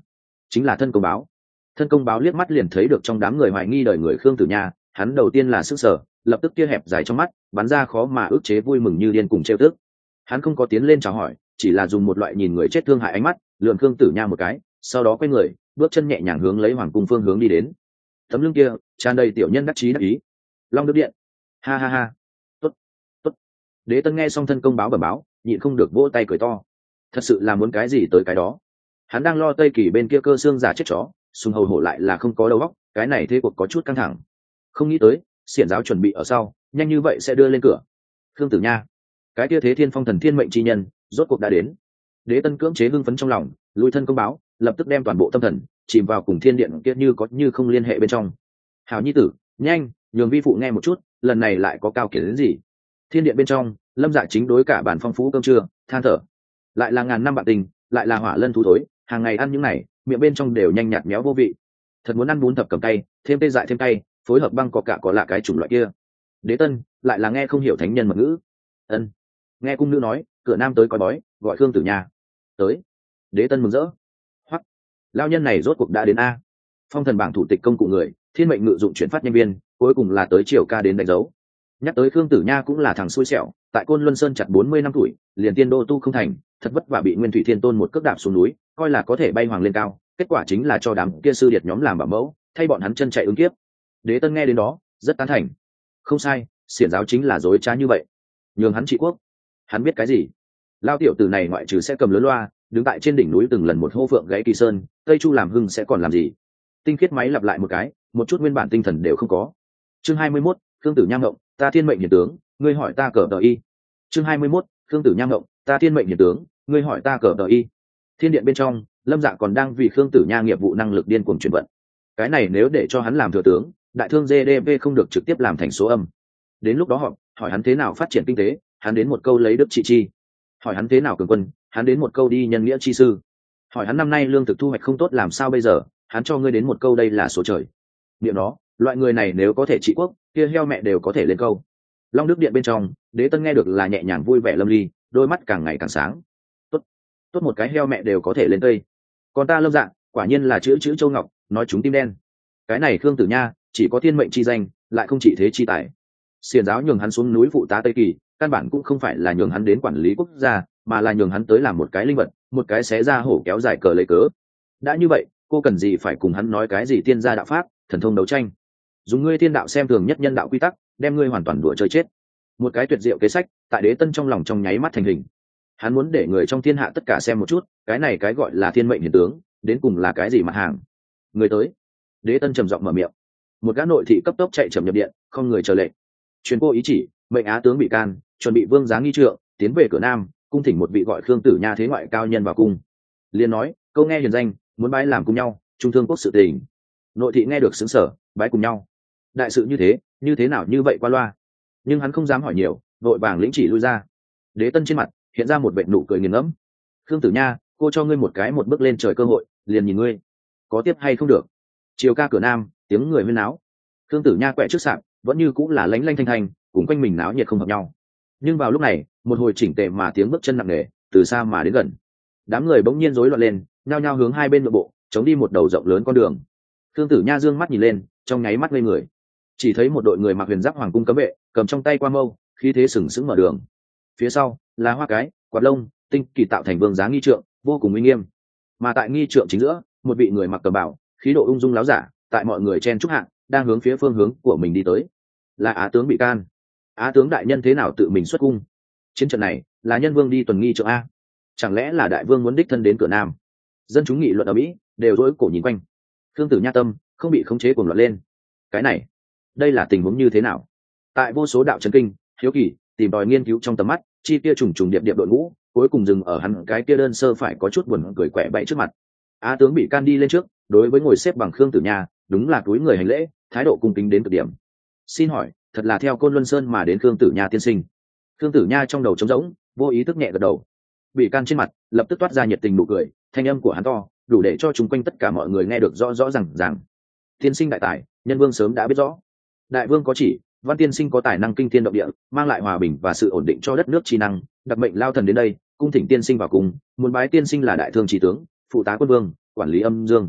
chính là thân công báo. Thân công báo liếc mắt liền thấy được trong đám người hoài nghi đời người Khương Tử Nha, hắn đầu tiên là sức sở, lập tức kia hẹp dài trong mắt bắn ra khó mà ức chế vui mừng như điên cùng trêu tức. Hắn không có tiến lên chào hỏi, chỉ là dùng một loại nhìn người chết thương hại ánh mắt lườm Khương Tử Nha một cái, sau đó quay người bước chân nhẹ nhàng hướng lấy hoàng cung phương hướng đi đến. Tấm lưng kia tràn đầy tiểu nhân đắc chí đắc ý. Long Đức Điện, ha ha ha, tốt tốt. Đế Tân nghe xong thân công báo bẩm báo, nhịn không được vỗ tay cười to. Thật sự là muốn cái gì tới cái đó. Hắn đang lo Tây Kỳ bên kia cơ xương giả chết chó, Sùng Hầu Hổ lại là không có đầu óc, cái này thế cuộc có chút căng thẳng. Không nghĩ tới xiển giáo chuẩn bị ở sau, nhanh như vậy sẽ đưa lên cửa. Khương Tử Nha, cái kia thế thiên phong thần thiên mệnh chi nhân rốt cuộc đã đến. Đế Tân cưỡng chế hưng phấn trong lòng, lùi thân công báo, lập tức đem toàn bộ tâm thần chìm vào cùng thiên điện kia như có như không liên hệ bên trong. Hảo nhi tử, nhanh nhường vi phụ nghe một chút, lần này lại có cao kiến đến gì. Thiên điện bên trong, Lâm Dạ chính đối cả bàn phong phú cơm trưa, than thở. Lại là ngàn năm bạn tình, lại là hỏa lân thú thối, hàng ngày ăn những này, miệng bên trong đều nhanh nhạt méo vô vị. Thật muốn ăn bún thập cầm tay, thêm tê dại thêm tay, phối hợp băng có cả có lạ cái chủng loại kia. Đế Tân lại là nghe không hiểu thánh nhân mật ngữ. Ân, nghe cung nữ nói, cửa nam tới coi bói, gọi Khương Tử Nha tới. Đế Tân mừng rỡ. Hoắc, lao nhân này rốt cuộc đã đến a. Phong thần bảng thủ tịch công cụ người, thiên mệnh ngự dụng chuyển phát nhân viên, cuối cùng là tới triều ca đến đánh dấu. Nhắc tới Khương Tử Nha cũng là thằng xui xẻo, tại Côn Luân Sơn chặt bốn mươi năm tuổi, liền tiên đô tu không thành, thật vất vả bị Nguyên Thủy Thiên Tôn một cước đạp xuống núi, coi là có thể bay hoàng lên cao, kết quả chính là cho đám kia sư điệt nhóm làm bảo mẫu, thay bọn hắn chân chạy ứng kiếp. Đế Tân nghe đến đó, rất tán thành. Không sai, xiển giáo chính là dối trá như vậy. Nhường hắn trị quốc, hắn biết cái gì? Lao tiểu tử này ngoại trừ sẽ cầm lớn loa, đứng tại trên đỉnh núi từng lần một hô phượng gãy kỳ sơn, Tây Chu làm hưng sẽ còn làm gì? Tinh khiết máy lặp lại một cái, một chút nguyên bản tinh thần đều không có. Chương hai mươi mốt, Khương Tử Nha ngộng, ta thiên mệnh hiển tướng, ngươi hỏi ta cờ tờ y. Chương hai mươi mốt, Khương Tử Nha ngộng, ta thiên mệnh hiển tướng, ngươi hỏi ta cờ tờ y. Thiên điện bên trong, Lâm Dạ còn đang vì Khương Tử Nha nghiệp vụ năng lực điên cuồng chuyển vận. Cái này nếu để cho hắn làm thừa tướng, đại thương giê đê pê không được trực tiếp làm thành số âm. Đến lúc đó họ hỏi hắn thế nào phát triển kinh tế, hắn đến một câu lấy đức trị chi. Hỏi hắn thế nào cường quân, hắn đến một câu đi nhân nghĩa chi sư. Hỏi hắn năm nay lương thực thu hoạch không tốt làm sao bây giờ, hắn cho ngươi đến một câu đây là số trời. Niệm đó, loại người này nếu có thể trị quốc, kia heo mẹ đều có thể lên câu. Long Đức Điện bên trong, Đế Tân nghe được là nhẹ nhàng vui vẻ lâm ly, đôi mắt càng ngày càng sáng. Tốt, tốt một cái heo mẹ đều có thể lên cây. Còn ta Lâm Dạ, quả nhiên là chữ chữ châu ngọc, nói chúng tim đen. Cái này Khương Tử Nha, chỉ có thiên mệnh chi danh, lại không chỉ thế chi tài. Xiển giáo nhường hắn xuống núi phụ tá Tây Kỳ, căn bản cũng không phải là nhường hắn đến quản lý quốc gia, mà là nhường hắn tới làm một cái linh vật, một cái xé ra hổ kéo dài cờ lấy cớ. Đã như vậy, cô cần gì phải cùng hắn nói cái gì tiên gia đạo pháp, thần thông đấu tranh? Dùng ngươi thiên đạo xem thường nhất nhân đạo quy tắc, đem ngươi hoàn toàn đùa chơi chết. Một cái tuyệt diệu kế sách, tại Đế Tân trong lòng trong nháy mắt thành hình. Hắn muốn để người trong thiên hạ tất cả xem một chút, cái này cái gọi là thiên mệnh hiển tướng, đến cùng là cái gì mặt hàng. Người tới. Đế Tân trầm giọng mở miệng. Một gã nội thị cấp tốc chạy chậm nhập điện, không người chờ lệnh. Truyền cô ý chỉ, mệnh á tướng bị can, chuẩn bị vương giá nghi trượng, tiến về cửa nam, cung thỉnh một vị gọi Khương Tử Nha thế ngoại cao nhân vào cung. Liên nói, câu nghe hiền danh, muốn bái làm cùng nhau, trung thương quốc sự tình. Nội thị nghe được xứng sở, bái cùng nhau. Đại sự như thế, như thế nào như vậy qua loa. Nhưng hắn không dám hỏi nhiều, vội vàng lĩnh chỉ lui ra. Đế Tân trên mặt hiện ra một vệt nụ cười nghiền ngẫm. Khương Tử Nha, cô cho ngươi một cái một bước lên trời cơ hội, liền nhìn ngươi có tiếp hay không được. Chiều ca cửa nam, tiếng người huyên náo. Khương Tử Nha quẹ trước sạp, vẫn như cũng là lánh lanh thanh thanh, cùng quanh mình náo nhiệt không hợp nhau. Nhưng vào lúc này, một hồi chỉnh tề mà tiếng bước chân nặng nề từ xa mà đến gần. Đám người bỗng nhiên rối loạn lên, nhao nhao hướng hai bên nội bộ, chống đi một đầu rộng lớn con đường. Khương Tử Nha dương mắt nhìn lên, trong nháy mắt ngây người. Chỉ thấy một đội người mặc huyền giáp hoàng cung cấm vệ, cầm trong tay qua mâu, khí thế sừng sững mở đường. Phía sau là hoa cái, quạt lông, tinh kỳ tạo thành vương giá nghi trượng, vô cùng uy nghiêm. Mà tại nghi trượng chính giữa, một vị người mặc cẩm bào, khí độ ung dung láo giả, tại mọi người chen chúc hạng, đang hướng phía phương hướng của mình đi tới. Là Á tướng bị can. Á tướng đại nhân thế nào tự mình xuất cung? Chiến trận này là nhân vương đi tuần nghi trượng a? Chẳng lẽ là đại vương muốn đích thân đến cửa nam? Dân chúng nghị luận ở mỹ đều rối cổ nhìn quanh. Khương Tử Nha tâm không bị khống chế cuồng loạn lên. Cái này, đây là tình huống như thế nào? Tại vô số đạo chấn kinh, hiếu kỳ, tìm tòi nghiên cứu trong tầm mắt, chi kia trùng trùng điệp điệp đội ngũ, cuối cùng dừng ở hắn cái kia đơn sơ phải có chút buồn cười quẻ bậy trước mặt. Á tướng bị can đi lên trước, đối với ngồi xếp bằng Khương Tử Nha, đúng là túi người hành lễ, thái độ cung kính đến cực điểm. Xin hỏi, thật là theo Côn Luân Sơn mà đến Khương Tử Nha tiên sinh? Khương Tử Nha trong đầu trống rỗng, vô ý thức nhẹ gật đầu. Bị can trên mặt lập tức toát ra nhiệt tình nụ cười, thanh âm của hắn to, đủ để cho chúng quanh tất cả mọi người nghe được rõ rõ ràng ràng. Tiên sinh đại tài, nhân vương sớm đã biết rõ. Đại vương có chỉ, Văn tiên sinh có tài năng kinh thiên động địa, mang lại hòa bình và sự ổn định cho đất nước chi năng, đặc mệnh lao thần đến đây, cung thỉnh tiên sinh vào cùng, muốn bái tiên sinh là đại thương chí tướng, phụ tá quân vương, quản lý âm dương.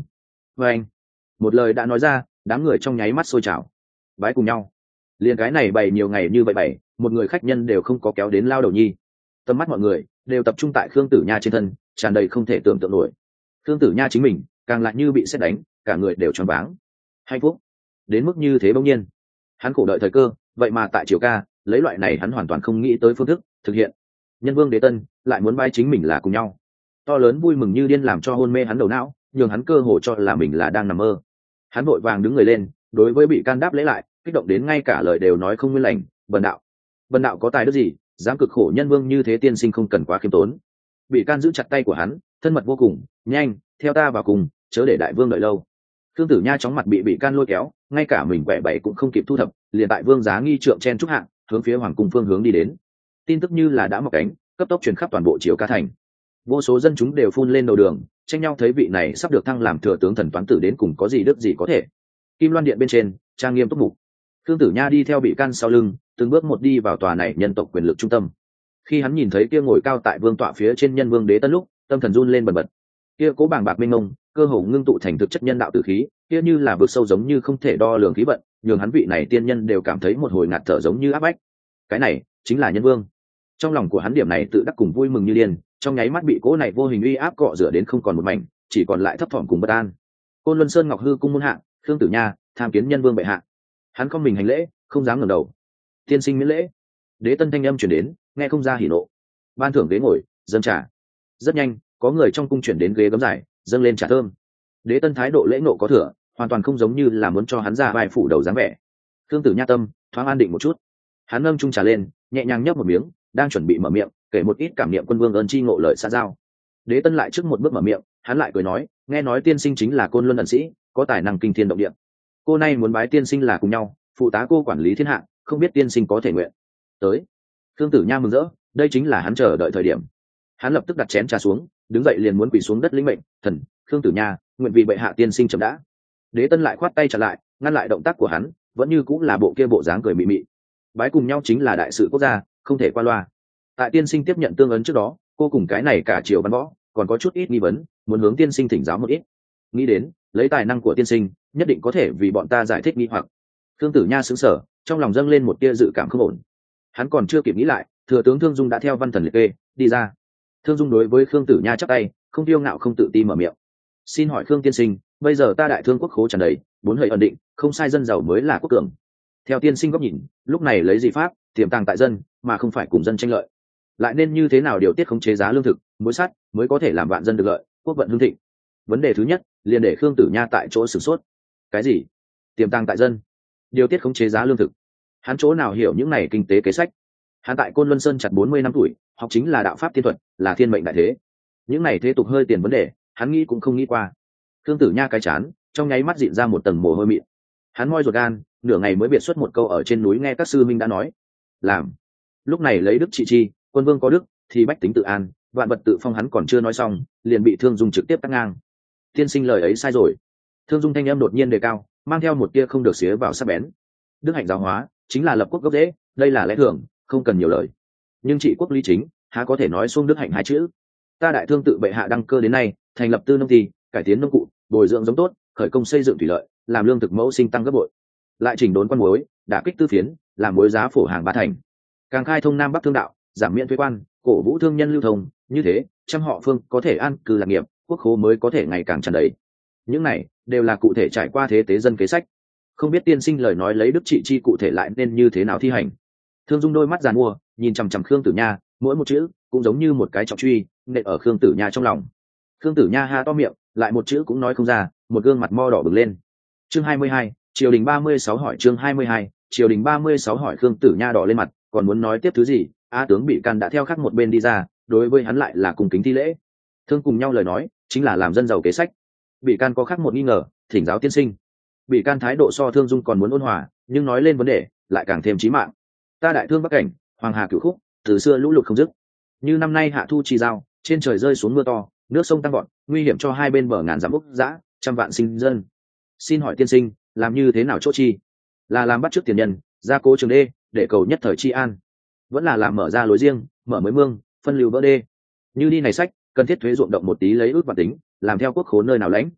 Và anh, một lời đã nói ra, đám người trong nháy mắt sôi trào, bái cùng nhau. Liền cái này bày nhiều ngày như vậy bày, một người khách nhân đều không có kéo đến lao đầu nhi. Tầm mắt mọi người đều tập trung tại Khương Tử Nha trên thân, tràn đầy không thể tưởng tượng nổi. Khương Tử Nha chính mình càng lại như bị sét đánh, cả người đều choáng váng. Hạnh phúc đến mức như thế bỗng nhiên, hắn khổ đợi thời cơ, vậy mà tại triều ca lấy loại này hắn hoàn toàn không nghĩ tới phương thức thực hiện. Nhân vương Đế Tân lại muốn bái chính mình là cùng nhau, to lớn vui mừng như điên làm cho hôn mê hắn đầu não, nhường hắn cơ hồ cho là mình là đang nằm mơ. Hắn vội vàng đứng người lên, đối với bị can đáp lễ lại, kích động đến ngay cả lời đều nói không nguyên lành. Bần đạo bần đạo có tài đức gì dám cực khổ nhân vương như thế, tiên sinh không cần quá khiêm tốn. Bị can giữ chặt tay của hắn, thân mật vô cùng. Nhanh theo ta vào cùng, chớ để đại vương đợi lâu. Khương Tử Nha chóng mặt bị bị can lôi kéo, ngay cả mình quẻ bày cũng không kịp thu thập, liền tại vương giá nghi trượng chen trúc hạng hướng phía hoàng cung phương hướng đi đến. Tin tức như là đã mọc cánh, cấp tốc truyền khắp toàn bộ triều ca thành. Vô số dân chúng đều phun lên đầu đường, tranh nhau thấy vị này sắp được thăng làm thừa tướng thần toán tử đến cùng có gì đức gì có thể. Kim Loan điện bên trên trang nghiêm túc mục, Khương Tử Nha đi theo bị can sau lưng, từng bước một đi vào tòa này nhân tộc quyền lực trung tâm. Khi hắn nhìn thấy kia ngồi cao tại vương tọa phía trên nhân vương Đế Tân lúc, tâm thần run lên bần bật. Kia cố bàng bạc mênh mông, cơ hồ ngưng tụ thành thực chất nhân đạo tử khí, kia như là vực sâu giống như không thể đo lường khí vận, nhường hắn vị này tiên nhân đều cảm thấy một hồi ngạt thở giống như áp bách. Cái này chính là nhân vương. Trong lòng của hắn điểm này tự đắc cùng vui mừng như điên, trong nháy mắt bị cố này vô hình uy áp cọ rửa đến không còn một mảnh, chỉ còn lại thấp thỏm cùng bất an. Côn Luân Sơn Ngọc Hư cung môn hạ, Khương Tử Nha tham kiến nhân vương bệ hạ. Hắn không mình hành lễ, không dám ngẩng đầu. Tiên sinh miễn lễ. Đế Tân thanh âm truyền đến, nghe không ra hỉ nộ. Ban thưởng ghế ngồi, dâng trà. Rất nhanh, có người trong cung chuyển đến ghế gấm dài, dâng lên trà thơm. Đế Tân thái độ lễ nộ có thừa, hoàn toàn không giống như là muốn cho hắn ra vai phủ đầu dáng vẻ. Khương Tử Nha tâm thoáng an định một chút, hắn nâng chung trà lên, nhẹ nhàng nhấp một miếng, đang chuẩn bị mở miệng kể một ít cảm niệm quân vương ơn chi ngộ lợi xã giao. Đế Tân lại trước một bước mở miệng, hắn lại cười nói, nghe nói tiên sinh chính là Côn Luân ẩn sĩ, có tài năng kinh thiên động địa. Cô nay muốn bái tiên sinh là cùng nhau, phụ tá cô quản lý thiên hạ, không biết tiên sinh có thể nguyện tới. Khương Tử Nha mừng rỡ, đây chính là hắn chờ đợi thời điểm. Hắn lập tức đặt chén trà xuống, đứng dậy liền muốn quỳ xuống đất lĩnh mệnh. Thần Khương Tử Nha nguyện vì bệ hạ tiên sinh chậm đã. Đế Tân lại khoát tay trả lại, ngăn lại động tác của hắn, vẫn như cũng là bộ kia bộ dáng cười mị mị. Bái cùng nhau chính là đại sự quốc gia, không thể qua loa. Tại tiên sinh tiếp nhận tương ấn trước đó, cô cùng cái này cả triều văn võ còn có chút ít nghi vấn, muốn hướng tiên sinh thỉnh giáo một ít. Nghĩ đến lấy tài năng của tiên sinh, nhất định có thể vì bọn ta giải thích nghi hoặc. Khương Tử Nha sững sờ, trong lòng dâng lên một tia dự cảm không ổn. Hắn còn chưa kịp nghĩ lại, thừa tướng Thương Dung đã theo văn thần liệt kê đi ra. Thương Dung đối với Khương Tử Nha chắp tay, không tiêu ngạo không tự ti mở miệng. Xin hỏi Khương tiên sinh, bây giờ ta đại thương quốc khố tràn đầy, bốn hơi ổn định, không sai dân giàu mới là quốc cường. Theo tiên sinh góc nhìn, lúc này lấy gì pháp tiềm tàng tại dân, mà không phải cùng dân tranh lợi, lại nên như thế nào điều tiết khống chế giá lương thực, muối sắt mới có thể làm vạn dân được lợi, quốc vận hưng thịnh? Vấn đề thứ nhất liền để Khương Tử Nha tại chỗ sửng sốt. Cái gì? Tiềm tàng tại dân, điều tiết khống chế giá lương thực? Hắn chỗ nào hiểu những này kinh tế kế sách? Hắn tại Côn Luân Sơn chặt bốn mươi năm tuổi, học chính là đạo pháp thiên thuật, là thiên mệnh đại thế. Những này thế tục hơi tiền vấn đề, hắn nghĩ cũng không nghĩ qua. Khương Tử Nha cái chán trong nháy mắt dịn ra một tầng mồ hôi mịn. Hắn moi ruột gan, nửa ngày mới biệt xuất một câu ở trên núi nghe các sư minh đã nói. Làm. Lúc này lấy đức trị chi, quân vương có đức thì bách tính tự an, vạn vật tự phong. Hắn còn chưa nói xong, liền bị Thương Dung trực tiếp cắt ngang. Tiên sinh lời ấy sai rồi. Thương Dung thanh âm đột nhiên đề cao, mang theo một tia không được xía vào sắc bén. Đức hạnh giáo hóa chính là lập quốc gốc rễ, đây là lẽ thường, không cần nhiều lời. Nhưng trị quốc lý chính, há có thể nói xuông đức hạnh hai chữ? Ta đại thương tự bệ hạ đăng cơ đến nay, thành lập tư nông ty, cải tiến nông cụ, bồi dưỡng giống tốt, khởi công xây dựng thủy lợi, làm lương thực mẫu sinh tăng gấp bội, lại chỉnh đốn quan muối, đả kích tư phiến, làm muối giá phổ hàng ba thành, càng khai thông nam bắc thương đạo, giảm miễn thuế quan, cổ vũ thương nhân lưu thông. Như thế trăm họ phương có thể an cư lạc nghiệp, quốc khố mới có thể ngày càng tràn đầy. Những này đều là cụ thể trải qua thế tế dân kế sách. Không biết tiên sinh lời nói lấy đức trị chi cụ thể lại nên như thế nào thi hành? Thương Dung đôi mắt giàn mua nhìn chằm chằm Khương Tử Nha, mỗi một chữ cũng giống như một cái trọng truy nện ở Khương Tử Nha trong lòng. Khương Tử Nha ha to miệng, lại một chữ cũng nói không ra, một gương mặt mo đỏ bừng lên. Chương hai mươi hai, triều đình ba mươi sáu hỏi. Chương hai mươi hai, triều đình ba mươi sáu hỏi. Khương Tử Nha đỏ lên mặt, còn muốn nói tiếp thứ gì, a tướng bị can đã theo khác một bên đi ra, đối với hắn lại là cùng kính thi lễ. Thương cùng nhau lời nói chính là làm dân giàu kế sách. Bị can có khác một nghi ngờ, thỉnh giáo tiên sinh. Bị can thái độ so Thương Dung còn muốn ôn hòa, nhưng nói lên vấn đề lại càng thêm chí mạng. Ta đại thương bắc cảnh, hoàng hà cửu khúc, từ xưa lũ lụt không dứt. Như năm nay hạ thu chi giao, trên trời rơi xuống mưa to, nước sông tăng gọn, nguy hiểm cho hai bên bờ ngàn dặm úc dã, trăm vạn sinh dân. Xin hỏi tiên sinh, làm như thế nào chỗ chi? Là làm bắt trước tiền nhân, gia cố trường đê để cầu nhất thời chi an, vẫn là làm mở ra lối riêng, mở mới mương, phân lưu vỡ đê? Như đi này sách, cần thiết thuế ruộng động một tí lấy ước và tính, làm theo quốc khố nơi nào lãnh.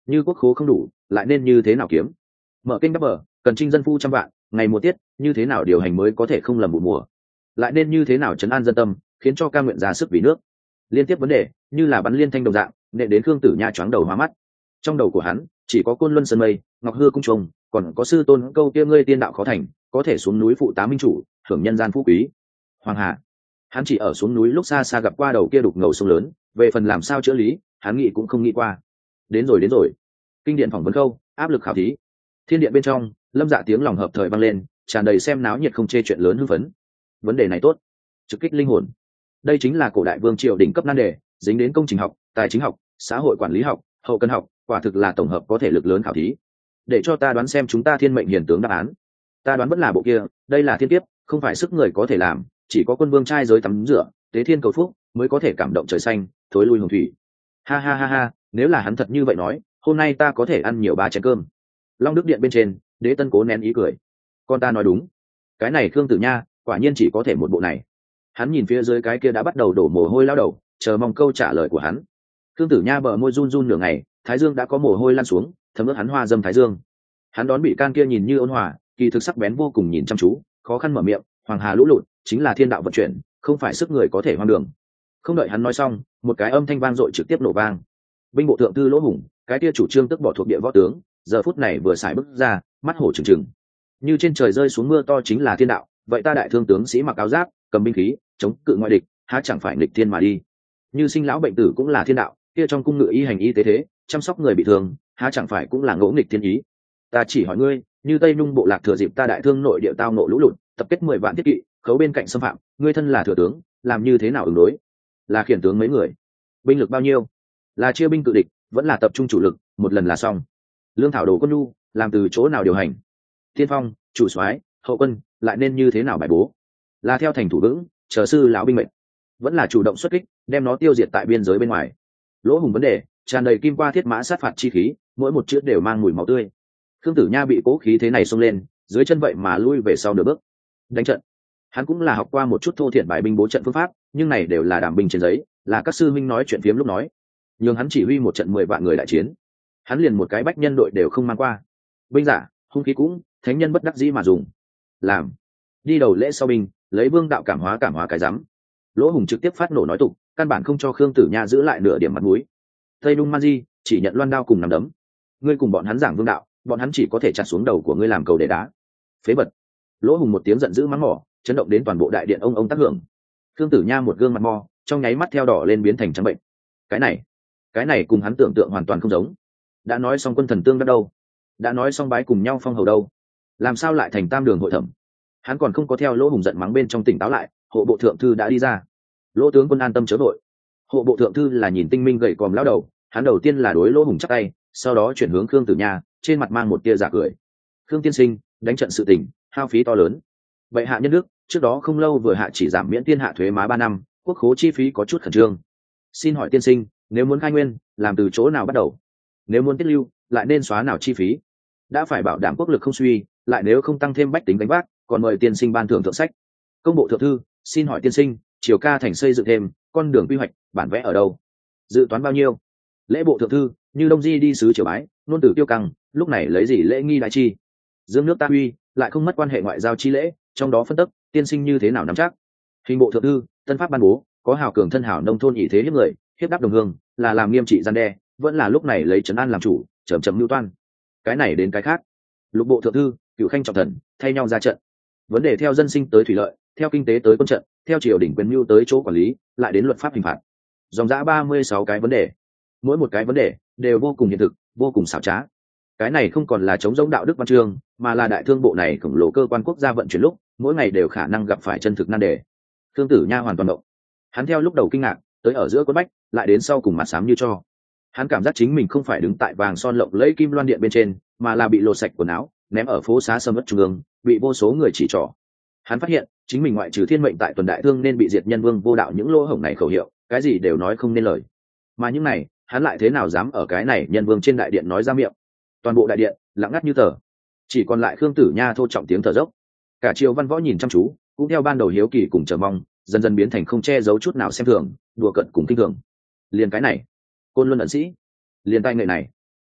như quốc khố không đủ lại nên như thế nào kiếm? Mở kênh đắp bờ cần trinh dân phu trăm vạn, ngày mùa tiết như thế nào điều hành mới có thể không lầm vụ mùa? Lại nên như thế nào trấn an dân tâm, khiến cho ca nguyện ra sức vì nước? Liên tiếp vấn đề như là bắn liên thanh đồng dạng nện đến Khương Tử Nha choáng đầu hoa mắt. Trong đầu của hắn chỉ có Côn Luân Sơn Mây, Ngọc Hư cung trùng, còn có sư tôn câu kia ngươi tiên đạo khó thành, có thể xuống núi phụ tá minh chủ, hưởng nhân gian phú quý. Hoàng Hà, hắn chỉ ở xuống núi lúc xa xa gặp qua đầu kia đục ngầu sông lớn, về phần làm sao chữa lý, hắn nghĩ cũng không nghĩ qua. Đến rồi đến rồi, kinh điện phỏng vấn khâu, áp lực khảo thí. Thiên điện bên trong, Lâm Dạ tiếng lòng hợp thời vang lên, tràn đầy xem náo nhiệt không chê chuyện lớn hưng phấn. Vấn đề này tốt, trực kích linh hồn. Đây chính là cổ đại vương triều đỉnh cấp nan đề, dính đến công trình học, tài chính học, xã hội quản lý học, hậu cần học, quả thực là tổng hợp có thể lực lớn khảo thí. Để cho ta đoán xem chúng ta thiên mệnh hiền tướng đáp án. Ta đoán vẫn là bộ kia, đây là thiên kiếp, không phải sức người có thể làm, chỉ có quân vương trai giới tắm rửa, tế thiên cầu phúc mới có thể cảm động trời xanh, thối lui hồng thủy. Ha ha ha ha, nếu là hắn thật như vậy nói, hôm nay ta có thể ăn nhiều ba chén cơm. Long Đức điện bên trên, Đế Tân cố nén ý cười. Con ta nói đúng, cái này Khương Tử Nha, quả nhiên chỉ có thể một bộ này. Hắn nhìn phía dưới cái kia đã bắt đầu đổ mồ hôi lao đầu, chờ mong câu trả lời của hắn. Khương Tử Nha bờ môi run run nửa ngày, thái dương đã có mồ hôi lan xuống, thấm ướt hắn hoa dâm thái dương. Hắn đón bị can kia nhìn như ôn hòa, kỳ thực sắc bén vô cùng nhìn chăm chú, khó khăn mở miệng, hoàng hà lũ lụt chính là thiên đạo vận chuyển, không phải sức người có thể hoang đường. Không đợi hắn nói xong, một cái âm thanh vang dội trực tiếp nổ vang. Binh bộ thượng thư Lỗ Hùng, cái kia chủ trương tức bỏ thuộc địa võ tướng, giờ phút này vừa xài bước ra, mắt hổ trừng trừng. Như trên trời rơi xuống mưa to chính là thiên đạo, vậy ta đại thương tướng sĩ mặc áo giáp, cầm binh khí, chống cự ngoại địch, há chẳng phải nghịch thiên mà đi. Như sinh lão bệnh tử cũng là thiên đạo, kia trong cung ngự y hành y tế thế, chăm sóc người bị thương, há chẳng phải cũng là ngỗ nghịch thiên ý. Ta chỉ hỏi ngươi, như Tây Nhung bộ lạc thừa dịp ta đại thương nội địa tao nộ lũ lụt, tập kết mười vạn thiết kỵ, khấu bên cạnh xâm phạm, ngươi thân là thừa tướng, làm như thế nào ứng đối? Là khiển tướng mấy người? Binh lực bao nhiêu? Là chia binh cự địch, vẫn là tập trung chủ lực, một lần là xong? Lương thảo đồ quân nhu, làm từ chỗ nào điều hành? Tiên phong, chủ soái, hậu quân, lại nên như thế nào bài bố? Là theo thành thủ vững, chờ sư lão binh mệnh, vẫn là chủ động xuất kích, đem nó tiêu diệt tại biên giới bên ngoài? Lỗ Hùng vấn đề tràn đầy kim qua thiết mã sát phạt chi khí, mỗi một chữ đều mang mùi máu tươi. Khương Tử Nha bị cố khí thế này xông lên, dưới chân vậy mà lui về sau nửa bước. Đánh trận, hắn cũng là học qua một chút thô thiển bài binh bố trận phương pháp, nhưng này đều là đảm binh trên giấy, là các sư minh nói chuyện phiếm lúc nói. Nhưng hắn chỉ huy một trận mười vạn người đại chiến, hắn liền một cái bách nhân đội đều không mang qua. Binh giả, hung khí cũng, thánh nhân bất đắc dĩ mà dùng. Làm, đi đầu lễ sau binh, lấy vương đạo cảm hóa cảm hóa cái rắm. Lỗ Hùng trực tiếp phát nổ nói tục, căn bản không cho Khương Tử Nha giữ lại nửa điểm mặt mũi. Tây Đung Man Di chỉ nhận loan đao cùng nằm đấm, ngươi cùng bọn hắn giảng vương đạo, bọn hắn chỉ có thể chặt xuống đầu của ngươi làm cầu để đá. Phế vật! Lỗ Hùng một tiếng giận dữ mắng mỏ, chấn động đến toàn bộ đại điện ông ông tác hưởng. Khương Tử Nha một gương mặt mo, trong nháy mắt theo đỏ lên biến thành trắng bệnh. Cái này, cái này cùng hắn tưởng tượng hoàn toàn không giống. Đã nói xong quân thần tương đắc đâu, đã nói xong bái cùng nhau phong hầu đâu, làm sao lại thành tam đường hội thẩm? Hắn còn không có theo Lỗ Hùng giận mắng bên trong tỉnh táo lại, hộ bộ thượng thư đã đi ra. Lỗ tướng quân an tâm chớ vội. Hộ bộ thượng thư là nhìn tinh minh gầy còm lão đầu, hắn đầu tiên là đối Lỗ Hùng chắp tay, sau đó chuyển hướng Khương Tử Nha, trên mặt mang một tia giả cười. Khương tiên sinh, đánh trận sự tình, hao phí to lớn. Bệ hạ nhân đức, trước đó không lâu vừa hạ chỉ giảm miễn tiên hạ thuế má ba năm, quốc khố chi phí có chút khẩn trương. Xin hỏi tiên sinh, nếu muốn khai nguyên, làm từ chỗ nào bắt đầu? Nếu muốn tiết lưu, lại nên xóa nào chi phí? Đã phải bảo đảm quốc lực không suy, lại nếu không tăng thêm bách tính đánh vác, còn mời tiên sinh ban thưởng thượng sách. Công bộ thượng thư, xin hỏi tiên sinh, triều ca thành xây dựng thêm, con đường quy hoạch, bản vẽ ở đâu? Dự toán bao nhiêu? Lễ bộ thượng thư, như Đông Di đi sứ triều bái, nôn tử tiêu căng, lúc này lấy gì lễ nghi đại chi? Dương nước ta uy, lại không mất quan hệ ngoại giao chi lễ, trong đó phân tích, tiên sinh như thế nào nắm chắc? Hình bộ thượng thư, tân pháp ban bố, có hào cường thân hảo nông thôn ỷ thế hiếp người, hiếp đáp đồng hương, là làm nghiêm trị gian đe, vẫn là lúc này lấy trấn an làm chủ, chậm chậm lưu toan. Cái này đến cái khác. Lục bộ thượng thư, cựu khanh trọng thần, thay nhau ra trận. Vấn đề theo dân sinh tới thủy lợi, theo kinh tế tới quân trận, theo triều đỉnh quyền mưu tới chỗ quản lý, lại đến luật pháp hình phạt. Dòng dã ba mươi sáu cái vấn đề, mỗi một cái vấn đề đều vô cùng hiện thực, vô cùng xảo trá. Cái này không còn là chống giống đạo đức văn chương, mà là đại thương bộ này khổng lồ cơ quan quốc gia vận chuyển lúc mỗi ngày đều khả năng gặp phải chân thực nan đề. Khương Tử Nha hoàn toàn động. Hắn theo lúc đầu kinh ngạc, tới ở giữa quất bách, lại đến sau cùng mặt xám như cho. Hắn cảm giác chính mình không phải đứng tại vàng son lộng lẫy kim loan điện bên trên, mà là bị lột sạch quần áo, ném ở phố xá sầm uất trung ương, bị vô số người chỉ trỏ. Hắn phát hiện chính mình ngoại trừ thiên mệnh tại tuần đại thương nên bị diệt nhân vương vô đạo những lỗ hổng này khẩu hiệu, cái gì đều nói không nên lời. Mà những này, hắn lại thế nào dám ở cái này nhân vương trên đại điện nói ra miệng? Toàn bộ đại điện lặng ngắt như tờ, chỉ còn lại Khương Tử Nha thô trọng tiếng thở dốc. Cả triều văn võ nhìn chăm chú, cũng theo ban đầu hiếu kỳ cùng chờ mong, dần dần biến thành không che giấu chút nào xem thường, đùa cợt cùng kinh thường. Liền cái này, Côn Luân ẩn sĩ, liền tay nghệ này,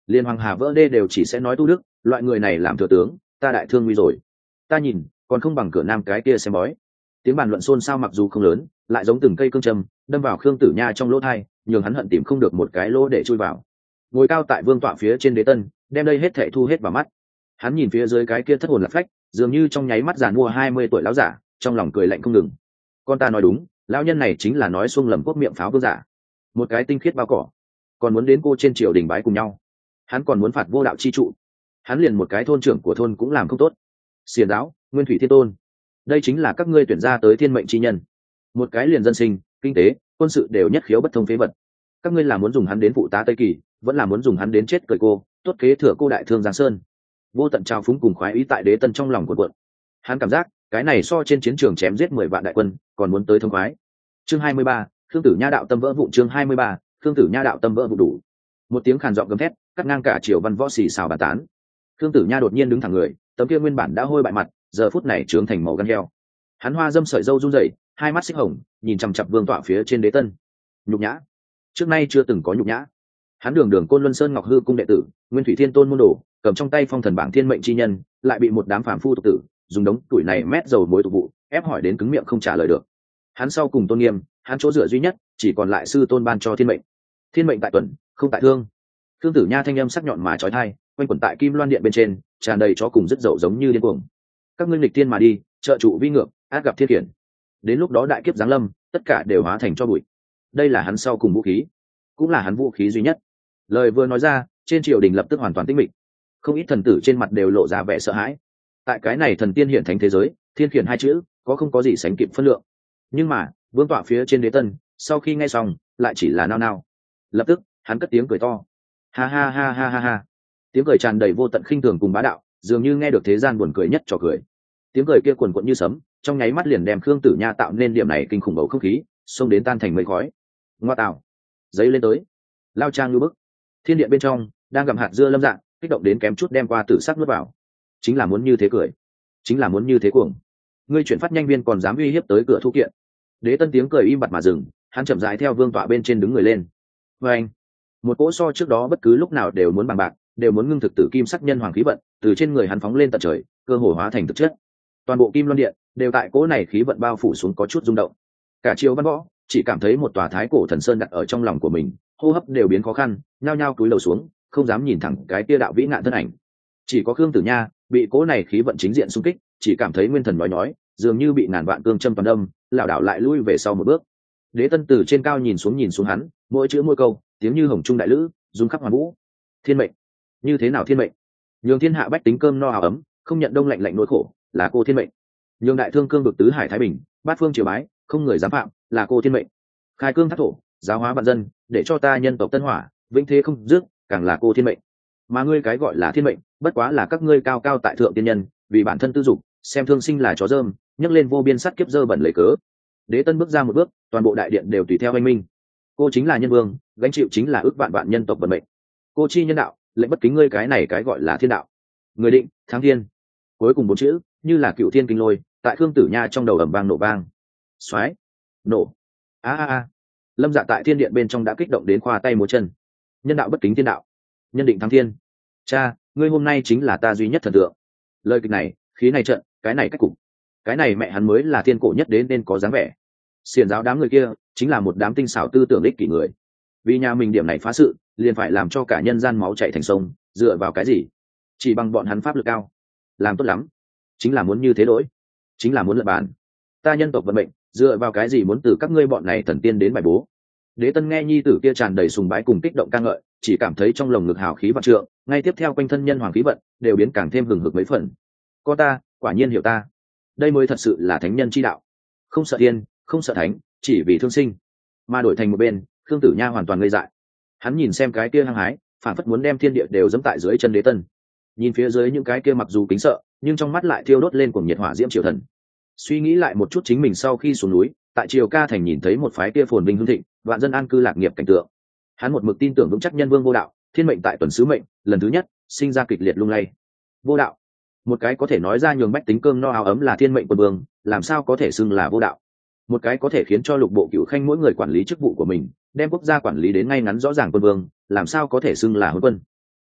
Liên hoàng hà vỡ đê đều chỉ sẽ nói tu đức, loại người này làm thừa tướng ta đại thương nguy rồi. Ta nhìn còn không bằng cửa nam cái kia xem bói. Tiếng bàn luận xôn xao mặc dù không lớn, lại giống từng cây cương châm đâm vào Khương Tử Nha trong lỗ thai, nhường hắn hận tìm không được một cái lỗ để chui vào. Ngồi cao tại vương tọa phía trên đế tân, đem đây hết thảy thu hết vào mắt. Hắn nhìn phía dưới cái kia thất hồn lạc phách, dường như trong nháy mắt giàn mua hai mươi tuổi lão giả, trong lòng cười lạnh không ngừng. Con ta nói đúng, lão nhân này chính là nói xuông lầm quốc miệng pháo vương giả, một cái tinh khiết bao cỏ, còn muốn đến cô trên triều đình bái cùng nhau. Hắn còn muốn phạt vô đạo chi trụ, hắn liền một cái thôn trưởng của thôn cũng làm không tốt. Xiển giáo, Nguyên Thủy Thiên Tôn, đây chính là các ngươi tuyển ra tới thiên mệnh chi nhân, một cái liền dân sinh, kinh tế, quân sự đều nhất khiếu bất thông phế vật. Các ngươi là muốn dùng hắn đến phụ tá Tây Kỳ, vẫn là muốn dùng hắn đến chết cười cô, tốt kế thừa cô đại thương Giang Sơn. Vô tận trào phúng cùng khoái ý tại đế tân trong lòng cuộn cuộn. Hắn cảm giác cái này so trên chiến trường chém giết mười vạn đại quân còn muốn tới thông khoái. Chương hai mươi ba, Khương Tử Nha đạo tâm vỡ vụn. Chương hai mươi ba, Khương Tử Nha đạo tâm vỡ vụn. Đủ. Một tiếng khàn giọng gầm thét cắt ngang cả triều văn võ xì xào bàn tán. Khương Tử Nha đột nhiên đứng thẳng người, tấm kia nguyên bản đã hôi bại mặt giờ phút này trướng thành màu gan heo. Hắn hoa dâm sợi râu run rẩy, hai mắt xích hồng nhìn chằm chằm vương tọa phía trên đế tân. Nhục nhã, trước nay chưa từng có nhục nhã. Hắn đường đường Côn Luân Sơn Ngọc Hư cung đệ tử, Nguyên Thủy Thiên Tôn môn đồ, cầm trong tay phong thần bảng thiên mệnh chi nhân, lại bị một đám phàm phu tục tử dùng đống tuổi này mét dầu muối tục vụ ép hỏi đến cứng miệng không trả lời được. Hắn sau cùng tôn nghiêm, hắn chỗ dựa duy nhất chỉ còn lại sư tôn ban cho thiên mệnh. Thiên mệnh tại tuần, không tại thương. Khương Tử Nha thanh âm sắc nhọn mà chói tai, quanh quẩn tại kim loan điện bên trên, tràn đầy chó cùng rất dậu giống như điên cuồng. Các ngươi nghịch tiên mà đi, trợ trụ vi ngược, ác gặp thiên khiển. Đến lúc đó đại kiếp giáng lâm, tất cả đều hóa thành cho bụi. Đây là hắn sau cùng vũ khí, cũng là hắn vũ khí duy nhất. Lời vừa nói ra, trên triều đình lập tức hoàn toàn tĩnh mịch. Không ít thần tử trên mặt đều lộ ra vẻ sợ hãi. Tại cái này thần tiên hiện thánh thế giới, thiên khiển hai chữ có không có gì sánh kịp phân lượng. Nhưng mà vương tọa phía trên đế tân sau khi nghe xong lại chỉ là nao nao. Lập tức hắn cất tiếng cười to, ha ha ha ha ha ha. Tiếng cười tràn đầy vô tận khinh thường cùng bá đạo, dường như nghe được thế gian buồn cười nhất trò cười. Tiếng cười kia quần quận như sấm, trong nháy mắt liền đem Khương Tử Nha tạo nên điểm này kinh khủng bầu không khí xông đến tan thành mây khói. Ngoa tạo, giấy lên tới, lao trang như bức. Thiên điện bên trong đang gặm hạt dưa Lâm Dạng kích động đến kém chút đem qua tử sắc nuốt vào. Chính là muốn như thế cười, chính là muốn như thế cuồng. Ngươi chuyển phát nhanh viên còn dám uy hiếp tới cửa thu kiện. Đế tân tiếng cười im bặt mà dừng, hắn chậm rãi theo vương tọa bên trên đứng người lên. Và anh, một cỗ so trước đó bất cứ lúc nào đều muốn bằng bạc, đều muốn ngưng thực tử kim sắc nhân hoàng khí vận từ trên người hắn phóng lên tận trời, cơ hồ hóa thành thực chất. Toàn bộ kim loan điện đều tại cỗ này khí vận bao phủ xuống có chút rung động. Cả triều văn võ chỉ cảm thấy một tòa thái cổ thần sơn đặt ở trong lòng của mình, hô hấp đều biến khó khăn, nhao nhao cúi đầu xuống, không dám nhìn thẳng cái tia đạo vĩ ngạn thân ảnh. Chỉ có Khương Tử Nha bị cỗ này khí vận chính diện xung kích, chỉ cảm thấy nguyên thần nói nói, dường như bị ngàn vạn cương châm toàn đâm, lảo đảo lại lui về sau một bước. Đế tân từ trên cao nhìn xuống nhìn xuống hắn, mỗi chữ mỗi câu tiếng như hồng trung đại lữ, rung khắp hoàn vũ. Thiên mệnh, như thế nào thiên mệnh? Nhường thiên hạ bách tính cơm no áo ấm, không nhận đông lạnh lạnh nỗi khổ, là cô thiên mệnh. Nhường đại thương cương vực tứ hải thái bình, bát phương triều bái, không người dám phạm, là cô thiên mệnh. Khai cương thác thổ, giáo hóa vạn dân, để cho ta nhân tộc tân hỏa vĩnh thế không dứt, càng là cô thiên mệnh. Mà ngươi cái gọi là thiên mệnh, bất quá là các ngươi cao cao tại thượng tiên nhân, vì bản thân tư dục, xem thương sinh là chó dơm, nhấc lên vô biên sắt kiếp dơ bẩn lấy cớ. Đế tân bước ra một bước, toàn bộ đại điện đều tùy theo anh minh. Cô chính là nhân vương, gánh chịu chính là ước vạn vạn nhân tộc vận mệnh. Cô chi nhân đạo, lệnh bất kính ngươi cái này cái gọi là thiên đạo. Người định, thắng thiên. Cuối cùng bốn chữ, như là cựu thiên kinh lôi, tại Khương Tử Nha trong đầu ầm vang nổ vang. Xoáy, nổ. A a a. Lâm Dạ tại thiên điện bên trong đã kích động đến khoa tay múa chân. Nhân đạo bất kính thiên đạo, nhân định thắng thiên. Cha, ngươi hôm nay chính là ta duy nhất thần tượng. Lời kịch này, khí này trận, cái này cách cục, cái này mẹ hắn mới là thiên cổ nhất đến nên có dáng vẻ. Xiển giáo đám người kia chính là một đám tinh xảo tư tưởng ích kỷ người, vì nhà mình điểm này phá sự liền phải làm cho cả nhân gian máu chảy thành sông, dựa vào cái gì? Chỉ bằng bọn hắn pháp lực cao, làm tốt lắm, chính là muốn như thế đổi, chính là muốn lật bàn. Ta nhân tộc vận mệnh dựa vào cái gì muốn từ các ngươi bọn này thần tiên đến bài bố? Đế tân nghe nhi tử kia tràn đầy sùng bái cùng kích động ca ngợi, chỉ cảm thấy trong lồng ngực hào khí vạn trượng, ngay tiếp theo quanh thân nhân hoàng khí vận đều biến càng thêm hừng hực mấy phần. Con ta quả nhiên hiểu ta, đây mới thật sự là thánh nhân chi đạo, không sợ tiên, không sợ thánh, chỉ vì thương sinh. Mà đổi thành một bên, Khương Tử Nha hoàn toàn ngây dại. Hắn nhìn xem cái kia hăng hái, phản phất muốn đem thiên địa đều dẫm tại dưới chân đế tân. Nhìn phía dưới những cái kia mặc dù kính sợ, nhưng trong mắt lại thiêu đốt lên cuồng nhiệt hỏa diễm triều thần. Suy nghĩ lại một chút chính mình sau khi xuống núi, tại triều ca thành nhìn thấy một phái kia phồn vinh hưng thịnh, vạn dân an cư lạc nghiệp cảnh tượng. Hắn một mực tin tưởng vững chắc nhân vương vô đạo, thiên mệnh tại tuần sứ mệnh, lần thứ nhất sinh ra kịch liệt lung lay. Vô đạo, một cái có thể nói ra nhường bách tính cơm no áo ấm là thiên mệnh quân vương, làm sao có thể xưng là vô đạo? Một cái có thể khiến cho lục bộ cửu khanh mỗi người quản lý chức vụ của mình, đem quốc gia quản lý đến ngay ngắn rõ ràng quân vương, làm sao có thể xưng là hôn quân?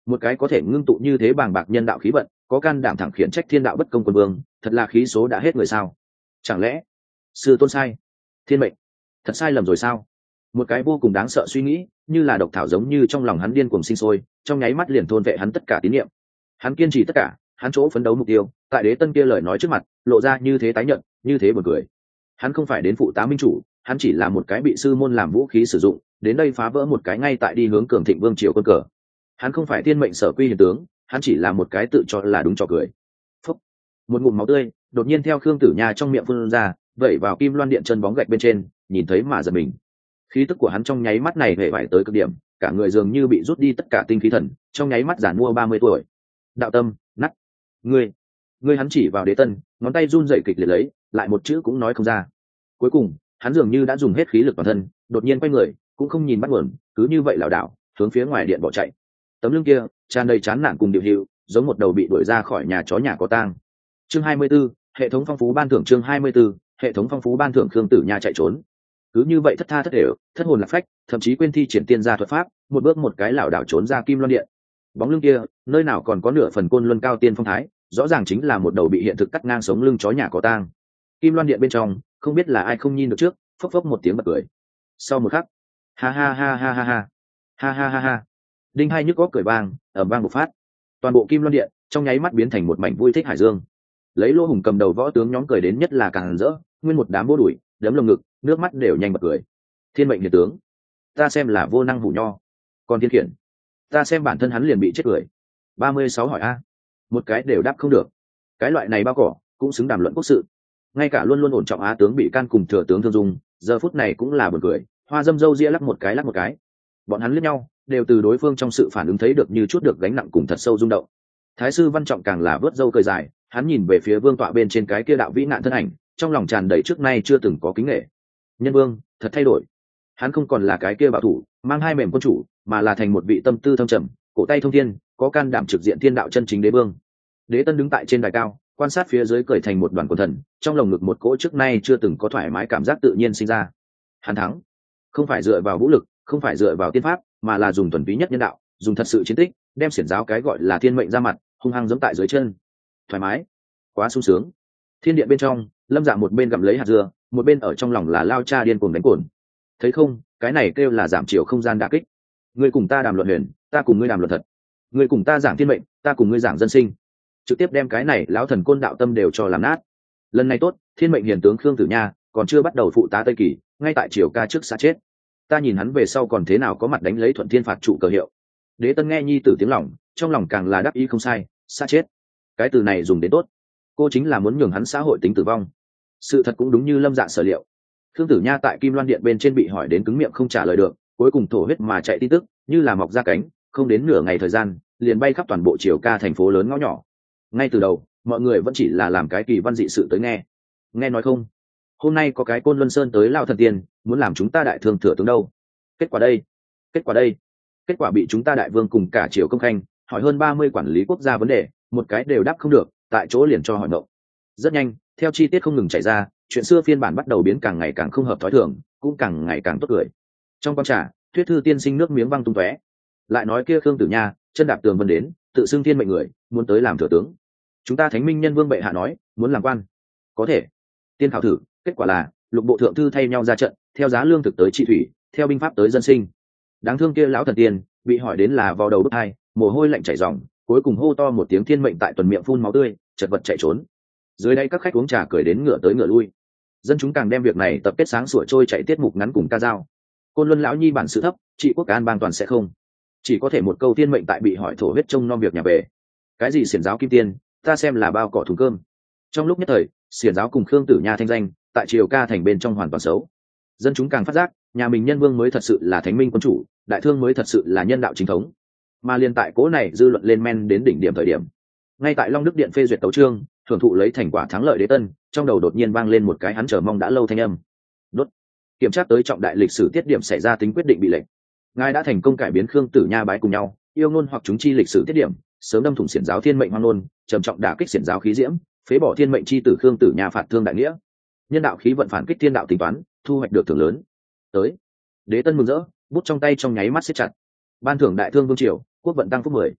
một cái có thể ngưng tụ như thế bàng bạc nhân đạo khí vận, có can đảm thẳng khiển trách thiên đạo bất công quân vương, thật là khí số đã hết người sao? Chẳng lẽ sư tôn sai, thiên mệnh thật sai lầm rồi sao? Một cái vô cùng đáng sợ suy nghĩ như là độc thảo giống như trong lòng hắn điên cuồng sinh sôi, trong nháy mắt liền thôn vệ hắn tất cả tín niệm. Hắn kiên trì tất cả, hắn chỗ phấn đấu mục tiêu tại đế tân kia lời nói trước mặt lộ ra như thế tái nhận, như thế buồn cười. Hắn không phải đến phụ tá minh chủ, hắn chỉ là một cái bị sư môn làm vũ khí sử dụng, đến đây phá vỡ một cái ngay tại đi hướng cường thịnh vương triều quân cờ. Hắn không phải thiên mệnh sở quy hiền tướng, hắn chỉ là một cái tự cho là đúng trò cười. Phúc. Một ngụm máu tươi đột nhiên theo Khương Tử Nha trong miệng phun ra, vẩy vào kim loan điện chân bóng gạch bên trên, nhìn thấy mà giật mình. Khí tức của hắn trong nháy mắt này hề vải tới cực điểm, cả người dường như bị rút đi tất cả tinh khí thần, trong nháy mắt giản mua ba mươi tuổi. Đạo tâm, nắt. Ngươi, ngươi hắn chỉ vào đế tân, ngón tay run rẩy kịch liệt lấy, lại một chữ cũng nói không ra. Cuối cùng, hắn dường như đã dùng hết khí lực toàn thân, đột nhiên quay người, cũng không nhìn bắt nguồn, cứ như vậy lảo đảo, hướng phía ngoài điện bỏ chạy. Tấm lưng kia tràn đầy chán nản cùng điều hiệu, giống một đầu bị đuổi ra khỏi nhà chó nhà có tang. Chương hai mươi 24, hệ thống phong phú ban thưởng. Chương hai mươi 24, hệ thống phong phú ban thưởng. Khương Tử Nha chạy trốn, cứ như vậy thất tha thất đều, thất hồn lạc phách, thậm chí quên thi triển tiên gia thuật pháp, một bước một cái lảo đảo trốn ra kim loan điện. Bóng lưng kia, nơi nào còn có nửa phần côn luân cao tiên phong thái, rõ ràng chính là một đầu bị hiện thực cắt ngang sống lưng chó nhà có tang. Kim loan điện bên trong, không biết là ai không nhìn được trước, phốc phốc một tiếng bật cười. Sau một khắc, ha ha ha ha ha ha, ha ha ha ha, đinh hai nhức góc cười vang, ầm vang bộc phát. Toàn bộ kim loan điện trong nháy mắt biến thành một mảnh vui thích hải dương. Lấy Lỗ Hùng cầm đầu võ tướng nhóm cười đến nhất là càng rỡ, nguyên một đám bố đuổi, đấm lồng ngực, nước mắt đều nhanh bật cười. Thiên mệnh hiền tướng, ta xem là vô năng hủ nho, còn thiên khiển, ta xem bản thân hắn liền bị chết cười. Ba mươi sáu hỏi a, một cái đều đáp không được. Cái loại này bao cỏ cũng xứng đàm luận quốc sự. Ngay cả luôn luôn ổn trọng á tướng bị can cùng thừa tướng thương dung, giờ phút này cũng là buồn cười, hoa dâm dâu ria lắc một cái lắc một cái. Bọn hắn liếc nhau, đều từ đối phương trong sự phản ứng thấy được như chút được gánh nặng cùng thật sâu rung động. Thái sư Văn Trọng càng là vớt dâu cười dài, hắn nhìn về phía vương tọa bên trên cái kia đạo vĩ nạn thân ảnh, trong lòng tràn đầy trước nay chưa từng có kính nể. Nhân vương thật thay đổi, hắn không còn là cái kia bảo thủ mang hai mềm quân chủ, mà là thành một vị tâm tư thâm trầm, cổ tay thông thiên, có can đảm trực diện thiên đạo chân chính đế vương. Đế Tân đứng tại trên đài cao, quan sát phía dưới cười thành một đoàn quần thần, trong lồng ngực một cỗ trước nay chưa từng có thoải mái cảm giác tự nhiên sinh ra. Hắn thắng, không phải dựa vào vũ lực, không phải dựa vào tiên pháp, mà là dùng thuần túy nhất nhân đạo, dùng thật sự chiến tích, đem xiển giáo cái gọi là thiên mệnh ra mặt, hung hăng giẫm tại dưới chân. Thoải mái, quá sung sướng. Thiên điện bên trong, Lâm Dạ một bên gặm lấy hạt dưa, một bên ở trong lòng là lao cha điên cuồng đánh cồn. Thấy không, cái này kêu là giảm chiều không gian đả kích. Ngươi cùng ta đàm luận huyền, ta cùng ngươi đàm luận thật. Ngươi cùng ta giảng thiên mệnh, ta cùng ngươi giảng dân sinh. Trực tiếp đem cái này lão thần côn đạo tâm đều cho làm nát. Lần này tốt, thiên mệnh hiền tướng Khương Tử Nha còn chưa bắt đầu phụ tá Tây Kỳ, ngay tại triều ca trước xa chết. Ta nhìn hắn về sau còn thế nào có mặt đánh lấy thuận thiên phạt trụ cờ hiệu. Đế Tân nghe nhi tử tiếng lòng, trong lòng càng là đắc ý không sai, xa chết. Cái từ này dùng đến tốt, cô chính là muốn nhường hắn xã hội tính tử vong. Sự thật cũng đúng như Lâm Dạ sở liệu. Khương Tử Nha tại Kim Loan Điện bên trên bị hỏi đến cứng miệng không trả lời được, cuối cùng thổ huyết mà chạy tin tức, như là mọc ra cánh, không đến nửa ngày thời gian, liền bay khắp toàn bộ triều ca thành phố lớn ngõ nhỏ. Ngay từ đầu, mọi người vẫn chỉ là làm cái kỳ văn dị sự tới nghe. Nghe nói không? Hôm nay có cái Côn Luân Sơn tới Lao Thần Tiên, muốn làm chúng ta đại thương thừa tướng đâu? Kết quả đây, kết quả đây, kết quả bị chúng ta đại vương cùng cả triều công khanh hỏi hơn ba mươi quản lý quốc gia vấn đề, một cái đều đáp không được, tại chỗ liền cho hỏi nộ. Rất nhanh, theo chi tiết không ngừng chảy ra, chuyện xưa phiên bản bắt đầu biến càng ngày càng không hợp thói thường, cũng càng ngày càng tốt cười. Trong quán trà, Thuyết Thư tiên sinh nước miếng văng tung tóe. Lại nói kia Khương Tử Nha chân đạp tường vân đến, tự xưng thiên mệnh người, muốn tới làm thừa tướng. Chúng ta Thánh Minh Nhân Vương bệ hạ nói, muốn làm quan, có thể. Tiên khảo thử, kết quả là lục bộ thượng thư thay nhau ra trận, theo giá lương thực tới trị thủy, theo binh pháp tới dân sinh. Đáng thương kia lão thần tiên, bị hỏi đến là vào đầu bức hai, mồ hôi lạnh chảy ròng, cuối cùng hô to một tiếng thiên mệnh tại tuần miệng phun máu tươi, chật vật chạy trốn. Dưới đây các khách uống trà cười đến ngựa tới ngựa lui. Dân chúng càng đem việc này tập kết sáng sủa trôi chạy tiết mục ngắn cùng ca dao. Côn Luân lão nhi bản sự thấp, trị quốc an bang toàn sẽ không. Chỉ có thể một câu thiên mệnh tại bị hỏi thổ huyết trông nom việc nhà về. Cái gì xiển giáo kim tiên, ta xem là bao cỏ thùng cơm. Trong lúc nhất thời, xiển giáo cùng Khương Tử Nha thanh danh tại triều ca thành bên trong hoàn toàn xấu. Dân chúng càng phát giác, nhà mình nhân vương mới thật sự là thánh minh quân chủ, đại thương mới thật sự là nhân đạo chính thống. Mà liên tại cố này dư luận lên men đến đỉnh điểm thời điểm, ngay tại Long Đức Điện phê duyệt tấu chương, thưởng thụ lấy thành quả thắng lợi Đế Tân, trong đầu đột nhiên vang lên một cái hắn chờ mong đã lâu thanh âm. Đốt. Kiểm tra tới trọng đại lịch sử tiết điểm xảy ra tính quyết định bị lệnh. Ngài đã thành công cải biến Khương Tử Nha bái cùng nhau, yêu ngôn hoặc chúng chi lịch sử tiết điểm, sớm đâm thủng xiển giáo thiên mệnh hoang ngôn, trầm trọng đả kích xiển giáo khí diễm, phế bỏ thiên mệnh chi tử Khương Tử Nha phạt thương đại nghĩa. Nhân đạo khí vận phản kích thiên đạo tính toán, thu hoạch được thưởng lớn. Tới. Đế Tân mừng rỡ, bút trong tay trong nháy mắt siết chặt. Ban thưởng đại thương vương triều, quốc vận tăng phúc mười.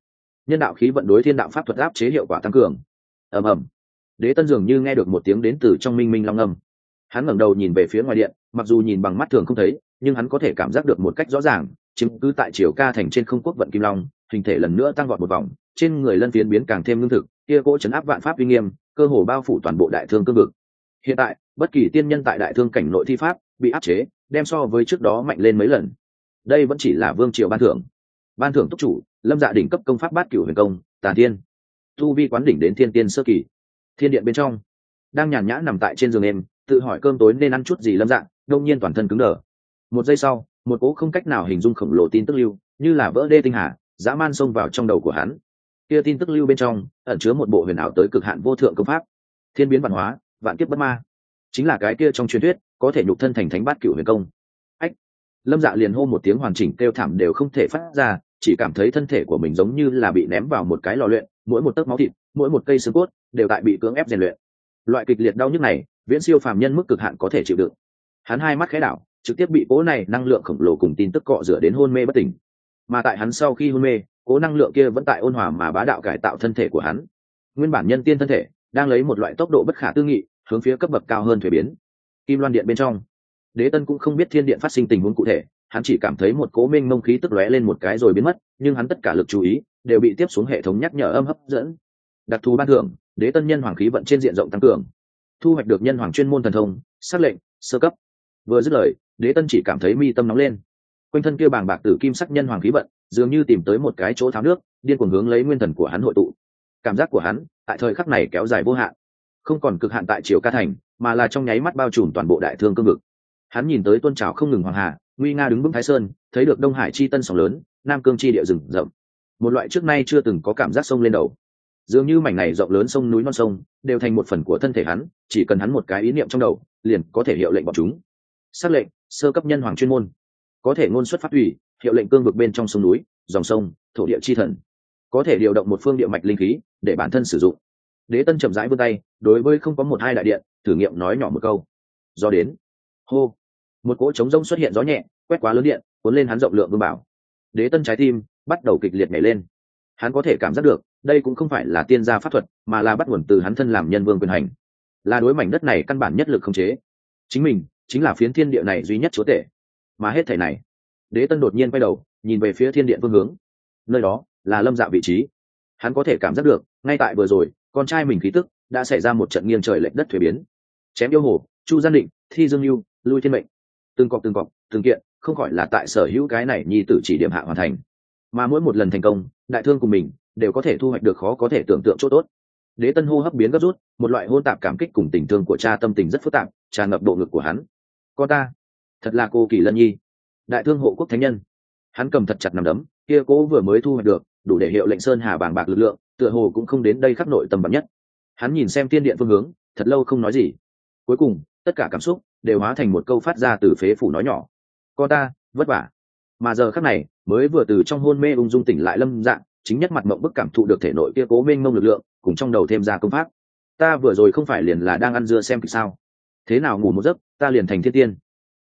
nhân đạo khí vận đối thiên đạo pháp thuật áp chế hiệu quả tăng cường. ầm ầm, Đế Tân dường như nghe được một tiếng đến từ trong minh minh long âm. Hắn ngẩng đầu nhìn về phía ngoài điện, mặc dù nhìn bằng mắt thường không thấy, nhưng hắn có thể cảm giác được một cách rõ ràng, chiếm cứ tại Triều Ca thành trên không quốc vận kim long, hình thể lần nữa tăng vọt một vòng, trên người lân phiến biến càng thêm lương thực, kia cỗ chấn áp vạn pháp uy nghiêm, cơ hồ bao phủ toàn bộ đại thương cương vực. Hiện tại, bất kỳ tiên nhân tại đại thương cảnh nội thi pháp, bị áp chế, đem so với trước đó mạnh lên mấy lần. Đây vẫn chỉ là vương triều ban thưởng. Ban thưởng túc chủ, Lâm Dạ đỉnh cấp công pháp Bát Cửu Huyền Công, Tà Tiên. Tu vi quán đỉnh đến thiên tiên sơ kỳ. Thiên điện bên trong, đang nhàn nhã nằm tại trên giường em, tự hỏi cơm tối nên ăn chút gì. Lâm Dạ đông nhiên toàn thân cứng đờ. Một giây sau, một cỗ không cách nào hình dung khổng lồ tin tức lưu, như là vỡ đê tinh hà, dã man xông vào trong đầu của hắn. Kia tin tức lưu bên trong ẩn chứa một bộ huyền ảo tới cực hạn vô thượng công pháp, thiên biến văn hóa, vạn kiếp bất ma, chính là cái kia trong truyền thuyết có thể nhục thân thành thánh Bát Cửu Huyền Công. Ách! Lâm Dạ liền hô một tiếng hoàn chỉnh kêu thảm đều không thể phát ra, chỉ cảm thấy thân thể của mình giống như là bị ném vào một cái lò luyện, mỗi một tấc máu thịt, mỗi một cây xương cốt đều tại bị cưỡng ép rèn luyện. Loại kịch liệt đau nhức này, viễn siêu phàm nhân mức cực hạn có thể chịu đựng. Hắn hai mắt khẽ đảo, trực tiếp bị cỗ này năng lượng khổng lồ cùng tin tức cọ rửa đến hôn mê bất tỉnh. Mà tại hắn sau khi hôn mê, cỗ năng lượng kia vẫn tại ôn hòa mà bá đạo cải tạo thân thể của hắn. Nguyên bản nhân tiên thân thể đang lấy một loại tốc độ bất khả tư nghị, hướng phía cấp bậc cao hơn thuế biến. Kim Loan điện bên trong, Đế Tân cũng không biết thiên điện phát sinh tình huống cụ thể, hắn chỉ cảm thấy một cỗ mênh mông khí tức lóe lên một cái rồi biến mất, nhưng hắn tất cả lực chú ý đều bị tiếp xuống hệ thống nhắc nhở âm hấp dẫn. Đặc thù ban thưởng, Đế Tân nhân hoàng khí vận trên diện rộng tăng cường, thu hoạch được nhân hoàng chuyên môn thần thông, sắc lệnh, sơ cấp. Vừa dứt lời, Đế Tân chỉ cảm thấy mi tâm nóng lên. Quanh thân kia bàng bạc tử kim sắc nhân hoàng khí vận, dường như tìm tới một cái chỗ tháo nước, điên cuồng hướng lấy nguyên thần của hắn hội tụ. Cảm giác của hắn, tại thời khắc này kéo dài vô hạn, không còn cực hạn tại Triều Ca thành, mà là trong nháy mắt bao trùm toàn bộ đại thương cương vực. Hắn nhìn tới tôn trào không ngừng hoàng hà, nguy nga đứng vững Thái Sơn, thấy được Đông Hải chi tân sóng lớn, Nam Cương chi địa rừng rậm. Một loại trước nay chưa từng có cảm giác sông lên đầu. Dường như mảnh này rộng lớn sông núi non sông đều thành một phần của thân thể hắn, chỉ cần hắn một cái ý niệm trong đầu, liền có thể hiệu lệnh bọn chúng. Sắc lệnh, sơ cấp nhân hoàng chuyên môn, có thể ngôn xuất phát ủy, hiệu lệnh cương vực bên trong sông núi, dòng sông, thổ địa chi thần, có thể điều động một phương địa mạch linh khí để bản thân sử dụng. Đế Tân chậm rãi vươn tay, đối với không có một hai đại điện, thử nghiệm nói nhỏ một câu. Gió đến. Hô. Một cỗ trống rông xuất hiện gió nhẹ, quét qua lớn điện, cuốn lên hắn rộng lượng vương bảo. Đế Tân trái tim bắt đầu kịch liệt nhảy lên. Hắn có thể cảm giác được, đây cũng không phải là tiên gia pháp thuật, mà là bắt nguồn từ hắn thân làm nhân vương quyền hành, là đối mảnh đất này căn bản nhất lực khống chế. Chính mình chính là phiến thiên địa này duy nhất chúa tể. Mà hết thảy này, Đế Tân đột nhiên quay đầu, nhìn về phía thiên điện phương hướng. Nơi đó là Lâm Dạ vị trí. Hắn có thể cảm giác được, ngay tại vừa rồi, con trai mình khí tức đã xảy ra một trận nghiêng trời lệch đất thuế biến. Chém yêu hồ, Chu Gian Định, Thi Dương Lưu, lui thiên mệnh, từng cọc từng cọc, từng kiện, không khỏi là tại sở hữu cái này nhi tử chỉ điểm hạ hoàn thành. Mà mỗi một lần thành công, đại thương cùng mình đều có thể thu hoạch được khó có thể tưởng tượng chỗ tốt. Đế Tân hô hấp biến gấp rút, một loại hôn tạp cảm kích cùng tình thương của cha tâm tình rất phức tạp, tràn ngập bộ ngực của hắn. Con ta, thật là cô Kỳ Lân Nhi, đại thương hộ quốc thánh nhân. Hắn cầm thật chặt nắm đấm, kia cố vừa mới thu hoạch được, đủ để hiệu lệnh sơn hà bàng bạc lực lượng, tựa hồ cũng không đến đây khắc nội tâm bậc nhất. Hắn nhìn xem thiên điện phương hướng, thật lâu không nói gì. Cuối cùng, tất cả cảm xúc đều hóa thành một câu phát ra từ phế phủ nói nhỏ. Con ta, vất vả. Mà giờ khắc này, mới vừa từ trong hôn mê ung dung tỉnh lại Lâm Dạ, chính nhất mặt mộng bức cảm thụ được thể nội kia cố mênh mông lực lượng, cùng trong đầu thêm ra công pháp. Ta vừa rồi không phải liền là đang ăn dưa xem kịch sao? Thế nào ngủ một giấc, ta liền thành thiên tiên.